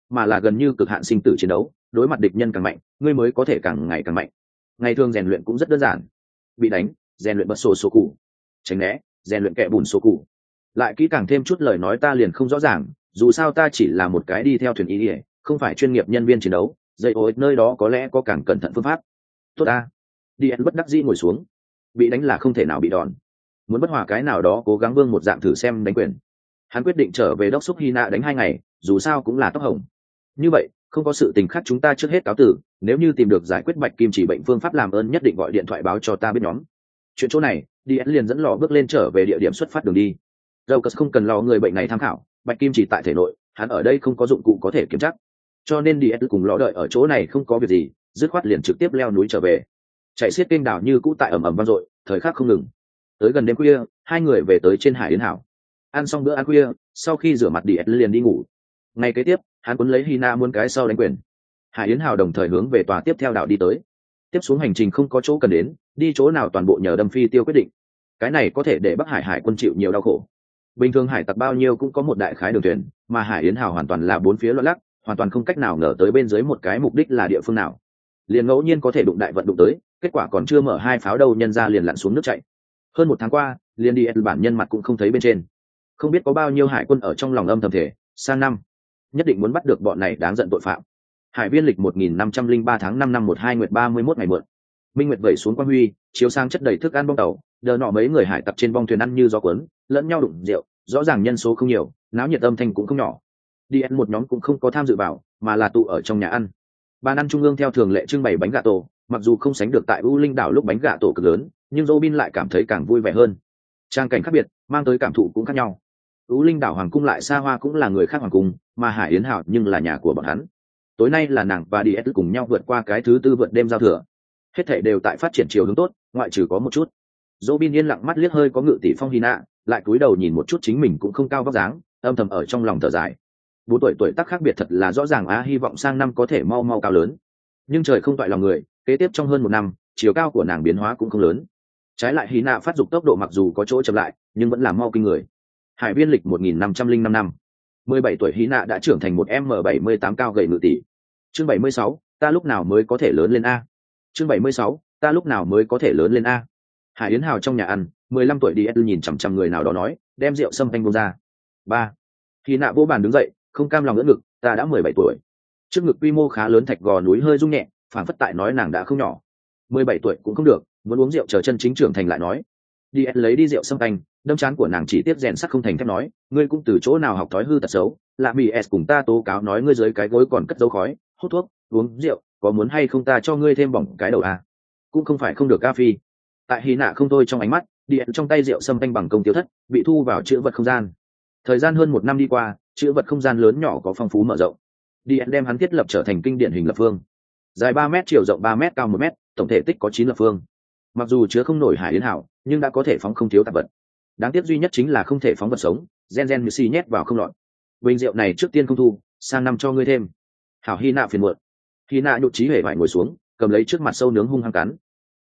S1: mà là gần như cực hạn sinh tử chiến đấu, đối mặt địch nhân càng mạnh ngươi mới có thể càng ngày càng mạnh. Ngày thường rèn luyện cũng rất đơn giản, bị đánh rèn luyện bật sổ cụ, tránh né rèn luyện kẻ bùn sổ cụ. Lại kỹ càng thêm chút lời nói ta liền không rõ ràng, dù sao ta chỉ là một cái đi theo thuyền ý ỉa, không phải chuyên nghiệp nhân viên chiến đấu, dây ối nơi đó có lẽ có càng cẩn thận phương pháp. Tốt ta. Đi ăn bất đắc dĩ ngồi xuống, bị đánh là không thể nào bị đòn, muốn bất hòa cái nào đó cố gắng vương một dạng thử xem đánh quyền. Hắn quyết định trở về đốc xúc Hina đánh 2 ngày, dù sao cũng là tóc hồng. Như vậy không có sự tình khác, chúng ta trước hết cáo tử, nếu như tìm được giải quyết bạch kim chỉ bệnh phương pháp làm ơn nhất định gọi điện thoại báo cho ta biết nhóm. Chuyện chỗ này đi liền dẫn lò bước lên trở về địa điểm xuất phát đường đi. Lucas không cần lo người bệnh này tham khảo, bạch kim chỉ tại thể nội, hắn ở đây không có dụng cụ có thể kiểm chắc, cho nên đi cùng lọ đợi ở chỗ này không có việc gì, dứt khoát liền trực tiếp leo núi trở về. Chạy xiết kênh đảo như cũ tại ầm ầm vang dội, thời khắc không ngừng. Tới gần đêm khuya, hai người về tới trên hải yến hảo. Ăn xong bữa ăn khuya, sau khi rửa mặt đi liền đi ngủ. Ngày kế tiếp, hắn cuốn lấy Hina muôn cái sau đánh quyền. Hải yến hảo đồng thời hướng về tòa tiếp theo đảo đi tới. Tiếp xuống hành trình không có chỗ cần đến, đi chỗ nào toàn bộ nhờ Đâm Phi Tiêu quyết định. Cái này có thể để Bắc Hải hải quân chịu nhiều đau khổ. Bình thường hải tặc bao nhiêu cũng có một đại khái đường thuyền, mà hải yến hảo hoàn toàn là bốn phía loạn lắc, hoàn toàn không cách nào ngờ tới bên dưới một cái mục đích là địa phương nào. Liền ngẫu nhiên có thể đụng đại vận đụng tới, kết quả còn chưa mở 2 pháo đâu nhân ra liền lặn xuống nước chạy. Hơn 1 tháng qua, liền đi bản nhân mặt cũng không thấy bên trên. Không biết có bao nhiêu hải quân ở trong lòng âm thầm thể, sang năm nhất định muốn bắt được bọn này đáng giận tội phạm. Hải viên lịch 1503 tháng 5 năm 12 nguyệt 31 ngày muộn. Minh nguyệt vẩy xuống quang huy, chiếu sang chất đầy thức ăn bong tàu, đờ nọ mấy người hải tặc trên bong thuyền ăn như gió cuốn, lẫn nhau đụng rượu, rõ ràng nhân số không nhiều, náo nhiệt âm thanh cũng không nhỏ. Đi ăn một nhóm cũng không có tham dự vào, mà là tụ ở trong nhà ăn. Bàn ăn trung ương theo thường lệ trưng bày bánh gà tổ, mặc dù không sánh được tại U Linh đảo lúc bánh gà tổ cực lớn, nhưng Robin lại cảm thấy càng vui vẻ hơn. Trang cảnh khác biệt, mang tới cảm thụ cũng khác nhau. U Linh đảo hoàng cung lại xa hoa cũng là người khác hoàng cung, mà Hải Yến Hảo nhưng là nhà của bọn hắn. Tối nay là nàng và Đi cùng nhau vượt qua cái thứ tư vượt đêm giao thừa. Hết thảy đều tại phát triển chiều hướng tốt, ngoại trừ có một chút. Robin yên lặng mắt liếc hơi có ngự tỷ phong Hina, lại cúi đầu nhìn một chút chính mình cũng không cao vóc dáng, âm thầm ở trong lòng thở dài. 4 tuổi tác khác biệt thật là rõ ràng á, hy vọng sang năm có thể mau mau cao lớn. Nhưng trời không toại lòng người, kế tiếp trong hơn 1 năm, chiều cao của nàng biến hóa cũng không lớn. Trái lại Hina phát dục tốc độ mặc dù có chỗ chậm lại, nhưng vẫn là mau kinh người. Hải viên lịch 1505 năm. 17 tuổi Hina đã trưởng thành một M78 cao gầy ngự tỷ. Chương 76, ta lúc nào mới có thể lớn lên a? Chương 76, ta lúc nào mới có thể lớn lên a? Hải Yến Hào trong nhà ăn, 15 tuổi đi nhìn chằm chằm người nào đó nói, đem rượu sâm thanh buông ra. 3. Hina vô bàn đứng dậy, không cam lòng ngỡ ngực, ta đã 17 tuổi. Trước ngực quy mô khá lớn thạch gò núi hơi rung nhẹ, phảng phất tại nói nàng đã không nhỏ. 17 tuổi cũng không được, muốn uống rượu chờ chân chính trưởng thành lại nói. Đi lấy đi rượu sâm thanh, đâm trán của nàng chỉ tiếp rèn sắt không thành thép nói, ngươi cũng từ chỗ nào học thói hư tật xấu, lạ mì s cùng ta tố cáo nói ngươi dưới cái gối còn cất dấu khói, hút thuốc, uống rượu, có muốn hay không ta cho ngươi thêm bỏng cái đầu à? Cũng không phải không được ca phi. Tại Hina không thôi trong ánh mắt, đi trong tay rượu sâm thanh bằng công tiêu thất, bị thu vào chữ vật không gian. Thời gian hơn 1 năm đi qua, chữ vật không gian lớn nhỏ có phong phú mở rộng. Đi đem hắn thiết lập trở thành kinh điển hình lập phương, dài 3 mét, chiều rộng 3 mét, cao 1 mét, tổng thể tích có 9 lập phương. Mặc dù chứa không nổi Hải Yến Hảo, nhưng đã có thể phóng không thiếu tạp vật. Đáng tiếc duy nhất chính là không thể phóng vật sống, gen như xi nhét vào không lọt. Bình rượu này trước tiên không thu, sang năm cho ngươi thêm. Hảo Hina phiền muộn. Hina nhụt chí hề vải ngồi xuống, cầm lấy trước mặt sâu nướng hung hăng cắn.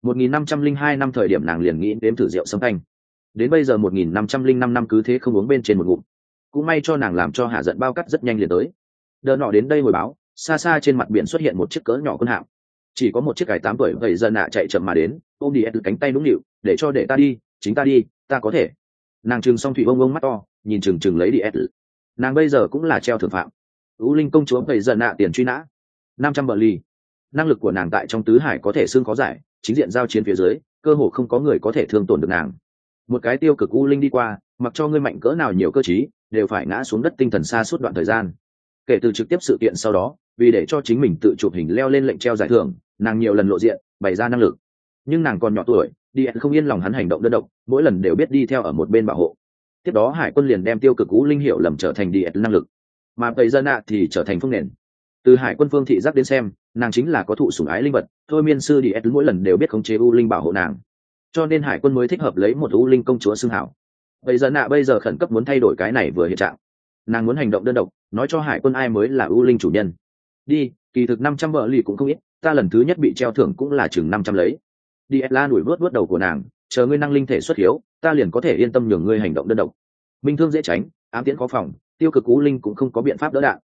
S1: 1502 năm thời điểm nàng liền nghĩ đếm thử rượu sâm thanh. Đến bây giờ 1505 năm cứ thế không uống bên trên một ngụm. Cũng may cho nàng làm cho hạ giận bao cắt rất nhanh liền tới. Đờ nọ đến đây hồi báo, xa xa trên mặt biển xuất hiện một chiếc cỡ nhỏ quân hạm. Chỉ có một chiếc cải 8 tuổi vậy dân nạ chạy chậm mà đến, ôm đi cánh tay nũng nịu, để ta đi, chính ta đi, ta có thể. Nàng trừng xong thủy ông mắt to, nhìn chừng lấy đi nàng bây giờ cũng là treo thưởng phạm. U Linh công chúa vậy dân nạ tiền truy nã 500 bờ ly. Năng lực của nàng tại trong tứ hải có thể xương có giải, chính diện giao chiến phía dưới, cơ hồ không có người có thể thương tổn được nàng. Một cái tiêu cực U Linh đi qua, mặc cho ngươi mạnh cỡ nào nhiều cơ trí, đều phải ngã xuống đất tinh thần xa suốt đoạn thời gian. Kể từ trực tiếp sự kiện sau đó, vì để cho chính mình tự chụp hình leo lên lệnh treo giải thưởng, nàng nhiều lần lộ diện bày ra năng lực. Nhưng nàng còn nhỏ tuổi, đi không yên lòng hắn hành động đơn độc, mỗi lần đều biết đi theo ở một bên bảo hộ. Tiếp đó hải quân liền đem tiêu cực U Linh hiểu lầm trở thành đi năng lực, mà vậy dân ạ thì trở thành phương nền. Từ hải quân phương thị giác đến xem, nàng chính là có thụ sủng ái linh vật, thôi miên sư đi mỗi lần đều biết khống chế U Linh bảo hộ nàng, cho nên hải quân mới thích hợp lấy một U Linh công chúa xưng hảo. Vậy dân ạ bây giờ khẩn cấp muốn thay đổi cái này vừa hiện trạng, nàng muốn hành động đơn độc, nói cho hải quân ai mới là U Linh chủ nhân. Đi, kỳ thực 500 bờ lì cũng không ít, ta lần thứ nhất bị treo thưởng cũng là chừng 500 lấy. Đi la đuổi vớt đầu của nàng, chờ ngươi năng linh thể xuất hiếu, ta liền có thể yên tâm nhường ngươi hành động đơn độc. Minh thương dễ tránh, ám tiễn khó phòng, tiêu cực U Linh cũng không có biện pháp đỡ đạn.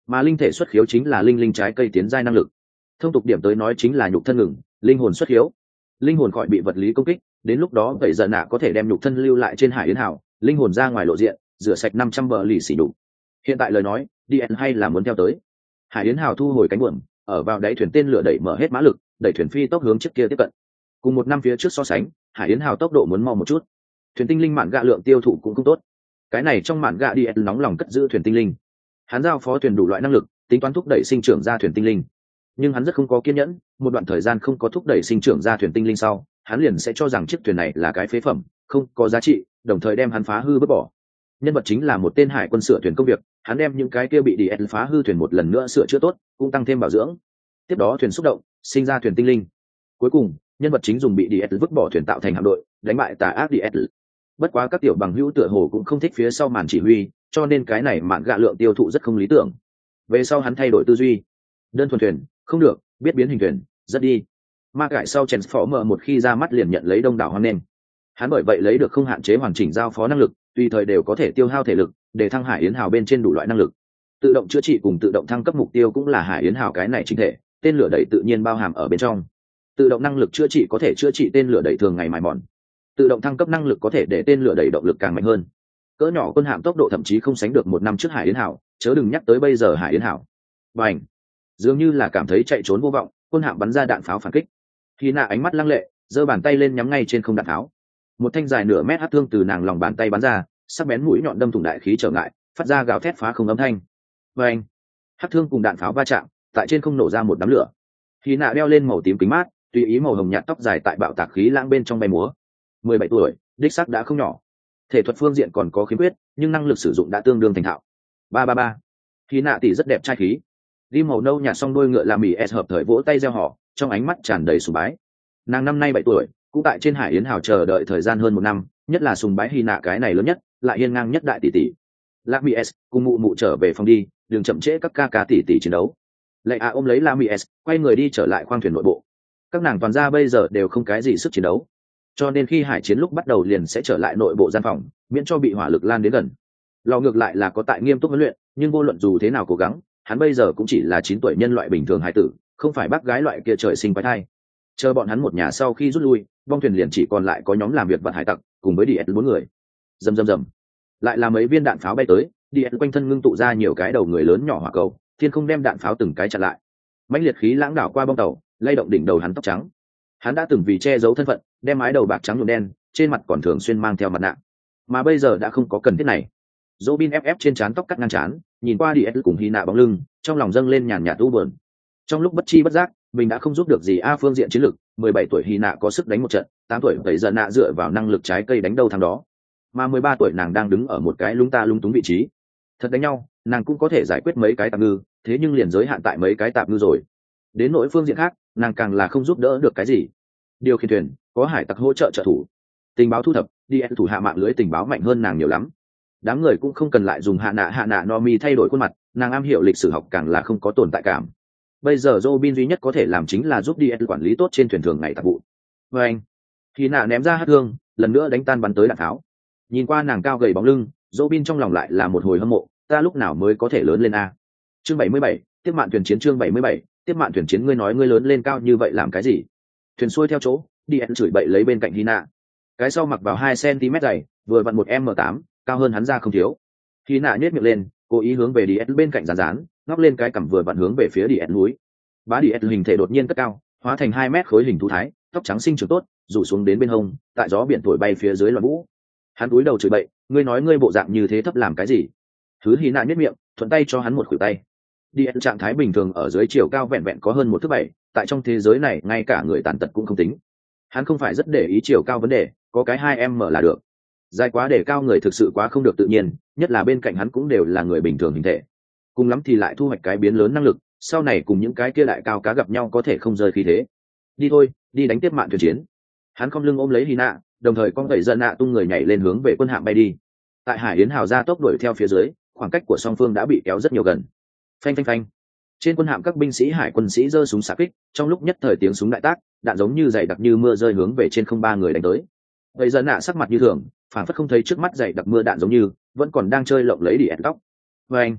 S1: mà linh thể xuất khiếu chính là linh trái cây tiến giai năng lực. Thông tục điểm tới nói chính là nhục thân ngừng, linh hồn xuất khiếu. Linh hồn khỏi bị vật lý công kích, đến lúc đó vậy giờ nạ có thể đem nhục thân lưu lại trên hải yến hào, linh hồn ra ngoài lộ diện, rửa sạch 500 bờ lì xỉ đủ. Hiện tại lời nói đi hay là muốn theo tới. Hải yến hào thu hồi cánh buồm, ở vào đáy thuyền tên lửa đẩy mở hết mã lực, đẩy thuyền phi tốc hướng trước kia tiếp cận. Cùng một năm phía trước so sánh, hải yến hào tốc độ muốn mau một chút. Thuyền tinh linh mạn gạ lượng tiêu thụ cũng không tốt. Cái này trong mạn gạ đi nóng lòng cất giữ thuyền tinh linh. Hắn giao phó thuyền đủ loại năng lực, tính toán thúc đẩy sinh trưởng ra thuyền tinh linh, nhưng hắn rất không có kiên nhẫn. Một đoạn thời gian không có thúc đẩy sinh trưởng ra thuyền tinh linh sau, hắn liền sẽ cho rằng chiếc thuyền này là cái phế phẩm, không có giá trị, đồng thời đem hắn phá hư vứt bỏ. Nhân vật chính là một tên hải quân sửa thuyền công việc, hắn đem những cái kia bị đi phá hư thuyền một lần nữa sửa chữa tốt, cũng tăng thêm bảo dưỡng. Tiếp đó thuyền xúc động, sinh ra thuyền tinh linh. Cuối cùng nhân vật chính dùng bị đi vứt bỏ thuyền tạo thành hạm đội, đánh bại tà ác đi. Bất quá các tiểu bằng hữu tựa hồ cũng không thích phía sau màn chỉ huy, cho nên cái này mạn gạ lượng tiêu thụ rất không lý tưởng. Về sau hắn thay đổi tư duy, đơn thuần thuyền không được, biết biến hình thuyền rất đi. Ma cải sau Transformer một khi ra mắt liền nhận lấy đông đảo hoan nghênh. Hắn bởi vậy lấy được không hạn chế hoàn chỉnh giao phó năng lực, tùy thời đều có thể tiêu hao thể lực để thăng hải yến hào bên trên đủ loại năng lực. Tự động chữa trị cùng tự động thăng cấp mục tiêu cũng là hải yến hào cái này chính thể, tên lửa đẩy tự nhiên bao hàm ở bên trong. Tự động năng lực chữa trị có thể chữa trị tên lửa đẩy thường ngày mài mòn. Tự động thăng cấp năng lực có thể để tên lửa đẩy động lực càng mạnh hơn. Cỡ nhỏ quân hạm tốc độ thậm chí không sánh được một năm trước hải yến hào, chớ đừng nhắc tới bây giờ hải yến hào. Bành! Dường như là cảm thấy chạy trốn vô vọng, quân hạm bắn ra đạn pháo phản kích. Khi nạ ánh mắt lăng lệ, giơ bàn tay lên nhắm ngay trên không đạn pháo. Một thanh dài nửa mét hắc thương từ nàng lòng bàn tay bắn ra, sắc bén mũi nhọn đâm thủng đại khí trở ngại, phát ra gào thét phá không âm thanh. Bành! Hắc thương cùng đạn pháo va chạm, tại trên không nổ ra một đám lửa. Khi nạ đeo lên màu tím kính mát, tùy ý màu hồng nhạt tóc dài tại bạo tạc khí lãng bên trong bay múa. 17 tuổi, đích xác đã không nhỏ. Thể thuật phương diện còn có khiếm khuyết, nhưng năng lực sử dụng đã tương đương thành thạo. 333. Khi nạ tỷ rất đẹp trai khí. Đi màu nâu nhạt song đôi ngựa làm mì s hợp thời vỗ tay reo hò, trong ánh mắt tràn đầy sùng bái. Nàng năm nay 7 tuổi, cũng tại trên hải yến hào chờ đợi thời gian hơn một năm, nhất là sùng bái Hy nạ cái này lớn nhất, lại hiên ngang nhất đại tỷ tỷ. Lami S cùng mụ mụ trở về phòng đi, đừng chậm trễ các ca ca tỷ tỷ chiến đấu. Lệ ôm lấy Lami S, quay người đi trở lại khoang thuyền nội bộ. Các nàng toàn ra bây giờ đều không cái gì sức chiến đấu, cho nên khi hải chiến lúc bắt đầu liền sẽ trở lại nội bộ gian phòng, miễn cho bị hỏa lực lan đến gần. Lò ngược lại là có tại nghiêm túc huấn luyện, nhưng vô luận dù thế nào cố gắng, hắn bây giờ cũng chỉ là 9 tuổi nhân loại bình thường hải tử, không phải bác gái loại kia trời sinh quái thai. Chờ bọn hắn một nhà sau khi rút lui, bong thuyền liền chỉ còn lại có nhóm làm việc vặt hải tặc cùng với DS 4 người. Rầm rầm rầm, lại là mấy viên đạn pháo bay tới, DS quanh thân ngưng tụ ra nhiều cái đầu người lớn nhỏ hỏa cầu, thiên không đem đạn pháo từng cái chặn lại. Mãnh liệt khí lãng đảo qua bong tàu, lay động đỉnh đầu hắn tóc trắng. Hắn đã từng vì che giấu thân phận, đem mái đầu bạc trắng nhuộm đen, trên mặt còn thường xuyên mang theo mặt nạ, mà bây giờ đã không có cần thiết này. Robin ép trên trán tóc cắt ngang trán, nhìn qua DS cùng Hy nạ bóng lưng, trong lòng dâng lên nhàn nhạt u buồn. Trong lúc bất chi bất giác, mình đã không giúp được gì phương diện chiến lược. 17 tuổi Hy nạ có sức đánh một trận, 8 tuổi tẩy giờ nạ dựa vào năng lực trái cây đánh đâu thằng đó, mà 13 tuổi nàng đang đứng ở một cái lung ta lung túng vị trí. Thật đánh nhau, nàng cũng có thể giải quyết mấy cái tạp ngư, thế nhưng liền giới hạn tại mấy cái tạp ngư rồi. Đến nỗi phương diện khác, nàng càng là không giúp đỡ được cái gì. Điều khiển thuyền, có hải tặc hỗ trợ trợ thủ. Tình báo thu thập, đi thủ hạ mạng lưới tình báo mạnh hơn nàng nhiều lắm. Đám người cũng không cần lại dùng hạ nạ Nomi thay đổi khuôn mặt, nàng am hiểu lịch sử học càng là không có tồn tại cảm. Bây giờ Robin duy nhất có thể làm chính là giúp DS quản lý tốt trên thuyền thường ngày tạp vụ. Và anh, khi nạ ném ra hát thương, lần nữa đánh tan bắn tới đạn tháo. Nhìn qua nàng cao gầy bóng lưng, Robin trong lòng lại là một hồi hâm mộ, ta lúc nào mới có thể lớn lên a? Chương 77, tiếp mạn thuyền chiến chương 77, tiếp mạn thuyền chiến ngươi nói ngươi lớn lên cao như vậy làm cái gì? Thuyền xuôi theo chỗ, DS chửi bậy lấy bên cạnh Hina. Cái sau mặc vào 2 cm dày, vừa vặn 1m8, cao hơn hắn ra không thiếu. Hina nhếch miệng lên, cố ý hướng về DS bên cạnh rán, ngóc lên cái cằm vừa vặn hướng về phía DS núi. Bá DS hình thể đột nhiên cất cao, hóa thành 2 mét khối hình thú thái, tóc trắng xinh trưởng tốt, rủ xuống đến bên hông, tại gió biển thổi bay phía dưới loạn vũ. Hắn cúi đầu chửi bậy, ngươi nói ngươi bộ dạng như thế thấp làm cái gì? Thứ Hina nhếch miệng, thuận tay cho hắn một khuỷu tay. DS trạng thái bình thường ở dưới chiều cao vẹn vẹn có hơn 1m7, tại trong thế giới này ngay cả người tàn tật cũng không tính. Hắn không phải rất để ý chiều cao vấn đề, có cái 2m là được. Dài quá để cao người thực sự quá không được tự nhiên, nhất là bên cạnh hắn cũng đều là người bình thường hình thể. Cùng lắm thì lại thu hoạch cái biến lớn năng lực, sau này cùng những cái kia đại cao cá gặp nhau có thể không rơi khí thế. Đi thôi, đi đánh tiếp mạn thuyền chiến. Hắn không lưng ôm lấy Hina, đồng thời con đẩy giận nạ tung người nhảy lên hướng về quân hạm bay đi. Tại hải yến hào ra tốc đuổi theo phía dưới, khoảng cách của song phương đã bị kéo rất nhiều gần. Phanh phanh phanh. Trên quân hạm các binh sĩ hải quân sĩ giơ súng xạ kích, trong lúc nhất thời tiếng súng đại tác, đạn giống như dày đặc như mưa rơi hướng về trên không ba người đánh tới. Vậy giờ nạ sắc mặt như thường, phản phất không thấy trước mắt dày đặc mưa đạn giống như vẫn còn đang chơi lộng lấy đi ẹn tóc. Và anh,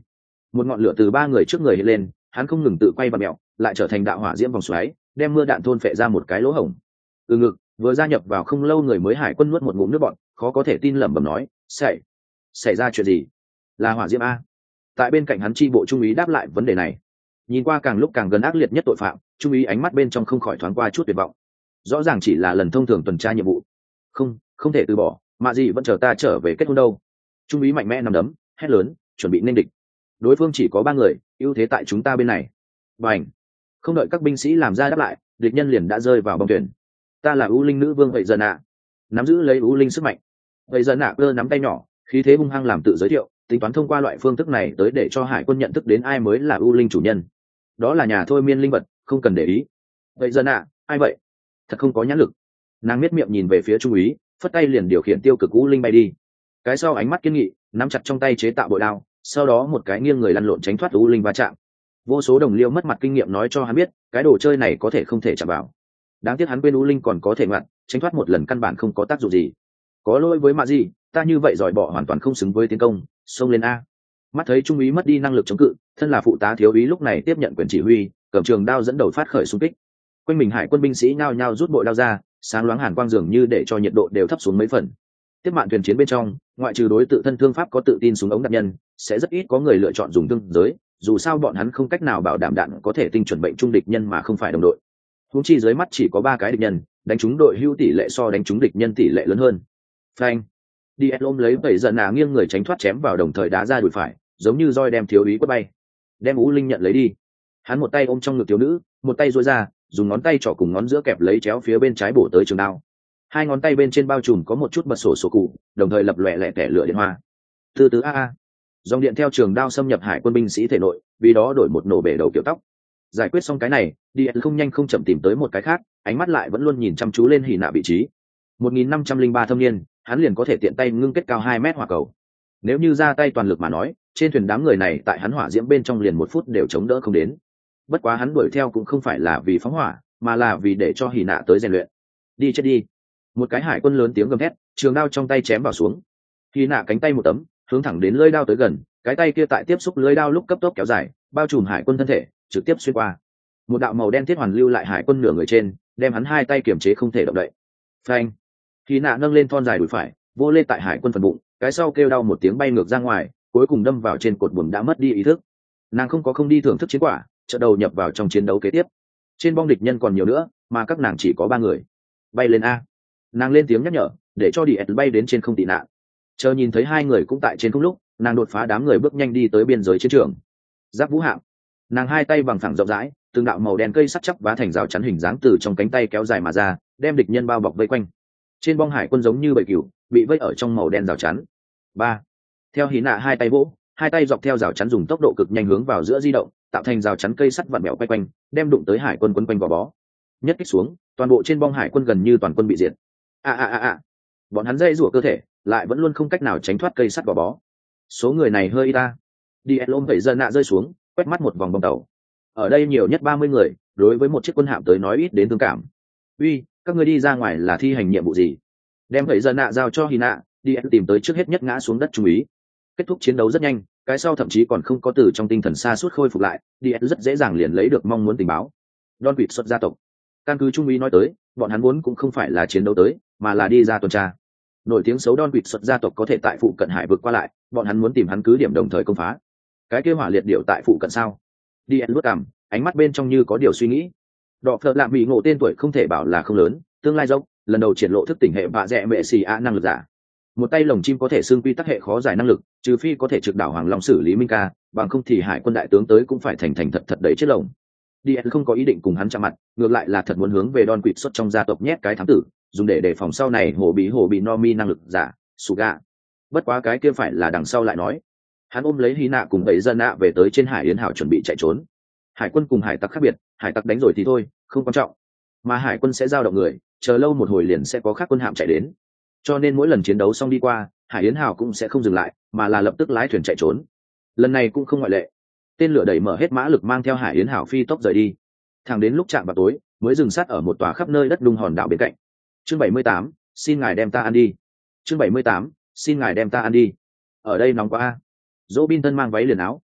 S1: một ngọn lửa từ ba người trước người hiện lên, hắn không ngừng tự quay và mẹo, lại trở thành đạo hỏa diễm vòng xoáy, đem mưa đạn thôn phệ ra một cái lỗ hổng. Từ ngực vừa gia nhập vào không lâu, người mới hải quân nuốt một ngụm nước bọt, khó có thể tin lẩm bẩm nói, xảy ra chuyện gì? Là hỏa diễm a? Tại bên cạnh hắn chi bộ trung úy đáp lại vấn đề này. Nhìn qua càng lúc càng gần ác liệt nhất tội phạm, trung úy ánh mắt bên trong không khỏi thoáng qua chút tuyệt vọng. Rõ ràng chỉ là lần thông thường tuần tra nhiệm vụ, không thể từ bỏ, mạ gì vẫn chờ ta trở về kết hôn đâu. Trung úy mạnh mẽ nắm đấm, hét lớn, chuẩn bị nên địch. Đối phương chỉ có 3 người, ưu thế tại chúng ta bên này. Bành! Không đợi các binh sĩ làm ra đáp lại, địch nhân liền đã rơi vào bong thuyền. Ta là U Linh nữ vương vậy dần ạ. Nắm giữ lấy U Linh sức mạnh. Vậy dần ạ cơ nắm tay nhỏ, khí thế hung hăng làm tự giới thiệu, tính toán thông qua loại phương thức này tới để cho hải quân nhận thức đến ai mới là U Linh chủ nhân. Đó là nhà thôi miên linh vật, không cần để ý. Vậy dần ạ, ai vậy? Thật không có nhãn lực. Nàng miết miệng nhìn về phía trung úy, phất tay liền điều khiển tiêu cực U Linh bay đi. Cái sau ánh mắt kiên nghị, nắm chặt trong tay chế tạo bội đao, sau đó một cái nghiêng người lăn lộn tránh thoát U Linh va chạm. Vô số đồng liêu mất mặt kinh nghiệm nói cho hắn biết, cái đồ chơi này có thể không thể chạm vào. Đáng tiếc hắn quên U Linh còn có thể ngoặt, tránh thoát một lần căn bản không có tác dụng gì. Có lỗi với mạ gì, ta như vậy giỏi bỏ hoàn toàn không xứng với tiến công, xông lên a. Mắt thấy trung úy mất đi năng lực chống cự, thân là phụ tá thiếu úy lúc này tiếp nhận quyền chỉ huy, cầm trường đao dẫn đầu phát khởi xung kích. Quanh mình hải quân binh sĩ nhao nhao rút bội đao ra, sáng loáng hàn quang dường như để cho nhiệt độ đều thấp xuống mấy phần. Tiếp mạn thuyền chiến bên trong, ngoại trừ đối tự thân thương pháp có tự tin súng ống đạn nhân, sẽ rất ít có người lựa chọn dùng thương giới, dù sao bọn hắn không cách nào bảo đảm đạn có thể tinh chuẩn bệnh trung địch nhân mà không phải đồng đội. Huống chi dưới mắt chỉ có 3 cái địch nhân, đánh trúng đội hưu tỷ lệ so đánh trúng địch nhân tỷ lệ lớn hơn. Phanh! Đi ôm lấy vẩy giận nà nghiêng người tránh thoát chém vào, đồng thời đá ra đùi phải, giống như roi đem thiếu úy quất bay. Đem U Linh nhận lấy đi. Hắn một tay ôm trong ngực thiếu nữ, một tay duỗi ra, dùng ngón tay trỏ cùng ngón giữa kẹp lấy chéo phía bên trái bổ tới trường đao. Hai ngón tay bên trên bao trùm có một chút bật sổ cụ, đồng thời lập lòe lẻ tẻ lửa điện hoa. Từ từ a, dòng điện theo trường đao xâm nhập hải quân binh sĩ thể nội, vì đó đổi một nổ bể đầu kiểu tóc. Giải quyết xong cái này, đi không nhanh không chậm tìm tới một cái khác, ánh mắt lại vẫn luôn nhìn chăm chú lên hỉ nạ vị trí. 1503 thâm niên, hắn liền có thể tiện tay ngưng kết cao 2 mét hỏa cầu. Nếu như ra tay toàn lực mà nói, trên thuyền đám người này tại hắn hỏa diễm bên trong liền 1 phút đều chống đỡ không đến. Bất quá hắn đuổi theo cũng không phải là vì phóng hỏa, mà là vì để cho hỉ nạ tới rèn luyện. Đi chết đi! Một cái hải quân lớn tiếng gầm thét, trường đao trong tay chém vào xuống. Hỉ nạ cánh tay một tấm, hướng thẳng đến lưỡi đao tới gần, cái tay kia tại tiếp xúc lưỡi đao lúc cấp tốc kéo dài, bao trùm hải quân thân thể, trực tiếp xuyên qua. Một đạo màu đen thiết hoàn lưu lại hải quân nửa người trên, đem hắn 2 tay kiềm chế không thể động đậy. Phanh! Hỉ nạ nâng lên thon dài đùi phải, vô lên tại hải quân phần bụng, cái sau kêu đau một tiếng bay ngược ra ngoài, cuối cùng đâm vào trên cột buồm đã mất đi ý thức. Nàng không đi thưởng thức chiến quả, chợt đầu nhập vào trong chiến đấu kế tiếp. Trên bong địch nhân còn nhiều nữa, mà các nàng chỉ có 3 người. Bay lên a! Nàng lên tiếng nhắc nhở, để cho Điệt bay đến trên không tị nạn. Chờ nhìn thấy 2 người cũng tại trên không lúc, nàng đột phá đám người bước nhanh đi tới biên giới chiến trường. Giáp vũ hạng, nàng 2 tay bằng phẳng rộng rãi, từng đạo màu đen cây sắt chắp vá thành rào chắn hình dáng từ trong cánh tay kéo dài mà ra, đem địch nhân bao bọc vây quanh. Trên bong hải quân giống như bầy cừu, bị vây ở trong màu đen rào chắn. 3. Theo hí nạ 2 tay vỗ, 2 tay dọc theo rào chắn dùng tốc độ cực nhanh hướng vào giữa di động, tạo thành rào chắn cây sắt vặn vẹo quay quanh, đem đụng tới hải quân quấn quanh vỏ bó. Nhất kích xuống, toàn bộ trên bong hải quân gần như toàn quân bị diệt. Bọn hắn dây rủa cơ thể, lại vẫn luôn không cách nào tránh thoát cây sắt vỏ bó. Số người này hơi ta. Đi ôm vẩy giờ nạ rơi xuống, quét mắt một vòng bong tàu. Ở đây nhiều nhất 30 người, đối với một chiếc quân hạm tới nói ít đến thương cảm. Uy, các ngươi đi ra ngoài là thi hành nhiệm vụ gì? Đem vẩy giờ nạ giao cho Hina, đi tìm tới trước hết nhất ngã xuống đất trung úy. Kết thúc chiến đấu rất nhanh, cái sau thậm chí còn không có từ trong tinh thần xa suốt khôi phục lại, đi rất dễ dàng liền lấy được mong muốn tình báo. Don quỵt xuất gia tộc. Căn cứ trung úy nói tới, bọn hắn muốn cũng không phải là chiến đấu tới, mà là đi ra tuần tra. Nổi tiếng xấu Don quỵt xuất gia tộc có thể tại phụ cận hải vượt qua lại, bọn hắn muốn tìm hắn cứ điểm đồng thời công phá. Cái kia hỏa liệt điệu tại phụ cận sao? Đi luốt cằm, ánh mắt bên trong như có điều suy nghĩ. Đọ phật lạm bị ngộ tên tuổi không thể bảo là không lớn, tương lai dốc, lần đầu triển lộ thức tỉnh hệ vạ dẹ mẹ xì a năng lực giả. Một tay lồng chim có thể xương quy tắc hệ khó giải năng lực, trừ phi có thể trực đảo hoàng long xử lý minh ca, bằng không thì hải quân đại tướng tới cũng phải thành thật thật đẩy chiếc lồng. Đi không có ý định cùng hắn chạm mặt, ngược lại là thật muốn hướng về Don quỵt xuất trong gia tộc nhét cái thám tử, dùng để đề phòng sau này hổ bị Nomi năng lực giả, Suga. Bất quá cái kia phải là đằng sau lại nói. Hắn ôm lấy Hy nạ cùng bảy dân nạ về tới trên hải yến hảo chuẩn bị chạy trốn. Hải quân cùng hải tặc khác biệt, hải tặc đánh rồi thì thôi, không quan trọng, mà hải quân sẽ giao động người, chờ lâu một hồi liền sẽ có khác quân hạm chạy đến, cho nên mỗi lần chiến đấu xong đi qua, hải yến hào cũng sẽ không dừng lại, mà là lập tức lái thuyền chạy trốn. Lần này cũng không ngoại lệ, tên lửa đẩy mở hết mã lực mang theo hải yến hào phi tốc rời đi, thẳng đến lúc chạm vào tối mới dừng sát ở một tòa khắp nơi đất đung hòn đảo bên cạnh. Chương 78, xin ngài đem ta ăn đi. Chương 78, xin ngài đem ta ăn đi. Ở đây nóng quá a. Dỗ Bin thân mang váy liền áo,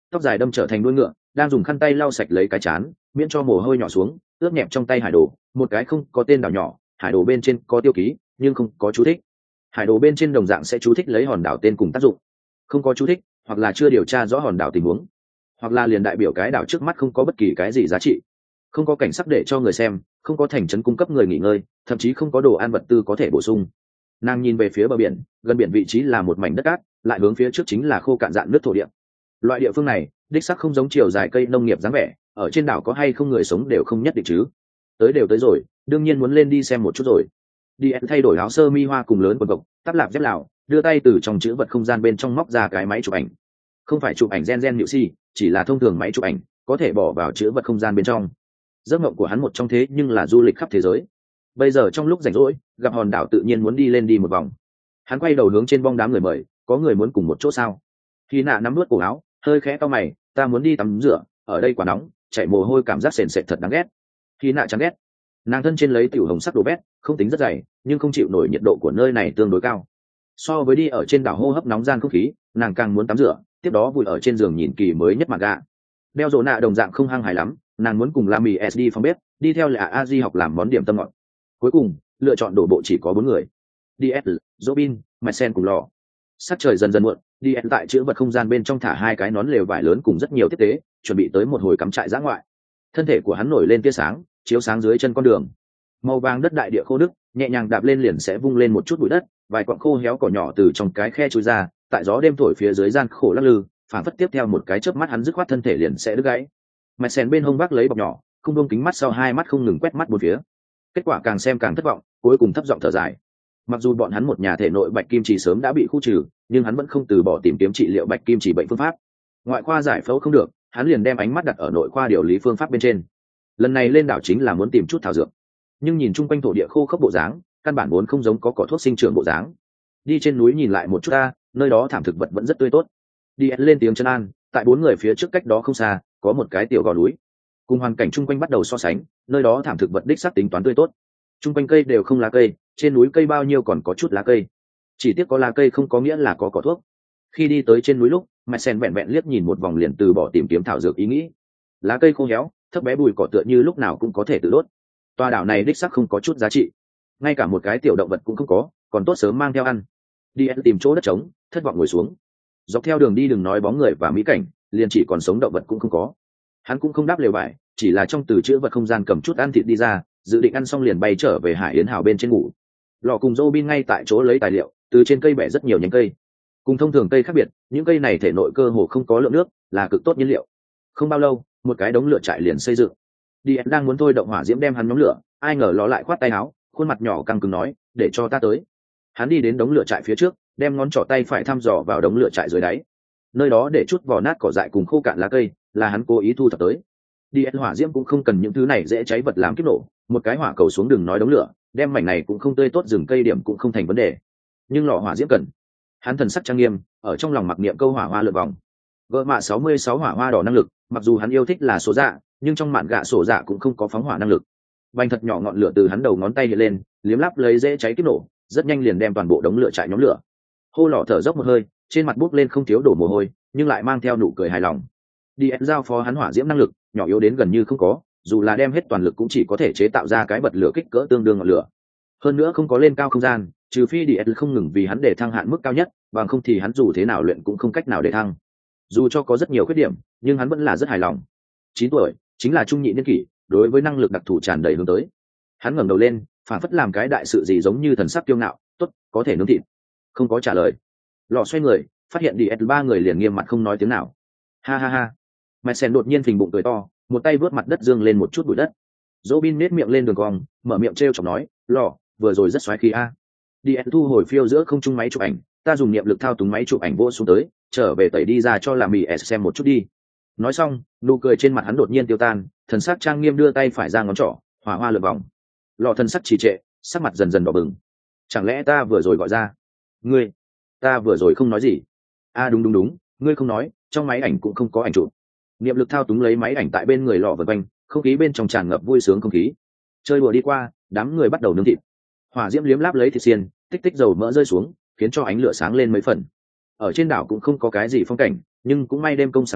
S1: tóc dài đâm trở thành đuôi ngựa, đang dùng khăn tay lau sạch lấy cái chán miễn cho mồ hôi nhỏ xuống, ướt nhẹp trong tay hải đồ một cái không có tên đảo nhỏ. Hải đồ bên trên có tiêu ký nhưng không có chú thích. Hải đồ bên trên đồng dạng sẽ chú thích lấy hòn đảo tên cùng tác dụng. Không có chú thích, hoặc là chưa điều tra rõ hòn đảo tình huống, hoặc là liền đại biểu cái đảo trước mắt không có bất kỳ cái gì giá trị, không có cảnh sắc để cho người xem, không có thành trấn cung cấp người nghỉ ngơi, thậm chí không có đồ ăn vật tư có thể bổ sung. Nàng nhìn về phía bờ biển, gần biển vị trí là một mảnh đất cát, lại hướng phía trước chính là khô cạn dạn nước thổ địa. Loại địa phương này đích xác không giống chiều dài cây nông nghiệp dáng vẻ, ở trên đảo có hay không người sống đều không nhất định chứ. Tới đều tới rồi, đương nhiên muốn lên đi xem một chút rồi. Đi thay đổi áo sơ mi hoa cùng lớn quần cộc, tắp lạp dép lào, đưa tay từ trong chữ vật không gian bên trong móc ra cái máy chụp ảnh. Không phải chụp ảnh gen nhự si, chỉ là thông thường máy chụp ảnh, có thể bỏ vào chữ vật không gian bên trong. Giấc mộng của hắn một trong thế nhưng là du lịch khắp thế giới. Bây giờ trong lúc rảnh rỗi, gặp hòn đảo tự nhiên muốn đi lên đi một vòng. Hắn quay đầu hướng trên bong đám người mời, có người muốn cùng một chỗ sao? Khi nạ nắm nuốt cổ áo, hơi khẽ cau mày, ta muốn đi tắm rửa, ở đây quá nóng, chảy mồ hôi cảm giác sền sệt thật đáng ghét. Khi nạ chán ghét. Nàng thân trên lấy tiểu hồng sắc đồ vét, không tính rất dày, nhưng không chịu nổi nhiệt độ của nơi này tương đối cao. So với đi ở trên đảo hô hấp nóng gian không khí, nàng càng muốn tắm rửa, tiếp đó vùi ở trên giường nhìn kỳ mới nhất manga. Đeo rồ nạ đồng dạng không hăng hài lắm, nàng muốn cùng Lami SD phòng bếp, đi theo lại Aji học làm món điểm tâm ngọt. Cuối cùng, lựa chọn đổ bộ chỉ có 4 người. DS, Robin, Mycen cùng lò. Sắc trời dần dần muộn, DS tại chữ vật không gian bên trong thả 2 cái nón lều vải lớn cùng rất nhiều tiếp tế, chuẩn bị tới một hồi cắm trại dã ngoại. Thân thể của hắn nổi lên tia sáng, chiếu sáng dưới chân con đường. Màu vàng đất đại địa khô nước, nhẹ nhàng đạp lên liền sẽ vung lên một chút bụi đất, vài quặng khô héo cỏ nhỏ từ trong cái khe chui ra, tại gió đêm thổi phía dưới gian khổ lắc lư, phản phất tiếp theo một cái chớp mắt hắn dứt khoát thân thể liền sẽ đứt gãy. Mạch Sen bên hông vác lấy bọc nhỏ, không buông kính mắt sau 2 mắt không ngừng quét mắt bốn phía. Kết quả càng xem càng thất vọng, cuối cùng thấp giọng thở dài. Mặc dù bọn hắn một nhà thể nội bạch kim chỉ sớm đã bị khu trừ, nhưng hắn vẫn không từ bỏ tìm kiếm trị liệu bạch kim chỉ bệnh phương pháp. Ngoại khoa giải phẫu không được, hắn liền đem ánh mắt đặt ở nội khoa điều lý phương pháp bên trên. Lần này lên đảo chính là muốn tìm chút thảo dược, nhưng nhìn chung quanh thổ địa khô khốc bộ dáng, căn bản vốn không giống có cỏ thuốc sinh trưởng bộ dáng. Đi trên núi nhìn lại một chút ta, nơi đó thảm thực vật vẫn rất tươi tốt. Đi lên tiếng chân an, tại 4 người phía trước cách đó không xa, có một cái tiểu gò núi. Cùng hoàn cảnh chung quanh bắt đầu so sánh, nơi đó thảm thực vật đích xác tính toán tươi tốt. Chung quanh cây đều không lá cây, trên núi cây bao nhiêu còn có chút lá cây. Chỉ tiếc có lá cây không có nghĩa là có cỏ thuốc. Khi đi tới trên núi lúc, Mạch Sen vẹn vẹn liếc nhìn một vòng liền từ bỏ tìm kiếm thảo dược ý nghĩ. Lá cây khô héo, thấp bé bùi cỏ tựa như lúc nào cũng có thể tự đốt. Tòa đảo này đích xác không có chút giá trị, ngay cả một cái tiểu động vật cũng không có, còn tốt sớm mang theo ăn. Đi tìm chỗ đất trống, thất vọng ngồi xuống. Dọc theo đường đi đừng nói bóng người và mỹ cảnh, liền chỉ còn sống động vật cũng không có. Hắn cũng không đáp lều vải, chỉ là trong từ chữ vật không gian cầm chút ăn thịt đi ra, dự định ăn xong liền bay trở về Hải Yến Hào bên trên ngủ. Lọ cùng Robin ngay tại chỗ lấy tài liệu, từ trên cây bẻ rất nhiều nhánh cây. Cùng thông thường cây khác biệt, những cây này thể nội cơ hồ không có lượng nước, là cực tốt nhiên liệu. Không bao lâu, một cái đống lửa trại liền xây dựng. Đi đang muốn thôi động hỏa diễm đem hắn nhóm lửa, ai ngờ Lọ lại khoát tay áo, khuôn mặt nhỏ căng cứng nói, để cho ta tới. Hắn đi đến đống lửa trại phía trước, đem ngón trỏ tay phải thăm dò vào đống lửa trại dưới đáy. Nơi đó để chút vỏ nát cỏ dại cùng khô cạn lá cây, là hắn cố ý thu thập tới. Đi hỏa diễm cũng không cần những thứ này dễ cháy vật làm kiếp nổ, một cái hỏa cầu xuống đường nói đống lửa, đem mảnh này cũng không tươi tốt rừng cây điểm cũng không thành vấn đề. Nhưng lò hỏa diễm cần. Hắn thần sắc trang nghiêm, ở trong lòng mặc niệm câu hỏa hoa lượn vòng. Gỡ mạ 66 hỏa hoa đỏ năng lực, mặc dù hắn yêu thích là số dạ, nhưng trong mạn gạ sổ dạ cũng không có phóng hỏa năng lực. Bành thật nhỏ ngọn lửa từ hắn đầu ngón tay hiện lên, liếm lắp lấy dễ cháy kiếp nổ, rất nhanh liền đem toàn bộ đống lửa chạy nhóm lửa. Hô lò thở dốc một hơi, trên mặt bốc lên không thiếu đổ mồ hôi, nhưng lại mang theo nụ cười hài lòng. Đi giao phó hắn hỏa diễm năng lực, nhỏ yếu đến gần như không có, dù là đem hết toàn lực cũng chỉ có thể chế tạo ra cái bật lửa kích cỡ tương đương ngọn lửa. Hơn nữa không có lên cao không gian, trừ phi đi không ngừng vì hắn để thăng hạn mức cao nhất, bằng không thì hắn dù thế nào luyện cũng không cách nào để thăng. Dù cho có rất nhiều khuyết điểm, nhưng hắn vẫn là rất hài lòng. 9 tuổi, chính là trung nhị niên kỷ, đối với năng lực đặc thù tràn đầy hướng tới. Hắn ngẩng đầu lên, phản phất làm cái đại sự gì giống như thần sắc kiêu ngạo, tốt, có thể nướng thịt. Không có trả lời. Lọ xoay người, phát hiện đi ba người liền nghiêm mặt không nói tiếng nào. Ha ha ha. Mạch Sen đột nhiên phình bụng cười to, một tay vớt mặt đất dương lên một chút bụi đất. Robin nét miệng lên đường cong, mở miệng trêu chọc nói, "Lọ, vừa rồi rất xoáy khí a." Đi thu hồi phiêu giữa không trung máy chụp ảnh, ta dùng niệm lực thao túng máy chụp ảnh vô xuống tới, trở về tẩy đi ra cho làm mì xem một chút đi. Nói xong, nụ cười trên mặt hắn đột nhiên tiêu tan, thần sắc trang nghiêm đưa tay phải ra ngón trỏ, hỏa hoa lượn vòng. Lọ thần sắc trì trệ, sắc mặt dần dần đỏ bừng. Chẳng lẽ ta vừa rồi gọi ra? Ngươi, ta vừa rồi không nói gì. A đúng, ngươi không nói, trong máy ảnh cũng không có ảnh chụp. Niệm lực thao túng lấy máy ảnh tại bên người Lọ vần quanh, không khí bên trong tràn ngập vui sướng không khí. Chơi đùa đi qua, đám người bắt đầu nướng thịt. Hỏa diễm liếm láp lấy thịt xiên, tích tích dầu mỡ rơi xuống, khiến cho ánh lửa sáng lên mấy phần. Ở trên đảo cũng không có cái gì phong cảnh, nhưng cũng may đêm công sáng tỏ,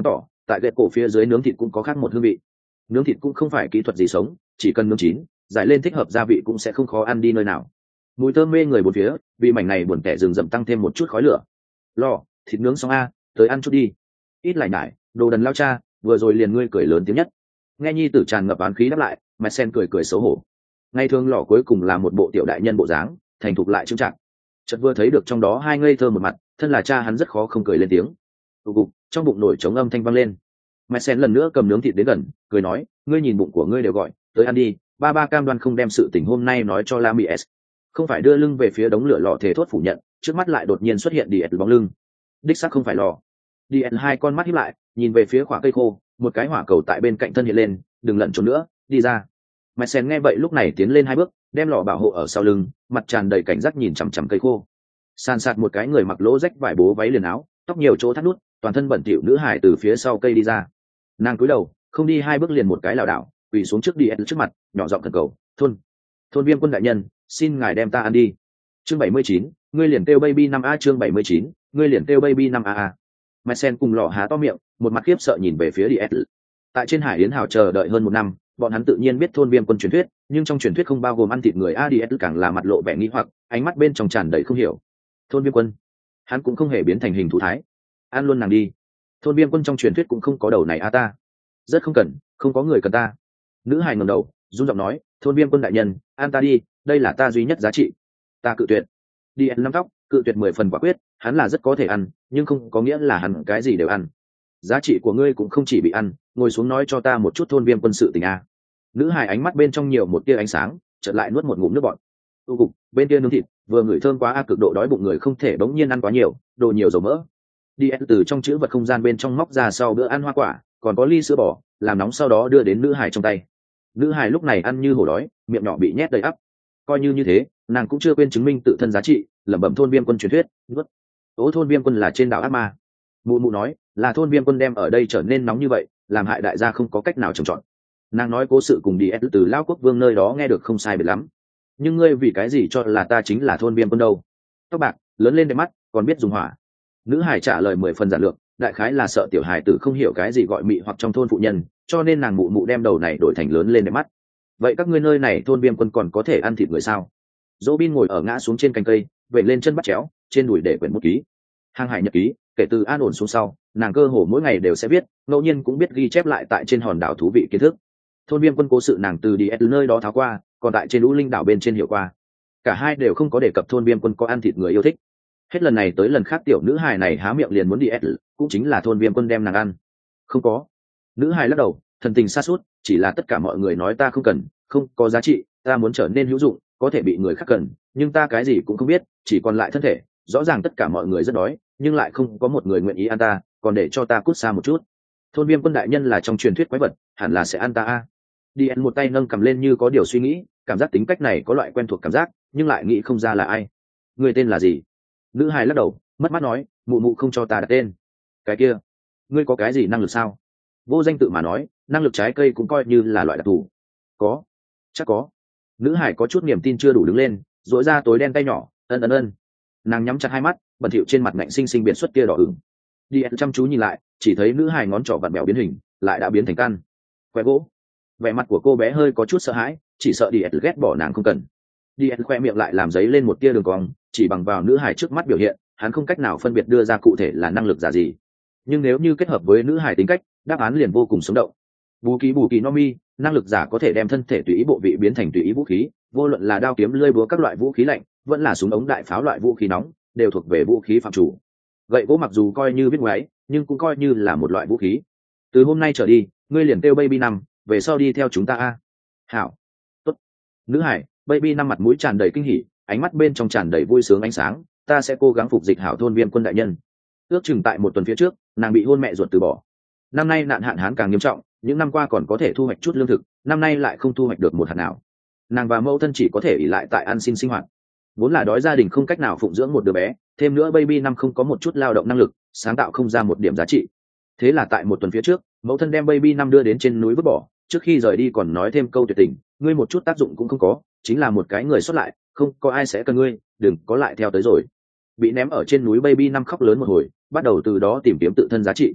S1: tại gậy cổ phía dưới nướng thịt cũng có khác một hương vị. Nướng thịt cũng không phải kỹ thuật gì sống, chỉ cần nướng chín giải lên thích hợp gia vị cũng sẽ không khó ăn đi nơi nào. Mùi thơm mê người bốn phía, vì mảnh này buồn tẻ rừng rậm tăng thêm một chút khói lửa. Lò thịt nướng xong a, tới ăn chút đi. Ít lại nhải, đồ đần lao cha, vừa rồi liền ngươi cười lớn tiếng nhất. Nghe nhi tử tràn ngập oán khí đáp lại, mẹ sen cười cười xấu hổ. Ngày thường lò cuối cùng là một bộ tiểu đại nhân bộ dáng, thành thục lại trưng trạng. Chợt vừa thấy được trong đó hai ngây thơ một mặt, thân là cha hắn rất khó không cười lên tiếng. Tụ cục, trong bụng nổi trống âm thanh vang lên. Mẹ sen lần nữa cầm nướng thịt đến gần, cười nói, ngươi nhìn bụng của ngươi đều gọi, tới ăn đi, ba cam đoan không đem sự tình hôm nay nói cho La Mỹ S. Không phải đưa lưng về phía đống lửa lò thể thốt phủ nhận, trước mắt lại đột nhiên xuất hiện Điệt bóng lưng. Đích xác không phải lò. Điệt hai con mắt híp lại, nhìn về phía khỏa cây khô, một cái hỏa cầu tại bên cạnh thân hiện lên, đừng lẩn trốn nữa, đi ra. Mẹ sen nghe vậy lúc này tiến lên hai bước, đem lò bảo hộ ở sau lưng, mặt tràn đầy cảnh giác nhìn chằm chằm cây khô. San sạt một cái người mặc lỗ rách vải bố váy liền áo, tóc nhiều chỗ thắt nút, toàn thân bẩn thỉu nữ hài từ phía sau cây đi ra. Nàng cúi đầu, không đi hai bước liền một cái lảo đảo, quỳ xuống trước Điệt trước mặt, nhỏ giọng thần cầu, thôn viêm quân đại nhân, xin ngài đem ta ăn đi. Chương 79, ngươi liền kêu baby 5A. Chương 79, ngươi liền kêu baby 5A. Mẹ sen cùng lọ há to miệng, một mặt khiếp sợ nhìn về phía Điệt. Tại trên hải yến hào chờ đợi hơn một năm, bọn hắn tự nhiên biết thôn viêm quân truyền thuyết, nhưng trong truyền thuyết không bao gồm ăn thịt người. Điệt càng là mặt lộ vẻ nghi hoặc, ánh mắt bên trong tràn đầy không hiểu. Thôn viêm quân, hắn cũng không hề biến thành hình thú thái. Ăn luôn nàng đi. Thôn viêm quân trong truyền thuyết cũng không có đầu này ta. Rất không cần, không có người cần ta. Nữ hài ngẩng đầu, run giọng nói, thôn viêm quân đại nhân, ăn ta đi, đây là ta duy nhất giá trị. Ta cự tuyệt. Đi ăn năm tóc, cự tuyệt 10 phần quả quyết, hắn là rất có thể ăn, nhưng không có nghĩa là hắn cái gì đều ăn. Giá trị của ngươi cũng không chỉ bị ăn, ngồi xuống nói cho ta một chút thôn viêm quân sự tình a. Nữ hài ánh mắt bên trong nhiều một tia ánh sáng, chợt lại nuốt một ngụm nước bọt. Tu cục, bên kia nướng thịt, vừa ngửi thơm quá cực độ đói bụng người không thể bỗng nhiên ăn quá nhiều, đồ nhiều dầu mỡ. Đi ăn từ trong chữ vật không gian bên trong móc ra sau bữa ăn hoa quả, còn có ly sữa bò, làm nóng sau đó đưa đến nữ hài trong tay. Nữ hài lúc này ăn như hổ đói, miệng nhỏ bị nhét đầy ắp. Coi như thế, nàng cũng chưa quên chứng minh tự thân giá trị, lẩm bẩm thôn viêm quân truyền thuyết, nuốt. Thôn viêm quân là trên đảo ác ma. Mụ mụ nói, là thôn viêm quân đem ở đây trở nên nóng như vậy, làm hại đại gia không có cách nào trồng trọt. Nàng nói cố sự cùng đi từ Lao Quốc Vương nơi đó nghe được không sai biệt lắm. Nhưng ngươi vì cái gì cho là ta chính là thôn viêm quân đâu? Tóc bạc, lớn lên đẹp mắt, còn biết dùng hỏa. Nữ hải trả lời 10 phần giản lược, đại khái là sợ tiểu hải tử không hiểu cái gì gọi mị hoặc trong thôn phụ nhân, cho nên nàng mụ mụ đem đầu này đổi thành lớn lên đẹp mắt. Vậy các ngươi nơi này thôn viêm quân còn có thể ăn thịt người sao? Dỗ Bin ngồi ở ngã xuống trên cành cây, vẩy lên chân bắt chéo, trên đùi để quyển bút ký. Hàng hải nhật ký, kể từ an ổn xuống sau, nàng cơ hồ mỗi ngày đều sẽ viết, ngẫu nhiên cũng biết ghi chép lại tại trên hòn đảo thú vị kiến thức. Thôn viêm quân cố sự nàng từ đi từ nơi đó tháo qua, còn tại trên lũ linh đảo bên trên hiểu qua. Cả hai đều không có đề cập thôn viêm quân có ăn thịt người yêu thích. Hết lần này tới lần khác tiểu nữ hài này há miệng liền muốn đi cũng chính là thôn viêm quân đem nàng ăn. Không có. Nữ hài lắc đầu, thần tình xa suốt, chỉ là tất cả mọi người nói ta không cần, không có giá trị, ta muốn trở nên hữu dụng, có thể bị người khác cần, nhưng ta cái gì cũng không biết, chỉ còn lại thân thể. Rõ ràng tất cả mọi người rất đói, nhưng lại không có một người nguyện ý ăn ta, còn để cho ta cút xa một chút. Thôn viêm quân đại nhân là trong truyền thuyết quái vật, hẳn là sẽ ăn ta a. Đi ăn một tay nâng cầm lên như có điều suy nghĩ, cảm giác tính cách này có loại quen thuộc cảm giác, nhưng lại nghĩ không ra là ai. Người tên là gì? Nữ hài lắc đầu, mất mát nói, mụ mụ không cho ta đặt tên. Cái kia, ngươi có cái gì năng lực sao? Vô danh tự mà nói, năng lực trái cây cũng coi như là loại đặc thù. Có, chắc có. Nữ hải có chút niềm tin chưa đủ đứng lên, dỗi ra tối đen tay nhỏ, ân. Nàng nhắm chặt hai mắt, bẩn thỉu trên mặt ngạnh sinh sinh biến xuất tia đỏ ửng. Đi chăm chú nhìn lại, chỉ thấy nữ hải ngón trỏ vặn bèo biến hình, lại đã biến thành căn que gỗ. Vẻ mặt của cô bé hơi có chút sợ hãi, chỉ sợ đi ghét bỏ nàng không cần. Đi khoe miệng lại làm giấy lên một tia đường cong, chỉ bằng vào nữ hải trước mắt biểu hiện, hắn không cách nào phân biệt đưa ra cụ thể là năng lực giả gì. Nhưng nếu như kết hợp với nữ hải tính cách, đáp án liền vô cùng sống động. Bù kỳ no mi, năng lực giả có thể đem thân thể tùy ý bộ vị biến thành tùy ý vũ khí, vô luận là đao kiếm lưỡi búa các loại vũ khí lạnh, vẫn là súng ống đại pháo loại vũ khí nóng, đều thuộc về vũ khí phạm chủ. Gậy gỗ mặc dù coi như biết ngoáy, nhưng cũng coi như là một loại vũ khí. Từ hôm nay trở đi, ngươi liền kêu baby 5, về sau đi theo chúng ta a. Hảo. Tốt. Nữ hải, baby 5 mặt mũi tràn đầy kinh hỉ, ánh mắt bên trong tràn đầy vui sướng ánh sáng, ta sẽ cố gắng phục dịch hảo thôn viêm quân đại nhân. Ước chừng tại một tuần phía trước, nàng bị hôn mẹ ruột từ bỏ. Năm nay nạn hạn hán càng nghiêm trọng, những năm qua còn có thể thu hoạch chút lương thực, năm nay lại không thu hoạch được một hạt nào. Nàng và mẫu thân chỉ có thể ỷ lại tại ăn xin sinh hoạt. Vốn là đói gia đình không cách nào phụng dưỡng một đứa bé, thêm nữa baby 5 không có một chút lao động năng lực, sáng tạo không ra một điểm giá trị. Thế là tại một tuần phía trước, mẫu thân đem baby 5 đưa đến trên núi vứt bỏ, trước khi rời đi còn nói thêm câu tuyệt tình, ngươi một chút tác dụng cũng không có, chính là một cái người xuất lại, không có ai sẽ cần ngươi, đừng có lại theo tới rồi. Bị ném ở trên núi baby 5 khóc lớn một hồi, bắt đầu từ đó tìm kiếm tự thân giá trị.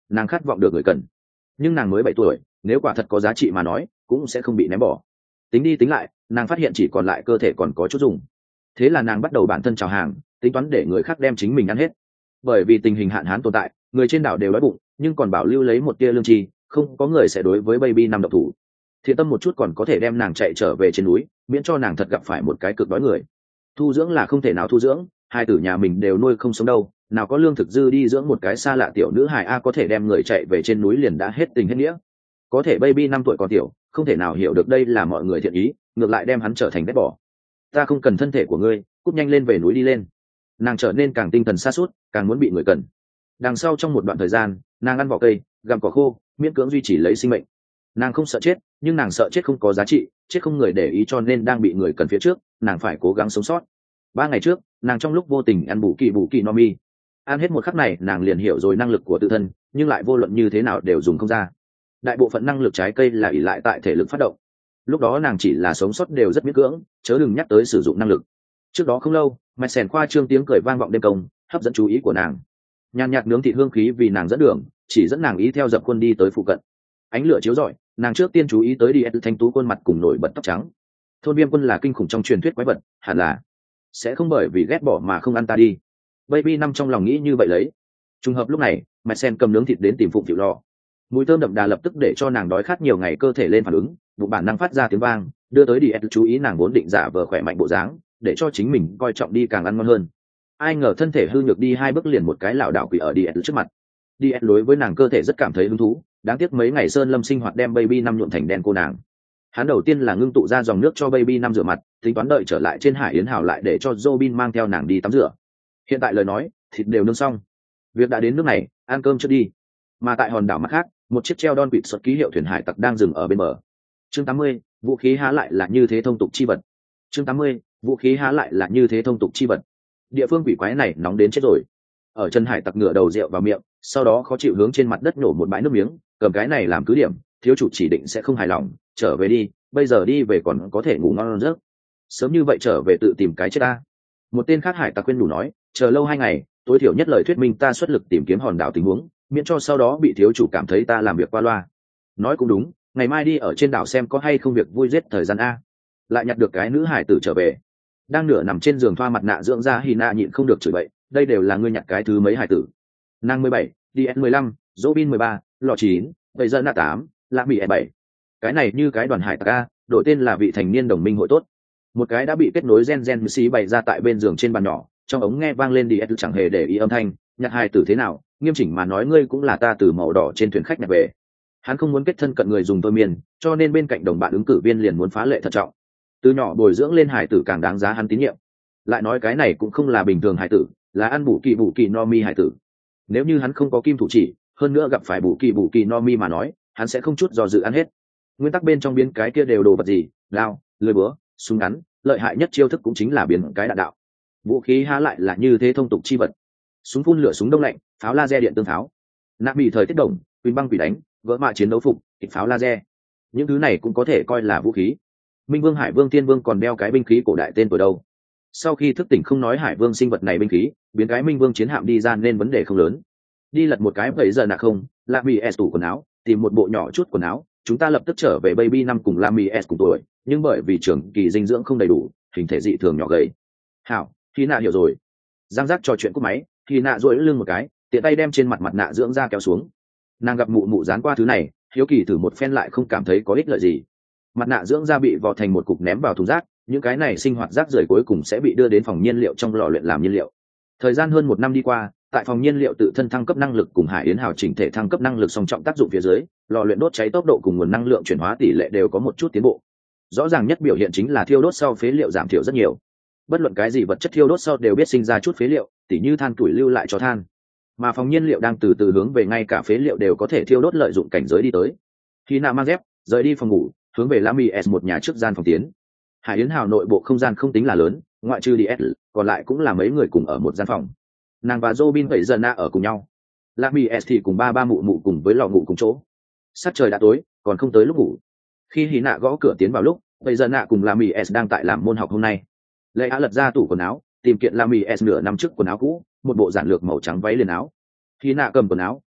S1: nàng khát vọng được người cần. Nhưng nàng mới 7 tuổi, nếu quả thật có giá trị mà nói cũng sẽ không bị ném bỏ. Tính đi tính lại, nàng phát hiện chỉ còn lại cơ thể còn có chút dùng. Thế là nàng bắt đầu bản thân chào hàng, tính toán để người khác đem chính mình ăn hết. Bởi vì tình hình hạn hán tồn tại, người trên đảo đều đói bụng, nhưng còn bảo lưu lấy một tia lương tri, không có người sẽ đối với baby năm độc thủ. Thiện tâm một chút còn có thể đem nàng chạy trở về trên núi, miễn cho nàng thật gặp phải một cái cực đói người. Thu dưỡng là không thể nào thu dưỡng, hai tử nhà mình đều nuôi không sống đâu, nào có lương thực dư đi dưỡng một cái xa lạ tiểu nữ hài a có thể đem người chạy về trên núi liền đã hết tình hết nghĩa. Có thể baby 5 tuổi còn tiểu, không thể nào hiểu được đây là mọi người thiện ý, ngược lại đem hắn trở thành ghét bỏ. Ta không cần thân thể của ngươi, cút nhanh lên về núi đi lên. Nàng trở nên càng tinh thần sa sút, càng muốn bị người cần. Đằng sau trong một đoạn thời gian, nàng ăn vỏ cây, gặm cỏ khô, miễn cưỡng duy trì lấy sinh mệnh. Nàng không sợ chết, nhưng nàng sợ chết không có giá trị, chết không người để ý, cho nên đang bị người cần phía trước, nàng phải cố gắng sống sót. 3 ngày trước, nàng trong lúc vô tình ăn bù kỳ no mi. Ăn hết một khắc này, nàng liền hiểu rồi năng lực của tự thân, nhưng lại vô luận như thế nào đều dùng không ra. Đại bộ phận năng lực trái cây là ỷ lại tại thể lực phát động. Lúc đó nàng chỉ là sống sót đều rất miễn cưỡng, chớ đừng nhắc tới sử dụng năng lực. Trước đó không lâu, mạch sèn khoa trương tiếng cười vang vọng đêm công, hấp dẫn chú ý của nàng. Nhàn nhạt nướng thịt hương khí vì nàng dẫn đường, chỉ dẫn nàng ý theo dập khuôn đi tới phụ cận. Ánh lửa chiếu rọi, nàng trước tiên chú ý tới đi thanh tú khuôn mặt cùng nổi bật tóc trắng. Thôn viêm quân là kinh khủng trong truyền thuyết quái vật, hẳn là sẽ không bởi vì ghét bỏ mà không ăn ta đi. Baby năm trong lòng nghĩ như vậy lấy. Trùng hợp lúc này, mạch sen cầm nướng thịt đến tìm phụng chịu lò. Mùi thơm đậm đà lập tức để cho nàng đói khát nhiều ngày cơ thể lên phản ứng, bụng bản năng phát ra tiếng vang, đưa tới đi chú ý nàng vốn định giả vờ khỏe mạnh bộ dáng, để cho chính mình coi trọng đi càng ăn ngon hơn. Ai ngờ thân thể hư nhược đi 2 bước liền một cái lảo đảo quỳ ở đi trước mặt. Đi đối với nàng cơ thể rất cảm thấy hứng thú, đáng tiếc mấy ngày sơn lâm sinh hoạt đem baby năm nhuộm thành đen cô nàng. Hắn đầu tiên là ngưng tụ ra dòng nước cho baby năm rửa mặt, tính toán đợi trở lại trên hải yến hào lại để cho Robin mang theo nàng đi tắm rửa. Hiện tại lời nói, thịt đều nướng xong, việc đã đến nước này, ăn cơm trước đi. Mà tại hòn đảo mặt khác, một chiếc treo đon quỵt xuất ký hiệu thuyền hải tặc đang dừng ở bên bờ. Chương 80, vũ khí há lại là như thế thông tục chi vật. Chương 80, vũ khí há lại là như thế thông tục chi vật. Địa phương quỷ quái này nóng đến chết rồi. Ở chân hải tặc ngửa đầu rượu vào miệng, sau đó khó chịu hướng trên mặt đất nổ một bãi nước miếng, cầm cái này làm cứ điểm, thiếu chủ chỉ định sẽ không hài lòng, trở về đi, bây giờ đi về còn có thể ngủ ngon giấc. Sớm như vậy trở về tự tìm cái chết ta. Một tên khác hải tặc khuyên đủ nói, chờ lâu 2 ngày, tối thiểu nhất lời thuyết minh ta xuất lực tìm kiếm hòn đảo tình huống, miễn cho sau đó bị thiếu chủ cảm thấy ta làm việc qua loa. Nói cũng đúng, ngày mai đi ở trên đảo xem có hay không việc vui giết thời gian a. Lại nhặt được cái nữ hải tử trở về, đang nửa nằm trên giường thoa mặt nạ dưỡng da Hina nhịn không được chửi bậy, đây đều là ngươi nhặt cái thứ mấy hải tử. Nàng 17, DS 15, Robin 13, lọ 9, bây giờ nạ 8, lạ bị 7. Cái này như cái đoàn hải tặc a, đổi tên là vị thành niên đồng minh hội tốt. Một cái đã bị kết nối gen xí bày ra tại bên giường trên bàn nhỏ, trong ống nghe vang lên DS chẳng hề để ý âm thanh, nhặt hải tử thế nào, nghiêm chỉnh mà nói ngươi cũng là ta từ màu đỏ trên thuyền khách nhặt về. Hắn không muốn kết thân cận người dùng thôi miên, cho nên bên cạnh đồng bạn ứng cử viên liền muốn phá lệ thận trọng. Từ nhỏ bồi dưỡng lên hải tử càng đáng giá hắn tín nhiệm. Lại nói cái này cũng không là bình thường hải tử, là ăn bù kỳ no mi hải tử. Nếu như hắn không có kim thủ chỉ, hơn nữa gặp phải bù kỳ no mi mà nói, hắn sẽ không chút do dự ăn hết. Nguyên tắc bên trong biến cái kia đều đồ vật gì, lao, lưỡi búa, súng ngắn, lợi hại nhất chiêu thức cũng chính là biến cái đạn đạo. Vũ khí há lại là như thế thông tục chi vật. Súng phun lửa, súng đông lạnh, pháo laser điện tương pháo, nạp bị thời tiết đồng, quyền băng quỷ đánh, vỡ mạ chiến đấu phục, kịch pháo laser, những thứ này cũng có thể coi là vũ khí. Minh Vương Hải Vương Tiên Vương còn đeo cái binh khí cổ đại tên tuổi đâu. Sau khi thức tỉnh không nói Hải Vương sinh vật này binh khí, biến cái Minh Vương chiến hạm đi ra nên vấn đề không lớn. Đi lật một cái vậy giờ nạ không, làm mì s tủ quần áo, tìm một bộ nhỏ chút quần áo, chúng ta lập tức trở về baby năm cùng làm mì s cùng tuổi, nhưng bởi vì trường kỳ dinh dưỡng không đầy đủ, hình thể dị thường nhỏ gầy. Hảo, khi nạ hiểu rồi. Giang giác trò chuyện cúp máy, khi nạ duỗi lưng một cái, tiện tay đem trên mặt mặt nạ dưỡng da kéo xuống. Nàng gặp mụ mụ dán qua thứ này, hiếu kỳ thử một phen lại không cảm thấy có ích lợi gì. Mặt nạ dưỡng da bị vò thành một cục ném vào thùng rác, những cái này sinh hoạt rác rưởi cuối cùng sẽ bị đưa đến phòng nhiên liệu trong lò luyện làm nhiên liệu. Thời gian hơn 1 năm đi qua, tại phòng nhiên liệu tự thân thăng cấp năng lực cùng Hải Yến Hào chỉnh thể thăng cấp năng lực song trọng tác dụng phía dưới, lò luyện đốt cháy tốc độ cùng nguồn năng lượng chuyển hóa tỷ lệ đều có một chút tiến bộ. Rõ ràng nhất biểu hiện chính là thiêu đốt sau phế liệu giảm thiểu rất nhiều. Bất luận cái gì vật chất thiêu đốt sau đều biết sinh ra chút phế liệu, tỉ như than củi lưu lại cho than. Mà phòng nhiên liệu đang từ từ hướng về ngay cả phế liệu đều có thể thiêu đốt lợi dụng cảnh giới đi tới. Khi nào mang dép, rời đi phòng ngủ, hướng về Lamy S một nhà trước gian phòng tiến. Hải Yến Hào nội bộ không gian không tính là lớn, ngoại trừ DS, còn lại cũng là mấy người cùng ở một gian phòng. Nàng và Robin vậy giờ ở cùng nhau. Lamy S thì cùng ba mụ mụ cùng với lò ngủ cùng chỗ. Sát trời đã tối, còn không tới lúc ngủ. Khi Hí Nạ gõ cửa tiến vào lúc, vậy giờ cùng Lamy S đang tại làm môn học hôm nay. Lệ Á lật ra tủ quần áo, tìm kiện Lamy S nửa năm trước quần áo cũ, một bộ giản lược màu trắng váy liền áo. Hí Nạ cầm quần áo,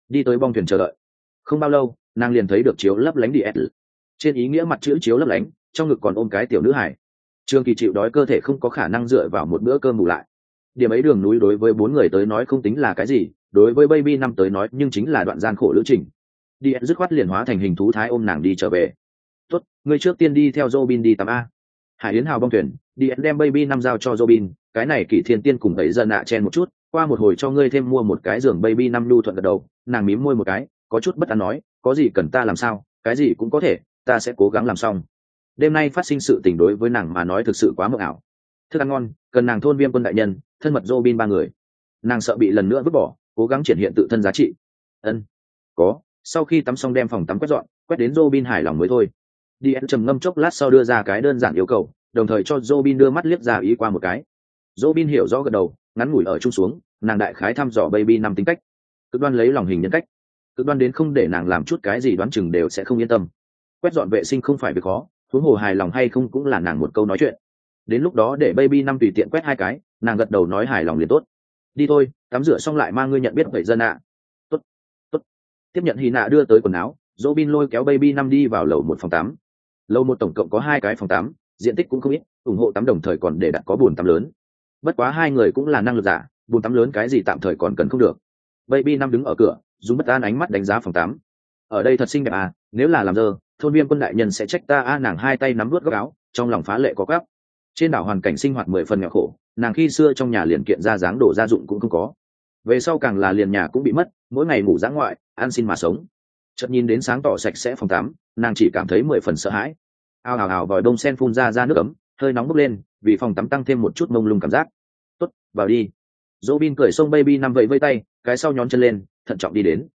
S1: đi tới bong thuyền chờ đợi. Không bao lâu nàng liền thấy được chiếu lấp lánh DS, trên ý nghĩa mặt chữ chiếu lấp lánh, trong ngực còn ôm cái tiểu nữ hải. Trường Kỳ chịu đói cơ thể không có khả năng dựa vào một bữa cơm bù lại. Điểm ấy đường núi đối với 4 người tới nói không tính là cái gì, đối với Baby năm tới nói nhưng chính là đoạn gian khổ lữ trình. DS dứt khoát liền hóa thành hình thú thái ôm nàng đi trở về. Tốt, ngươi trước tiên đi theo Robin đi tắm a. Hải Yến Hào bong thuyền, DS đem Baby năm giao cho Robin, cái này Kỷ Thiên Tiên cùng tẩy dân nạ chen một chút, qua một hồi cho ngươi thêm mua một cái giường. Baby năm nhu thuận gật đầu, nàng mím môi một cái, có chút bất an nói, có gì cần ta làm sao, cái gì cũng có thể, ta sẽ cố gắng làm xong. Đêm nay phát sinh sự tình đối với nàng mà nói thực sự quá mộng ảo. Thức ăn ngon, cần nàng thôn Viêm Quân đại nhân, thân mật Robin 3 người. Nàng sợ bị lần nữa vứt bỏ, cố gắng triển hiện tự thân giá trị. Ân, có. Sau khi tắm xong đem phòng tắm quét dọn, quét đến Robin hài lòng mới thôi. DS trầm ngâm chốc lát sau đưa ra cái đơn giản yêu cầu, đồng thời cho Robin đưa mắt liếc ra ý qua một cái. Robin hiểu rõ gật đầu, ngắn ngủi ở chung xuống, nàng đại khái thăm dò Baby năm tính cách. Cực đoan lấy lòng hình nhân cách, cực đoan đến không để nàng làm chút cái gì đoán chừng đều sẽ không yên tâm. Quét dọn vệ sinh không phải việc khó, huống hồ hài lòng hay không cũng là nàng một câu nói chuyện. Đến lúc đó để Baby năm tùy tiện quét 2 cái, nàng gật đầu nói hài lòng liền tốt. Đi thôi, tắm rửa xong lại mang ngươi nhận biết vậy dân ạ. Tốt, tốt. Tiếp nhận Hina đưa tới quần áo, Robin lôi kéo Baby năm đi vào lầu 1 phòng tắm. Lầu 1 tổng cộng có 2 cái phòng tắm, diện tích cũng không ít, ủng hộ tắm đồng thời còn để đặt có bồn tắm lớn. Bất quá 2 người cũng là năng lực giả, bồn tắm lớn cái gì tạm thời còn cần không được. Baby năm đứng ở cửa, dùng bất an ánh mắt đánh giá phòng tắm. Ở đây thật xinh đẹp à, nếu là làm dơ, thôn Viêm Quân đại nhân sẽ trách ta a. Nàng 2 tay nắm vuốt góc áo, trong lòng phá lệ có gấp. Trên đảo hoàn cảnh sinh hoạt 10 phần nghèo khổ, nàng khi xưa trong nhà liền kiện ra dáng đổ gia dụng cũng không có. Về sau càng là liền nhà cũng bị mất, mỗi ngày ngủ dã ngoại, ăn xin mà sống. Chợt nhìn đến sáng tỏ sạch sẽ phòng tắm, nàng chỉ cảm thấy 10 phần sợ hãi. Ao ào ào vòi đông sen phun ra nước ấm, hơi nóng bốc lên, vì phòng tắm tăng thêm một chút mông lung cảm giác. Tốt, vào đi. Robin cười xông Baby năm vẫy vây tay, cái sau nhón chân lên, thận trọng đi đến.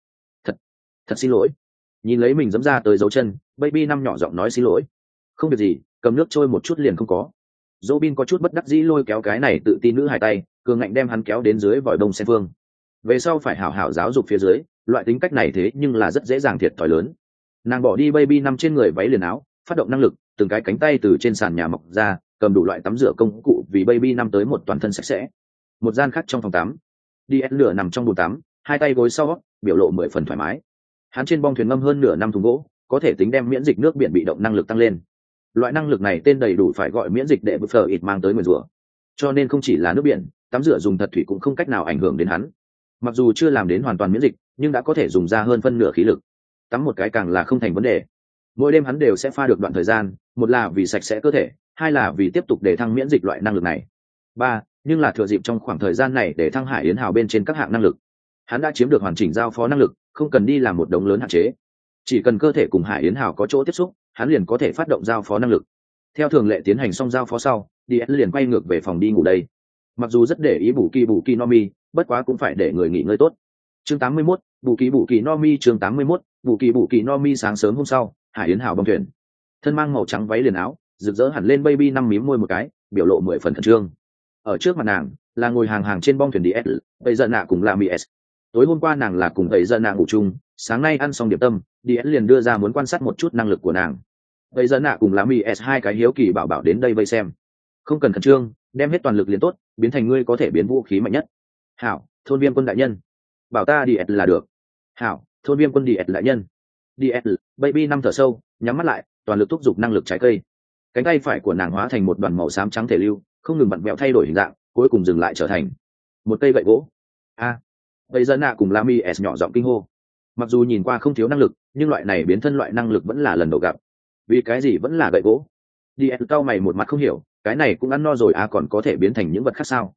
S1: Thật xin lỗi. Nhìn lấy mình giẫm ra tới dấu chân, Baby năm nhỏ giọng nói xin lỗi. Không việc gì, cầm nước trôi một chút liền không có. Robin có chút bất đắc dĩ lôi kéo cái này tự tin nữ hài tay, cường ngạnh đem hắn kéo đến dưới vòi đông sen phương. Về sau phải hảo hảo giáo dục phía dưới, loại tính cách này thế nhưng là rất dễ dàng thiệt thòi lớn. Nàng bỏ đi Baby năm trên người váy liền áo, phát động năng lực, từng cái cánh tay từ trên sàn nhà mọc ra, cầm đủ loại tắm rửa công cụ vì Baby năm tới một toàn thân sạch sẽ. Một gian khác trong phòng tắm, DS lửa nằm trong bồn tắm, 2 tay gối sau, biểu lộ 10 phần thoải mái. Hắn trên bong thuyền ngâm hơn nửa năm thùng gỗ, có thể tính đem miễn dịch nước biển bị động năng lực tăng lên. Loại năng lực này tên đầy đủ phải gọi miễn dịch đệ bờ phở ít mang tới nguyền rủa. Cho nên không chỉ là nước biển, tắm rửa dùng thật thủy cũng không cách nào ảnh hưởng đến hắn. Mặc dù chưa làm đến hoàn toàn miễn dịch, nhưng đã có thể dùng ra hơn phân nửa khí lực. Tắm một cái càng là không thành vấn đề. Mỗi đêm hắn đều sẽ pha được đoạn thời gian, một là vì sạch sẽ cơ thể, 2 là vì tiếp tục để thăng miễn dịch loại năng lực này. 3, nhưng là thừa dịp trong khoảng thời gian này để thăng Hải Yến Hào bên trên các hạng năng lực. Hắn đã chiếm được hoàn chỉnh giao phó năng lực, không cần đi làm một đống lớn hạn chế. Chỉ cần cơ thể cùng Hải Yến Hào có chỗ tiếp xúc, hắn liền có thể phát động giao phó năng lực. Theo thường lệ tiến hành xong giao phó sau, DS liền quay ngược về phòng đi ngủ đây. Mặc dù rất để ý bù kỳ no mi, bất quá cũng phải để người nghỉ ngơi tốt. Chương 81, bù kỳ no mi. Chương 81, bù kỳ no mi. Sáng sớm hôm sau, Hải Yến Hào bong thuyền, thân mang màu trắng váy liền áo, rực rỡ hẳn lên Baby năm mím môi một cái, biểu lộ 10 phần khẩn trương. Ở trước mặt nàng là ngồi hàng trên bong thuyền DS, bây giờ nạ cùng là Mies. Tối hôm qua nàng là cùng bây giờ nạ ngủ chung, sáng nay ăn xong điểm tâm, DS liền đưa ra muốn quan sát một chút năng lực của nàng. Bây giờ nạ cùng là Mies 2 cái hiếu kỳ bảo đến đây vây xem. Không cần khẩn trương, đem hết toàn lực liền tốt, biến thành ngươi có thể biến vũ khí mạnh nhất. Hảo, thôn Viêm Quân đại nhân. Bảo ta DS là được. Hảo, thôn Viêm Quân DS đại nhân. DS, Baby năm thở sâu, nhắm mắt lại, toàn lực thúc giục năng lực trái cây. Cánh tay phải của nàng hóa thành một đoàn màu xám trắng thể lưu, không ngừng vặn vẹo thay đổi hình dạng, cuối cùng dừng lại trở thành một cây gậy gỗ. Bây giờ nạ cùng Lami S nhỏ giọng kinh hô. Mặc dù nhìn qua không thiếu năng lực, nhưng loại này biến thân loại năng lực vẫn là lần đầu gặp. Vì cái gì vẫn là gậy gỗ? DS cau mày một mặt không hiểu, cái này cũng ăn no rồi còn có thể biến thành những vật khác sao?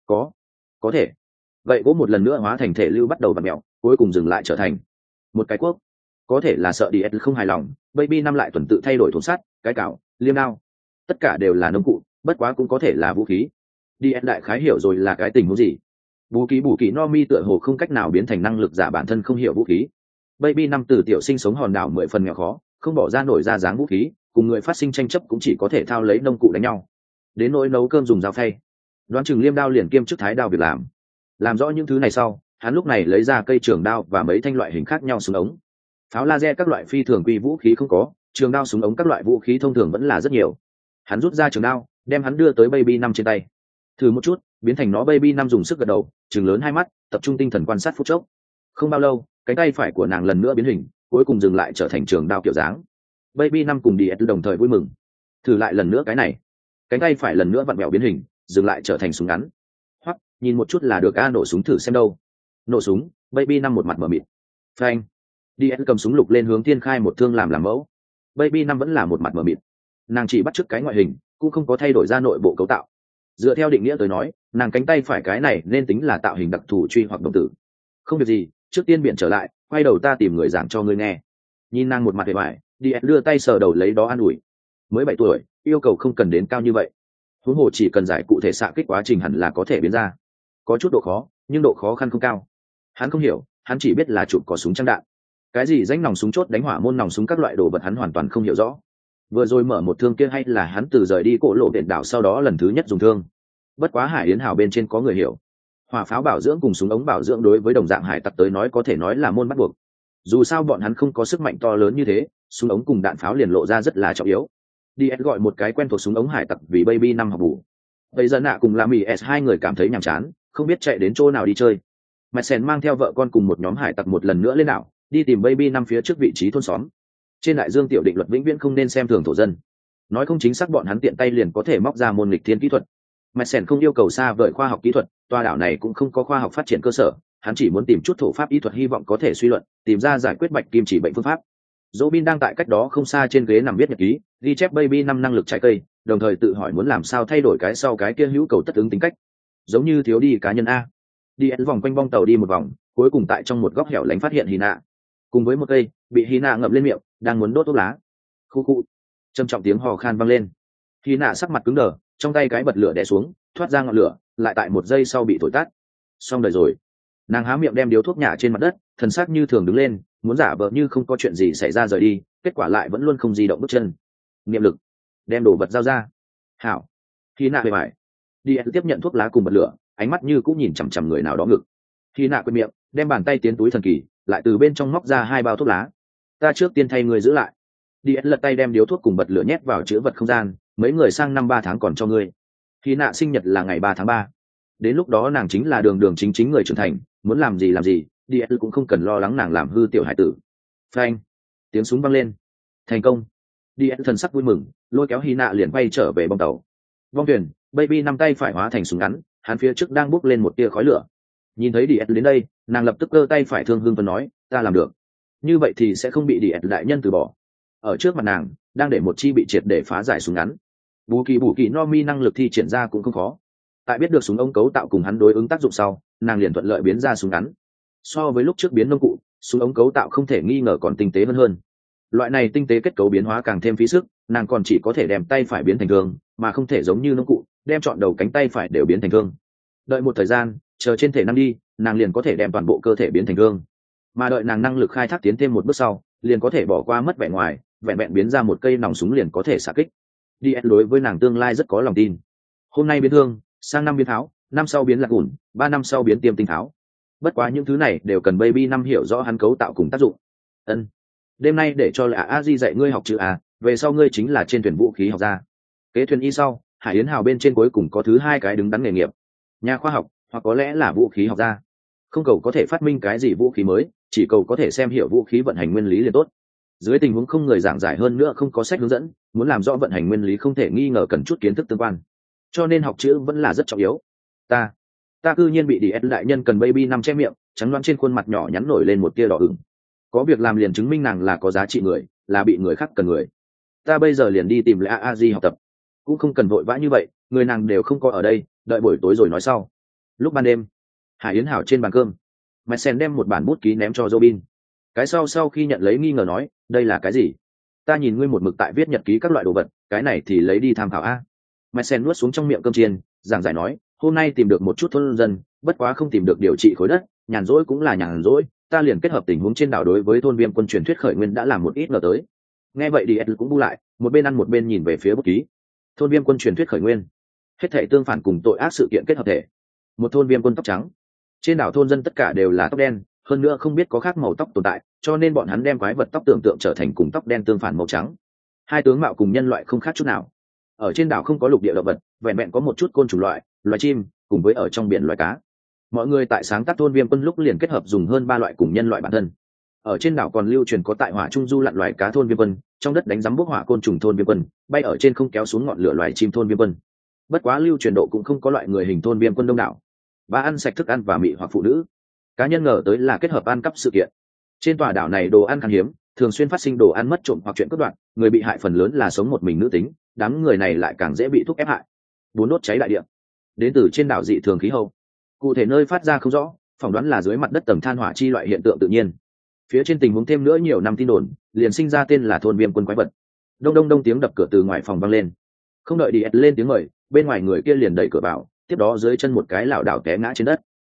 S1: Có thể. Gậy gỗ một lần nữa hóa thành thể lưu bắt đầu vặn vẹo, cuối cùng dừng lại trở thành một cái cuốc. Có thể là sợ DS không hài lòng, Baby năm lại tuần tự thay đổi thùng sắt, cái cào, liêm đao. Tất cả đều là nông cụ, bất quá cũng có thể là vũ khí. DS đại khái hiểu rồi là cái tình huống gì. Bù kỳ no mi tựa hồ không cách nào biến thành năng lực giả bản thân không hiểu vũ khí. Baby năm từ tiểu sinh sống hòn đảo 10 phần nghèo khó, không bỏ ra nổi ra dáng vũ khí, cùng người phát sinh tranh chấp cũng chỉ có thể thao lấy nông cụ đánh nhau. Đến nỗi nấu cơm dùng dao phay, đoán chừng liêm đao liền kiêm chức thái đao việc làm rõ những thứ này sau, hắn lúc này lấy ra cây trường đao và mấy thanh loại hình khác nhau súng ống. Pháo laser các loại phi thường quy vũ khí không có, trường đao súng ống các loại vũ khí thông thường vẫn là rất nhiều. Hắn rút ra trường đao, đem hắn đưa tới Baby năm trên tay. Thử một chút, biến thành nó. Baby năm dùng sức gật đầu, trừng lớn 2 mắt, tập trung tinh thần quan sát phút chốc. Không bao lâu, cánh tay phải của nàng lần nữa biến hình, cuối cùng dừng lại trở thành trường đao kiểu dáng. Baby năm cùng DS đồng thời vui mừng. Thử lại lần nữa cái này. Cánh tay phải lần nữa vặn vẹo biến hình, dừng lại trở thành súng ngắn. Hoặc, nhìn một chút là được a, nổ súng thử xem đâu. Nổ súng, Baby năm một mặt mở mịt. Phanh. DS cầm súng lục lên hướng Thiên Khai một thương làm mẫu. Baby năm vẫn là một mặt mở mịt. Nàng chỉ bắt chước cái ngoại hình, cũng không có thay đổi ra nội bộ cấu tạo. Dựa theo định nghĩa tới nói, nàng cánh tay phải cái này nên tính là tạo hình đặc thù truy hoặc động tử. Không việc gì, trước tiên biện trở lại, quay đầu ta tìm người giảng cho ngươi nghe. Nhìn nàng một mặt vẻ vải, DS đưa tay sờ đầu lấy đó an ủi. Mới 7 tuổi, yêu cầu không cần đến cao như vậy. Huống hồ chỉ cần giải cụ thể xạ kích quá trình hẳn là có thể biến ra. Có chút độ khó, nhưng độ khó khăn không cao. Hắn không hiểu, hắn chỉ biết là chụp có súng trang đạn. Cái gì danh nòng súng chốt đánh hỏa môn nòng súng các loại đồ vật hắn hoàn toàn không hiểu rõ. Vừa rồi mở một thương kia hay là hắn từ rời đi cổ lộ đền đảo sau đó lần thứ nhất dùng thương. Bất quá Hải Yến Hào bên trên có người hiểu. Hỏa pháo bảo dưỡng cùng súng ống bảo dưỡng đối với đồng dạng hải tặc tới nói có thể nói là môn bắt buộc. Dù sao bọn hắn không có sức mạnh to lớn như thế, súng ống cùng đạn pháo liền lộ ra rất là trọng yếu. DS gọi một cái quen thuộc súng ống hải tặc vì Baby năm học bù. Bây giờ nạ cùng Lamy S hai người cảm thấy nhàm chán, không biết chạy đến chỗ nào đi chơi. Madsen mang theo vợ con cùng một nhóm hải tặc một lần nữa lên đảo, đi tìm Baby năm phía trước vị trí thôn xóm. Trên đại dương tiểu định luật vĩnh viễn không nên xem thường thổ dân. Nói không chính xác bọn hắn tiện tay liền có thể móc ra môn nghịch thiên kỹ thuật. Madsen không yêu cầu xa vời khoa học kỹ thuật, tòa đảo này cũng không có khoa học phát triển cơ sở, hắn chỉ muốn tìm chút thổ pháp y thuật hy vọng có thể suy luận, tìm ra giải quyết bạch kim chỉ bệnh phương pháp. Robin đang tại cách đó không xa trên ghế nằm viết nhật ký, ghi chép Baby năm năng lực trái cây, đồng thời tự hỏi muốn làm sao thay đổi cái sau cái kia hữu cầu tất ứng tính cách. Giống như thiếu đi cá nhân a. Đi vòng quanh bong tàu đi một vòng, cuối cùng tại trong một góc hẻo lánh phát hiện Hina, cùng với một cây bị Hina ngậm lên miệng, đang muốn đốt thuốc lá. Khu khu. Trầm trọng tiếng hò khan vang lên. Hina sắc mặt cứng đờ, trong tay cái bật lửa đè xuống, thoát ra ngọn lửa, lại tại một giây sau bị thổi tắt. Xong đời rồi. Nàng há miệng đem điếu thuốc nhả trên mặt đất, thần sắc như thường đứng lên, muốn giả vờ như không có chuyện gì xảy ra rời đi, kết quả lại vẫn luôn không di động bước chân. Niệm lực, đem đồ vật giao ra. Hảo. Hina bề bại. Đi tiếp nhận thuốc lá cùng bật lửa, ánh mắt như cũng nhìn chằm chằm người nào đó ngực. Hina quên miệng, đem bàn tay tiến túi thần kỳ, lại từ bên trong móc ra 2 bao thuốc lá. Ta trước tiên thay người giữ lại. Đi lật tay đem điếu thuốc cùng bật lửa nhét vào chứa vật không gian, mấy người sang năm 3 tháng còn cho ngươi. Hina sinh nhật là ngày 3 tháng 3. Đến lúc đó nàng chính là đường chính người trưởng thành, muốn làm gì, đi cũng không cần lo lắng nàng làm hư tiểu hải tử. Phanh, tiếng súng vang lên. Thành công. Đi thần sắc vui mừng, lôi kéo Hina liền quay trở về bong tàu. Vong thuyền, Baby năm tay phải hóa thành súng ngắn, hắn phía trước đang bốc lên một tia khói lửa. Nhìn thấy đi đến đây, nàng lập tức giơ tay phải thương hương phấn nói, ta làm được. Như vậy thì sẽ không bị đi đại nhân từ bỏ. Ở trước mặt nàng, đang để một chi bị triệt để phá giải súng ngắn. Bù kỳ no mi năng lực thi triển ra cũng không khó. Tại biết được súng ống cấu tạo cùng hắn đối ứng tác dụng sau, nàng liền thuận lợi biến ra súng ngắn. So với lúc trước biến nông cụ, súng ống cấu tạo không thể nghi ngờ còn tinh tế hơn. Loại này tinh tế kết cấu biến hóa càng thêm phí sức, nàng còn chỉ có thể đem tay phải biến thành thương, mà không thể giống như nông cụ, đem chọn đầu cánh tay phải đều biến thành thương. Đợi một thời gian, chờ trên thể năng đi, nàng liền có thể đem toàn bộ cơ thể biến thành thương. Mà đợi nàng năng lực khai thác tiến thêm một bước sau, liền có thể bỏ qua mất vẻ ngoài, vẹn biến ra một cây nòng súng liền có thể xạ kích. DS đối với nàng tương lai rất có lòng tin. Hôm nay biến thương, sang năm biến tháo, năm sau biến lạc ủn, 3 năm sau biến tiêm tinh tháo. Bất quá những thứ này đều cần Baby năm hiểu rõ hắn cấu tạo cùng tác dụng. Ân, đêm nay để cho là A Di dạy ngươi học chữ A, về sau ngươi chính là trên thuyền vũ khí học gia. Kế thuyền y sau, Hải Yến Hào bên trên cuối cùng có thứ 2 cái đứng đắn nghề nghiệp. Nhà khoa học, hoặc có lẽ là vũ khí học gia. Không cầu có thể phát minh cái gì vũ khí mới, chỉ cầu có thể xem hiểu vũ khí vận hành nguyên lý liền tốt. Dưới tình huống không người giảng giải hơn nữa không có sách hướng dẫn, muốn làm rõ vận hành nguyên lý không thể nghi ngờ cần chút kiến thức tương quan. Cho nên học chữ vẫn là rất trọng yếu. Ta cư nhiên bị DS đại nhân cần Baby năm che miệng, trắng loáng trên khuôn mặt nhỏ nhắn nổi lên một tia đỏ ửng. Có việc làm liền chứng minh nàng là có giá trị người, là bị người khác cần người. Ta bây giờ liền đi tìm lại A Di học tập. Cũng không cần vội vã như vậy, người nàng đều không có ở đây, đợi buổi tối rồi nói sau. Lúc ban đêm, Hải Yến Hảo trên bàn cơm, Madsen đem một bản bút ký ném cho Robin. Cái sau khi nhận lấy nghi ngờ nói, đây là cái gì? Ta nhìn ngươi một mực tại viết nhật ký các loại đồ vật, cái này thì lấy đi tham khảo a. Madsen nuốt xuống trong miệng cơm chiên, giảng giải nói, hôm nay tìm được một chút thôn dân, bất quá không tìm được điều trị khối đất, nhàn rỗi cũng là nhàn rỗi, ta liền kết hợp tình huống trên đảo đối với thôn Viêm quân truyền thuyết khởi nguyên đã làm một ít ngờ tới. Nghe vậy đi cũng bu lại, một bên ăn một bên nhìn về phía bút ký. Thôn Viêm quân truyền thuyết khởi nguyên, hết thảy tương phản cùng tội ác sự kiện kết hợp thể. Một thôn Viêm quân tóc trắng, trên đảo thôn dân tất cả đều là tóc đen, hơn nữa không biết có khác màu tóc tồn tại, cho nên bọn hắn đem quái vật tóc tưởng tượng trở thành cùng tóc đen tương phản màu trắng. Hai tướng mạo cùng nhân loại không khác chút nào. Ở trên đảo không có lục địa động vật, vẹn vẹn có một chút côn trùng loại, loài chim, cùng với ở trong biển loài cá. mọi người tại sáng tác thôn viêm quân lúc liền kết hợp dùng hơn 3 loại cùng nhân loại bản thân. Ở trên đảo còn lưu truyền có tại hỏa trung du lặn loài cá thôn viêm quân, trong đất đánh giám bốc hỏa côn trùng thôn viêm quân, bay ở trên không kéo xuống ngọn lửa loài chim thôn viêm quân. Bất quá lưu truyền độ cũng không có loại người hình thôn viêm quân đông đảo, và ăn sạch thức ăn và mị hoặc phụ nữ. Cá nhân ngờ tới là kết hợp ăn cắp sự kiện. Trên tòa đảo này đồ ăn khan hiếm, thường xuyên phát sinh đồ ăn mất trộm hoặc chuyện cướp đoạt, người bị hại phần lớn là sống một mình nữ tính, đám người này lại càng dễ bị thúc ép hại. 4 đốt cháy đại địa. Đến từ trên đảo dị thường khí hậu. Cụ thể nơi phát ra không rõ, phỏng đoán là dưới mặt đất tầng than hỏa chi loại hiện tượng tự nhiên. Phía trên tình huống thêm nữa nhiều năm tin đồn, liền sinh ra tên là thôn viêm quân quái vật. Đông đông đông tiếng đập cửa từ ngoài phòng vang lên. Không đợi đi lên tiếng mời, bên ngoài người kia liền đẩy cửa vào, tiếp đó dưới chân một cái lảo đảo té ngã trên đất.